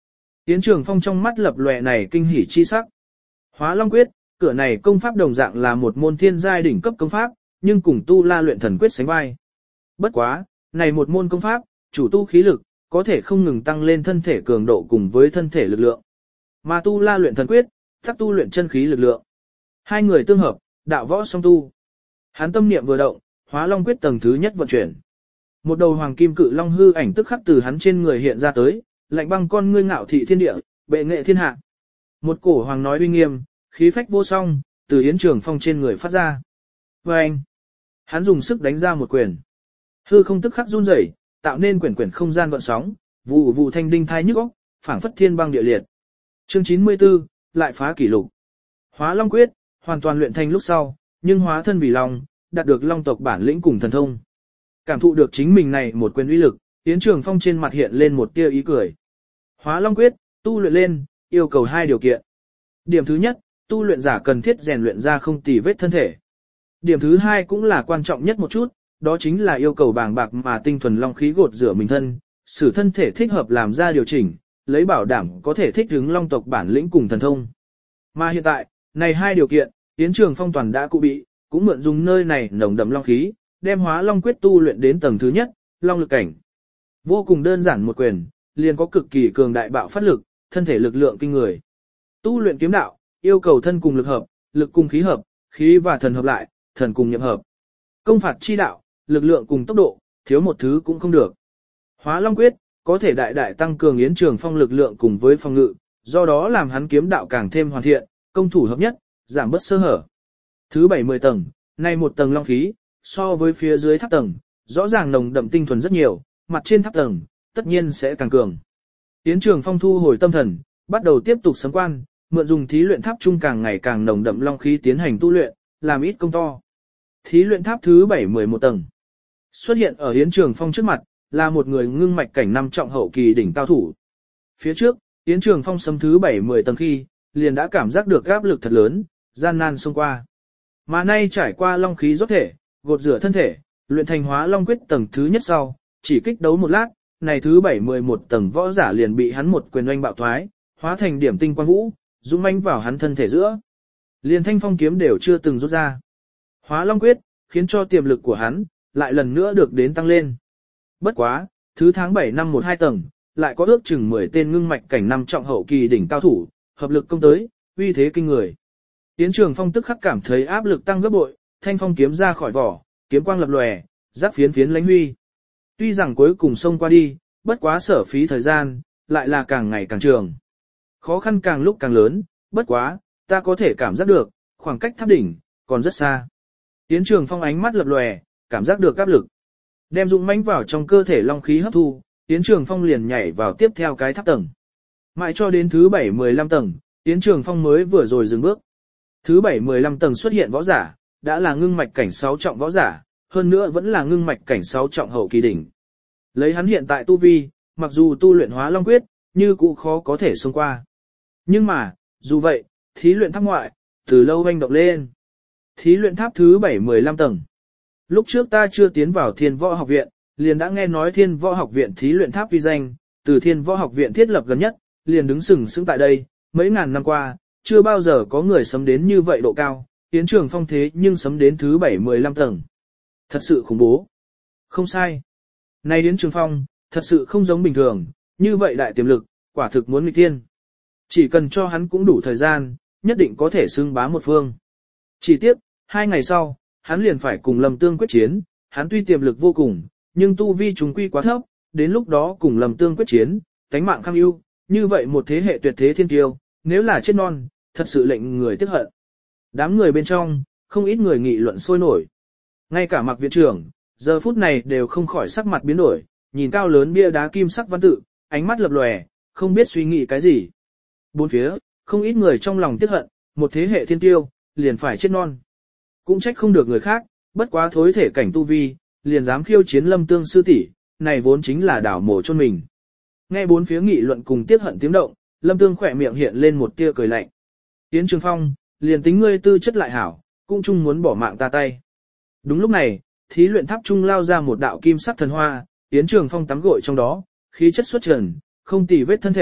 Yến Trường Phong trong mắt lập lòe này kinh hỉ chi sắc. Hóa Long Quyết, cửa này công pháp đồng dạng là một môn thiên giai đỉnh cấp công pháp, nhưng cùng tu la luyện thần quyết sánh vai. Bất quá, này một môn công pháp, chủ tu khí lực, có thể không ngừng tăng lên thân thể cường độ cùng với thân thể lực lượng. Mà tu la luyện thần quyết, tắc tu luyện chân khí lực lượng. Hai người tương hợp, đạo võ song tu. Hắn tâm niệm vừa động, Hóa Long Quyết tầng thứ nhất vận chuyển. Một đầu hoàng kim cự long hư ảnh tức khắc từ hắn trên người hiện ra tới, lạnh băng con ngươi ngạo thị thiên địa, bệ nghệ thiên hạ. Một cổ hoàng nói uy nghiêm, khí phách vô song, từ Yến Trường Phong trên người phát ra. Và anh, hắn dùng sức đánh ra một quyền. Hư không tức khắc run rẩy, tạo nên quyển quyển không gian gợn sóng, vụ vụ thanh đinh thai nhức óc, phảng phất thiên băng địa liệt. Chương chín mươi tư, lại phá kỷ lục. Hóa Long Quyết, hoàn toàn luyện thành lúc sau, nhưng hóa thân vì long, đạt được long tộc bản lĩnh cùng thần thông. Cảm thụ được chính mình này một quyền uy lực, Yến Trường Phong trên mặt hiện lên một tia ý cười. Hóa Long Quyết, tu luyện lên, yêu cầu hai điều kiện. Điểm thứ nhất, tu luyện giả cần thiết rèn luyện ra không tì vết thân thể. Điểm thứ hai cũng là quan trọng nhất một chút, đó chính là yêu cầu bàng bạc mà tinh thuần long khí gột rửa mình thân,使thân thể thích hợp làm ra điều chỉnh, lấy bảo đảm có thể thích ứng long tộc bản lĩnh cùng thần thông. Mà hiện tại, này hai điều kiện, Yến Trường Phong toàn đã cụ bị, cũng mượn dùng nơi này nồng đậm long khí, đem Hóa Long Quyết tu luyện đến tầng thứ nhất, long lực cảnh. Vô cùng đơn giản một quyền, liền có cực kỳ cường đại bạo phát lực, thân thể lực lượng kinh người. Tu luyện kiếm đạo, yêu cầu thân cùng lực hợp, lực cùng khí hợp, khí và thần hợp lại, thần cùng nhậm hợp. Công phạt chi đạo, lực lượng cùng tốc độ, thiếu một thứ cũng không được. Hóa Long Quyết, có thể đại đại tăng cường Yến Trường Phong lực lượng cùng với phòng ngự, do đó làm hắn kiếm đạo càng thêm hoàn thiện, công thủ hợp nhất, giảm bớt sơ hở. Thứ bảy mươi tầng, nay một tầng long khí, so với phía dưới tháp tầng, rõ ràng nồng đậm tinh thuần rất nhiều, mặt trên tháp tầng, tất nhiên sẽ càng cường. Yến Trường Phong thu hồi tâm thần, bắt đầu tiếp tục sấm quan, mượn dùng thí luyện tháp trung càng ngày càng nồng đậm long khí tiến hành tu luyện, làm ít công to. Thí luyện tháp thứ bảy mươi mốt tầng. Xuất hiện ở Yến Trường Phong trước mặt, là một người ngưng mạch cảnh năm trọng hậu kỳ đỉnh cao thủ. Phía trước, Yến Trường Phong sấm thứ bảy mươi tầng khi, liền đã cảm giác được áp lực thật lớn, gian nan xông qua. Mà nay trải qua long khí rót thể, gột rửa thân thể, luyện thành Hóa Long Quyết tầng thứ nhất sau, chỉ kích đấu một lát, này thứ bảy mươi mốt tầng võ giả liền bị hắn một quyền oanh bạo thoái, hóa thành điểm tinh quang vũ, dũng mãnh vào hắn thân thể giữa. Liền thanh phong kiếm đều chưa từng rút ra. Hóa Long Quyết, khiến cho tiềm lực của hắn, lại lần nữa được đến tăng lên. Bất quá, thứ tháng bảy năm một hai tầng, lại có ước chừng mười tên ngưng mạch cảnh năm trọng hậu kỳ đỉnh cao thủ, hợp lực công tới, uy thế kinh người. Yến Trường Phong tức khắc cảm thấy áp lực tăng gấp bội, thanh phong kiếm ra khỏi vỏ, kiếm quang lập lòe, giáp phiến phiến lánh huy. Tuy rằng cuối cùng xông qua đi, bất quá sở phí thời gian, lại là càng ngày càng trường. Khó khăn càng lúc càng lớn, bất quá, ta có thể cảm giác được, khoảng cách tháp đỉnh, còn rất xa. Yến Trường Phong ánh mắt lập lòe, cảm giác được áp lực. Đem dũng mãnh vào trong cơ thể long khí hấp thu, Yến Trường Phong liền nhảy vào tiếp theo cái tháp tầng. Mãi cho đến thứ bảy mươi lăm tầng, Yến Trường Phong mới vừa rồi dừng bước. Thứ bảy mươi lăm tầng xuất hiện võ giả, đã là ngưng mạch cảnh sáu trọng võ giả, hơn nữa vẫn là ngưng mạch cảnh sáu trọng hậu kỳ đỉnh. Lấy hắn hiện tại tu vi, mặc dù tu luyện Hóa Long Quyết, như cũng khó có thể xông qua. Nhưng mà, dù vậy, thí luyện tháp ngoại, từ lâu hoành động lên. Thí luyện tháp thứ bảy mươi lăm tầng. Lúc trước ta chưa tiến vào Thiên Võ Học Viện, liền đã nghe nói Thiên Võ Học Viện thí luyện tháp uy danh, từ Thiên Võ Học Viện thiết lập gần nhất, liền đứng sừng sững tại đây, mấy ngàn năm qua, chưa bao giờ có người sấm đến như vậy độ cao, Yến Trường Phong thế nhưng sấm đến thứ bảy mươi lăm tầng. Thật sự khủng bố. Không sai. Này Yến Trường Phong, thật sự không giống bình thường, như vậy đại tiềm lực, quả thực muốn nghịch thiên. Chỉ cần cho hắn cũng đủ thời gian, nhất định có thể xưng bá một phương. Chỉ tiếc, hai ngày sau, hắn liền phải cùng Lâm Tương quyết chiến, hắn tuy tiềm lực vô cùng, nhưng tu vi trùng quy quá thấp, đến lúc đó cùng Lâm Tương quyết chiến, tánh mạng kham ưu, như vậy một thế hệ tuyệt thế thiên kiêu, nếu là chết non, thật sự lệnh người tiếc hận. Đám người bên trong, không ít người nghị luận sôi nổi. Ngay cả Mạc viện trưởng, giờ phút này đều không khỏi sắc mặt biến đổi, nhìn cao lớn bia đá kim sắc văn tự, ánh mắt lập lòe, không biết suy nghĩ cái gì. Bốn phía, không ít người trong lòng tiếc hận, một thế hệ thiên tiêu, liền phải chết non. Cũng trách không được người khác, bất quá thối thể cảnh tu vi, liền dám khiêu chiến Lâm Tương sư tỷ, này vốn chính là đảo mổ chôn mình. Nghe bốn phía nghị luận cùng tiếc hận tiếng động, Lâm Tương khỏe miệng hiện lên một tia cười lạnh. Yến Trường Phong, liền tính ngươi tư chất lại hảo, cũng chung muốn bỏ mạng ta tay. Đúng lúc này, thí luyện tháp trung lao ra một đạo kim sắc thần hoa, Yến Trường Phong tắm gội trong đó, khí chất xuất trần, không tì vết thân thể,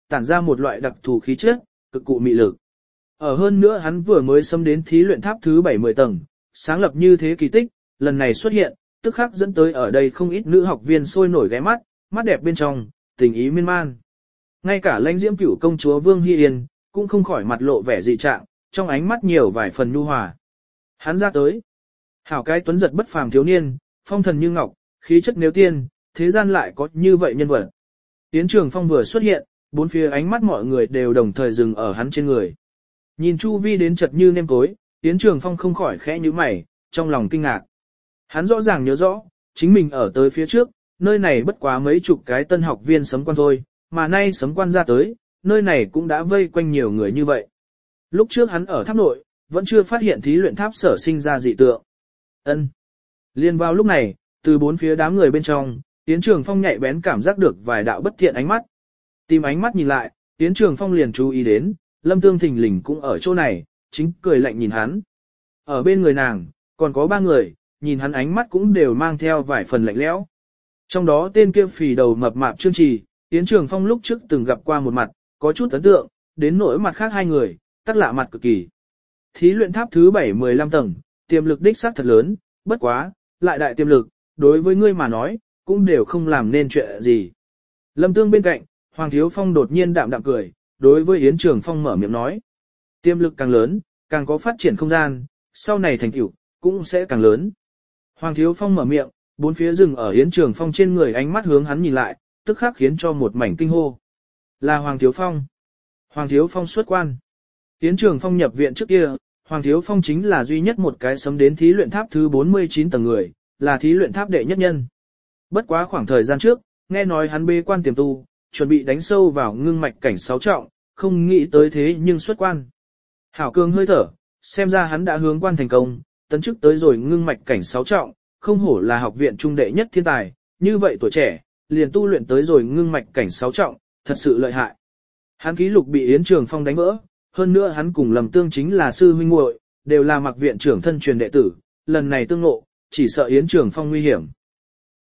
tản ra một loại đặc thù khí chất, cực cụ mị lực. Ở hơn nữa hắn vừa mới xâm đến thí luyện tháp thứ bảy mươi tầng, sáng lập như thế kỳ tích, lần này xuất hiện, tức khắc dẫn tới ở đây không ít nữ học viên sôi nổi ghé mắt, mắt đẹp bên trong, tình ý miên man. Ngay cả lãnh diễm cửu công chúa Vương Hy Yên, cũng không khỏi mặt lộ vẻ dị trạng, trong ánh mắt nhiều vài phần nhu hòa. Hắn ra tới. Hảo cái tuấn giật bất phàm thiếu niên, phong thần như ngọc, khí chất nếu tiên, thế gian lại có như vậy nhân vật. Yến Trường Phong vừa xuất hiện, bốn phía ánh mắt mọi người đều đồng thời dừng ở hắn trên người. Nhìn chu vi đến chật như nêm tối, Yến Trường Phong không khỏi khẽ nhíu mày, trong lòng kinh ngạc. Hắn rõ ràng nhớ rõ, chính mình ở tới phía trước, nơi này bất quá mấy chục cái tân học viên sấm quan thôi, mà nay sấm quan ra tới, nơi này cũng đã vây quanh nhiều người như vậy. Lúc trước hắn ở tháp nội, vẫn chưa phát hiện thí luyện tháp sở sinh ra dị tượng. Ân. Liên vào lúc này, từ bốn phía đám người bên trong, Yến Trường Phong nhạy bén cảm giác được vài đạo bất thiện ánh mắt. Tìm ánh mắt nhìn lại, Yến Trường Phong liền chú ý đến, Lâm Tương thình lình cũng ở chỗ này, chính cười lạnh nhìn hắn. Ở bên người nàng, còn có ba người, nhìn hắn ánh mắt cũng đều mang theo vài phần lạnh lẽo. Trong đó tên kia phì đầu mập mạp Trương Trì, Yến Trường Phong lúc trước từng gặp qua một mặt, có chút ấn tượng, đến nỗi mặt khác hai người, tắc lạ mặt cực kỳ. Thí luyện tháp thứ bảy mười lăm tầng, tiềm lực đích xác thật lớn, bất quá, lại đại tiềm lực, đối với ngươi mà nói, cũng đều không làm nên chuyện gì. Lâm Tương bên cạnh, Hoàng Thiếu Phong đột nhiên đạm đạm cười, đối với Yến Trường Phong mở miệng nói. Tiềm lực càng lớn, càng có phát triển không gian, sau này thành tựu cũng sẽ càng lớn. Hoàng Thiếu Phong mở miệng, bốn phía rừng ở Yến Trường Phong trên người ánh mắt hướng hắn nhìn lại, tức khắc khiến cho một mảnh kinh hô. Là Hoàng Thiếu Phong. Hoàng Thiếu Phong xuất quan. Yến Trường Phong nhập viện trước kia, Hoàng Thiếu Phong chính là duy nhất một cái sấm đến thí luyện tháp thứ bốn mươi chín tầng người, là thí luyện tháp đệ nhất nhân. Bất quá khoảng thời gian trước, nghe nói hắn bế quan tiềm tu, chuẩn bị đánh sâu vào ngưng mạch cảnh sáu trọng, không nghĩ tới thế nhưng xuất quan. Hảo cường hơi thở, xem ra hắn đã hướng quan thành công, tấn chức tới rồi ngưng mạch cảnh sáu trọng, không hổ là học viện trung đệ nhất thiên tài, như vậy tuổi trẻ, liền tu luyện tới rồi ngưng mạch cảnh sáu trọng, thật sự lợi hại. Hắn ký lục bị Yến Trường Phong đánh vỡ, hơn nữa hắn cùng Lâm Tương chính là sư huynh muội, đều là mặc viện trưởng thân truyền đệ tử, lần này tương ngộ, chỉ sợ Yến Trường Phong nguy hiểm,